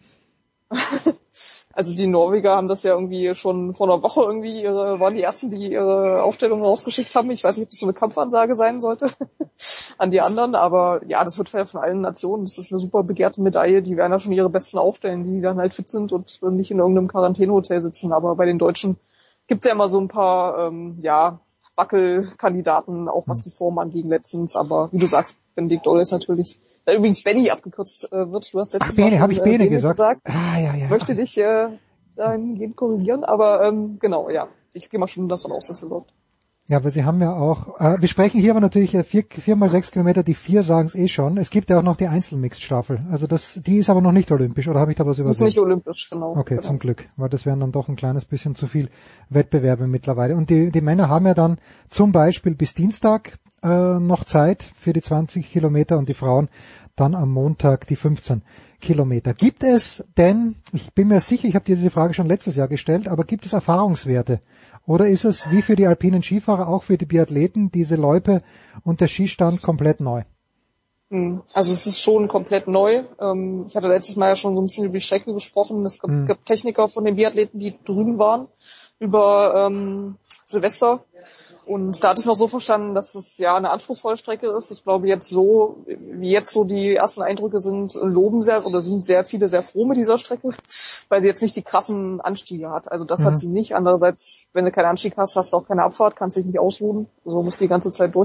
Also die Norweger haben das ja irgendwie schon vor einer Woche waren die ersten, die ihre Aufstellung rausgeschickt haben. Ich weiß nicht, ob das so eine Kampfansage sein sollte an die anderen, aber ja, das wird von allen Nationen. Das ist eine super begehrte Medaille. Die werden ja schon ihre Besten aufstellen, die dann halt fit sind und nicht in irgendeinem Quarantänehotel sitzen. Aber bei den Deutschen gibt's ja immer so ein paar, Wackelkandidaten, auch was die Form angeht letztens, aber wie du sagst, Benedikt Doll ist natürlich, übrigens Benny abgekürzt wird, du hast letztens Bene, habe ich Bene gesagt? Ja. Möchte dich dahingehend korrigieren, aber genau, ja, ich gehe mal schon davon aus, dass er läuft. Ja, aber sie haben ja auch, wir sprechen hier aber natürlich 4x6 Kilometer, die 4 sagen es schon. Es gibt ja auch noch die Einzelmixed-Staffel. Also die ist aber noch nicht olympisch, oder habe ich da was übersehen? Das ist nicht olympisch, genau. Okay, genau. Zum Glück, weil das wären dann doch ein kleines bisschen zu viel Wettbewerbe mittlerweile. Und die Männer haben ja dann zum Beispiel bis Dienstag noch Zeit für die 20 Kilometer und die Frauen dann am Montag die 15 Kilometer. Gibt es denn, ich bin mir sicher, ich habe dir diese Frage schon letztes Jahr gestellt, aber gibt es Erfahrungswerte? Oder ist es wie für die alpinen Skifahrer, auch für die Biathleten, diese Loipe und der Skistand komplett neu? Also es ist schon komplett neu. Ich hatte letztes Mal ja schon so ein bisschen über die Strecke gesprochen. Es gab Techniker von den Biathleten, die drüben waren über Silvester. Und da hatte ich noch so verstanden, dass es ja eine anspruchsvolle Strecke ist. Ich glaube, wie jetzt so die ersten Eindrücke sind, sind sehr viele sehr froh mit dieser Strecke, weil sie jetzt nicht die krassen Anstiege hat. Also das hat sie nicht. Andererseits, wenn du keinen Anstieg hast, hast du auch keine Abfahrt, kannst dich nicht ausruhen. So musst du die ganze Zeit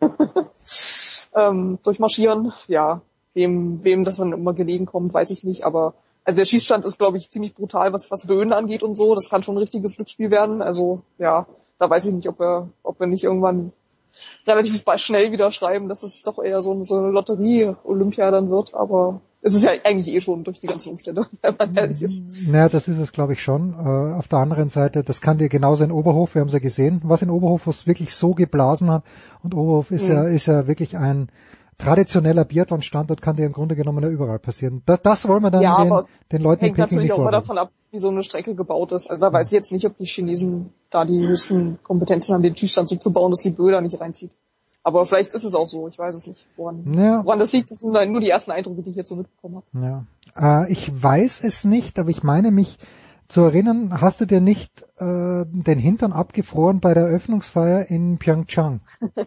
durchmarschieren. Ja, wem das dann immer gelegen kommt, weiß ich nicht. Aber also der Schießstand ist, glaube ich, ziemlich brutal, was Böen angeht und so. Das kann schon ein richtiges Glücksspiel werden. Also ja, da weiß ich nicht, ob wir nicht irgendwann relativ schnell wieder schreiben, dass es doch eher so eine Lotterie-Olympia dann wird. Aber es ist ja eigentlich schon durch die ganzen Umstände, wenn man ehrlich ist. Naja, das ist es, glaube ich, schon. Auf der anderen Seite, das kann dir genauso in Oberhof, wir haben es ja gesehen, was in Oberhof was wirklich so geblasen hat. Und Oberhof ist ja wirklich ein traditioneller Biathlon-Standort, kann dir im Grunde genommen ja überall passieren. Das wollen wir dann den Leuten in Peking nicht vorstellen. Hängt natürlich auch mal davon ab, wie so eine Strecke gebaut ist. Also da weiß ich jetzt nicht, ob die Chinesen da die höchsten Kompetenzen haben, den Skistand so zu bauen, dass die Böe da nicht reinzieht. Aber vielleicht ist es auch so, ich weiß es nicht, woran das liegt. Das sind nur die ersten Eindrücke, die ich jetzt so mitbekommen habe. Ja. Ich weiß es nicht, aber ich meine mich zu erinnern, hast du dir nicht den Hintern abgefroren bei der Eröffnungsfeier in Pyeongchang?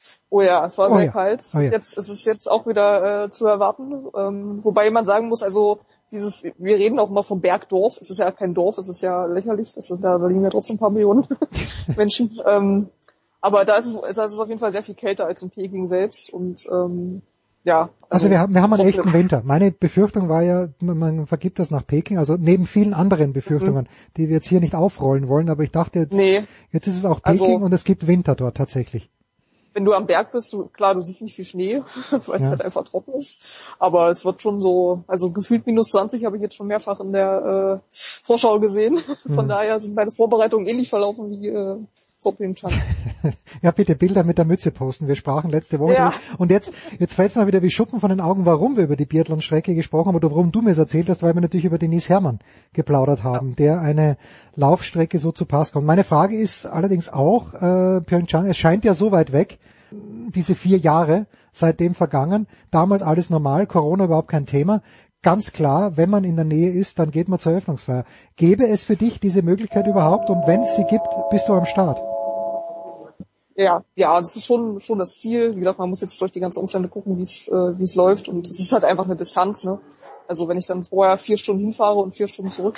Oh ja, es war sehr ja. kalt. Oh ja. Jetzt ist es jetzt auch wieder zu erwarten. Wobei man sagen muss, also wir reden auch immer vom Bergdorf. Es ist ja kein Dorf, es ist ja lächerlich. Da liegen ja trotzdem ein paar Millionen Menschen. Aber da ist es auf jeden Fall sehr viel kälter als in Peking selbst. Und ja. Also wir haben einen echten Winter. Meine Befürchtung war ja, man vergibt das nach Peking, also neben vielen anderen Befürchtungen, die wir jetzt hier nicht aufrollen wollen, aber ich dachte, jetzt ist es auch Peking und es gibt Winter dort tatsächlich. Wenn du am Berg bist, du siehst nicht viel Schnee, weil es halt einfach trocken ist. Aber es wird schon so, also gefühlt minus 20 habe ich jetzt schon mehrfach in der Vorschau gesehen. Von daher sind meine Vorbereitungen ähnlich verlaufen wie vor Pyeongchang. Ja, bitte Bilder mit der Mütze posten. Wir sprachen letzte Woche drüber. Und jetzt fällt es mal wieder wie Schuppen von den Augen, warum wir über die Biathlon-Strecke gesprochen haben oder warum du mir es erzählt hast, weil wir natürlich über Denise Herrmann geplaudert haben, der eine Laufstrecke so zu Pass kommt. Meine Frage ist allerdings auch, Pyeongchang, es scheint ja so weit weg, diese 4 Jahre seitdem vergangen, damals alles normal, Corona überhaupt kein Thema. Ganz klar, wenn man in der Nähe ist, dann geht man zur Eröffnungsfeier. Gäbe es für dich diese Möglichkeit überhaupt und wenn es sie gibt, bist du am Start? Ja, das ist schon das Ziel. Wie gesagt, man muss jetzt durch die ganzen Umstände gucken, wie es läuft und es ist halt einfach eine Distanz, ne? Also wenn ich dann vorher 4 Stunden hinfahre und 4 Stunden zurück,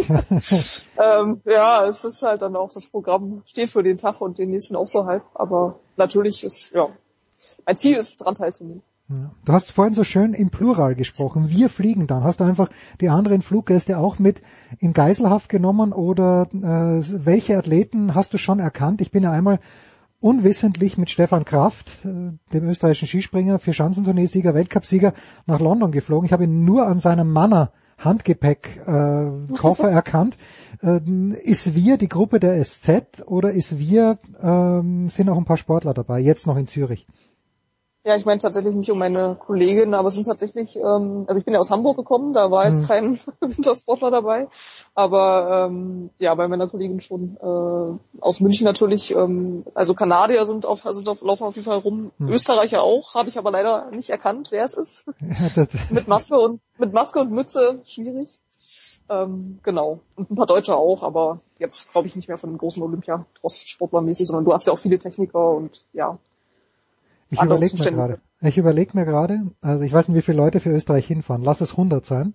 es ist halt dann auch, das Programm steht für den Tag und den nächsten auch so halb, aber natürlich ist, mein Ziel ist, dran teilzunehmen. Ja. Du hast vorhin so schön im Plural gesprochen. Wir fliegen dann. Hast du einfach die anderen Fluggäste auch mit in Geiselhaft genommen oder welche Athleten hast du schon erkannt? Ich bin ja einmal unwissentlich mit Stefan Kraft, dem österreichischen Skispringer, Vierschanzentournee-Sieger, Weltcupsieger, nach London geflogen. Ich habe ihn nur an seinem Manner Handgepäck-Koffer erkannt. Ist wir die Gruppe der SZ oder ist wir, sind auch ein paar Sportler dabei, jetzt noch in Zürich? Ja, ich meine tatsächlich nicht um meine Kollegin, aber es sind tatsächlich, also ich bin ja aus Hamburg gekommen, da war jetzt kein Wintersportler dabei, aber bei meiner Kollegin schon aus München natürlich, also Kanadier laufen auf jeden Fall rum, Österreicher auch, habe ich aber leider nicht erkannt, wer es ist. mit Maske und Mütze, schwierig. Genau. Und ein paar Deutsche auch, aber jetzt glaube ich nicht mehr von den großen Olympia-Sportlermäßig, sondern du hast ja auch viele Techniker und ja. Ich überlege mir gerade, also ich weiß nicht, wie viele Leute für Österreich hinfahren. Lass es 100 sein.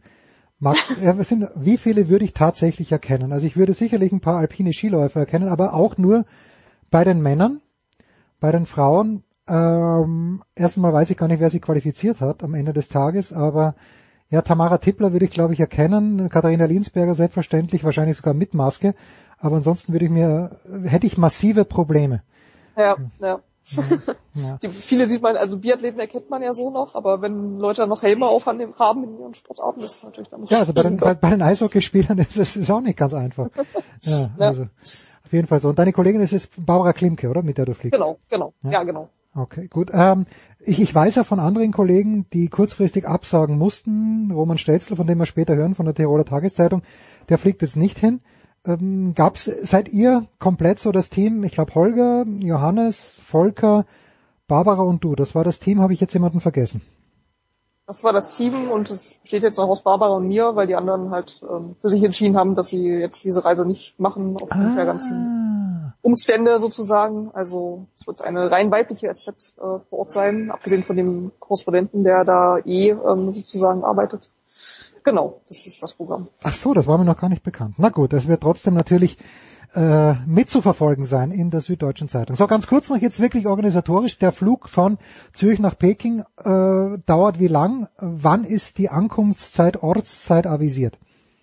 Wie viele würde ich tatsächlich erkennen? Also ich würde sicherlich ein paar alpine Skiläufer erkennen, aber auch nur bei den Männern, bei den Frauen. Erstmal weiß ich gar nicht, wer sich qualifiziert hat am Ende des Tages, aber ja, Tamara Tippler würde ich, glaube ich, erkennen. Katharina Linsberger selbstverständlich, wahrscheinlich sogar mit Maske. Aber ansonsten hätte ich massive Probleme. Ja. Ja. Viele sieht man, also Biathleten erkennt man ja so noch, aber wenn Leute noch Helme haben in ihren Sportarten, das ist natürlich dann nicht. Ja, also bei den Eishockeyspielern ist es auch nicht ganz einfach. Ja, also auf jeden Fall so. Und deine Kollegin ist Barbara Klimke, oder? Mit der du fliegst. Genau. Ja, genau. Okay, gut. Ich weiß ja von anderen Kollegen, die kurzfristig absagen mussten. Roman Stelzl, von dem wir später hören, von der Tiroler Tageszeitung, der fliegt jetzt nicht hin. Seid ihr komplett so das Team? Ich glaube Holger, Johannes, Volker, Barbara und du. Das war das Team, habe ich jetzt jemanden vergessen? Das war das Team und es besteht jetzt noch aus Barbara und mir, weil die anderen halt für sich entschieden haben, dass sie jetzt diese Reise nicht machen, aufgrund der ganzen Umstände sozusagen. Also es wird eine rein weibliche SZ vor Ort sein, abgesehen von dem Korrespondenten, der da sozusagen arbeitet. Genau, das ist das Programm. Ach so, das war mir noch gar nicht bekannt. Na gut, das wird trotzdem natürlich mitzuverfolgen sein in der Süddeutschen Zeitung. So, ganz kurz noch jetzt wirklich organisatorisch. Der Flug von Zürich nach Peking dauert wie lang? Wann ist die Ankunftszeit, Ortszeit avisiert?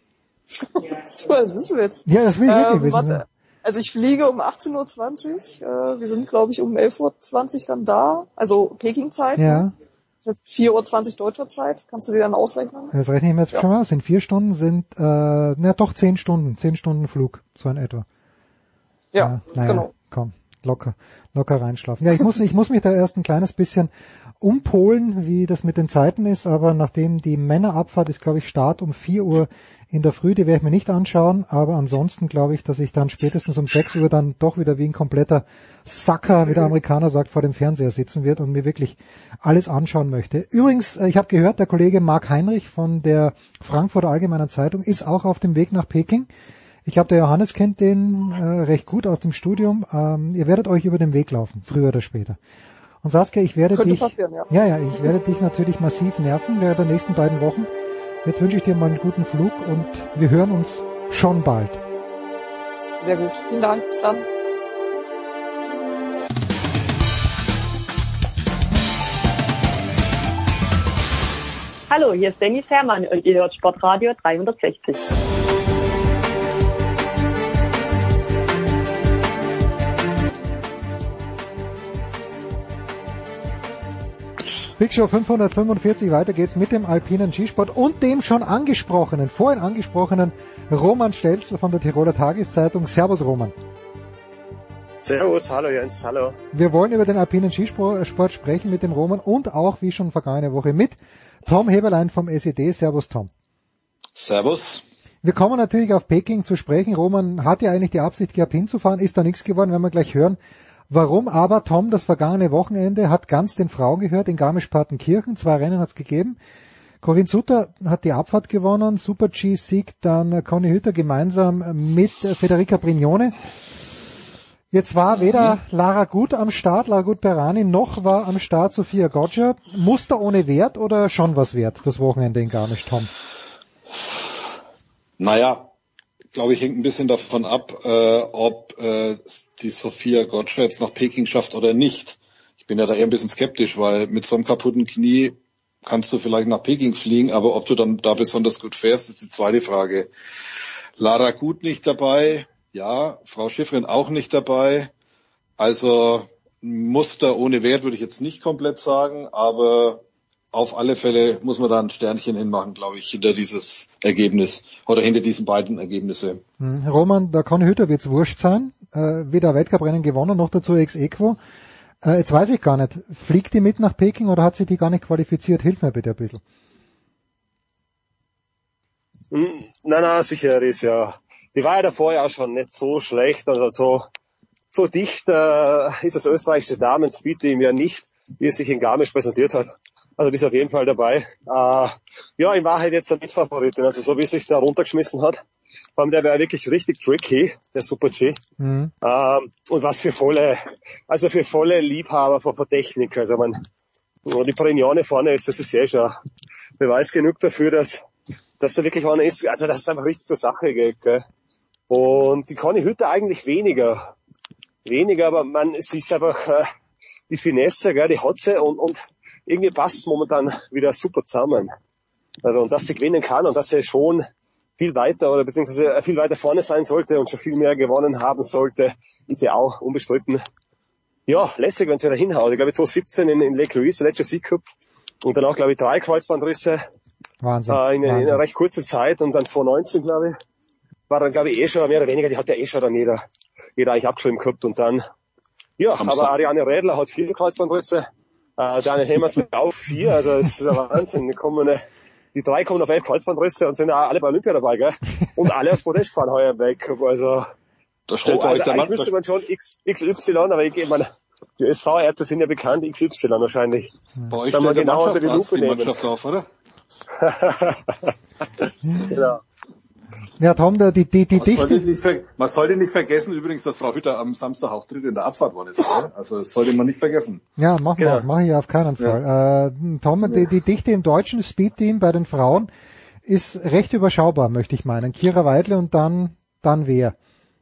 Das wissen wir jetzt. Ja, das will ich wirklich wissen. Also ich fliege um 18.20 Uhr. Wir sind, glaube ich, um 11.20 Uhr dann da. Also Peking-Zeit. Ja. 4.20 Uhr deutscher Zeit. Kannst du dir dann ausrechnen? Das rechne ich mir jetzt schon mal aus. In 4 Stunden sind, 10 Stunden. 10 Stunden Flug, so in etwa. Ja, genau. Komm, locker reinschlafen. Ja, ich muss mich da erst ein kleines bisschen umpolen, wie das mit den Zeiten ist, aber nachdem die Männerabfahrt ist, glaube ich, Start um 4 Uhr in der Früh, die werde ich mir nicht anschauen, aber ansonsten glaube ich, dass ich dann spätestens um 6 Uhr dann doch wieder wie ein kompletter Sucker, wie der Amerikaner sagt, vor dem Fernseher sitzen wird und mir wirklich alles anschauen möchte. Übrigens, ich habe gehört, der Kollege Marc Heinrich von der Frankfurter Allgemeinen Zeitung ist auch auf dem Weg nach Peking. Ich glaube, der Johannes kennt den recht gut aus dem Studium. Ihr werdet euch über den Weg laufen, früher oder später. Und Saskia, ich werde Könnte dich, passieren, ja. ich werde dich natürlich massiv nerven während der nächsten beiden Wochen. Jetzt wünsche ich dir mal einen guten Flug und wir hören uns schon bald. Sehr gut. Vielen Dank. Bis dann. Hallo, hier ist Dennis Herrmann und ihr hört Sportradio 360. Big Show 545, weiter geht's mit dem alpinen Skisport und dem schon vorhin angesprochenen Roman Stelzl von der Tiroler Tageszeitung. Servus Roman. Servus, hallo Jens, hallo. Wir wollen über den alpinen Skisport sprechen mit dem Roman und auch, wie schon vergangene Woche, mit Tom Heberlein vom SED. Servus Tom. Servus. Wir kommen natürlich auf Peking zu sprechen. Roman hat ja eigentlich die Absicht gehabt hinzufahren, ist da nichts geworden, werden wir gleich hören. Warum aber, Tom, das vergangene Wochenende hat ganz den Frauen gehört in Garmisch-Partenkirchen. 2 Rennen hat's gegeben. Corinne Sutter hat die Abfahrt gewonnen. Super-G siegt dann Conny Hütter gemeinsam mit Federica Brignone. Jetzt war weder Lara Gut am Start, Lara Gut-Perani, noch war am Start Sophia Goggia. Muster ohne Wert oder schon was wert, das Wochenende in Garmisch, Tom? Naja, glaube ich, hängt ein bisschen davon ab, ob die Sophia Goggia jetzt nach Peking schafft oder nicht. Ich bin ja da eher ein bisschen skeptisch, weil mit so einem kaputten Knie kannst du vielleicht nach Peking fliegen, aber ob du dann da besonders gut fährst, ist die zweite Frage. Lara Gut nicht dabei, ja, Frau Schifrin auch nicht dabei. Also Muster ohne Wert würde ich jetzt nicht komplett sagen, aber auf alle Fälle muss man da ein Sternchen hinmachen, glaube ich, hinter dieses Ergebnis oder hinter diesen beiden Ergebnisse. Roman, der Conny Hütter wird's wurscht sein. Weder Weltcuprennen gewonnen, noch dazu ex-equo. Jetzt weiß ich gar nicht, fliegt die mit nach Peking oder hat sie die gar nicht qualifiziert? Hilf mir bitte ein bisschen. Na, sicher ist ja. Die war ja davor ja schon nicht so schlecht, also so dicht ist das österreichische Damen-Speed-Team ja nicht, wie es sich in Garmisch präsentiert hat. Also die ist auf jeden Fall dabei. Ja, in Wahrheit jetzt eine Mitfavoritin, also so wie es sich da runtergeschmissen hat. Vor allem der wäre wirklich richtig tricky, der Super-G. Und was für volle Liebhaber von Technik. Also die Brignone vorne ist, das ist ja schon Beweis genug dafür, dass da wirklich einer ist, also dass es einfach richtig zur Sache geht. Gell? Und die Conny Hütter eigentlich weniger, aber es ist einfach die Finesse, gell, die hat sie und irgendwie passt es momentan wieder super zusammen. Also, und dass sie gewinnen kann und dass sie schon viel weiter oder beziehungsweise viel weiter vorne sein sollte und schon viel mehr gewonnen haben sollte, ist ja auch unbestritten. Ja, lässig, wenn sie da hinhaut. Ich glaube, 2017 in Lake Louise, der letzte Sieg gehabt. Und dann auch, glaube ich, 3 Kreuzbandrisse. Wahnsinn. In einer recht kurzen Zeit. Und dann 2019, glaube ich, war dann, glaube ich, schon mehr oder weniger, die hat ja schon dann jeder eigentlich abgeschrieben gehabt. Und dann, ja, aber Ariane Rädler hat 4 Kreuzbandrisse. Daniel Hemmers mit auch 4, also das ist ein Wahnsinn. Die 3 kommen auf 11 Kreuzbandrisse und sind auch alle bei Olympia dabei, gell? Und alle aufs Podest fahren heuer im Weltcup, also. Da stellt euch der Mann. Müsste man schon XY, aber ich meine, die SV-Ärzte sind ja bekannt, XY wahrscheinlich. Bei euch stellt der genau unter die Lupe nehmen. Mannschaft auf, oder? Genau. Ja, Tom, die Dichte. Man sollte nicht vergessen übrigens, dass Frau Hütter am Samstag auch dritt in der Abfahrt worden ist. Ne? Also das sollte man nicht vergessen. Ja, mach ich auf keinen Fall. Ja. Tom, die Dichte im deutschen Speedteam bei den Frauen ist recht überschaubar, möchte ich meinen. Kira Weidle und dann wer?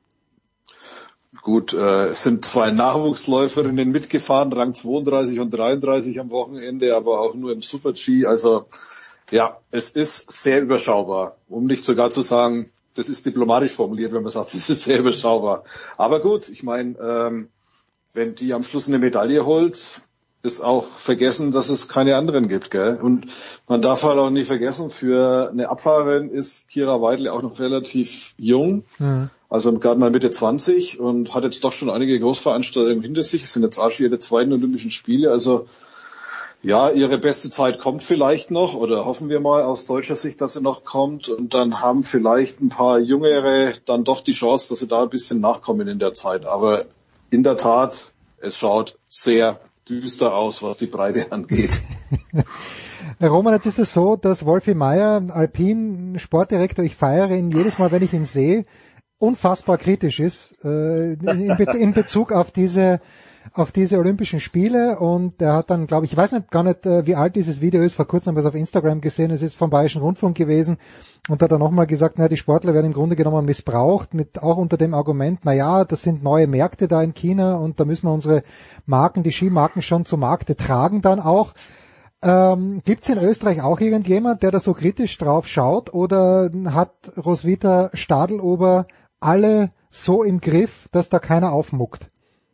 Gut, es sind 2 Nachwuchsläuferinnen mitgefahren, Rang 32 und 33 am Wochenende, aber auch nur im Super-G. Also ja, es ist sehr überschaubar. Um nicht sogar zu sagen, das ist diplomatisch formuliert, wenn man sagt, es ist sehr überschaubar. Aber gut, ich meine, wenn die am Schluss eine Medaille holt, ist auch vergessen, dass es keine anderen gibt, gell? Und man darf halt auch nicht vergessen, für eine Abfahrerin ist Kira Weidle auch noch relativ jung. Also gerade mal Mitte 20 und hat jetzt doch schon einige Großveranstaltungen hinter sich. Es sind jetzt auch schon ihre 2. Olympischen Spiele. Also ja, ihre beste Zeit kommt vielleicht noch oder hoffen wir mal aus deutscher Sicht, dass sie noch kommt. Und dann haben vielleicht ein paar Jüngere dann doch die Chance, dass sie da ein bisschen nachkommen in der Zeit. Aber in der Tat, es schaut sehr düster aus, was die Breite angeht. Roman, jetzt ist es so, dass Wolfi Meyer, Alpin Sportdirektor, ich feiere ihn jedes Mal, wenn ich ihn sehe, unfassbar kritisch ist in Bezug auf diese auf diese Olympischen Spiele und er hat dann, glaube ich weiß gar nicht, wie alt dieses Video ist, vor kurzem habe ich es auf Instagram gesehen, es ist vom Bayerischen Rundfunk gewesen und hat dann nochmal gesagt, die Sportler werden im Grunde genommen missbraucht, auch unter dem Argument, das sind neue Märkte da in China und da müssen wir unsere Marken, die Skimarken schon zu Markte tragen dann auch. Gibt's in Österreich auch irgendjemand, der da so kritisch drauf schaut oder hat Roswitha Stadelober alle so im Griff, dass da keiner aufmuckt?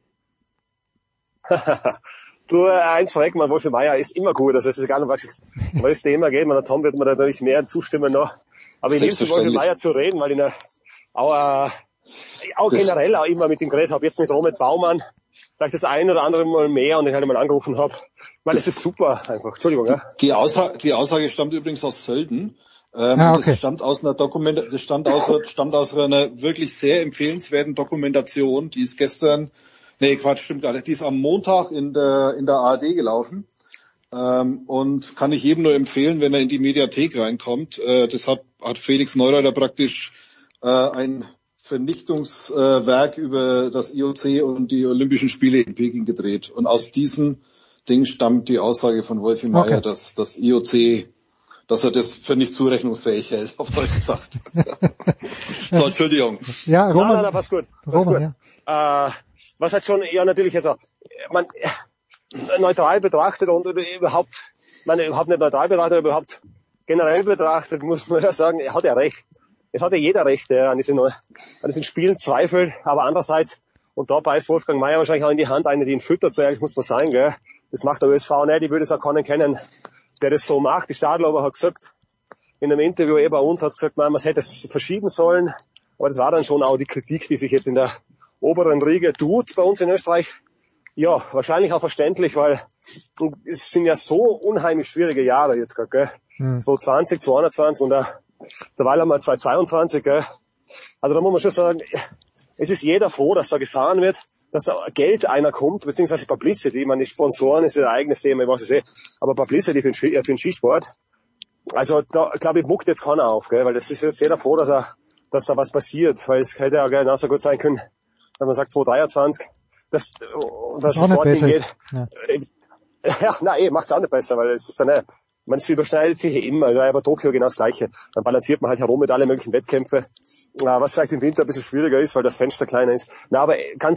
Du, eins vorweg, Wolfi Meier ist immer gut, also es ist egal, um was das Thema geht, der Tom wird mir da natürlich mehr zustimmen noch, aber ich liebe es, Wolfi Meier zu reden, weil ich auch generell auch immer mit ihm geredet habe, jetzt mit Robert Baumann, vielleicht das ein oder andere Mal mehr und ich halt mal angerufen habe, weil es ist super einfach, Entschuldigung. Ja. Die Aussage stammt übrigens aus Sölden. Okay. Das stammt aus einer stammt aus einer wirklich sehr empfehlenswerten Dokumentation, die ist die ist am Montag in der ARD gelaufen, und kann ich jedem nur empfehlen, wenn er in die Mediathek reinkommt. Das hat Felix Neureuter praktisch, ein Vernichtungswerk über das IOC und die Olympischen Spiele in Peking gedreht. Und aus diesem Ding stammt die Aussage von Wolfi Meier, dass das IOC, dass er das für nicht zurechnungsfähig hält, auf Deutsch gesagt. So, Entschuldigung. Ja, Roman. Nein, passt gut. Roman, ja. Was halt schon, natürlich, also, man, neutral betrachtet und überhaupt nicht neutral betrachtet, aber überhaupt generell betrachtet, muss man ja sagen, er hat ja recht. Es hat ja jeder recht, der an diesen Spielen zweifelt, aber andererseits, und da beißt Wolfgang Meier wahrscheinlich auch in die Hand, eine, die ihn füttert, so ehrlich muss man sein, gell. Das macht der ÖSV nicht, ich würde es auch keinen kennen, der das so macht. Die Stadlober hat gesagt, in einem Interview bei uns hat gesagt, man hätte es verschieben sollen, aber das war dann schon auch die Kritik, die sich jetzt in der oberen Riege tut bei uns in Österreich. Ja, wahrscheinlich auch verständlich, weil es sind ja so unheimlich schwierige Jahre jetzt gerade, gell. 2020, 2021 und derweil haben wir 2022, gell. Also da muss man schon sagen, es ist jeder froh, dass da gefahren wird, dass da Geld einer kommt, beziehungsweise Publicity. Ich meine, die Sponsoren ist ihr eigenes Thema, ich weiß es aber Publicity für den Skisport. Also da, glaube ich, muckt jetzt keiner auf, gell, weil das ist jetzt jeder froh, dass da was passiert, weil es hätte ja genauso gut sein können, wenn man sagt 2023, dass Sport hingeht. Macht's auch nicht besser, weil es ist dann, es überschneidet sich immer, also bei Tokio genau das Gleiche. Dann balanciert man halt herum mit allen möglichen Wettkämpfen, was vielleicht im Winter ein bisschen schwieriger ist, weil das Fenster kleiner ist. Aber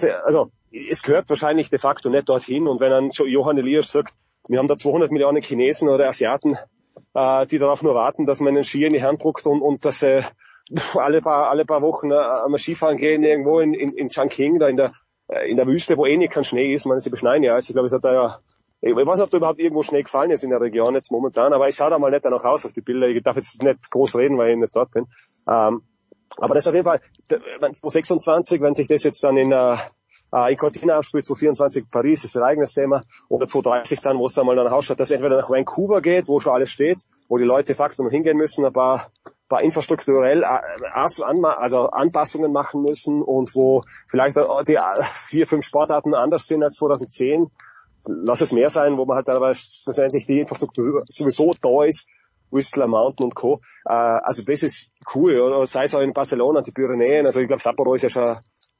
es gehört wahrscheinlich de facto nicht dorthin, und wenn dann Johann Elias sagt, wir haben da 200 Millionen Chinesen oder Asiaten, die darauf nur warten, dass man einen Ski in die Hand druckt und dass alle paar Wochen einmal Skifahren gehen irgendwo in Chongqing, da in der Wüste, wo nicht kein Schnee ist. Sie beschneien ja. Also ich glaube, es hat da ja, ich weiß nicht, ob da überhaupt irgendwo Schnee gefallen ist in der Region jetzt momentan, aber ich schaue da mal nicht danach aus auf die Bilder. Ich darf jetzt nicht groß reden, weil ich nicht dort bin. Aber das auf jeden Fall, 2026, wenn sich das jetzt dann in Cortina abspielt, 2024 Paris ist ein eigenes Thema, oder 2030 dann, wo es dann mal danach ausschaut, dass es entweder nach Vancouver geht, wo schon alles steht, wo die Leute de facto noch hingehen müssen, ein paar infrastrukturell Anpassungen machen müssen und wo vielleicht die 4-5 Sportarten anders sind als 2010. Lass es mehr sein, wo man halt aber schlussendlich die Infrastruktur sowieso da ist, Whistler Mountain und Co. Also das ist cool, oder sei es auch in Barcelona, die Pyrenäen, also ich glaube Sapporo ist ja schon,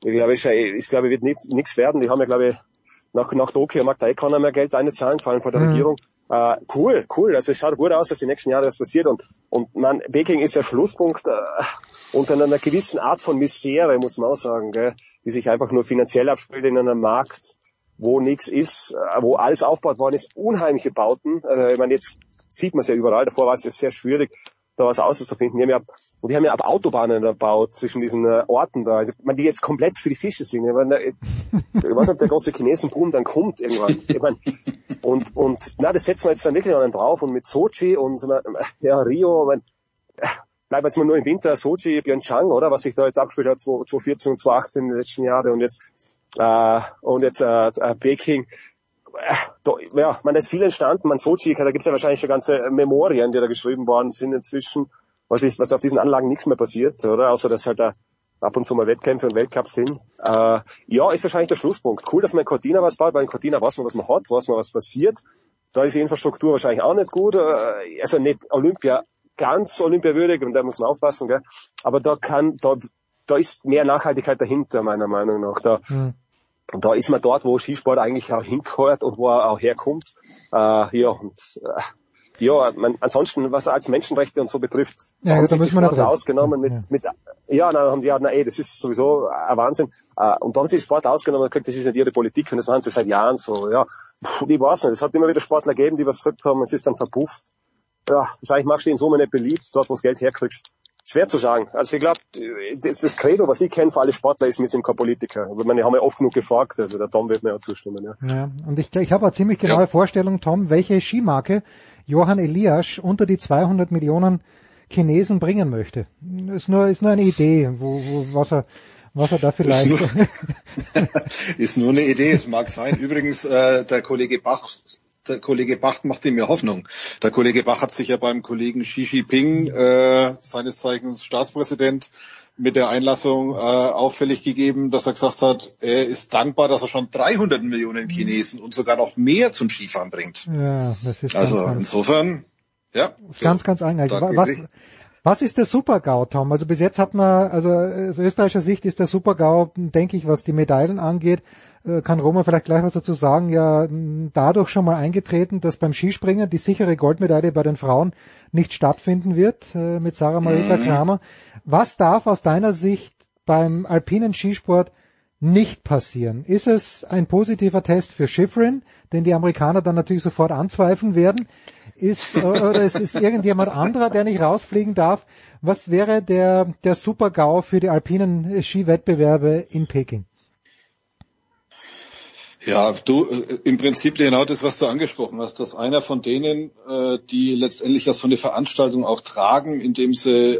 wird nichts werden, die haben ja glaube ich nach Tokio mag da keiner mehr Geld einzahlen, vor allem von der Regierung. Cool, also es schaut gut aus, dass die nächsten Jahre das passiert und Peking ist der Schlusspunkt unter einer gewissen Art von Misere, muss man auch sagen, gell, die sich einfach nur finanziell abspielt in einem Markt, wo nichts ist, wo alles aufgebaut worden ist, unheimliche Bauten. Also ich meine, jetzt sieht man es ja überall, davor war es ja sehr schwierig, da was auszufinden. Die haben ja aber Autobahnen erbaut zwischen diesen Orten da, also, die jetzt komplett für die Fische sind. Ich weiß nicht, ob der große Chinesenboom dann kommt irgendwann. Das setzen wir jetzt dann wirklich noch drauf, und mit Sochi und Rio, bleiben jetzt mal nur im Winter, Sochi, Pyeongchang, oder, was sich da jetzt abgespielt hat, 2014 und 2018 in den letzten Jahren, und jetzt Peking. Da ist viel entstanden. Sochi, da gibt's ja wahrscheinlich schon ganze Memorien, die da geschrieben worden sind inzwischen, was auf diesen Anlagen nichts mehr passiert, oder? Außer dass halt da ab und zu mal Wettkämpfe und Weltcups sind. Ist wahrscheinlich der Schlusspunkt. Cool, dass man in Cortina was baut, weil in Cortina weiß man, was man hat, weiß man, was passiert. Da ist die Infrastruktur wahrscheinlich auch nicht gut, also nicht ganz olympiawürdig, und da muss man aufpassen, gell? Aber da ist mehr Nachhaltigkeit dahinter, meiner Meinung nach. Und da ist man dort, wo Skisport eigentlich auch hingehört und wo er auch herkommt. Ansonsten, was als Menschenrechte und so betrifft, haben sich die Sportler ausgenommen das ist sowieso ein Wahnsinn. Und da haben sie die Sportler ausgenommen, das ist nicht ihre Politik und das machen sie seit Jahren so, ja. Ich weiß nicht, es hat immer wieder Sportler gegeben, die was gesagt haben, es ist dann verpufft. Ja, wahrscheinlich machst du in Summe nicht beliebt, dort wo du Geld herkriegst. Schwer zu sagen. Also ich glaube, das Credo, was ich kenne für alle Sportler, ist, wir sind kein Politiker. Ich meine, haben ja oft genug gefragt, also der Tom wird mir ja zustimmen. Ja, und ich habe eine ziemlich genaue Vorstellung, Tom, welche Skimarke Johan Elias unter die 200 Millionen Chinesen bringen möchte. Ist nur eine Idee, was er da vielleicht... Ist nur eine Idee, es mag sein. Übrigens, der Kollege Bach macht ihm ja Hoffnung. Der Kollege Bach hat sich ja beim Kollegen Xi Jinping, seines Zeichens Staatspräsident, mit der Einlassung auffällig gegeben, dass er gesagt hat, er ist dankbar, dass er schon 300 Millionen Chinesen und sogar noch mehr zum Skifahren bringt. Ja, das ist insofern, ja. Ganz eigenartig. Was ist der Super-GAU, Tom? Also bis jetzt hat man, aus österreichischer Sicht ist der Super-GAU, denke ich, was die Medaillen angeht, kann Roman vielleicht gleich was dazu sagen, ja dadurch schon mal eingetreten, dass beim Skispringen die sichere Goldmedaille bei den Frauen nicht stattfinden wird mit Sarah Marita Kramer. Was darf aus deiner Sicht beim alpinen Skisport nicht passieren? Ist es ein positiver Test für Shiffrin, den die Amerikaner dann natürlich sofort anzweifeln werden? Oder ist es irgendjemand anderer, der nicht rausfliegen darf? Was wäre der Super-GAU für die alpinen Skiwettbewerbe in Peking? Ja, im Prinzip genau das, was du angesprochen hast, dass einer von denen, die letztendlich ja so eine Veranstaltung auch tragen, indem sie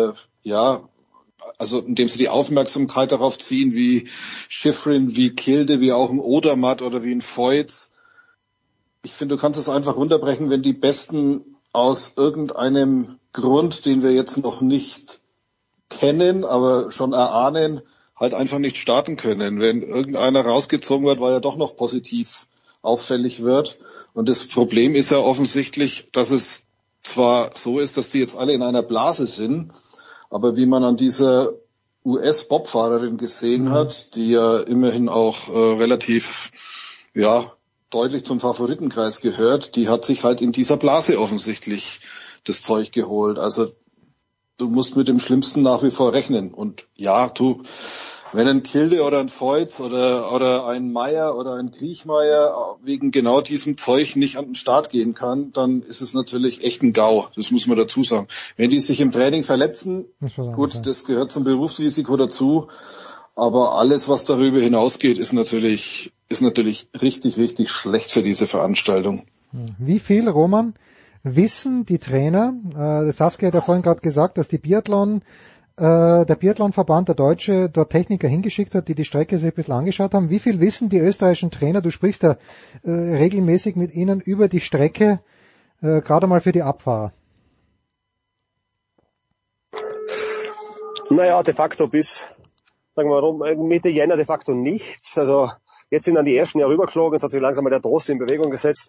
die Aufmerksamkeit darauf ziehen, wie Shiffrin, wie Kilde, wie auch ein Odermatt oder wie ein Voits. Ich finde, du kannst es einfach runterbrechen, wenn die Besten aus irgendeinem Grund, den wir jetzt noch nicht kennen, aber schon erahnen, halt einfach nicht starten können. Wenn irgendeiner rausgezogen wird, weil er doch noch positiv auffällig wird. Und das Problem ist ja offensichtlich, dass es zwar so ist, dass die jetzt alle in einer Blase sind, aber wie man an dieser US-Bobfahrerin gesehen hat, die ja immerhin auch relativ deutlich zum Favoritenkreis gehört, die hat sich halt in dieser Blase offensichtlich das Zeug geholt. Also du musst mit dem Schlimmsten nach wie vor rechnen. Und wenn ein Kilde oder ein Voits oder ein Meier oder ein Kriechmeier wegen genau diesem Zeug nicht an den Start gehen kann, dann ist es natürlich echt ein GAU. Das muss man dazu sagen. Wenn die sich im Training verletzen, das gehört zum Berufsrisiko dazu. Aber alles, was darüber hinausgeht, ist natürlich richtig, richtig schlecht für diese Veranstaltung. Wie viel, Roman, wissen die Trainer? Saskia hat ja vorhin gerade gesagt, dass der Biathlonverband, der Deutsche, dort Techniker hingeschickt hat, die Strecke sich ein bisschen angeschaut haben. Wie viel wissen die österreichischen Trainer? Du sprichst ja regelmäßig mit ihnen über die Strecke, gerade mal für die Abfahrer. Naja, de facto bis, sagen wir mal, Mitte Jänner de facto nichts. Also jetzt sind dann die ersten ja rübergeflogen, jetzt hat sich langsam mal der Trost in Bewegung gesetzt.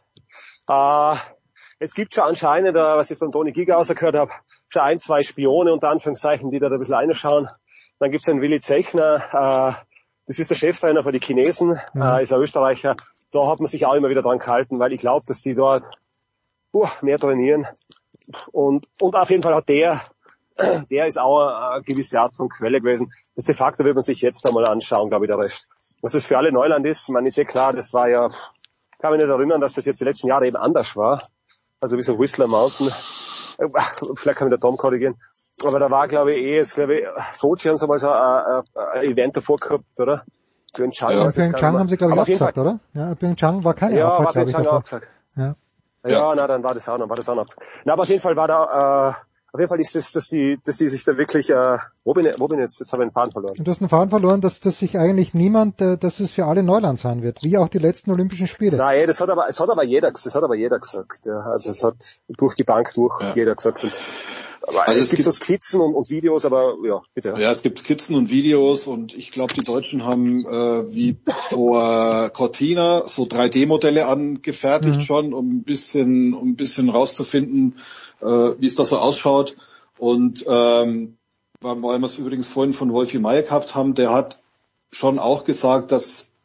Es gibt schon anscheinend, was ich jetzt beim Toni Giger ausgehört habe, schon 1, 2 Spione unter Anführungszeichen, die da ein bisschen reinschauen. Dann gibt's einen Willi Zechner, das ist der Cheftrainer für die Chinesen, ist ein Österreicher. Da hat man sich auch immer wieder dran gehalten, weil ich glaube, dass die dort mehr trainieren. Und auf jeden Fall hat der ist auch eine gewisse Art von Quelle gewesen. Das de facto wird man sich jetzt einmal anschauen, glaube ich, der Rest. Was das für alle Neuland ist, man ist klar, das war ja, kann mich nicht erinnern, dass das jetzt die letzten Jahre eben anders war. Also wie so Whistler Mountain. Vielleicht kann mich der Tom korrigieren. Aber da war, glaube ich, Sochi haben sie mal so ein Event davor gehabt, oder? Pyeongchang haben sie, glaube ich, abgesagt, oder? Ja, Pyeongchang war keine Abfahrt, glaube ich, davor. Abgesagt. Ja, na, dann war das auch noch. Na, aber auf jeden Fall war da, auf jeden Fall ist das, dass die sich da wirklich, wo bin ich jetzt? Jetzt habe ich einen Faden verloren. Du hast einen Faden verloren, dass sich eigentlich niemand, dass es für alle Neuland sein wird, wie auch die letzten Olympischen Spiele. Nein, das hat aber jeder gesagt, ja. Also es hat durch die Bank jeder gesagt. Aber also es gibt so Skizzen und Videos, aber ja, bitte. Ja, es gibt Skizzen und Videos und ich glaube, die Deutschen haben wie vor Cortina so 3D-Modelle angefertigt schon, um ein bisschen rauszufinden, wie es da so ausschaut. Und weil wir es übrigens vorhin von Wolfi Meier gehabt haben, der hat schon auch gesagt, dass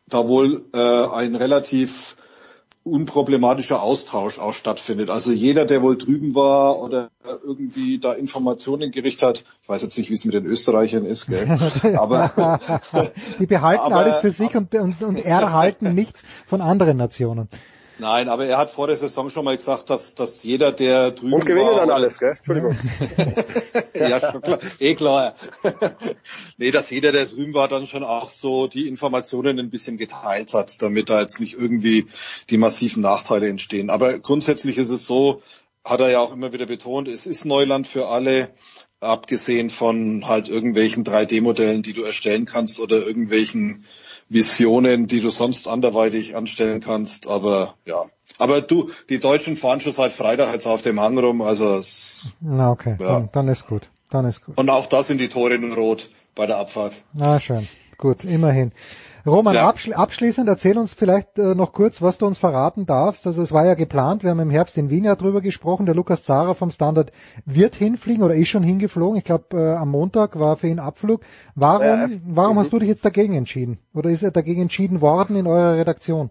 da wohl ein relativ unproblematischer Austausch auch stattfindet. Also jeder, der wohl drüben war oder irgendwie da Informationen gerichtet hat, ich weiß jetzt nicht, wie es mit den Österreichern ist, gell? Aber die behalten alles für sich und erhalten nichts von anderen Nationen. Nein, aber er hat vor der Saison schon mal gesagt, dass jeder, der drüben war... Und gewinnen dann alles, gell? Entschuldigung. Ja, schon klar. Klar. Nee, dass jeder, der drüben war, dann schon auch so die Informationen ein bisschen geteilt hat, damit da jetzt nicht irgendwie die massiven Nachteile entstehen. Aber grundsätzlich ist es so, hat er ja auch immer wieder betont, es ist Neuland für alle, abgesehen von halt irgendwelchen 3D-Modellen, die du erstellen kannst oder irgendwelchen Visionen, die du sonst anderweitig anstellen kannst, aber ja. Aber die Deutschen fahren schon seit Freitag jetzt auf dem Hang rum, also na okay, ja. Dann ist gut. Und auch da sind die Tore in Rot bei der Abfahrt. Na schön, gut, immerhin. Roman, ja. Abschließend erzähl uns vielleicht noch kurz, was du uns verraten darfst. Also es war ja geplant, wir haben im Herbst in Wien ja drüber gesprochen, der Lukas Zara vom Standard wird hinfliegen oder ist schon hingeflogen. Ich glaube, am Montag war für ihn Abflug. Warum hast du dich jetzt dagegen entschieden? Oder ist er dagegen entschieden worden in eurer Redaktion?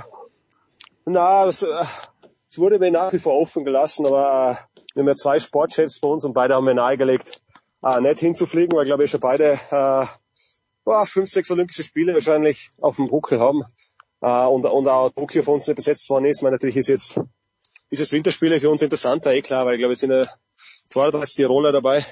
Es wurde mir nach wie vor offen gelassen, aber wir haben ja 2 Sportchefs bei uns und beide haben mir nahegelegt, nicht hinzufliegen, weil glaube ich schon beide 5, 6 Olympische Spiele wahrscheinlich auf dem Buckel haben. Und auch Tokio für uns nicht besetzt worden ist. Natürlich ist jetzt Winterspiele für uns interessanter, klar, weil ich glaube, es sind 32 Tiroler dabei.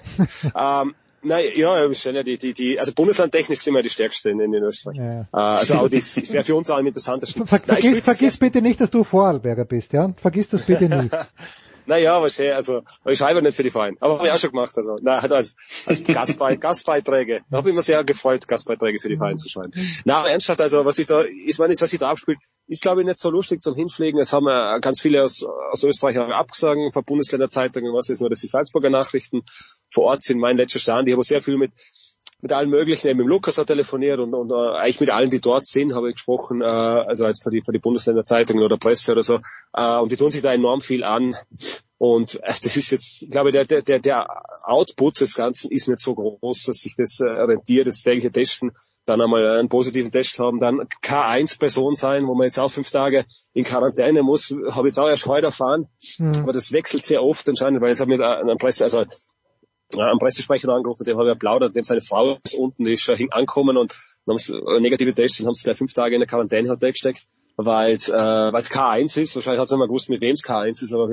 Also bundeslandtechnisch sind wir die Stärksten in Österreich. Ja. Also auch das wäre für uns auch am interessantesten. Vergiss bitte nicht, dass du Vorarlberger bist, ja? Vergiss das bitte nie. Naja, wahrscheinlich, also ich schreibe nicht für die Vereine, aber habe ich auch schon gemacht, also als Gastbeiträge. Da habe ich immer sehr gefreut, Gastbeiträge für die Vereine zu schreiben. Na, aber ernsthaft, also was sich da abspielt, ist glaube ich nicht so lustig zum Hinfliegen. Es haben ganz viele aus Österreich auch abgesagt, von Bundesländerzeitungen, was ist nur, dass die Salzburger Nachrichten vor Ort sind. Mein letzter Stand, ich habe sehr viel mit allen möglichen, eben mit dem Lukas hat telefoniert und eigentlich mit allen, die dort sind, habe ich gesprochen, also jetzt für die Bundesländerzeitungen oder Presse oder so, und die tun sich da enorm viel an. Und das ist jetzt, glaube ich, der Output des Ganzen ist nicht so groß, dass sich das rentiert, das tägliche Testen, dann einmal einen positiven Test haben, dann K1-Person sein, wo man jetzt auch 5 Tage in Quarantäne muss, habe ich jetzt auch erst heute erfahren, aber das wechselt sehr oft anscheinend, weil es hat mit einem Pressesprecher angerufen, dem habe ich applaudert, dem seine Frau ist unten, die ist schon angekommen und haben negative Tests und haben es gleich 5 Tage in der Quarantänehotel gesteckt, weil es K1 ist. Wahrscheinlich hat es nicht mal gewusst, mit wem es K1 ist, aber auf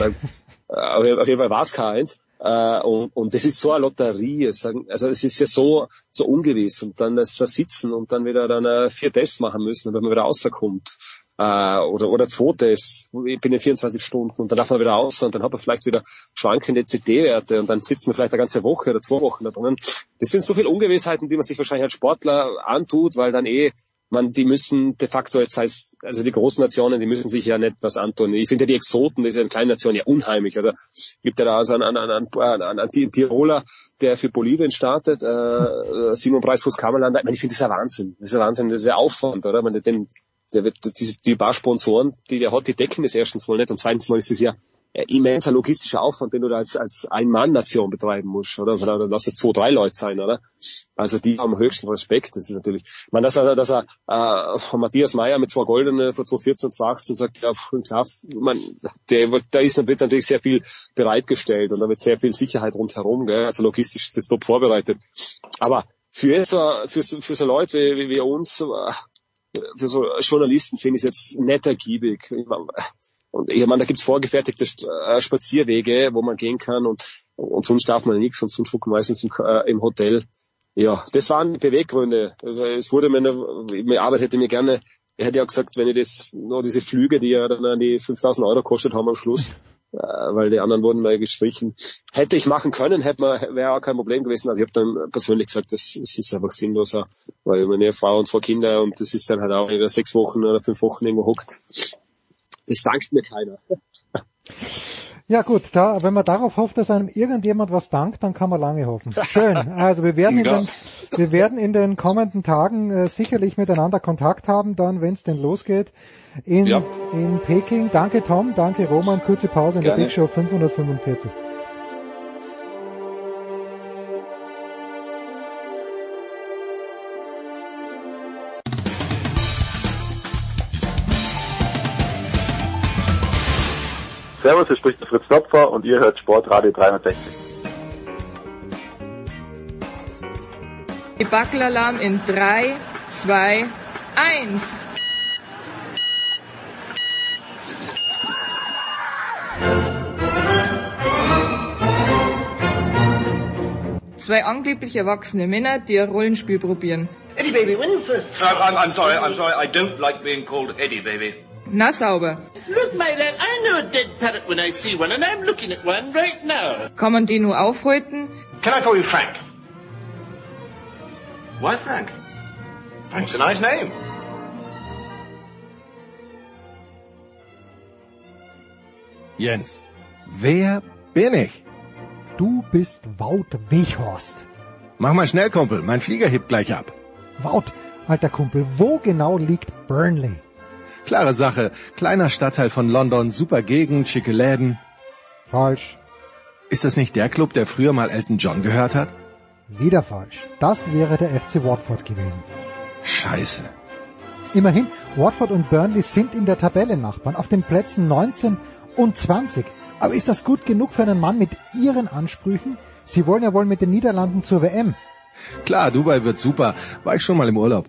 jeden Fall war es K1. Und das ist so eine Lotterie. Also es ist ja so ungewiss. Und dann das Sitzen und dann wieder 4 Tests machen müssen, wenn man wieder rauskommt. Oder 2 Tests, ich bin in 24 Stunden und dann darf man wieder raus und dann hat man vielleicht wieder schwankende CT-Werte und dann sitzt man vielleicht eine ganze Woche oder 2 Wochen da drinnen. Das sind so viele Ungewissheiten, die man sich wahrscheinlich als Sportler antut, weil dann die müssen de facto jetzt also die großen Nationen, die müssen sich ja nicht was antun. Ich finde ja die Exoten, das ist ja eine kleine Nation, ja unheimlich. Also gibt ja da also einen Tiroler, der für Bolivien startet, Simon Breitfuß-Kammerlander. Ich finde das ist ein Wahnsinn. Das ist ja Aufwand, oder? Die paar Sponsoren, die der hat, die decken das erstens mal nicht und zweitens mal ist es ja immenser logistischer Aufwand, den du da als Ein-Mann-Nation betreiben musst, oder dann lass es 2, 3 Leute sein, oder? Also die haben höchsten Respekt, das ist natürlich, ich meine, dass er von Matthias Mayr mit 2 Goldene von 2014 und 2018 sagt, ja, klar, da wird natürlich sehr viel bereitgestellt und da wird sehr viel Sicherheit rundherum, gell? Also logistisch ist das top vorbereitet. Aber für so Leute wie uns, für so Journalisten finde ich es jetzt nicht ergiebig. Und ich meine, da gibt's vorgefertigte Spazierwege, wo man gehen kann und sonst darf man nichts und sonst gucken wir meistens im Hotel. Ja, das waren die Beweggründe. Also es wurde meine Arbeit hätte mir gerne, er hätte ja gesagt, wenn ich nur diese Flüge, die ja dann an die 5.000 € gekostet haben am Schluss, weil die anderen wurden mal gestrichen, hätte ich machen können, wäre auch kein Problem gewesen, aber ich habe dann persönlich gesagt, das ist einfach sinnloser, weil meine Frau und 2 Kinder und das ist dann halt auch wieder 6 Wochen oder 5 Wochen irgendwo hock. Das dankt mir keiner. Ja gut, wenn man darauf hofft, dass einem irgendjemand was dankt, dann kann man lange hoffen. Schön. Also wir werden in den kommenden Tagen sicherlich miteinander Kontakt haben, dann, wenn es denn losgeht in Peking. Danke Tom, danke Roman. Kurze Pause in der Big Show 545. Servus, hier spricht der Fritz Topfer und ihr hört Sportradio 360. Debackelalarm in 3, 2, 1. Zwei angeblich erwachsene Männer, die ein Rollenspiel probieren. Eddie Baby, when you first... I'm sorry, I don't like being called Eddie Baby. Na sauber. Look, my lad, I know a dead parrot when I see one, and I'm looking at one right now. Kann man die nur aufhalten? Can I call you Frank? Why Frank? Frank's a nice name. Jens, wer bin ich? Du bist Wout Weghorst. Mach mal schnell, Kumpel, mein Flieger hebt gleich ab. Wout, alter Kumpel, wo genau liegt Burnley? Klare Sache, kleiner Stadtteil von London, super Gegend, schicke Läden. Falsch. Ist das nicht der Club, der früher mal Elton John gehört hat? Wieder falsch. Das wäre der FC Watford gewesen. Scheiße. Immerhin, Watford und Burnley sind in der Tabelle Nachbarn, auf den Plätzen 19 und 20. Aber ist das gut genug für einen Mann mit Ihren Ansprüchen? Sie wollen ja wohl mit den Niederlanden zur WM. Klar, Dubai wird super. War ich schon mal im Urlaub.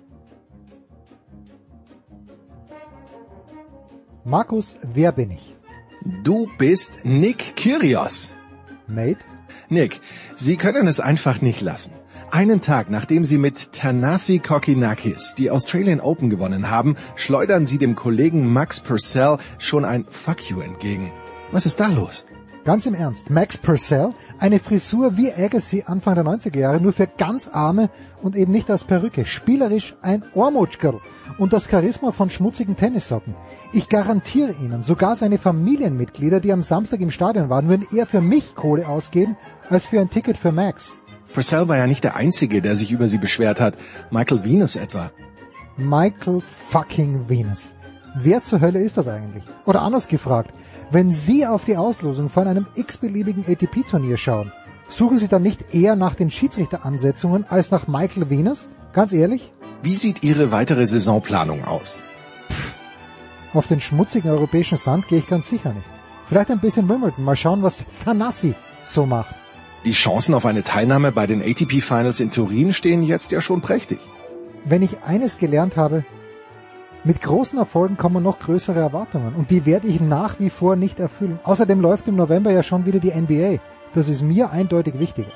Markus, wer bin ich? Du bist Nick Kyrgios. Mate? Nick, Sie können es einfach nicht lassen. Einen Tag, nachdem Sie mit Thanasi Kokkinakis die Australian Open gewonnen haben, schleudern Sie dem Kollegen Max Purcell schon ein Fuck you entgegen. Was ist da los? Ganz im Ernst, Max Purcell, eine Frisur wie Agassi Anfang der 90er Jahre, nur für ganz Arme und eben nicht als Perücke. Spielerisch ein Ohrmutschgerl und das Charisma von schmutzigen Tennissocken. Ich garantiere Ihnen, sogar seine Familienmitglieder, die am Samstag im Stadion waren, würden eher für mich Kohle ausgeben, als für ein Ticket für Max. Purcell war ja nicht der Einzige, der sich über sie beschwert hat. Michael Venus etwa. Michael fucking Venus. Wer zur Hölle ist das eigentlich? Oder anders gefragt, wenn Sie auf die Auslosung von einem x-beliebigen ATP-Turnier schauen, suchen Sie dann nicht eher nach den Schiedsrichteransetzungen als nach Michael Venus? Ganz ehrlich? Wie sieht Ihre weitere Saisonplanung aus? Auf den schmutzigen europäischen Sand gehe ich ganz sicher nicht. Vielleicht ein bisschen Wimbledon, mal schauen, was Thanasi so macht. Die Chancen auf eine Teilnahme bei den ATP Finals in Turin stehen jetzt ja schon prächtig. Wenn ich eines gelernt habe, mit großen Erfolgen kommen noch größere Erwartungen und die werde ich nach wie vor nicht erfüllen. Außerdem läuft im November ja schon wieder die NBA. Das ist mir eindeutig wichtiger.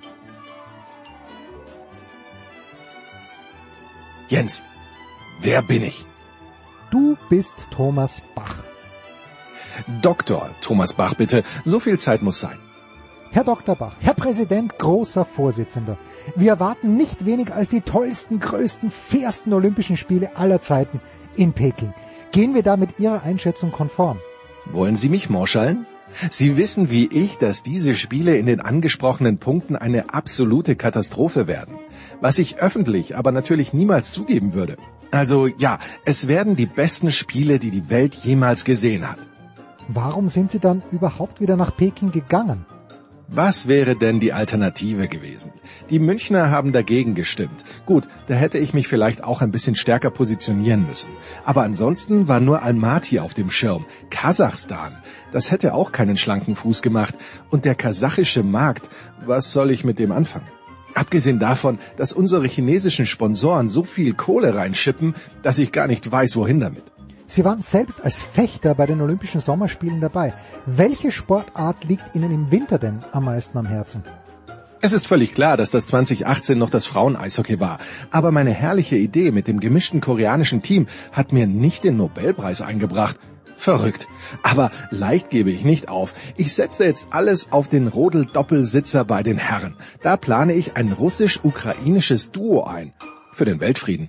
Jens, wer bin ich? Du bist Thomas Bach. Dr. Thomas Bach, bitte. So viel Zeit muss sein. Herr Dr. Bach, Herr Präsident, großer Vorsitzender, wir erwarten nicht weniger als die tollsten, größten, fairsten Olympischen Spiele aller Zeiten in Peking. Gehen wir da mit Ihrer Einschätzung konform? Wollen Sie mich morschallen? Sie wissen wie ich, dass diese Spiele in den angesprochenen Punkten eine absolute Katastrophe werden. Was ich öffentlich aber natürlich niemals zugeben würde. Also ja, es werden die besten Spiele, die die Welt jemals gesehen hat. Warum sind Sie dann überhaupt wieder nach Peking gegangen? Was wäre denn die Alternative gewesen? Die Münchner haben dagegen gestimmt. Gut, da hätte ich mich vielleicht auch ein bisschen stärker positionieren müssen. Aber ansonsten war nur Almaty auf dem Schirm. Kasachstan, das hätte auch keinen schlanken Fuß gemacht. Und der kasachische Markt, was soll ich mit dem anfangen? Abgesehen davon, dass unsere chinesischen Sponsoren so viel Kohle reinschippen, dass ich gar nicht weiß, wohin damit. Sie waren selbst als Fechter bei den Olympischen Sommerspielen dabei. Welche Sportart liegt Ihnen im Winter denn am meisten am Herzen? Es ist völlig klar, dass das 2018 noch das Frauen-Eishockey war. Aber meine herrliche Idee mit dem gemischten koreanischen Team hat mir nicht den Nobelpreis eingebracht. Verrückt. Aber leicht gebe ich nicht auf. Ich setze jetzt alles auf den Rodel-Doppelsitzer bei den Herren. Da plane ich ein russisch-ukrainisches Duo ein. Für den Weltfrieden.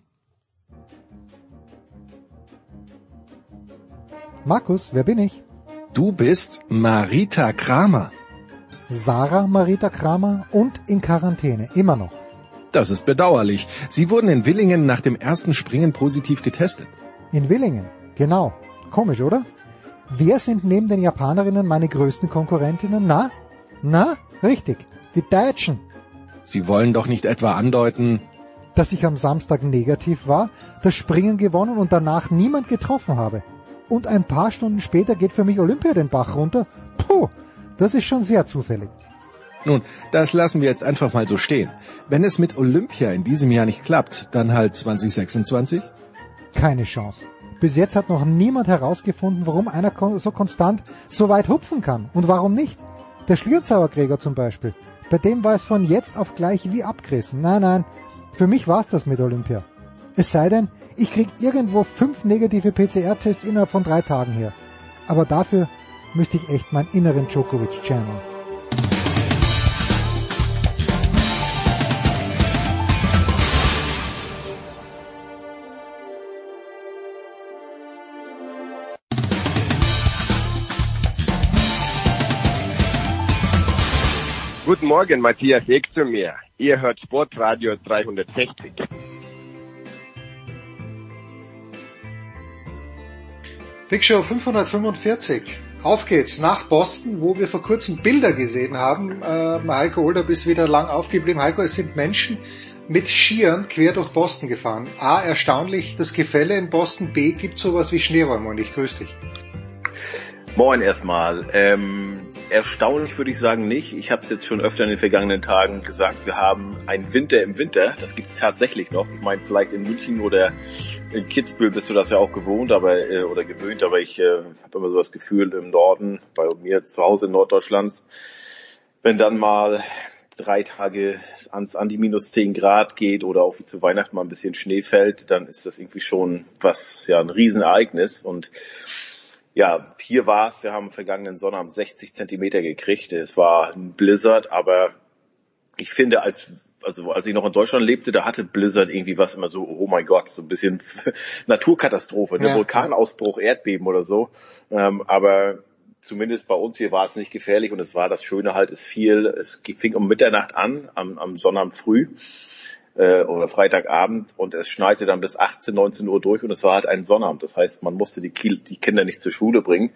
Markus, wer bin ich? Du bist Marita Kramer. Sarah Marita Kramer und in Quarantäne, immer noch. Das ist bedauerlich. Sie wurden in Willingen nach dem ersten Springen positiv getestet. In Willingen, genau. Komisch, oder? Wer sind neben den Japanerinnen meine größten Konkurrentinnen? Na? Richtig, die Deutschen. Sie wollen doch nicht etwa andeuten, dass ich am Samstag negativ war, das Springen gewonnen und danach niemand getroffen habe. und ein paar Stunden später geht für mich Olympia den Bach runter. Puh, das ist schon sehr zufällig. Nun, das lassen wir jetzt einfach mal so stehen. Wenn es mit Olympia in diesem Jahr nicht klappt, dann halt 2026? Keine Chance. Bis jetzt hat noch niemand herausgefunden, warum einer so konstant so weit hupfen kann. Und warum nicht? Der Schlierzauerkrieger zum Beispiel. Bei dem war es von jetzt auf gleich wie abgerissen. Nein, für mich war's das mit Olympia. Es sei denn, ich krieg irgendwo 5 negative PCR-Tests innerhalb von 3 Tagen her. Aber dafür müsste ich echt meinen inneren Djokovic channeln. Guten Morgen, Matthias Ek zu mir. Ihr hört Sportradio 360. Big Show 545. Auf geht's nach Boston, wo wir vor kurzem Bilder gesehen haben. Heiko Older ist wieder lang aufgeblieben. Heiko, es sind Menschen mit Skiern quer durch Boston gefahren. A, erstaunlich das Gefälle in Boston. B, gibt sowas wie Schneeräume und ich grüße dich. Moin erstmal. Erstaunlich würde ich sagen nicht. Ich habe es jetzt schon öfter in den vergangenen Tagen gesagt, wir haben einen Winter im Winter. Das gibt's tatsächlich noch. Ich meine, vielleicht in München oder in Kitzbühel bist du das ja auch gewöhnt, aber ich habe immer so das Gefühl im Norden, bei mir zu Hause in Norddeutschlands, wenn dann mal 3 Tage an die minus 10 Grad geht oder auch wie zu Weihnachten mal ein bisschen Schnee fällt, dann ist das irgendwie schon ein Riesenereignis. Und ja, hier war es, wir haben am vergangenen Sonnabend 60 Zentimeter gekriegt. Es war ein Blizzard, aber ich finde, als ich noch in Deutschland lebte, da hatte Blizzard irgendwie was immer so, oh mein Gott, so ein bisschen Naturkatastrophe, ne? Ja. Vulkanausbruch, Erdbeben oder so. Aber zumindest bei uns hier war es nicht gefährlich und es war das Schöne halt, es fing um Mitternacht an, am Sonnabend früh. Oder Freitagabend und es schneite dann bis 18, 19 Uhr durch und es war halt ein Sonnabend. Das heißt, man musste die Kinder nicht zur Schule bringen.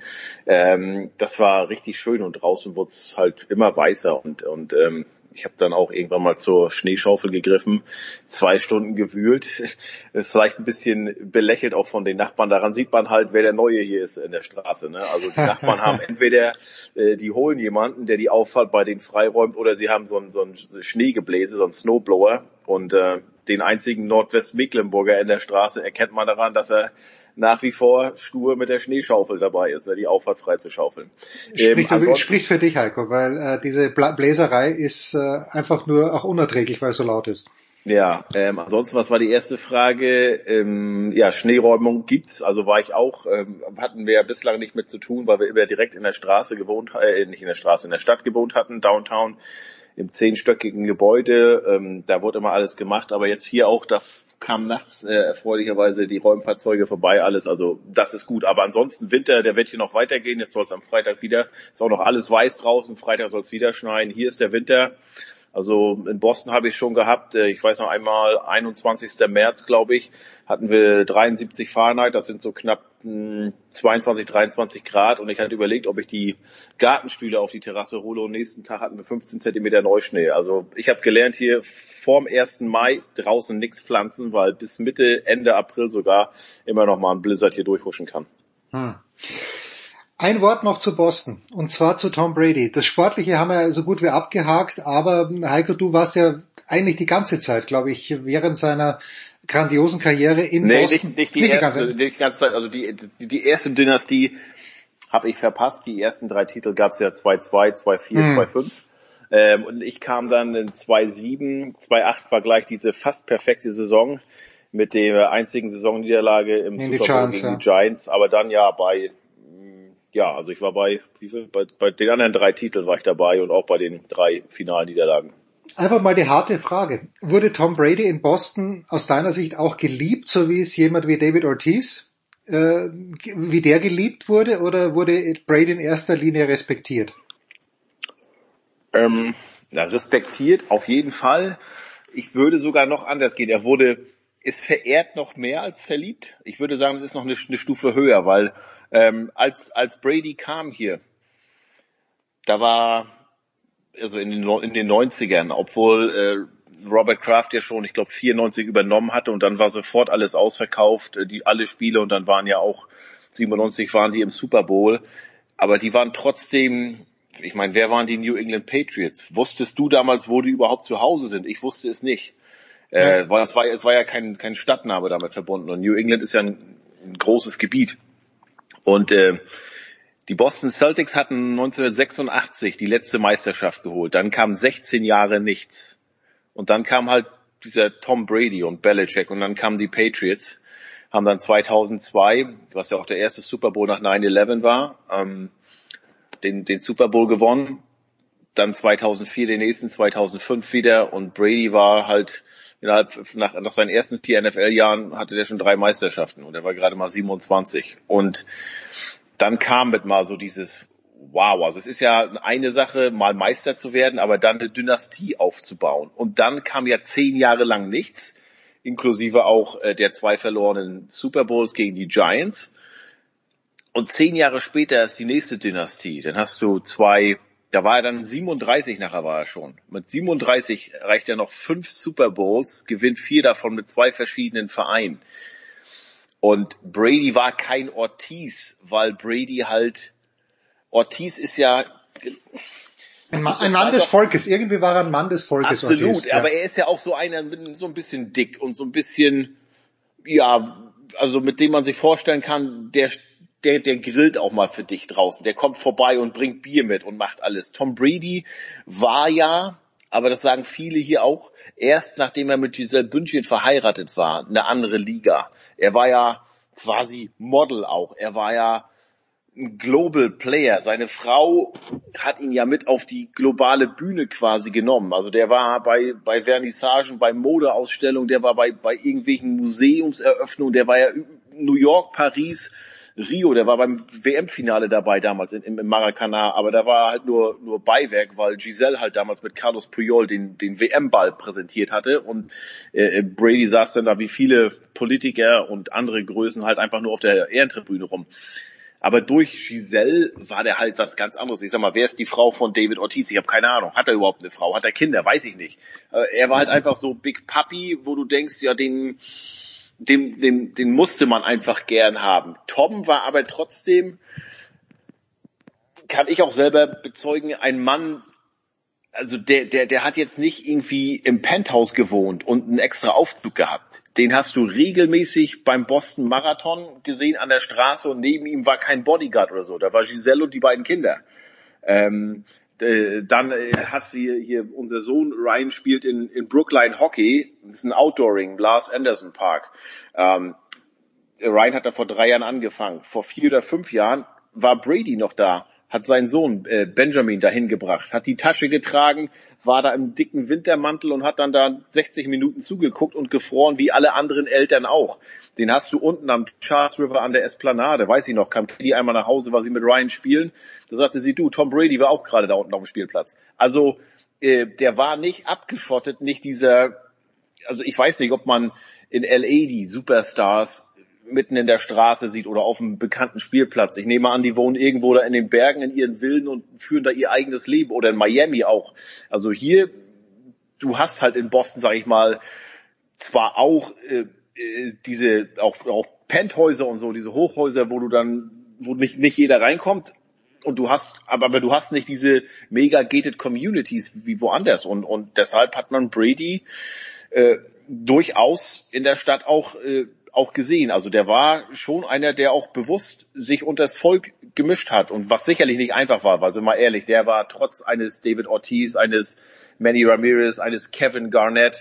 Das war richtig schön und draußen wurde es halt immer weißer und ich habe dann auch irgendwann mal zur Schneeschaufel gegriffen, 2 Stunden gewühlt. Vielleicht ein bisschen belächelt auch von den Nachbarn. Daran sieht man halt, wer der Neue hier ist in der Straße. Ne? Also die Nachbarn haben entweder, die holen jemanden, der die Auffahrt bei denen freiräumt, oder sie haben so ein Schneegebläse, so ein Snowblower. Und den einzigen Nordwestmecklenburger in der Straße erkennt man daran, dass er nach wie vor stur mit der Schneeschaufel dabei ist, ne, die Auffahrt frei zu schaufeln. Spricht für dich, Heiko, weil diese Bläserei ist einfach nur auch unerträglich, weil es so laut ist. Ja, ansonsten, was war die erste Frage? Schneeräumung gibt's, also war ich auch, hatten wir ja bislang nicht mit zu tun, weil wir immer direkt in der Straße gewohnt, nicht in der Straße, in der Stadt gewohnt hatten, Downtown, im 10-stöckigen Gebäude, da wurde immer alles gemacht, aber jetzt hier auch, da kamen nachts erfreulicherweise die Räumfahrzeuge vorbei, alles, also das ist gut, aber ansonsten Winter, der wird hier noch weitergehen, jetzt soll es am Freitag wieder, ist auch noch alles weiß draußen, Freitag soll es wieder schneien, hier ist der Winter. Also in Boston habe ich schon gehabt, ich weiß noch einmal, 21. März, glaube ich, hatten wir 73 Fahrenheit, das sind so knapp 22, 23 Grad und ich hatte überlegt, ob ich die Gartenstühle auf die Terrasse hole und nächsten Tag hatten wir 15 Zentimeter Neuschnee. Also ich habe gelernt, hier vorm 1. Mai draußen nichts pflanzen, weil bis Mitte, Ende April sogar immer noch mal ein Blizzard hier durchhuschen kann. Ein Wort noch zu Boston, und zwar zu Tom Brady. Das Sportliche haben wir so gut wie abgehakt, aber Heiko, du warst ja eigentlich die ganze Zeit, glaube ich, während seiner grandiosen Karriere in Boston. Nicht die ganze Zeit, also die erste Dynastie habe ich verpasst. Die ersten 3 Titel gab es ja 2-2, 2-4, 2-5. Und ich kam dann in 2-7, 2-8 war gleich diese fast perfekte Saison mit der einzigen Saisonniederlage im Super Bowl gegen die Giants, aber dann also ich war bei den anderen 3 Titeln war ich dabei und auch bei den 3 Finalniederlagen. Einfach mal die harte Frage. Wurde Tom Brady in Boston aus deiner Sicht auch geliebt, so wie es jemand wie David Ortiz, wie der geliebt wurde, oder wurde Brady in erster Linie respektiert? Respektiert auf jeden Fall. Ich würde sogar noch anders gehen. Ist verehrt noch mehr als verliebt. Ich würde sagen, es ist noch eine Stufe höher, weil als Brady kam hier, da war, also in den 90ern, obwohl Robert Kraft ja schon, ich glaube 94 übernommen hatte und dann war sofort alles ausverkauft, alle Spiele, und dann waren ja auch 97 waren die im Super Bowl. Aber die waren trotzdem, ich meine, wer waren die New England Patriots? Wusstest du damals, wo die überhaupt zu Hause sind? Ich wusste es nicht. Weil es war ja kein Stadtname damit verbunden. Und New England ist ja ein großes Gebiet. Und die Boston Celtics hatten 1986 die letzte Meisterschaft geholt. Dann kam 16 Jahre nichts. Und dann kam halt dieser Tom Brady und Belichick. Und dann kamen die Patriots, haben dann 2002, was ja auch der erste Super Bowl nach 9/11 war, den Super Bowl gewonnen. Dann 2004 den nächsten, 2005 wieder. Und Brady war halt nach seinen ersten 4 NFL-Jahren hatte der schon 3 Meisterschaften und er war gerade mal 27. Und dann kam mit mal so dieses Wow, also es ist ja eine Sache, mal Meister zu werden, aber dann eine Dynastie aufzubauen. Und dann kam ja 10 Jahre lang nichts, inklusive auch der 2 verlorenen Super Bowls gegen die Giants. Und 10 Jahre später ist die nächste Dynastie. Dann hast du 2, da war er dann 37 nachher war er schon. Mit 37 reicht er noch 5 Super Bowls, gewinnt 4 davon mit 2 verschiedenen Vereinen. Und Brady war kein Ortiz, weil Ortiz ist ja ein Mann des Volkes. Irgendwie war er ein Mann des Volkes. Absolut, Ortiz, ja. Aber er ist ja auch so einer, so ein bisschen dick und so ein bisschen, ja, also mit dem man sich vorstellen kann, der grillt auch mal für dich draußen. Der kommt vorbei und bringt Bier mit und macht alles. Tom Brady war ja, aber das sagen viele hier auch, erst nachdem er mit Gisele Bündchen verheiratet war, eine andere Liga. Er war ja quasi Model auch. Er war ja ein Global Player. Seine Frau hat ihn ja mit auf die globale Bühne quasi genommen. Also der war bei Vernissagen, bei Modeausstellungen, der war bei irgendwelchen Museumseröffnungen, der war ja New York, Paris, Rio, der war beim WM-Finale dabei damals im Maracanã, aber da war halt nur Beiwerk, weil Giselle halt damals mit Carlos Puyol den WM-Ball präsentiert hatte und Brady saß dann da wie viele Politiker und andere Größen halt einfach nur auf der Ehrentribüne rum. Aber durch Giselle war der halt was ganz anderes. Ich sag mal, wer ist die Frau von David Ortiz? Ich habe keine Ahnung. Hat er überhaupt eine Frau? Hat er Kinder? Weiß ich nicht. Er war halt einfach so Big Papi, wo du denkst, ja, den musste man einfach gern haben. Tom war aber trotzdem, kann ich auch selber bezeugen, ein Mann, also der hat jetzt nicht irgendwie im Penthouse gewohnt und einen extra Aufzug gehabt. Den hast du regelmäßig beim Boston Marathon gesehen an der Straße und neben ihm war kein Bodyguard oder so. Da war Giselle und die beiden Kinder. Dann hat hier unser Sohn Ryan spielt in Brookline Hockey. Das ist ein Outdooring, Lars Anderson Park. Ryan hat da vor 3 Jahren angefangen. Vor 4 oder 5 Jahren war Brady noch da, hat seinen Sohn Benjamin dahin gebracht, hat die Tasche getragen, war da im dicken Wintermantel und hat dann da 60 Minuten zugeguckt und gefroren, wie alle anderen Eltern auch. Den hast du unten am Charles River an der Esplanade, weiß ich noch, kam Kitty einmal nach Hause, war sie mit Ryan spielen, da sagte sie, du, Tom Brady war auch gerade da unten auf dem Spielplatz. Also der war nicht abgeschottet, nicht dieser, also ich weiß nicht, ob man in L.A. die Superstars mitten in der Straße sieht oder auf einem bekannten Spielplatz. Ich nehme an, die wohnen irgendwo da in den Bergen in ihren Villen und führen da ihr eigenes Leben oder in Miami auch. Also hier, du hast halt in Boston, sag ich mal, zwar auch diese auch Penthäuser und so, diese Hochhäuser, wo nicht jeder reinkommt und du hast nicht diese mega gated Communities wie woanders und deshalb hat man Brady durchaus in der Stadt auch gesehen. Also der war schon einer, der auch bewusst sich unters Volk gemischt hat und was sicherlich nicht einfach war, weil, sind wir mal ehrlich, der war trotz eines David Ortiz, eines Manny Ramirez, eines Kevin Garnett,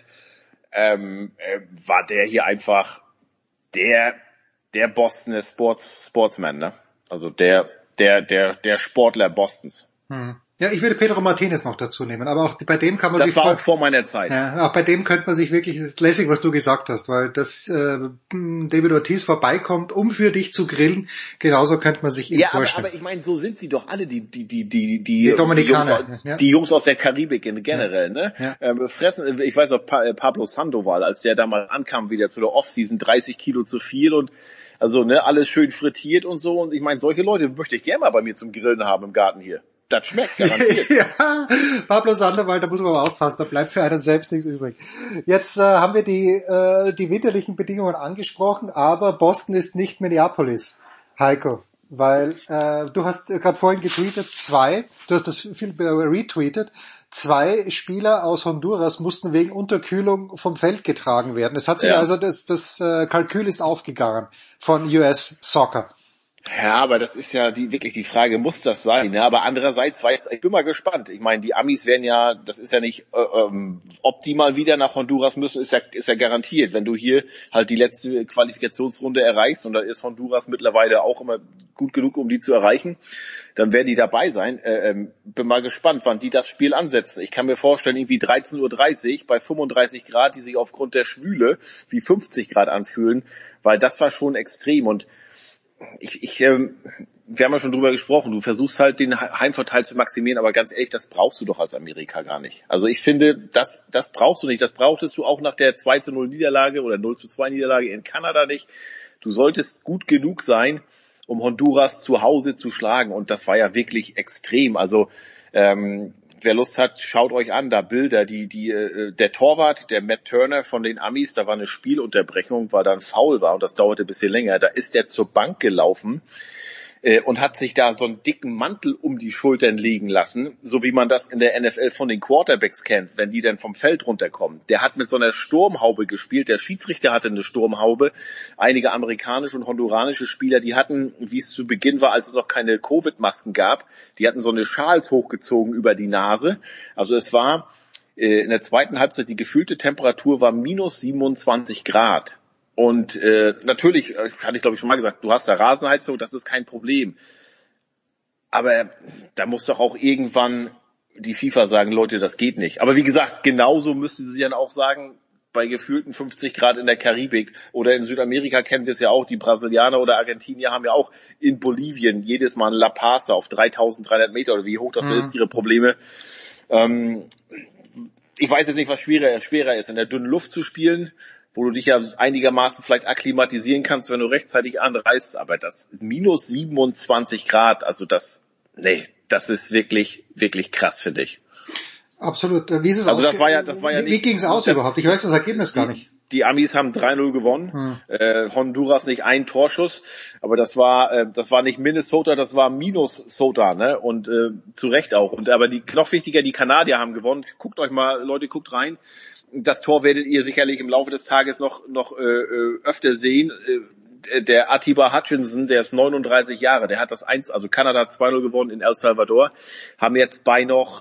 war der hier einfach der Bostoner Sportsman, ne? Also der Sportler Bostons. Ja, ich würde Pedro Martinez noch dazu nehmen, aber auch bei dem kann man das war auch vor meiner Zeit. Ja, auch bei dem könnte man sich wirklich, es ist lässig, was du gesagt hast, weil dass David Ortiz vorbeikommt, um für dich zu grillen, genauso könnte man sich ihn vorstellen. Aber ich meine, so sind sie doch alle, die Dominikaner, die Jungs aus der Karibik generell, ne? Ja. Fressen, ich weiß noch, Pablo Sandoval, als der da mal ankam wieder zu der Offseason, 30 Kilo zu viel und also, ne, alles schön frittiert und so und ich meine, solche Leute möchte ich gerne mal bei mir zum Grillen haben im Garten hier. Das schmeckt garantiert. Ja, Pablo Sandoval, da muss man aber aufpassen, da bleibt für einen selbst nichts übrig. Jetzt haben wir die winterlichen Bedingungen angesprochen, aber Boston ist nicht Minneapolis. Heiko, weil du hast gerade vorhin getweetet, du hast das viel retweetet, 2 Spieler aus Honduras mussten wegen Unterkühlung vom Feld getragen werden. Es hat sich also das Kalkül ist aufgegangen von US Soccer. Ja, aber das ist ja wirklich die Frage, muss das sein? Ja, aber andererseits ich bin mal gespannt. Ich meine, die Amis werden ja, das ist ja nicht, ob die mal wieder nach Honduras müssen, ist ja garantiert. Wenn du hier halt die letzte Qualifikationsrunde erreichst, und da ist Honduras mittlerweile auch immer gut genug, um die zu erreichen, dann werden die dabei sein. Bin mal gespannt, wann die das Spiel ansetzen. Ich kann mir vorstellen, irgendwie 13:30 Uhr bei 35 Grad, die sich aufgrund der Schwüle wie 50 Grad anfühlen, weil das war schon extrem. Und wir haben ja schon drüber gesprochen, du versuchst halt den Heimvorteil zu maximieren, aber ganz ehrlich, das brauchst du doch als Amerika gar nicht. Also ich finde, das brauchst du nicht. Das brauchtest du auch nach der 2:0 Niederlage oder 0:2 Niederlage in Kanada nicht. Du solltest gut genug sein, um Honduras zu Hause zu schlagen, und das war ja wirklich extrem. Also wer Lust hat, schaut euch an, da Bilder, der Torwart, der Matt Turner von den Amis, da war eine Spielunterbrechung, weil da ein Foul war und das dauerte ein bisschen länger, da ist der zur Bank gelaufen und hat sich da so einen dicken Mantel um die Schultern legen lassen, so wie man das in der NFL von den Quarterbacks kennt, wenn die dann vom Feld runterkommen. Der hat mit so einer Sturmhaube gespielt, der Schiedsrichter hatte eine Sturmhaube, einige amerikanische und honduranische Spieler, die hatten, wie es zu Beginn war, als es noch keine Covid-Masken gab, die hatten so eine Schals hochgezogen über die Nase. Also es war in der zweiten Halbzeit, die gefühlte Temperatur war minus 27 Grad. Und natürlich, hatte ich glaube ich schon mal gesagt, du hast da Rasenheizung, das ist kein Problem. Aber da muss doch auch irgendwann die FIFA sagen, Leute, das geht nicht. Aber wie gesagt, genauso müsste sie dann auch sagen, bei gefühlten 50 Grad in der Karibik oder in Südamerika kennen wir es ja auch, die Brasilianer oder Argentinier haben ja auch in Bolivien jedes Mal ein La Paz auf 3.300 Meter oder wie hoch das ist, ihre Probleme. Ich weiß jetzt nicht, was schwerer ist, in der dünnen Luft zu spielen, wo du dich ja einigermaßen vielleicht akklimatisieren kannst, wenn du rechtzeitig anreist, aber das minus 27 Grad, also das ist wirklich, wirklich krass, finde ich. Absolut. Wie ist es also das war ja nicht, wie ging es aus überhaupt? Ich weiß das Ergebnis gar nicht. Die Amis haben 3:0 gewonnen, Honduras nicht ein Torschuss, aber das war nicht Minnesota, das war Minnesota, ne? Und zu Recht auch. Und aber noch wichtiger, die Kanadier haben gewonnen. Guckt euch mal, Leute, guckt rein. Das Tor werdet ihr sicherlich im Laufe des Tages noch öfter sehen. Der Atiba Hutchinson, der ist 39 Jahre, der hat das Kanada 2:0 gewonnen in El Salvador, haben jetzt bei noch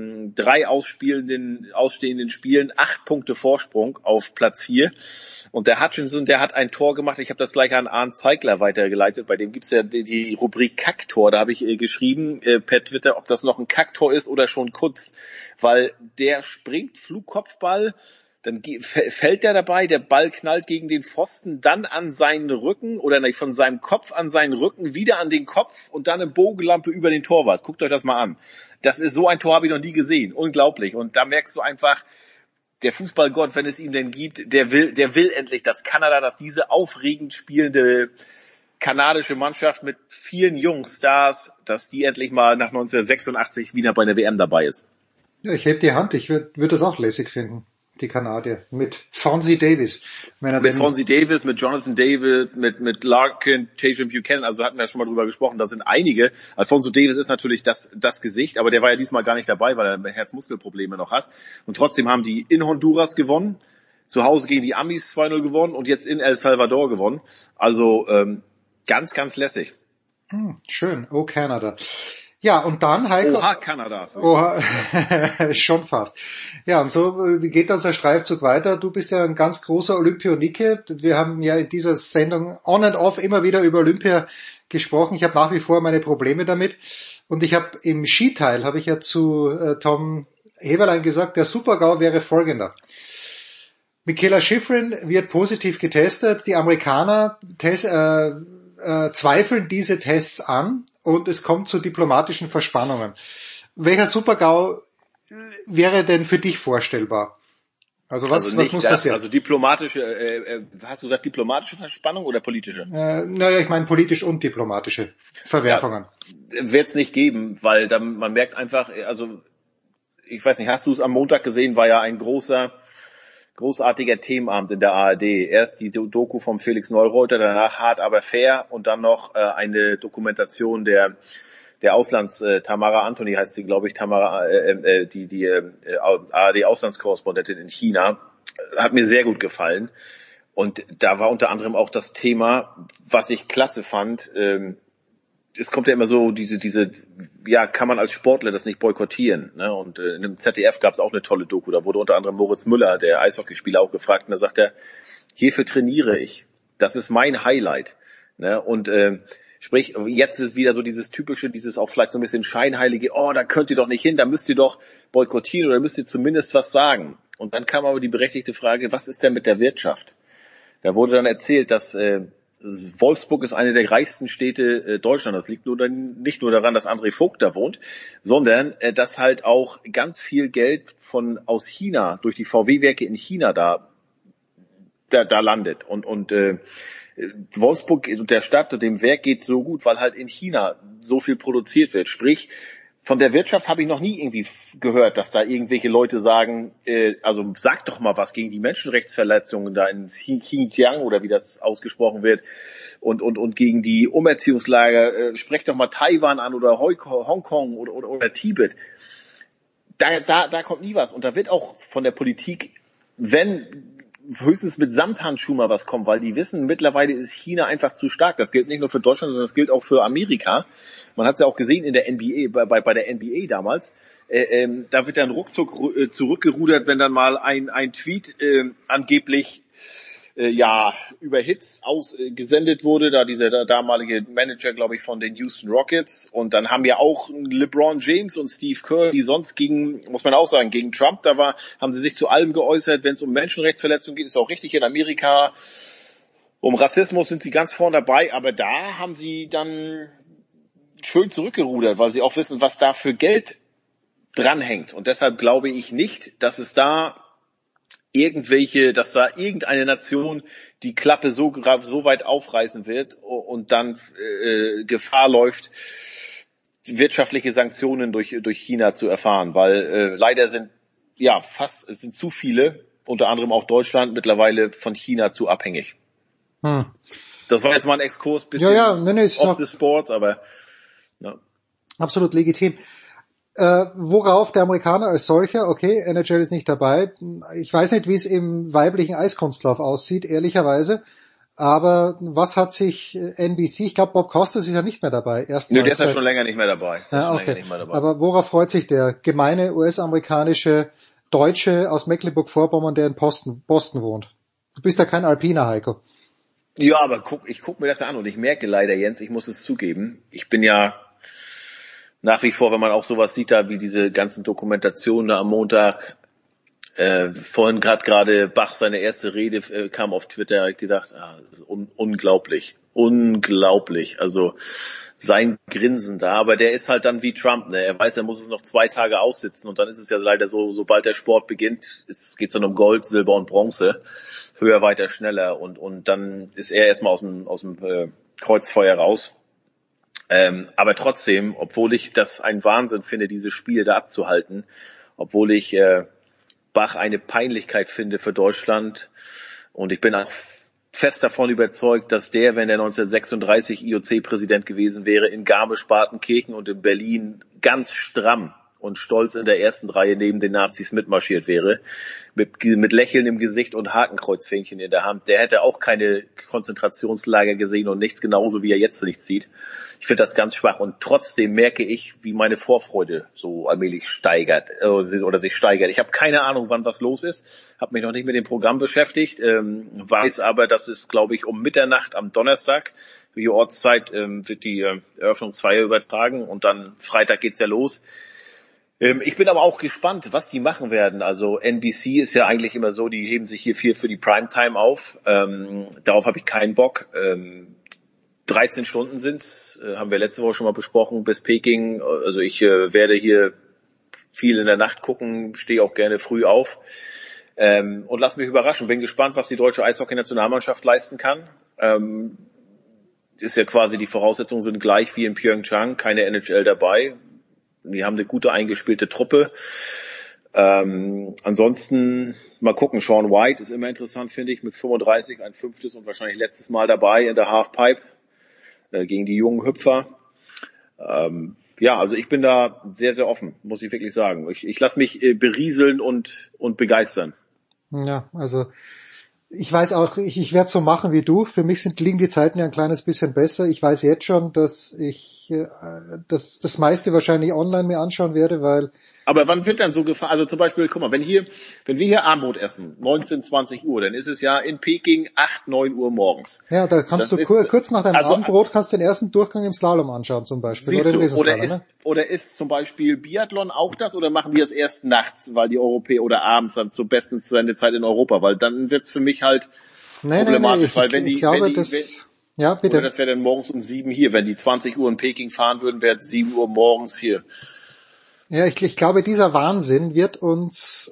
3 ausstehenden Spielen 8 Punkte Vorsprung auf Platz 4. Und der Hutchinson, der hat ein Tor gemacht, ich habe das gleich an Arndt Zeigler weitergeleitet, bei dem gibt's ja die Rubrik Kacktor, da habe ich geschrieben per Twitter, ob das noch ein Kacktor ist oder schon Kutz, weil der springt Flugkopfball, dann fällt der dabei, der Ball knallt gegen den Pfosten, dann an seinen Rücken oder nicht, von seinem Kopf an seinen Rücken, wieder an den Kopf und dann eine Bogenlampe über den Torwart. Guckt euch das mal an. Das ist so ein Tor, habe ich noch nie gesehen. Unglaublich. Und da merkst du einfach, der Fußballgott, wenn es ihn denn gibt, der will endlich, dass Kanada, dass diese aufregend spielende kanadische Mannschaft mit vielen Jungstars, dass die endlich mal nach 1986 wieder bei der WM dabei ist. Ja, ich heb die Hand, ich würde das auch lässig finden. Die Kanadier. Mit Fonzie Davis. Mit Fonzie Davis, mit Jonathan David, mit Larkin, Tajon Buchanan, also hatten wir ja schon mal drüber gesprochen, da sind einige. Alfonso Davis ist natürlich das Gesicht, aber der war ja diesmal gar nicht dabei, weil er Herzmuskelprobleme noch hat. Und trotzdem haben die in Honduras gewonnen, zu Hause gegen die Amis 2:0 gewonnen und jetzt in El Salvador gewonnen. Also ganz, ganz lässig. Schön. Oh, Kanada. Ja, und dann, Heiko... Oha, Kanada. Oha, schon fast. Ja, und so geht unser Streifzug weiter. Du bist ja ein ganz großer Olympionike. Wir haben ja in dieser Sendung on and off immer wieder über Olympia gesprochen. Ich habe nach wie vor meine Probleme damit. Und ich habe im Skiteil, habe ich ja zu Tom Heberlein gesagt, der Super-GAU wäre folgender. Michaela Schifrin wird positiv getestet. Die Amerikaner zweifeln diese Tests an und es kommt zu diplomatischen Verspannungen. Welcher Super-GAU wäre denn für dich vorstellbar? Also was muss passieren? Also diplomatische, hast du gesagt diplomatische Verspannung oder politische? Naja, ich meine politisch und diplomatische Verwerfungen. Ja, wird es nicht geben, weil dann, man merkt einfach, also ich weiß nicht, hast du es am Montag gesehen, war ja ein großer großartiger Themenabend in der ARD. Erst die Doku vom Felix Neureuter, danach Hart aber fair und dann noch eine Dokumentation der Tamara Anthony heißt sie, glaube ich, die ARD-Auslandskorrespondentin in China. Hat mir sehr gut gefallen. Und da war unter anderem auch das Thema, was ich klasse fand, es kommt ja immer so kann man als Sportler das nicht boykottieren, ne? Und in dem ZDF gab es auch eine tolle Doku, da wurde unter anderem Moritz Müller, der Eishockeyspieler, auch gefragt, und da sagt er, hierfür trainiere ich, das ist mein Highlight, ne? Und sprich, jetzt ist wieder so dieses typische, dieses auch vielleicht so ein bisschen scheinheilige, da könnt ihr doch nicht hin, da müsst ihr doch boykottieren oder müsst ihr zumindest was sagen. Und dann kam aber die berechtigte Frage, was ist denn mit der Wirtschaft? Da wurde dann erzählt, dass Wolfsburg ist eine der reichsten Städte Deutschlands. Das liegt nicht nur daran, dass André Vogt da wohnt, sondern dass halt auch ganz viel Geld aus China durch die VW-Werke in China da landet. Und Wolfsburg und der Stadt und dem Werk geht so gut, weil halt in China so viel produziert wird. Sprich, von der Wirtschaft habe ich noch nie irgendwie gehört, dass da irgendwelche Leute sagen, also sag doch mal was gegen die Menschenrechtsverletzungen da in Xinjiang oder wie das ausgesprochen wird und gegen die Umerziehungslager, sprecht doch mal Taiwan an oder Hongkong oder Tibet. Da kommt nie was. Und da wird auch von der Politik, wenn höchstens mit Samthandschuhen mal was kommt, weil die wissen, mittlerweile ist China einfach zu stark. Das gilt nicht nur für Deutschland, sondern das gilt auch für Amerika. Man hat es ja auch gesehen in der NBA, bei der NBA damals. Da wird dann ruckzuck zurückgerudert, wenn dann mal ein Tweet angeblich über Hits ausgesendet wurde, da dieser damalige Manager, glaube ich, von den Houston Rockets. Und dann haben ja auch LeBron James und Steve Kerr, die sonst muss man auch sagen, gegen Trump, haben sie sich zu allem geäußert, wenn es um Menschenrechtsverletzungen geht, ist auch richtig in Amerika. Um Rassismus sind sie ganz vorne dabei, aber da haben sie dann schön zurückgerudert, weil sie auch wissen, was da für Geld dranhängt. Und deshalb glaube ich nicht, dass da irgendeine Nation die Klappe so weit aufreißen wird und dann Gefahr läuft, wirtschaftliche Sanktionen durch China zu erfahren, weil leider sind zu viele, unter anderem auch Deutschland, mittlerweile von China zu abhängig. Das war jetzt mal ein Exkurs, bisschen off the sport, aber absolut legitim. Worauf der Amerikaner als solcher, okay, NHL ist nicht dabei. Ich weiß nicht, wie es im weiblichen Eiskunstlauf aussieht, ehrlicherweise. Aber was hat sich NBC, ich glaube Bob Costas ist ja nicht mehr dabei. Der ist ja schon länger nicht mehr dabei. Aber worauf freut sich der gemeine US-amerikanische Deutsche aus Mecklenburg-Vorpommern, der in Boston wohnt? Du bist ja kein Alpiner, Heiko. Ja, aber ich guck mir das ja an und ich merke leider, Jens, ich muss es zugeben, ich bin ja nach wie vor, wenn man auch sowas sieht, da wie diese ganzen Dokumentationen da am Montag, vorhin gerade Bach seine erste Rede kam auf Twitter, habe ich gedacht, das ist unglaublich, also sein Grinsen da, aber der ist halt dann wie Trump, ne? Er weiß, er muss es noch 2 Tage aussitzen und dann ist es ja leider so, sobald der Sport beginnt, geht's dann um Gold, Silber und Bronze, höher, weiter, schneller und dann ist er erstmal aus dem Kreuzfeuer raus. Aber trotzdem, obwohl ich das ein Wahnsinn finde, diese Spiele da abzuhalten, obwohl ich Bach eine Peinlichkeit finde für Deutschland und ich bin auch fest davon überzeugt, dass wenn er 1936 IOC-Präsident gewesen wäre, in Garmisch-Partenkirchen und in Berlin ganz stramm und stolz in der ersten Reihe neben den Nazis mitmarschiert wäre, mit Lächeln im Gesicht und Hakenkreuzfähnchen in der Hand, der hätte auch keine Konzentrationslager gesehen und nichts, genauso wie er jetzt nichts sieht. Ich finde das ganz schwach und trotzdem merke ich, wie meine Vorfreude so allmählich steigert oder sich steigert. Ich habe keine Ahnung, wann was los ist, habe mich noch nicht mit dem Programm beschäftigt, weiß aber, dass es, glaube ich, um Mitternacht am Donnerstag, die Ortszeit, wird die Eröffnungsfeier übertragen und dann Freitag geht's ja los. Ich bin aber auch gespannt, was die machen werden. Also NBC ist ja eigentlich immer so, die heben sich hier viel für die Primetime auf. Darauf habe ich keinen Bock. 13 Stunden sind's, haben wir letzte Woche schon mal besprochen, bis Peking. Also ich werde hier viel in der Nacht gucken, stehe auch gerne früh auf und lass mich überraschen. Bin gespannt, was die deutsche Eishockey-Nationalmannschaft leisten kann. Ist ja quasi, die Voraussetzungen sind gleich wie in Pyeongchang, keine NHL dabei. Die haben eine gute eingespielte Truppe. Ansonsten mal gucken, Sean White ist immer interessant, finde ich, mit 35, ein 5. und wahrscheinlich letztes Mal dabei in der Halfpipe gegen die jungen Hüpfer. Ja, also ich bin da sehr, sehr offen, muss ich wirklich sagen. Ich lasse mich berieseln und begeistern. Ja, also ich weiß auch, ich werde so machen wie du. Für mich liegen die Zeiten ja ein kleines bisschen besser. Ich weiß jetzt schon, dass ich das meiste wahrscheinlich online mir anschauen werde, weil... Aber wann wird dann so gefahren? Also zum Beispiel, guck mal, wenn wir hier Abendbrot essen, 19, 20 Uhr, dann ist es ja in Peking 8, 9 Uhr morgens. Ja, da kannst du kurz nach deinem Abendbrot kannst du den ersten Durchgang im Slalom anschauen zum Beispiel. Oder ist zum Beispiel Biathlon auch das, oder machen die das erst nachts, weil die Europäer oder abends dann zur besten Sendezeit in Europa, weil dann wird's für mich halt problematisch, weil ja, bitte. Oder das wäre dann morgens um 7 hier, wenn die 20 Uhr in Peking fahren würden, wäre es 7 Uhr morgens hier. Ja, ich glaube, dieser Wahnsinn wird uns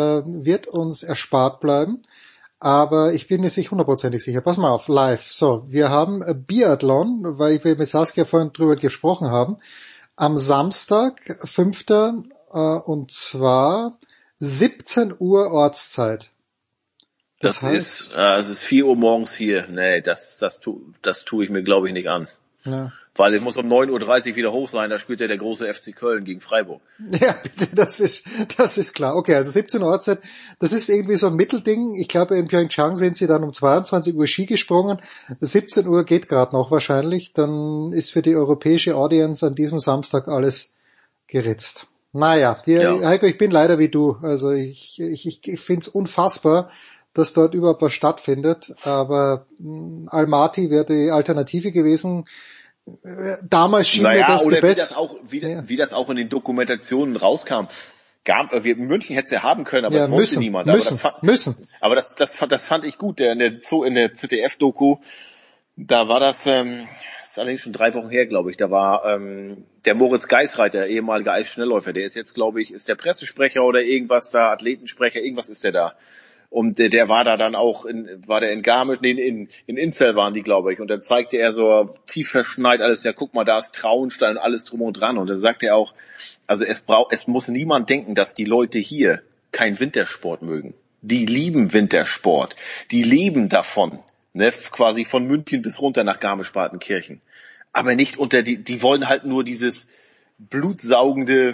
erspart bleiben, aber ich bin mir nicht 100% sicher. Pass mal auf, live. So, wir haben Biathlon, weil wir mit Saskia vorhin drüber gesprochen haben, am Samstag, 5. Und zwar 17 Uhr Ortszeit. Das heißt, es ist 4 Uhr morgens hier. Nee, das tue ich mir, glaube ich, nicht an. Ja. Weil es muss um 9.30 Uhr wieder hoch sein, da spielt ja der große FC Köln gegen Freiburg. Ja, bitte, das ist klar. Okay, also 17 Uhr Ortszeit, das ist irgendwie so ein Mittelding. Ich glaube, in Pyeongchang sind sie dann um 22 Uhr Ski gesprungen. 17 Uhr geht gerade noch wahrscheinlich. Dann ist für die europäische Audience an diesem Samstag alles geritzt. Naja, Heiko, ich bin leider wie du. Also ich finde es unfassbar, dass dort überhaupt was stattfindet. Aber Almaty wäre die Alternative gewesen. Damals schien mir das die beste. Wie das auch in den Dokumentationen rauskam. München hätte es ja haben können, aber das wollte niemand. Aber das fand ich gut. In der ZDF-Doku, da war das ist allerdings schon 3 Wochen her, glaube ich. Da war der Moritz Geisreiter, ehemaliger Eisschnellläufer, der ist jetzt, glaube ich, ist der Pressesprecher oder irgendwas da, Athletensprecher, irgendwas ist der da. Und der war da dann auch in Garmisch, in Inzell waren die, glaube ich. Und dann zeigte er so tief verschneit alles, ja guck mal, da ist Traunstein und alles drum und dran. Und dann sagte er auch, also es muss niemand denken, dass die Leute hier keinen Wintersport mögen. Die lieben Wintersport. Die leben davon, ne, quasi von München bis runter nach Garmisch-Partenkirchen. Aber nicht die wollen halt nur diese blutsaugende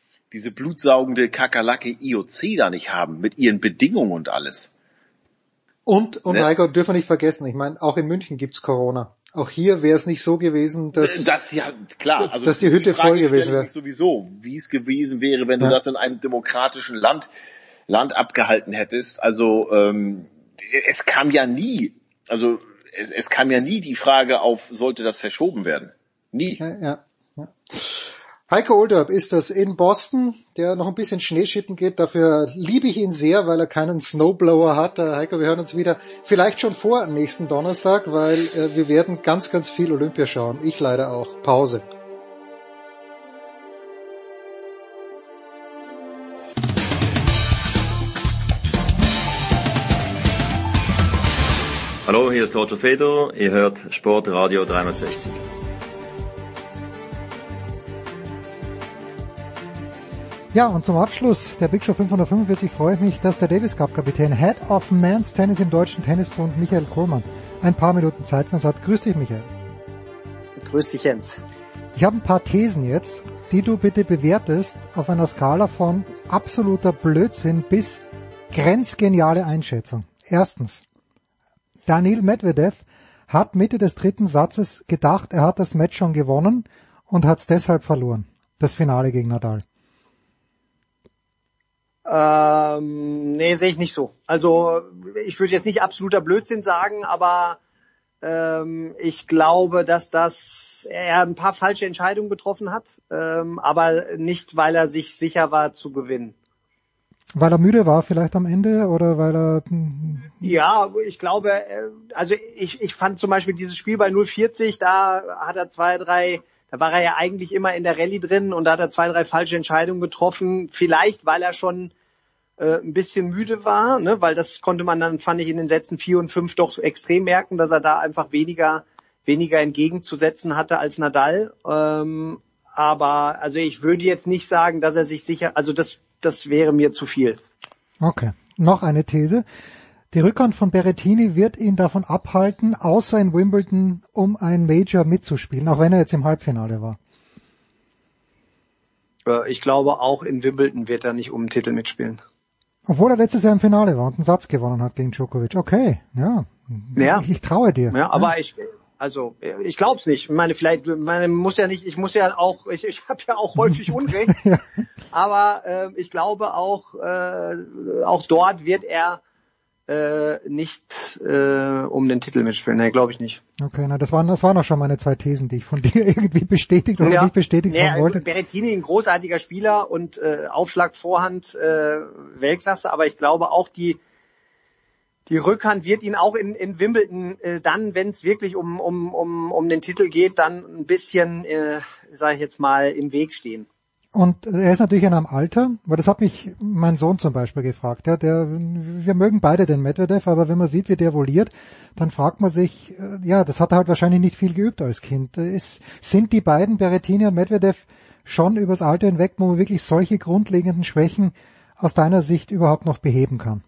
Kakerlake IOC da nicht haben, mit ihren Bedingungen und alles. Und Heiko, dürfen wir nicht vergessen, ich meine, auch in München gibt's Corona. Auch hier wäre es nicht so gewesen, dass ja klar, also dass die Hütte voll gewesen wäre. Sowieso, wie es gewesen wäre, wenn du das in einem demokratischen Land abgehalten hättest. Also es kam ja nie die Frage auf, sollte das verschoben werden? Nie. Ja. Heiko Olderb ist das in Boston, der noch ein bisschen Schneeschippen geht. Dafür liebe ich ihn sehr, weil er keinen Snowblower hat. Heiko, wir hören uns wieder vielleicht schon vor nächsten Donnerstag, weil wir werden ganz, ganz viel Olympia schauen. Ich leider auch. Pause. Hallo, hier ist Roger Fedor. Ihr hört Sportradio 360. Ja, und zum Abschluss der Big Show 545 freue ich mich, dass der Davis Cup Kapitän, Head of Men's Tennis im Deutschen Tennisbund, Michael Kohlmann, ein paar Minuten Zeit für uns hat. Grüß dich, Michael. Grüß dich, Jens. Ich habe ein paar Thesen jetzt, die du bitte bewertest auf einer Skala von absoluter Blödsinn bis grenzgeniale Einschätzung. Erstens, Daniil Medvedev hat Mitte des 3. Satzes gedacht, er hat das Match schon gewonnen und hat es deshalb verloren. Das Finale gegen Nadal. Nee, sehe ich nicht so. Also ich würde jetzt nicht absoluter Blödsinn sagen, aber ich glaube, dass er ein paar falsche Entscheidungen getroffen hat, aber nicht, weil er sich sicher war zu gewinnen. Weil er müde war vielleicht am Ende oder weil er... Ja, ich glaube, also ich fand zum Beispiel dieses Spiel bei 0:40, da hat er da war er ja eigentlich immer in der Rallye drin und da hat er 2, 3 falsche Entscheidungen getroffen. Vielleicht, weil er schon ein bisschen müde war, ne? Weil das konnte man dann, fand ich, in den Sätzen 4 und 5 doch extrem merken, dass er da einfach weniger entgegenzusetzen hatte als Nadal. Aber also ich würde jetzt nicht sagen, dass er sich sicher, also das das wäre mir zu viel. Okay, noch eine These. Die Rückhand von Berrettini wird ihn davon abhalten, außer in Wimbledon, um ein Major mitzuspielen, auch wenn er jetzt im Halbfinale war. Ich glaube, auch in Wimbledon wird er nicht um den Titel mitspielen. Obwohl er letztes Jahr im Finale war und einen Satz gewonnen hat gegen Djokovic. Okay, ja. Ich traue dir. Ja, aber ich glaube es nicht. Ich meine, ich habe ja auch häufig Unrecht. Ja. Aber ich glaube auch dort wird er nicht um den Titel mitspielen. Nee, glaube ich nicht. Okay, das waren auch schon meine 2 Thesen, die ich von dir irgendwie bestätigt oder nicht bestätigt haben wollte. Berrettini ein großartiger Spieler und Aufschlag, Vorhand, Weltklasse, aber ich glaube auch die Rückhand wird ihn auch in Wimbledon dann, wenn es wirklich um den Titel geht, dann ein bisschen, sage ich jetzt mal, im Weg stehen. Und er ist natürlich in einem Alter, weil das hat mich mein Sohn zum Beispiel gefragt. Ja, wir mögen beide den Medvedev, aber wenn man sieht, wie der voliert, dann fragt man sich, das hat er halt wahrscheinlich nicht viel geübt als Kind. Sind die beiden, Berrettini und Medvedev, schon übers Alter hinweg, wo man wirklich solche grundlegenden Schwächen aus deiner Sicht überhaupt noch beheben kann?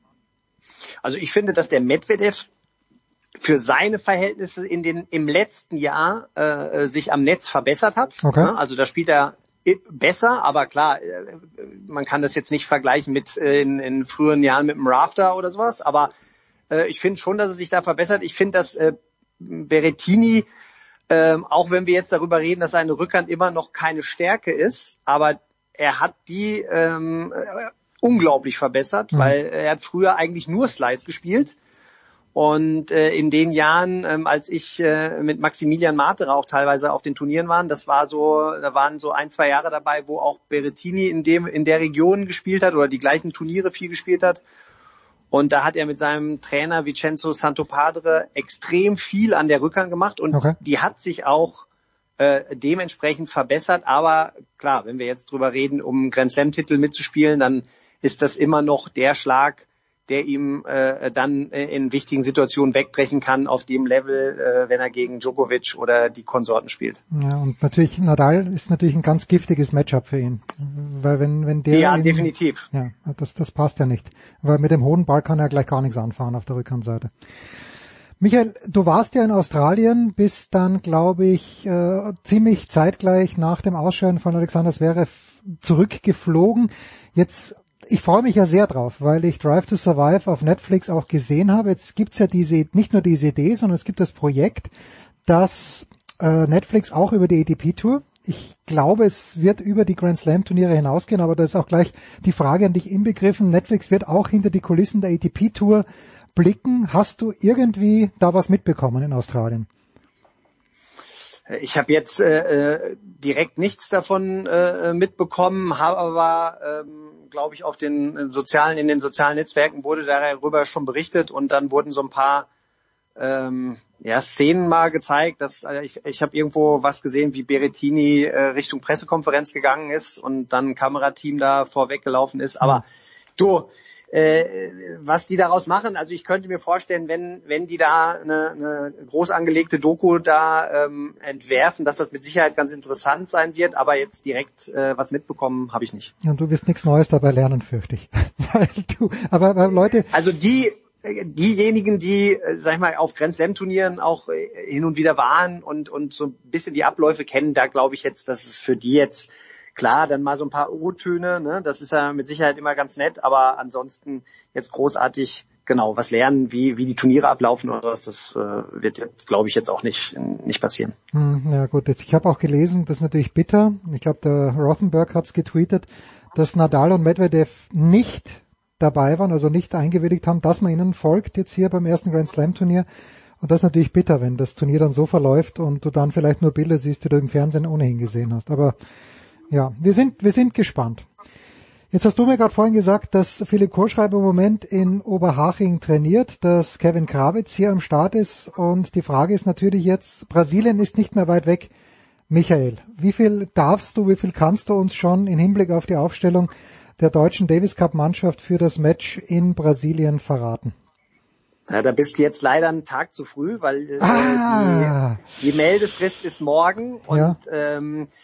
Also ich finde, dass der Medvedev für seine Verhältnisse im letzten Jahr sich am Netz verbessert hat. Okay. Ja, also da spielt er besser, aber klar, man kann das jetzt nicht vergleichen mit in früheren Jahren mit dem Rafter oder sowas, aber ich finde schon, dass er sich da verbessert. Ich finde, dass Berrettini, auch wenn wir jetzt darüber reden, dass seine Rückhand immer noch keine Stärke ist, aber er hat die unglaublich verbessert, weil er hat früher eigentlich nur Slice gespielt. Und in den Jahren, als ich mit Maximilian Marterer auch teilweise auf den Turnieren war, da waren so 1-2 Jahre dabei, wo auch Berrettini in der Region gespielt hat oder die gleichen Turniere viel gespielt hat. Und da hat er mit seinem Trainer Vincenzo Santopadre extrem viel an der Rückhand gemacht und die hat sich auch dementsprechend verbessert. Aber klar, wenn wir jetzt drüber reden, um Grand Slam-Titel mitzuspielen, dann ist das immer noch der Schlag, der ihm dann in wichtigen Situationen wegbrechen kann auf dem Level, wenn er gegen Djokovic oder die Konsorten spielt. Ja, und natürlich Nadal ist natürlich ein ganz giftiges Matchup für ihn, weil wenn der ja definitiv das passt ja nicht, weil mit dem hohen Ball kann er gleich gar nichts anfahren auf der Rückhandseite. Michael, du warst ja in Australien, bist dann, glaube ich, ziemlich zeitgleich nach dem Ausscheiden von Alexander Zverev zurückgeflogen. Jetzt ich freue mich ja sehr drauf, weil ich Drive to Survive auf Netflix auch gesehen habe. Jetzt gibt's ja nicht nur diese Idee, sondern es gibt das Projekt, dass Netflix auch über die ATP Tour, ich glaube, es wird über die Grand Slam Turniere hinausgehen, aber da ist auch gleich die Frage an dich inbegriffen. Netflix wird auch hinter die Kulissen der ATP Tour blicken. Hast du irgendwie da was mitbekommen in Australien? Ich habe jetzt direkt nichts davon mitbekommen, habe aber, glaube ich, in den sozialen Netzwerken wurde darüber schon berichtet und dann wurden so ein paar Szenen mal gezeigt. Ich habe irgendwo was gesehen, wie Berrettini Richtung Pressekonferenz gegangen ist und dann ein Kamerateam da vorweggelaufen ist. Aber was die daraus machen, also ich könnte mir vorstellen, wenn die da eine groß angelegte Doku da entwerfen, dass das mit Sicherheit ganz interessant sein wird, aber jetzt direkt was mitbekommen habe ich nicht. Ja, und du wirst nichts Neues dabei lernen, fürchte ich. aber Leute... Also diejenigen, die, sag ich mal, auf Grand Slam Turnieren auch hin und wieder waren und so ein bisschen die Abläufe kennen, da glaube ich jetzt, dass es für die jetzt klar, dann mal so ein paar O-Töne, ne? Das ist ja mit Sicherheit immer ganz nett, aber ansonsten jetzt großartig was lernen, wie die Turniere ablaufen oder was, das wird jetzt, glaube ich, jetzt auch nicht passieren. Ja gut, ich habe auch gelesen, das ist natürlich bitter, ich glaube, der Rothenberg hat's getweetet, dass Nadal und Medvedev nicht dabei waren, also nicht eingewilligt haben, dass man ihnen folgt jetzt hier beim ersten Grand Slam Turnier. Und das ist natürlich bitter, wenn das Turnier dann so verläuft und du dann vielleicht nur Bilder siehst, die du im Fernsehen ohnehin gesehen hast. Aber ja, wir sind gespannt. Jetzt hast du mir gerade vorhin gesagt, dass Philipp Kohlschreiber im Moment in Oberhaching trainiert, dass Kevin Krawitz hier am Start ist und die Frage ist natürlich jetzt, Brasilien ist nicht mehr weit weg. Michael, wie viel kannst du uns schon im Hinblick auf die Aufstellung der deutschen Davis Cup Mannschaft für das Match in Brasilien verraten? Ja, da bist du jetzt leider einen Tag zu früh, weil die Meldefrist ist morgen und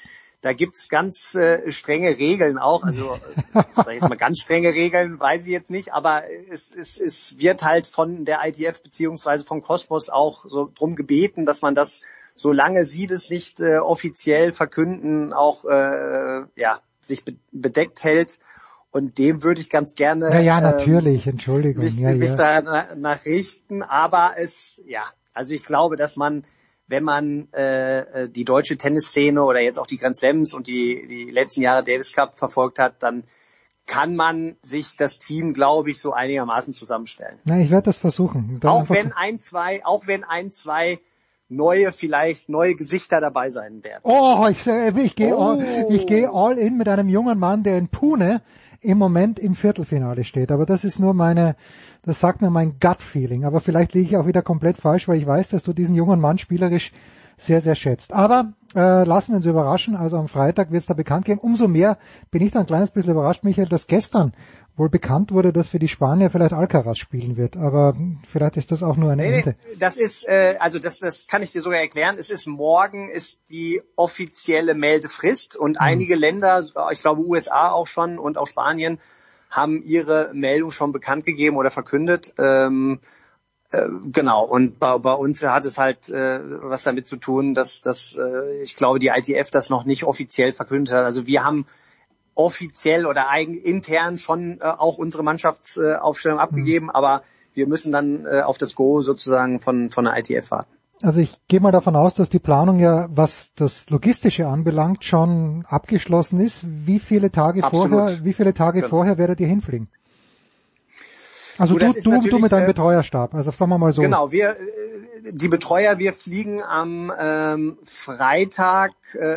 Da gibt's ganz strenge Regeln auch. Also sag ich jetzt mal ganz strenge Regeln, weiß ich jetzt nicht, aber es wird halt von der ITF beziehungsweise vom Kosmos auch so drum gebeten, dass man das, solange sie das nicht offiziell verkünden, auch sich bedeckt hält. Und dem würde ich ganz gerne natürlich, Entschuldigung. Mich danach richten. Aber also ich glaube, dass man, wenn man die deutsche Tennisszene oder jetzt auch die Grand Slams und die letzten Jahre Davis Cup verfolgt hat, dann kann man sich das Team, glaube ich, so einigermaßen zusammenstellen. Na, ich werde das versuchen. Auch wenn ein, zwei neue Gesichter dabei sein werden. Oh, ich gehe all in mit einem jungen Mann, der in Pune im Moment im Viertelfinale steht. Aber das ist nur das sagt mir mein Gut-Feeling. Aber vielleicht liege ich auch wieder komplett falsch, weil ich weiß, dass du diesen jungen Mann spielerisch sehr, sehr schätzt. Aber lassen wir uns überraschen. Also am Freitag wird es da bekannt geben. Umso mehr bin ich da ein kleines bisschen überrascht, Michael, dass gestern wohl bekannt wurde, dass für die Spanier vielleicht Alcaraz spielen wird. Aber vielleicht ist das auch nur eine Ente. Das ist, das kann ich dir sogar erklären. Morgen ist die offizielle Meldefrist und einige Länder, ich glaube USA auch schon und auch Spanien, haben ihre Meldung schon bekannt gegeben oder verkündet. Genau, und bei uns hat es halt was damit zu tun, dass ich glaube, die ITF das noch nicht offiziell verkündet hat. Also wir haben offiziell oder intern schon auch unsere Mannschaftsaufstellung abgegeben, aber wir müssen dann auf das Go sozusagen von der ITF warten. Also ich gehe mal davon aus, dass die Planung ja, was das Logistische anbelangt, schon abgeschlossen ist. Wie viele Tage vorher werdet ihr hinfliegen? Also du mit deinem Betreuerstab, also sagen wir mal so. Genau, die Betreuer, wir fliegen am Freitag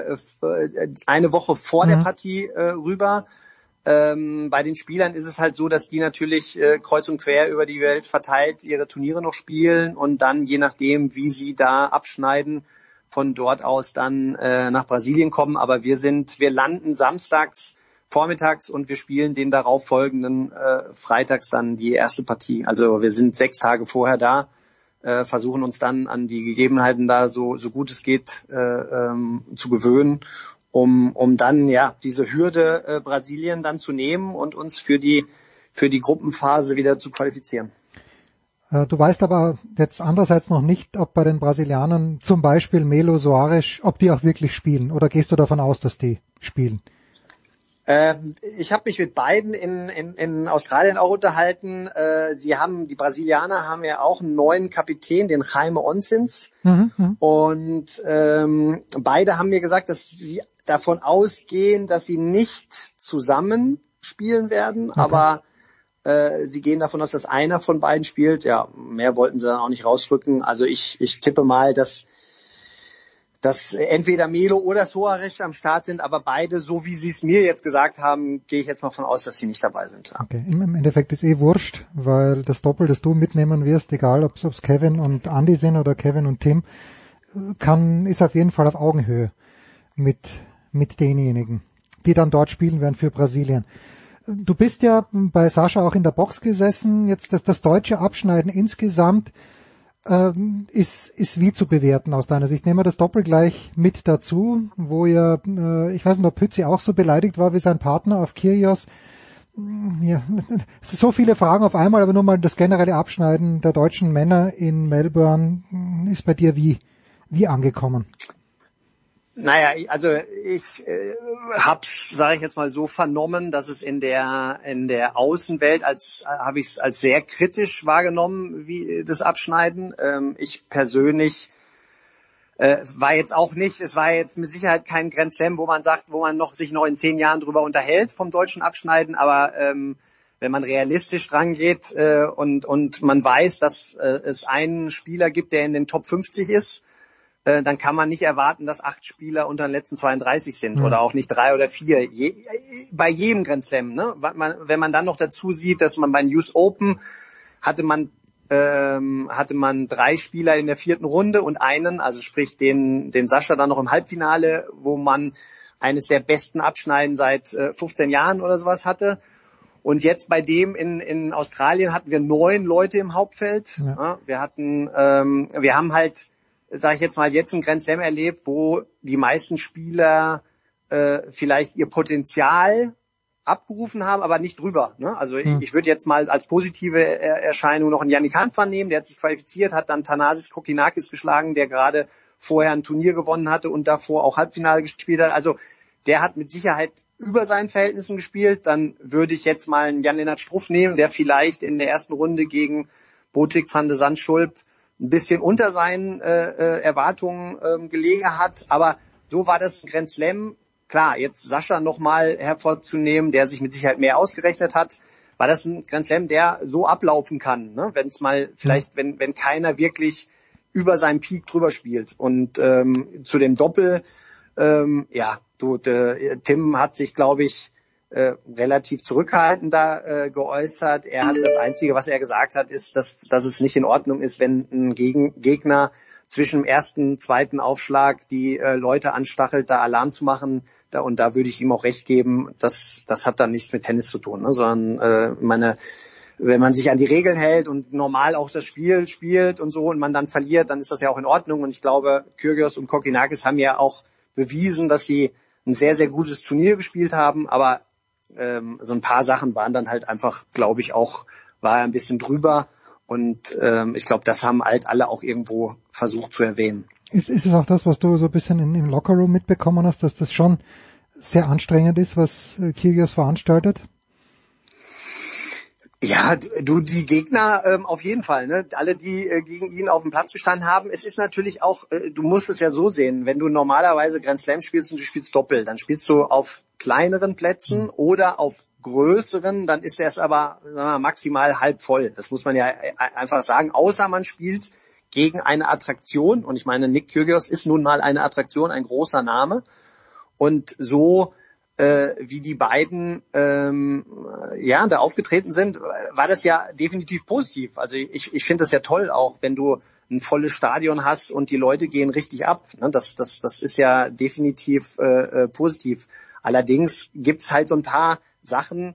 eine Woche vor der Partie rüber. Bei den Spielern ist es halt so, dass die natürlich kreuz und quer über die Welt verteilt ihre Turniere noch spielen und dann, je nachdem, wie sie da abschneiden, von dort aus dann nach Brasilien kommen. Aber wir landen samstags vormittags und wir spielen den darauffolgenden freitags dann die erste Partie. Also wir sind 6 Tage vorher da, versuchen uns dann an die Gegebenheiten da so gut es geht zu gewöhnen, um dann diese Hürde Brasilien dann zu nehmen und uns für die Gruppenphase wieder zu qualifizieren. Du weißt aber jetzt andererseits noch nicht, ob bei den Brasilianern zum Beispiel Melo, Soares, ob die auch wirklich spielen, oder gehst du davon aus, dass die spielen? Ich habe mich mit beiden in Australien auch unterhalten. Die Brasilianer haben ja auch einen neuen Kapitän, den Jaime Onsins. Und beide haben mir gesagt, dass sie davon ausgehen, dass sie nicht zusammen spielen werden, aber sie gehen davon aus, dass einer von beiden spielt. Ja, mehr wollten sie dann auch nicht rausrücken. Also ich tippe mal, dass entweder Melo oder Soares am Start sind, aber beide, so wie sie es mir jetzt gesagt haben, gehe ich jetzt mal von aus, dass sie nicht dabei sind. Okay, im Endeffekt ist wurscht, weil das Doppel, das du mitnehmen wirst, egal ob es Kevin und Andy sind oder Kevin und Tim, ist auf jeden Fall auf Augenhöhe mit denjenigen, die dann dort spielen werden für Brasilien. Du bist ja bei Sascha auch in der Box gesessen, jetzt das deutsche Abschneiden insgesamt ist wie zu bewerten aus deiner Sicht. Nehmen wir das Doppel gleich mit dazu, wo ja, ich weiß nicht, ob Pützi auch so beleidigt war wie sein Partner auf Kyrgios. Ja, es sind so viele Fragen auf einmal, aber nur mal das generelle Abschneiden der deutschen Männer in Melbourne ist bei dir wie angekommen? Naja, also ich hab's, sage ich jetzt mal so, vernommen, dass es in der Außenwelt habe ich es als sehr kritisch wahrgenommen, wie das Abschneiden. Ich persönlich war jetzt mit Sicherheit kein Grand Slam, wo man sich noch in 10 Jahren drüber unterhält vom deutschen Abschneiden, aber wenn man realistisch dran geht und man weiß, dass es einen Spieler gibt, der in den Top 50 ist, dann kann man nicht erwarten, dass 8 Spieler unter den letzten 32 sind oder auch nicht 3 oder 4. Bei jedem Grand Slam, ne? Wenn man dann noch dazu sieht, dass man bei den US Open hatte man 3 Spieler in der 4. Runde und einen, also sprich den Sascha dann noch im Halbfinale, wo man eines der besten Abschneiden seit 15 Jahren oder sowas hatte. Und jetzt bei dem in Australien hatten wir 9 Leute im Hauptfeld. Ja. Wir haben halt, sage ich jetzt mal, jetzt ein Grand Slam erlebt, wo die meisten Spieler vielleicht ihr Potenzial abgerufen haben, aber nicht drüber. Ne? Also ich würde jetzt mal als positive Erscheinung noch einen Yannick Hanfmann nehmen, der hat sich qualifiziert, hat dann Thanasis Kokinakis geschlagen, der gerade vorher ein Turnier gewonnen hatte und davor auch Halbfinale gespielt hat. Also der hat mit Sicherheit über seinen Verhältnissen gespielt. Dann würde ich jetzt mal einen Jan-Lennart Struff nehmen, der vielleicht in der ersten Runde gegen Botik van de Zandschulp ein bisschen unter seinen Erwartungen gelegen hat. Aber so war das ein Grand Slam. Klar, jetzt Sascha nochmal hervorzunehmen, der sich mit Sicherheit mehr ausgerechnet hat, war das ein Grand Slam, der so ablaufen kann, ne? Wenn es mal vielleicht, wenn keiner wirklich über seinen Peak drüber spielt. Und zu dem Doppel, Tim hat sich, glaube ich, relativ zurückhaltend da geäußert. Er hat das Einzige, was er gesagt hat, ist, dass es nicht in Ordnung ist, wenn ein Gegner zwischen dem ersten, zweiten Aufschlag die Leute anstachelt, da Alarm zu machen. Und da würde ich ihm auch recht geben, das hat dann nichts mit Tennis zu tun, ne? Sondern wenn man sich an die Regeln hält und normal auch das Spiel spielt und so und man dann verliert, dann ist das ja auch in Ordnung. Und ich glaube, Kyrgios und Kokinakis haben ja auch bewiesen, dass sie ein sehr, sehr gutes Turnier gespielt haben. Aber so ein paar Sachen waren dann halt einfach, glaube ich, war er ein bisschen drüber. Und ich glaube, das haben halt alle auch irgendwo versucht zu erwähnen. Ist es auch das, was du so ein bisschen im Lockerroom mitbekommen hast, dass das schon sehr anstrengend ist, was Kyrgios veranstaltet? Ja, die Gegner auf jeden Fall, ne? Alle, die gegen ihn auf dem Platz gestanden haben. Es ist natürlich auch, du musst es ja so sehen, wenn du normalerweise Grand Slam spielst und du spielst Doppel, dann spielst du auf kleineren Plätzen oder auf größeren, dann ist es aber, sagen wir mal, maximal halb voll. Das muss man ja einfach sagen, außer man spielt gegen eine Attraktion. Und ich meine, Nick Kyrgios ist nun mal eine Attraktion, ein großer Name. Und so wie die beiden da aufgetreten sind, war das ja definitiv positiv. Also ich finde das ja toll auch, wenn du ein volles Stadion hast und die Leute gehen richtig ab. Ne? Das ist ja definitiv positiv. Allerdings gibt's halt so ein paar Sachen,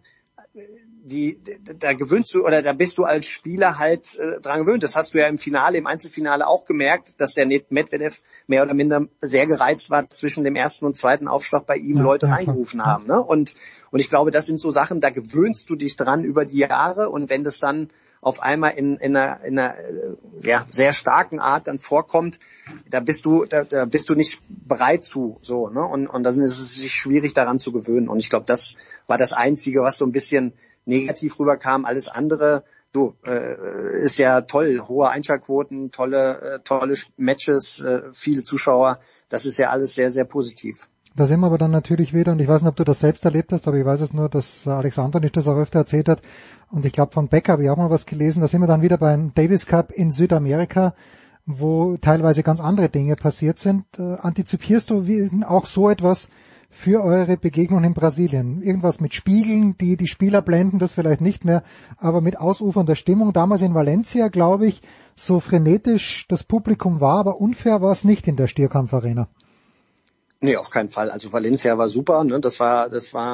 da gewöhnst du oder da bist du als Spieler halt dran gewöhnt. Das hast du ja im Einzelfinale auch gemerkt, dass der Medvedev mehr oder minder sehr gereizt war, zwischen dem ersten und zweiten Aufschlag bei ihm Leute reingerufen haben. Ne? Und ich glaube, das sind so Sachen, da gewöhnst du dich dran über die Jahre und wenn das dann auf einmal in einer sehr starken Art dann vorkommt, da bist du nicht bereit zu, so, ne? Und dann ist es sich schwierig daran zu gewöhnen. Und ich glaube, das war das Einzige, was so ein bisschen negativ rüberkam. Alles andere, ist ja toll, hohe Einschaltquoten, tolle Matches, viele Zuschauer. Das ist ja alles sehr, sehr positiv. Da sind wir aber dann natürlich wieder, und ich weiß nicht, ob du das selbst erlebt hast, aber ich weiß es nur, dass Alexander nicht das auch öfter erzählt hat. Und ich glaube, von Becker habe ich auch mal was gelesen. Da sind wir dann wieder beim Davis Cup in Südamerika, wo teilweise ganz andere Dinge passiert sind. Antizipierst du auch so etwas für eure Begegnung in Brasilien? Irgendwas mit Spiegeln, die Spieler blenden, das vielleicht nicht mehr, aber mit ausufernder Stimmung. Damals in Valencia, glaube ich, so frenetisch das Publikum war, aber unfair war es nicht in der Stierkampf-Arena. Nee, auf keinen Fall. Also Valencia war super, ne? Das war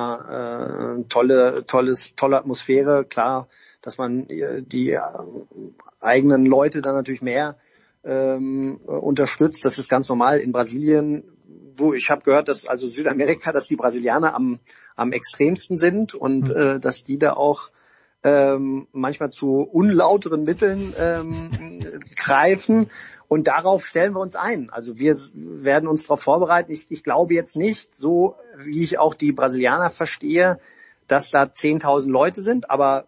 tolle Atmosphäre. Klar, dass man die eigenen Leute dann natürlich mehr unterstützt. Das ist ganz normal in Brasilien, wo ich habe gehört, dass also Südamerika, dass die Brasilianer am extremsten sind und dass die da auch manchmal zu unlauteren Mitteln greifen. Und darauf stellen wir uns ein. Also wir werden uns darauf vorbereiten. Ich glaube jetzt nicht, so wie ich auch die Brasilianer verstehe, dass da 10.000 Leute sind. Aber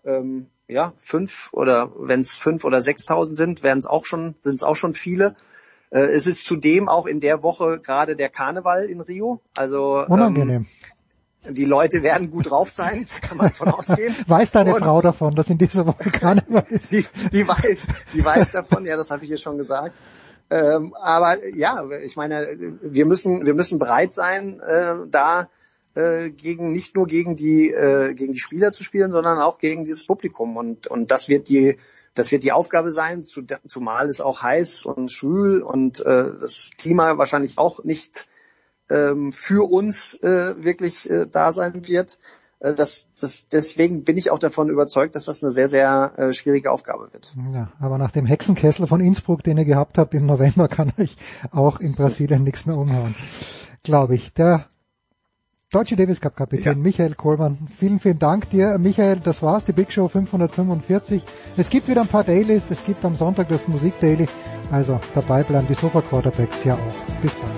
5 oder wenn es 5.000 oder 6.000 sind, sind es auch schon viele. Es ist zudem auch in der Woche gerade der Karneval in Rio. Also unangenehm. Die Leute werden gut drauf sein, da kann man von ausgehen. Weiß deine Frau davon, dass in dieser Woche Karneval ist? Die weiß davon, ja, das habe ich ihr schon gesagt. Aber ja, ich meine, wir müssen bereit sein, nicht nur gegen die Spieler zu spielen, sondern auch gegen dieses Publikum. Und das wird die Aufgabe sein, zumal es auch heiß und schwül und das Klima wahrscheinlich auch nicht für uns wirklich da sein wird. Deswegen bin ich auch davon überzeugt, dass das eine sehr, sehr schwierige Aufgabe wird. Ja, aber nach dem Hexenkessel von Innsbruck, den ihr gehabt habt im November, kann euch auch in Brasilien nichts mehr umhauen, glaube ich. Der Deutsche Davis Cup Kapitän Michael Kohlmann. Vielen, vielen Dank dir, Michael. Das war's, die Big Show 545. Es gibt wieder ein paar Dailies. Es gibt am Sonntag das Musik Daily. Also dabei bleiben die Sofa Quarterbacks ja auch. Bis bald.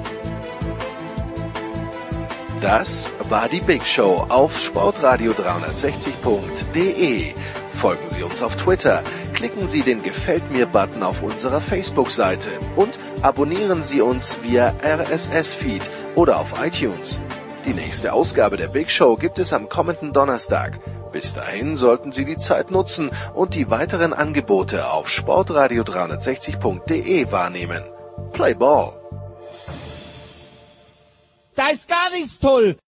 Das war die Big Show auf sportradio360.de. Folgen Sie uns auf Twitter, klicken Sie den Gefällt mir-Button auf unserer Facebook-Seite und abonnieren Sie uns via RSS-Feed oder auf iTunes. Die nächste Ausgabe der Big Show gibt es am kommenden Donnerstag. Bis dahin sollten Sie die Zeit nutzen und die weiteren Angebote auf sportradio360.de wahrnehmen. Play Ball! Da ist gar nichts toll!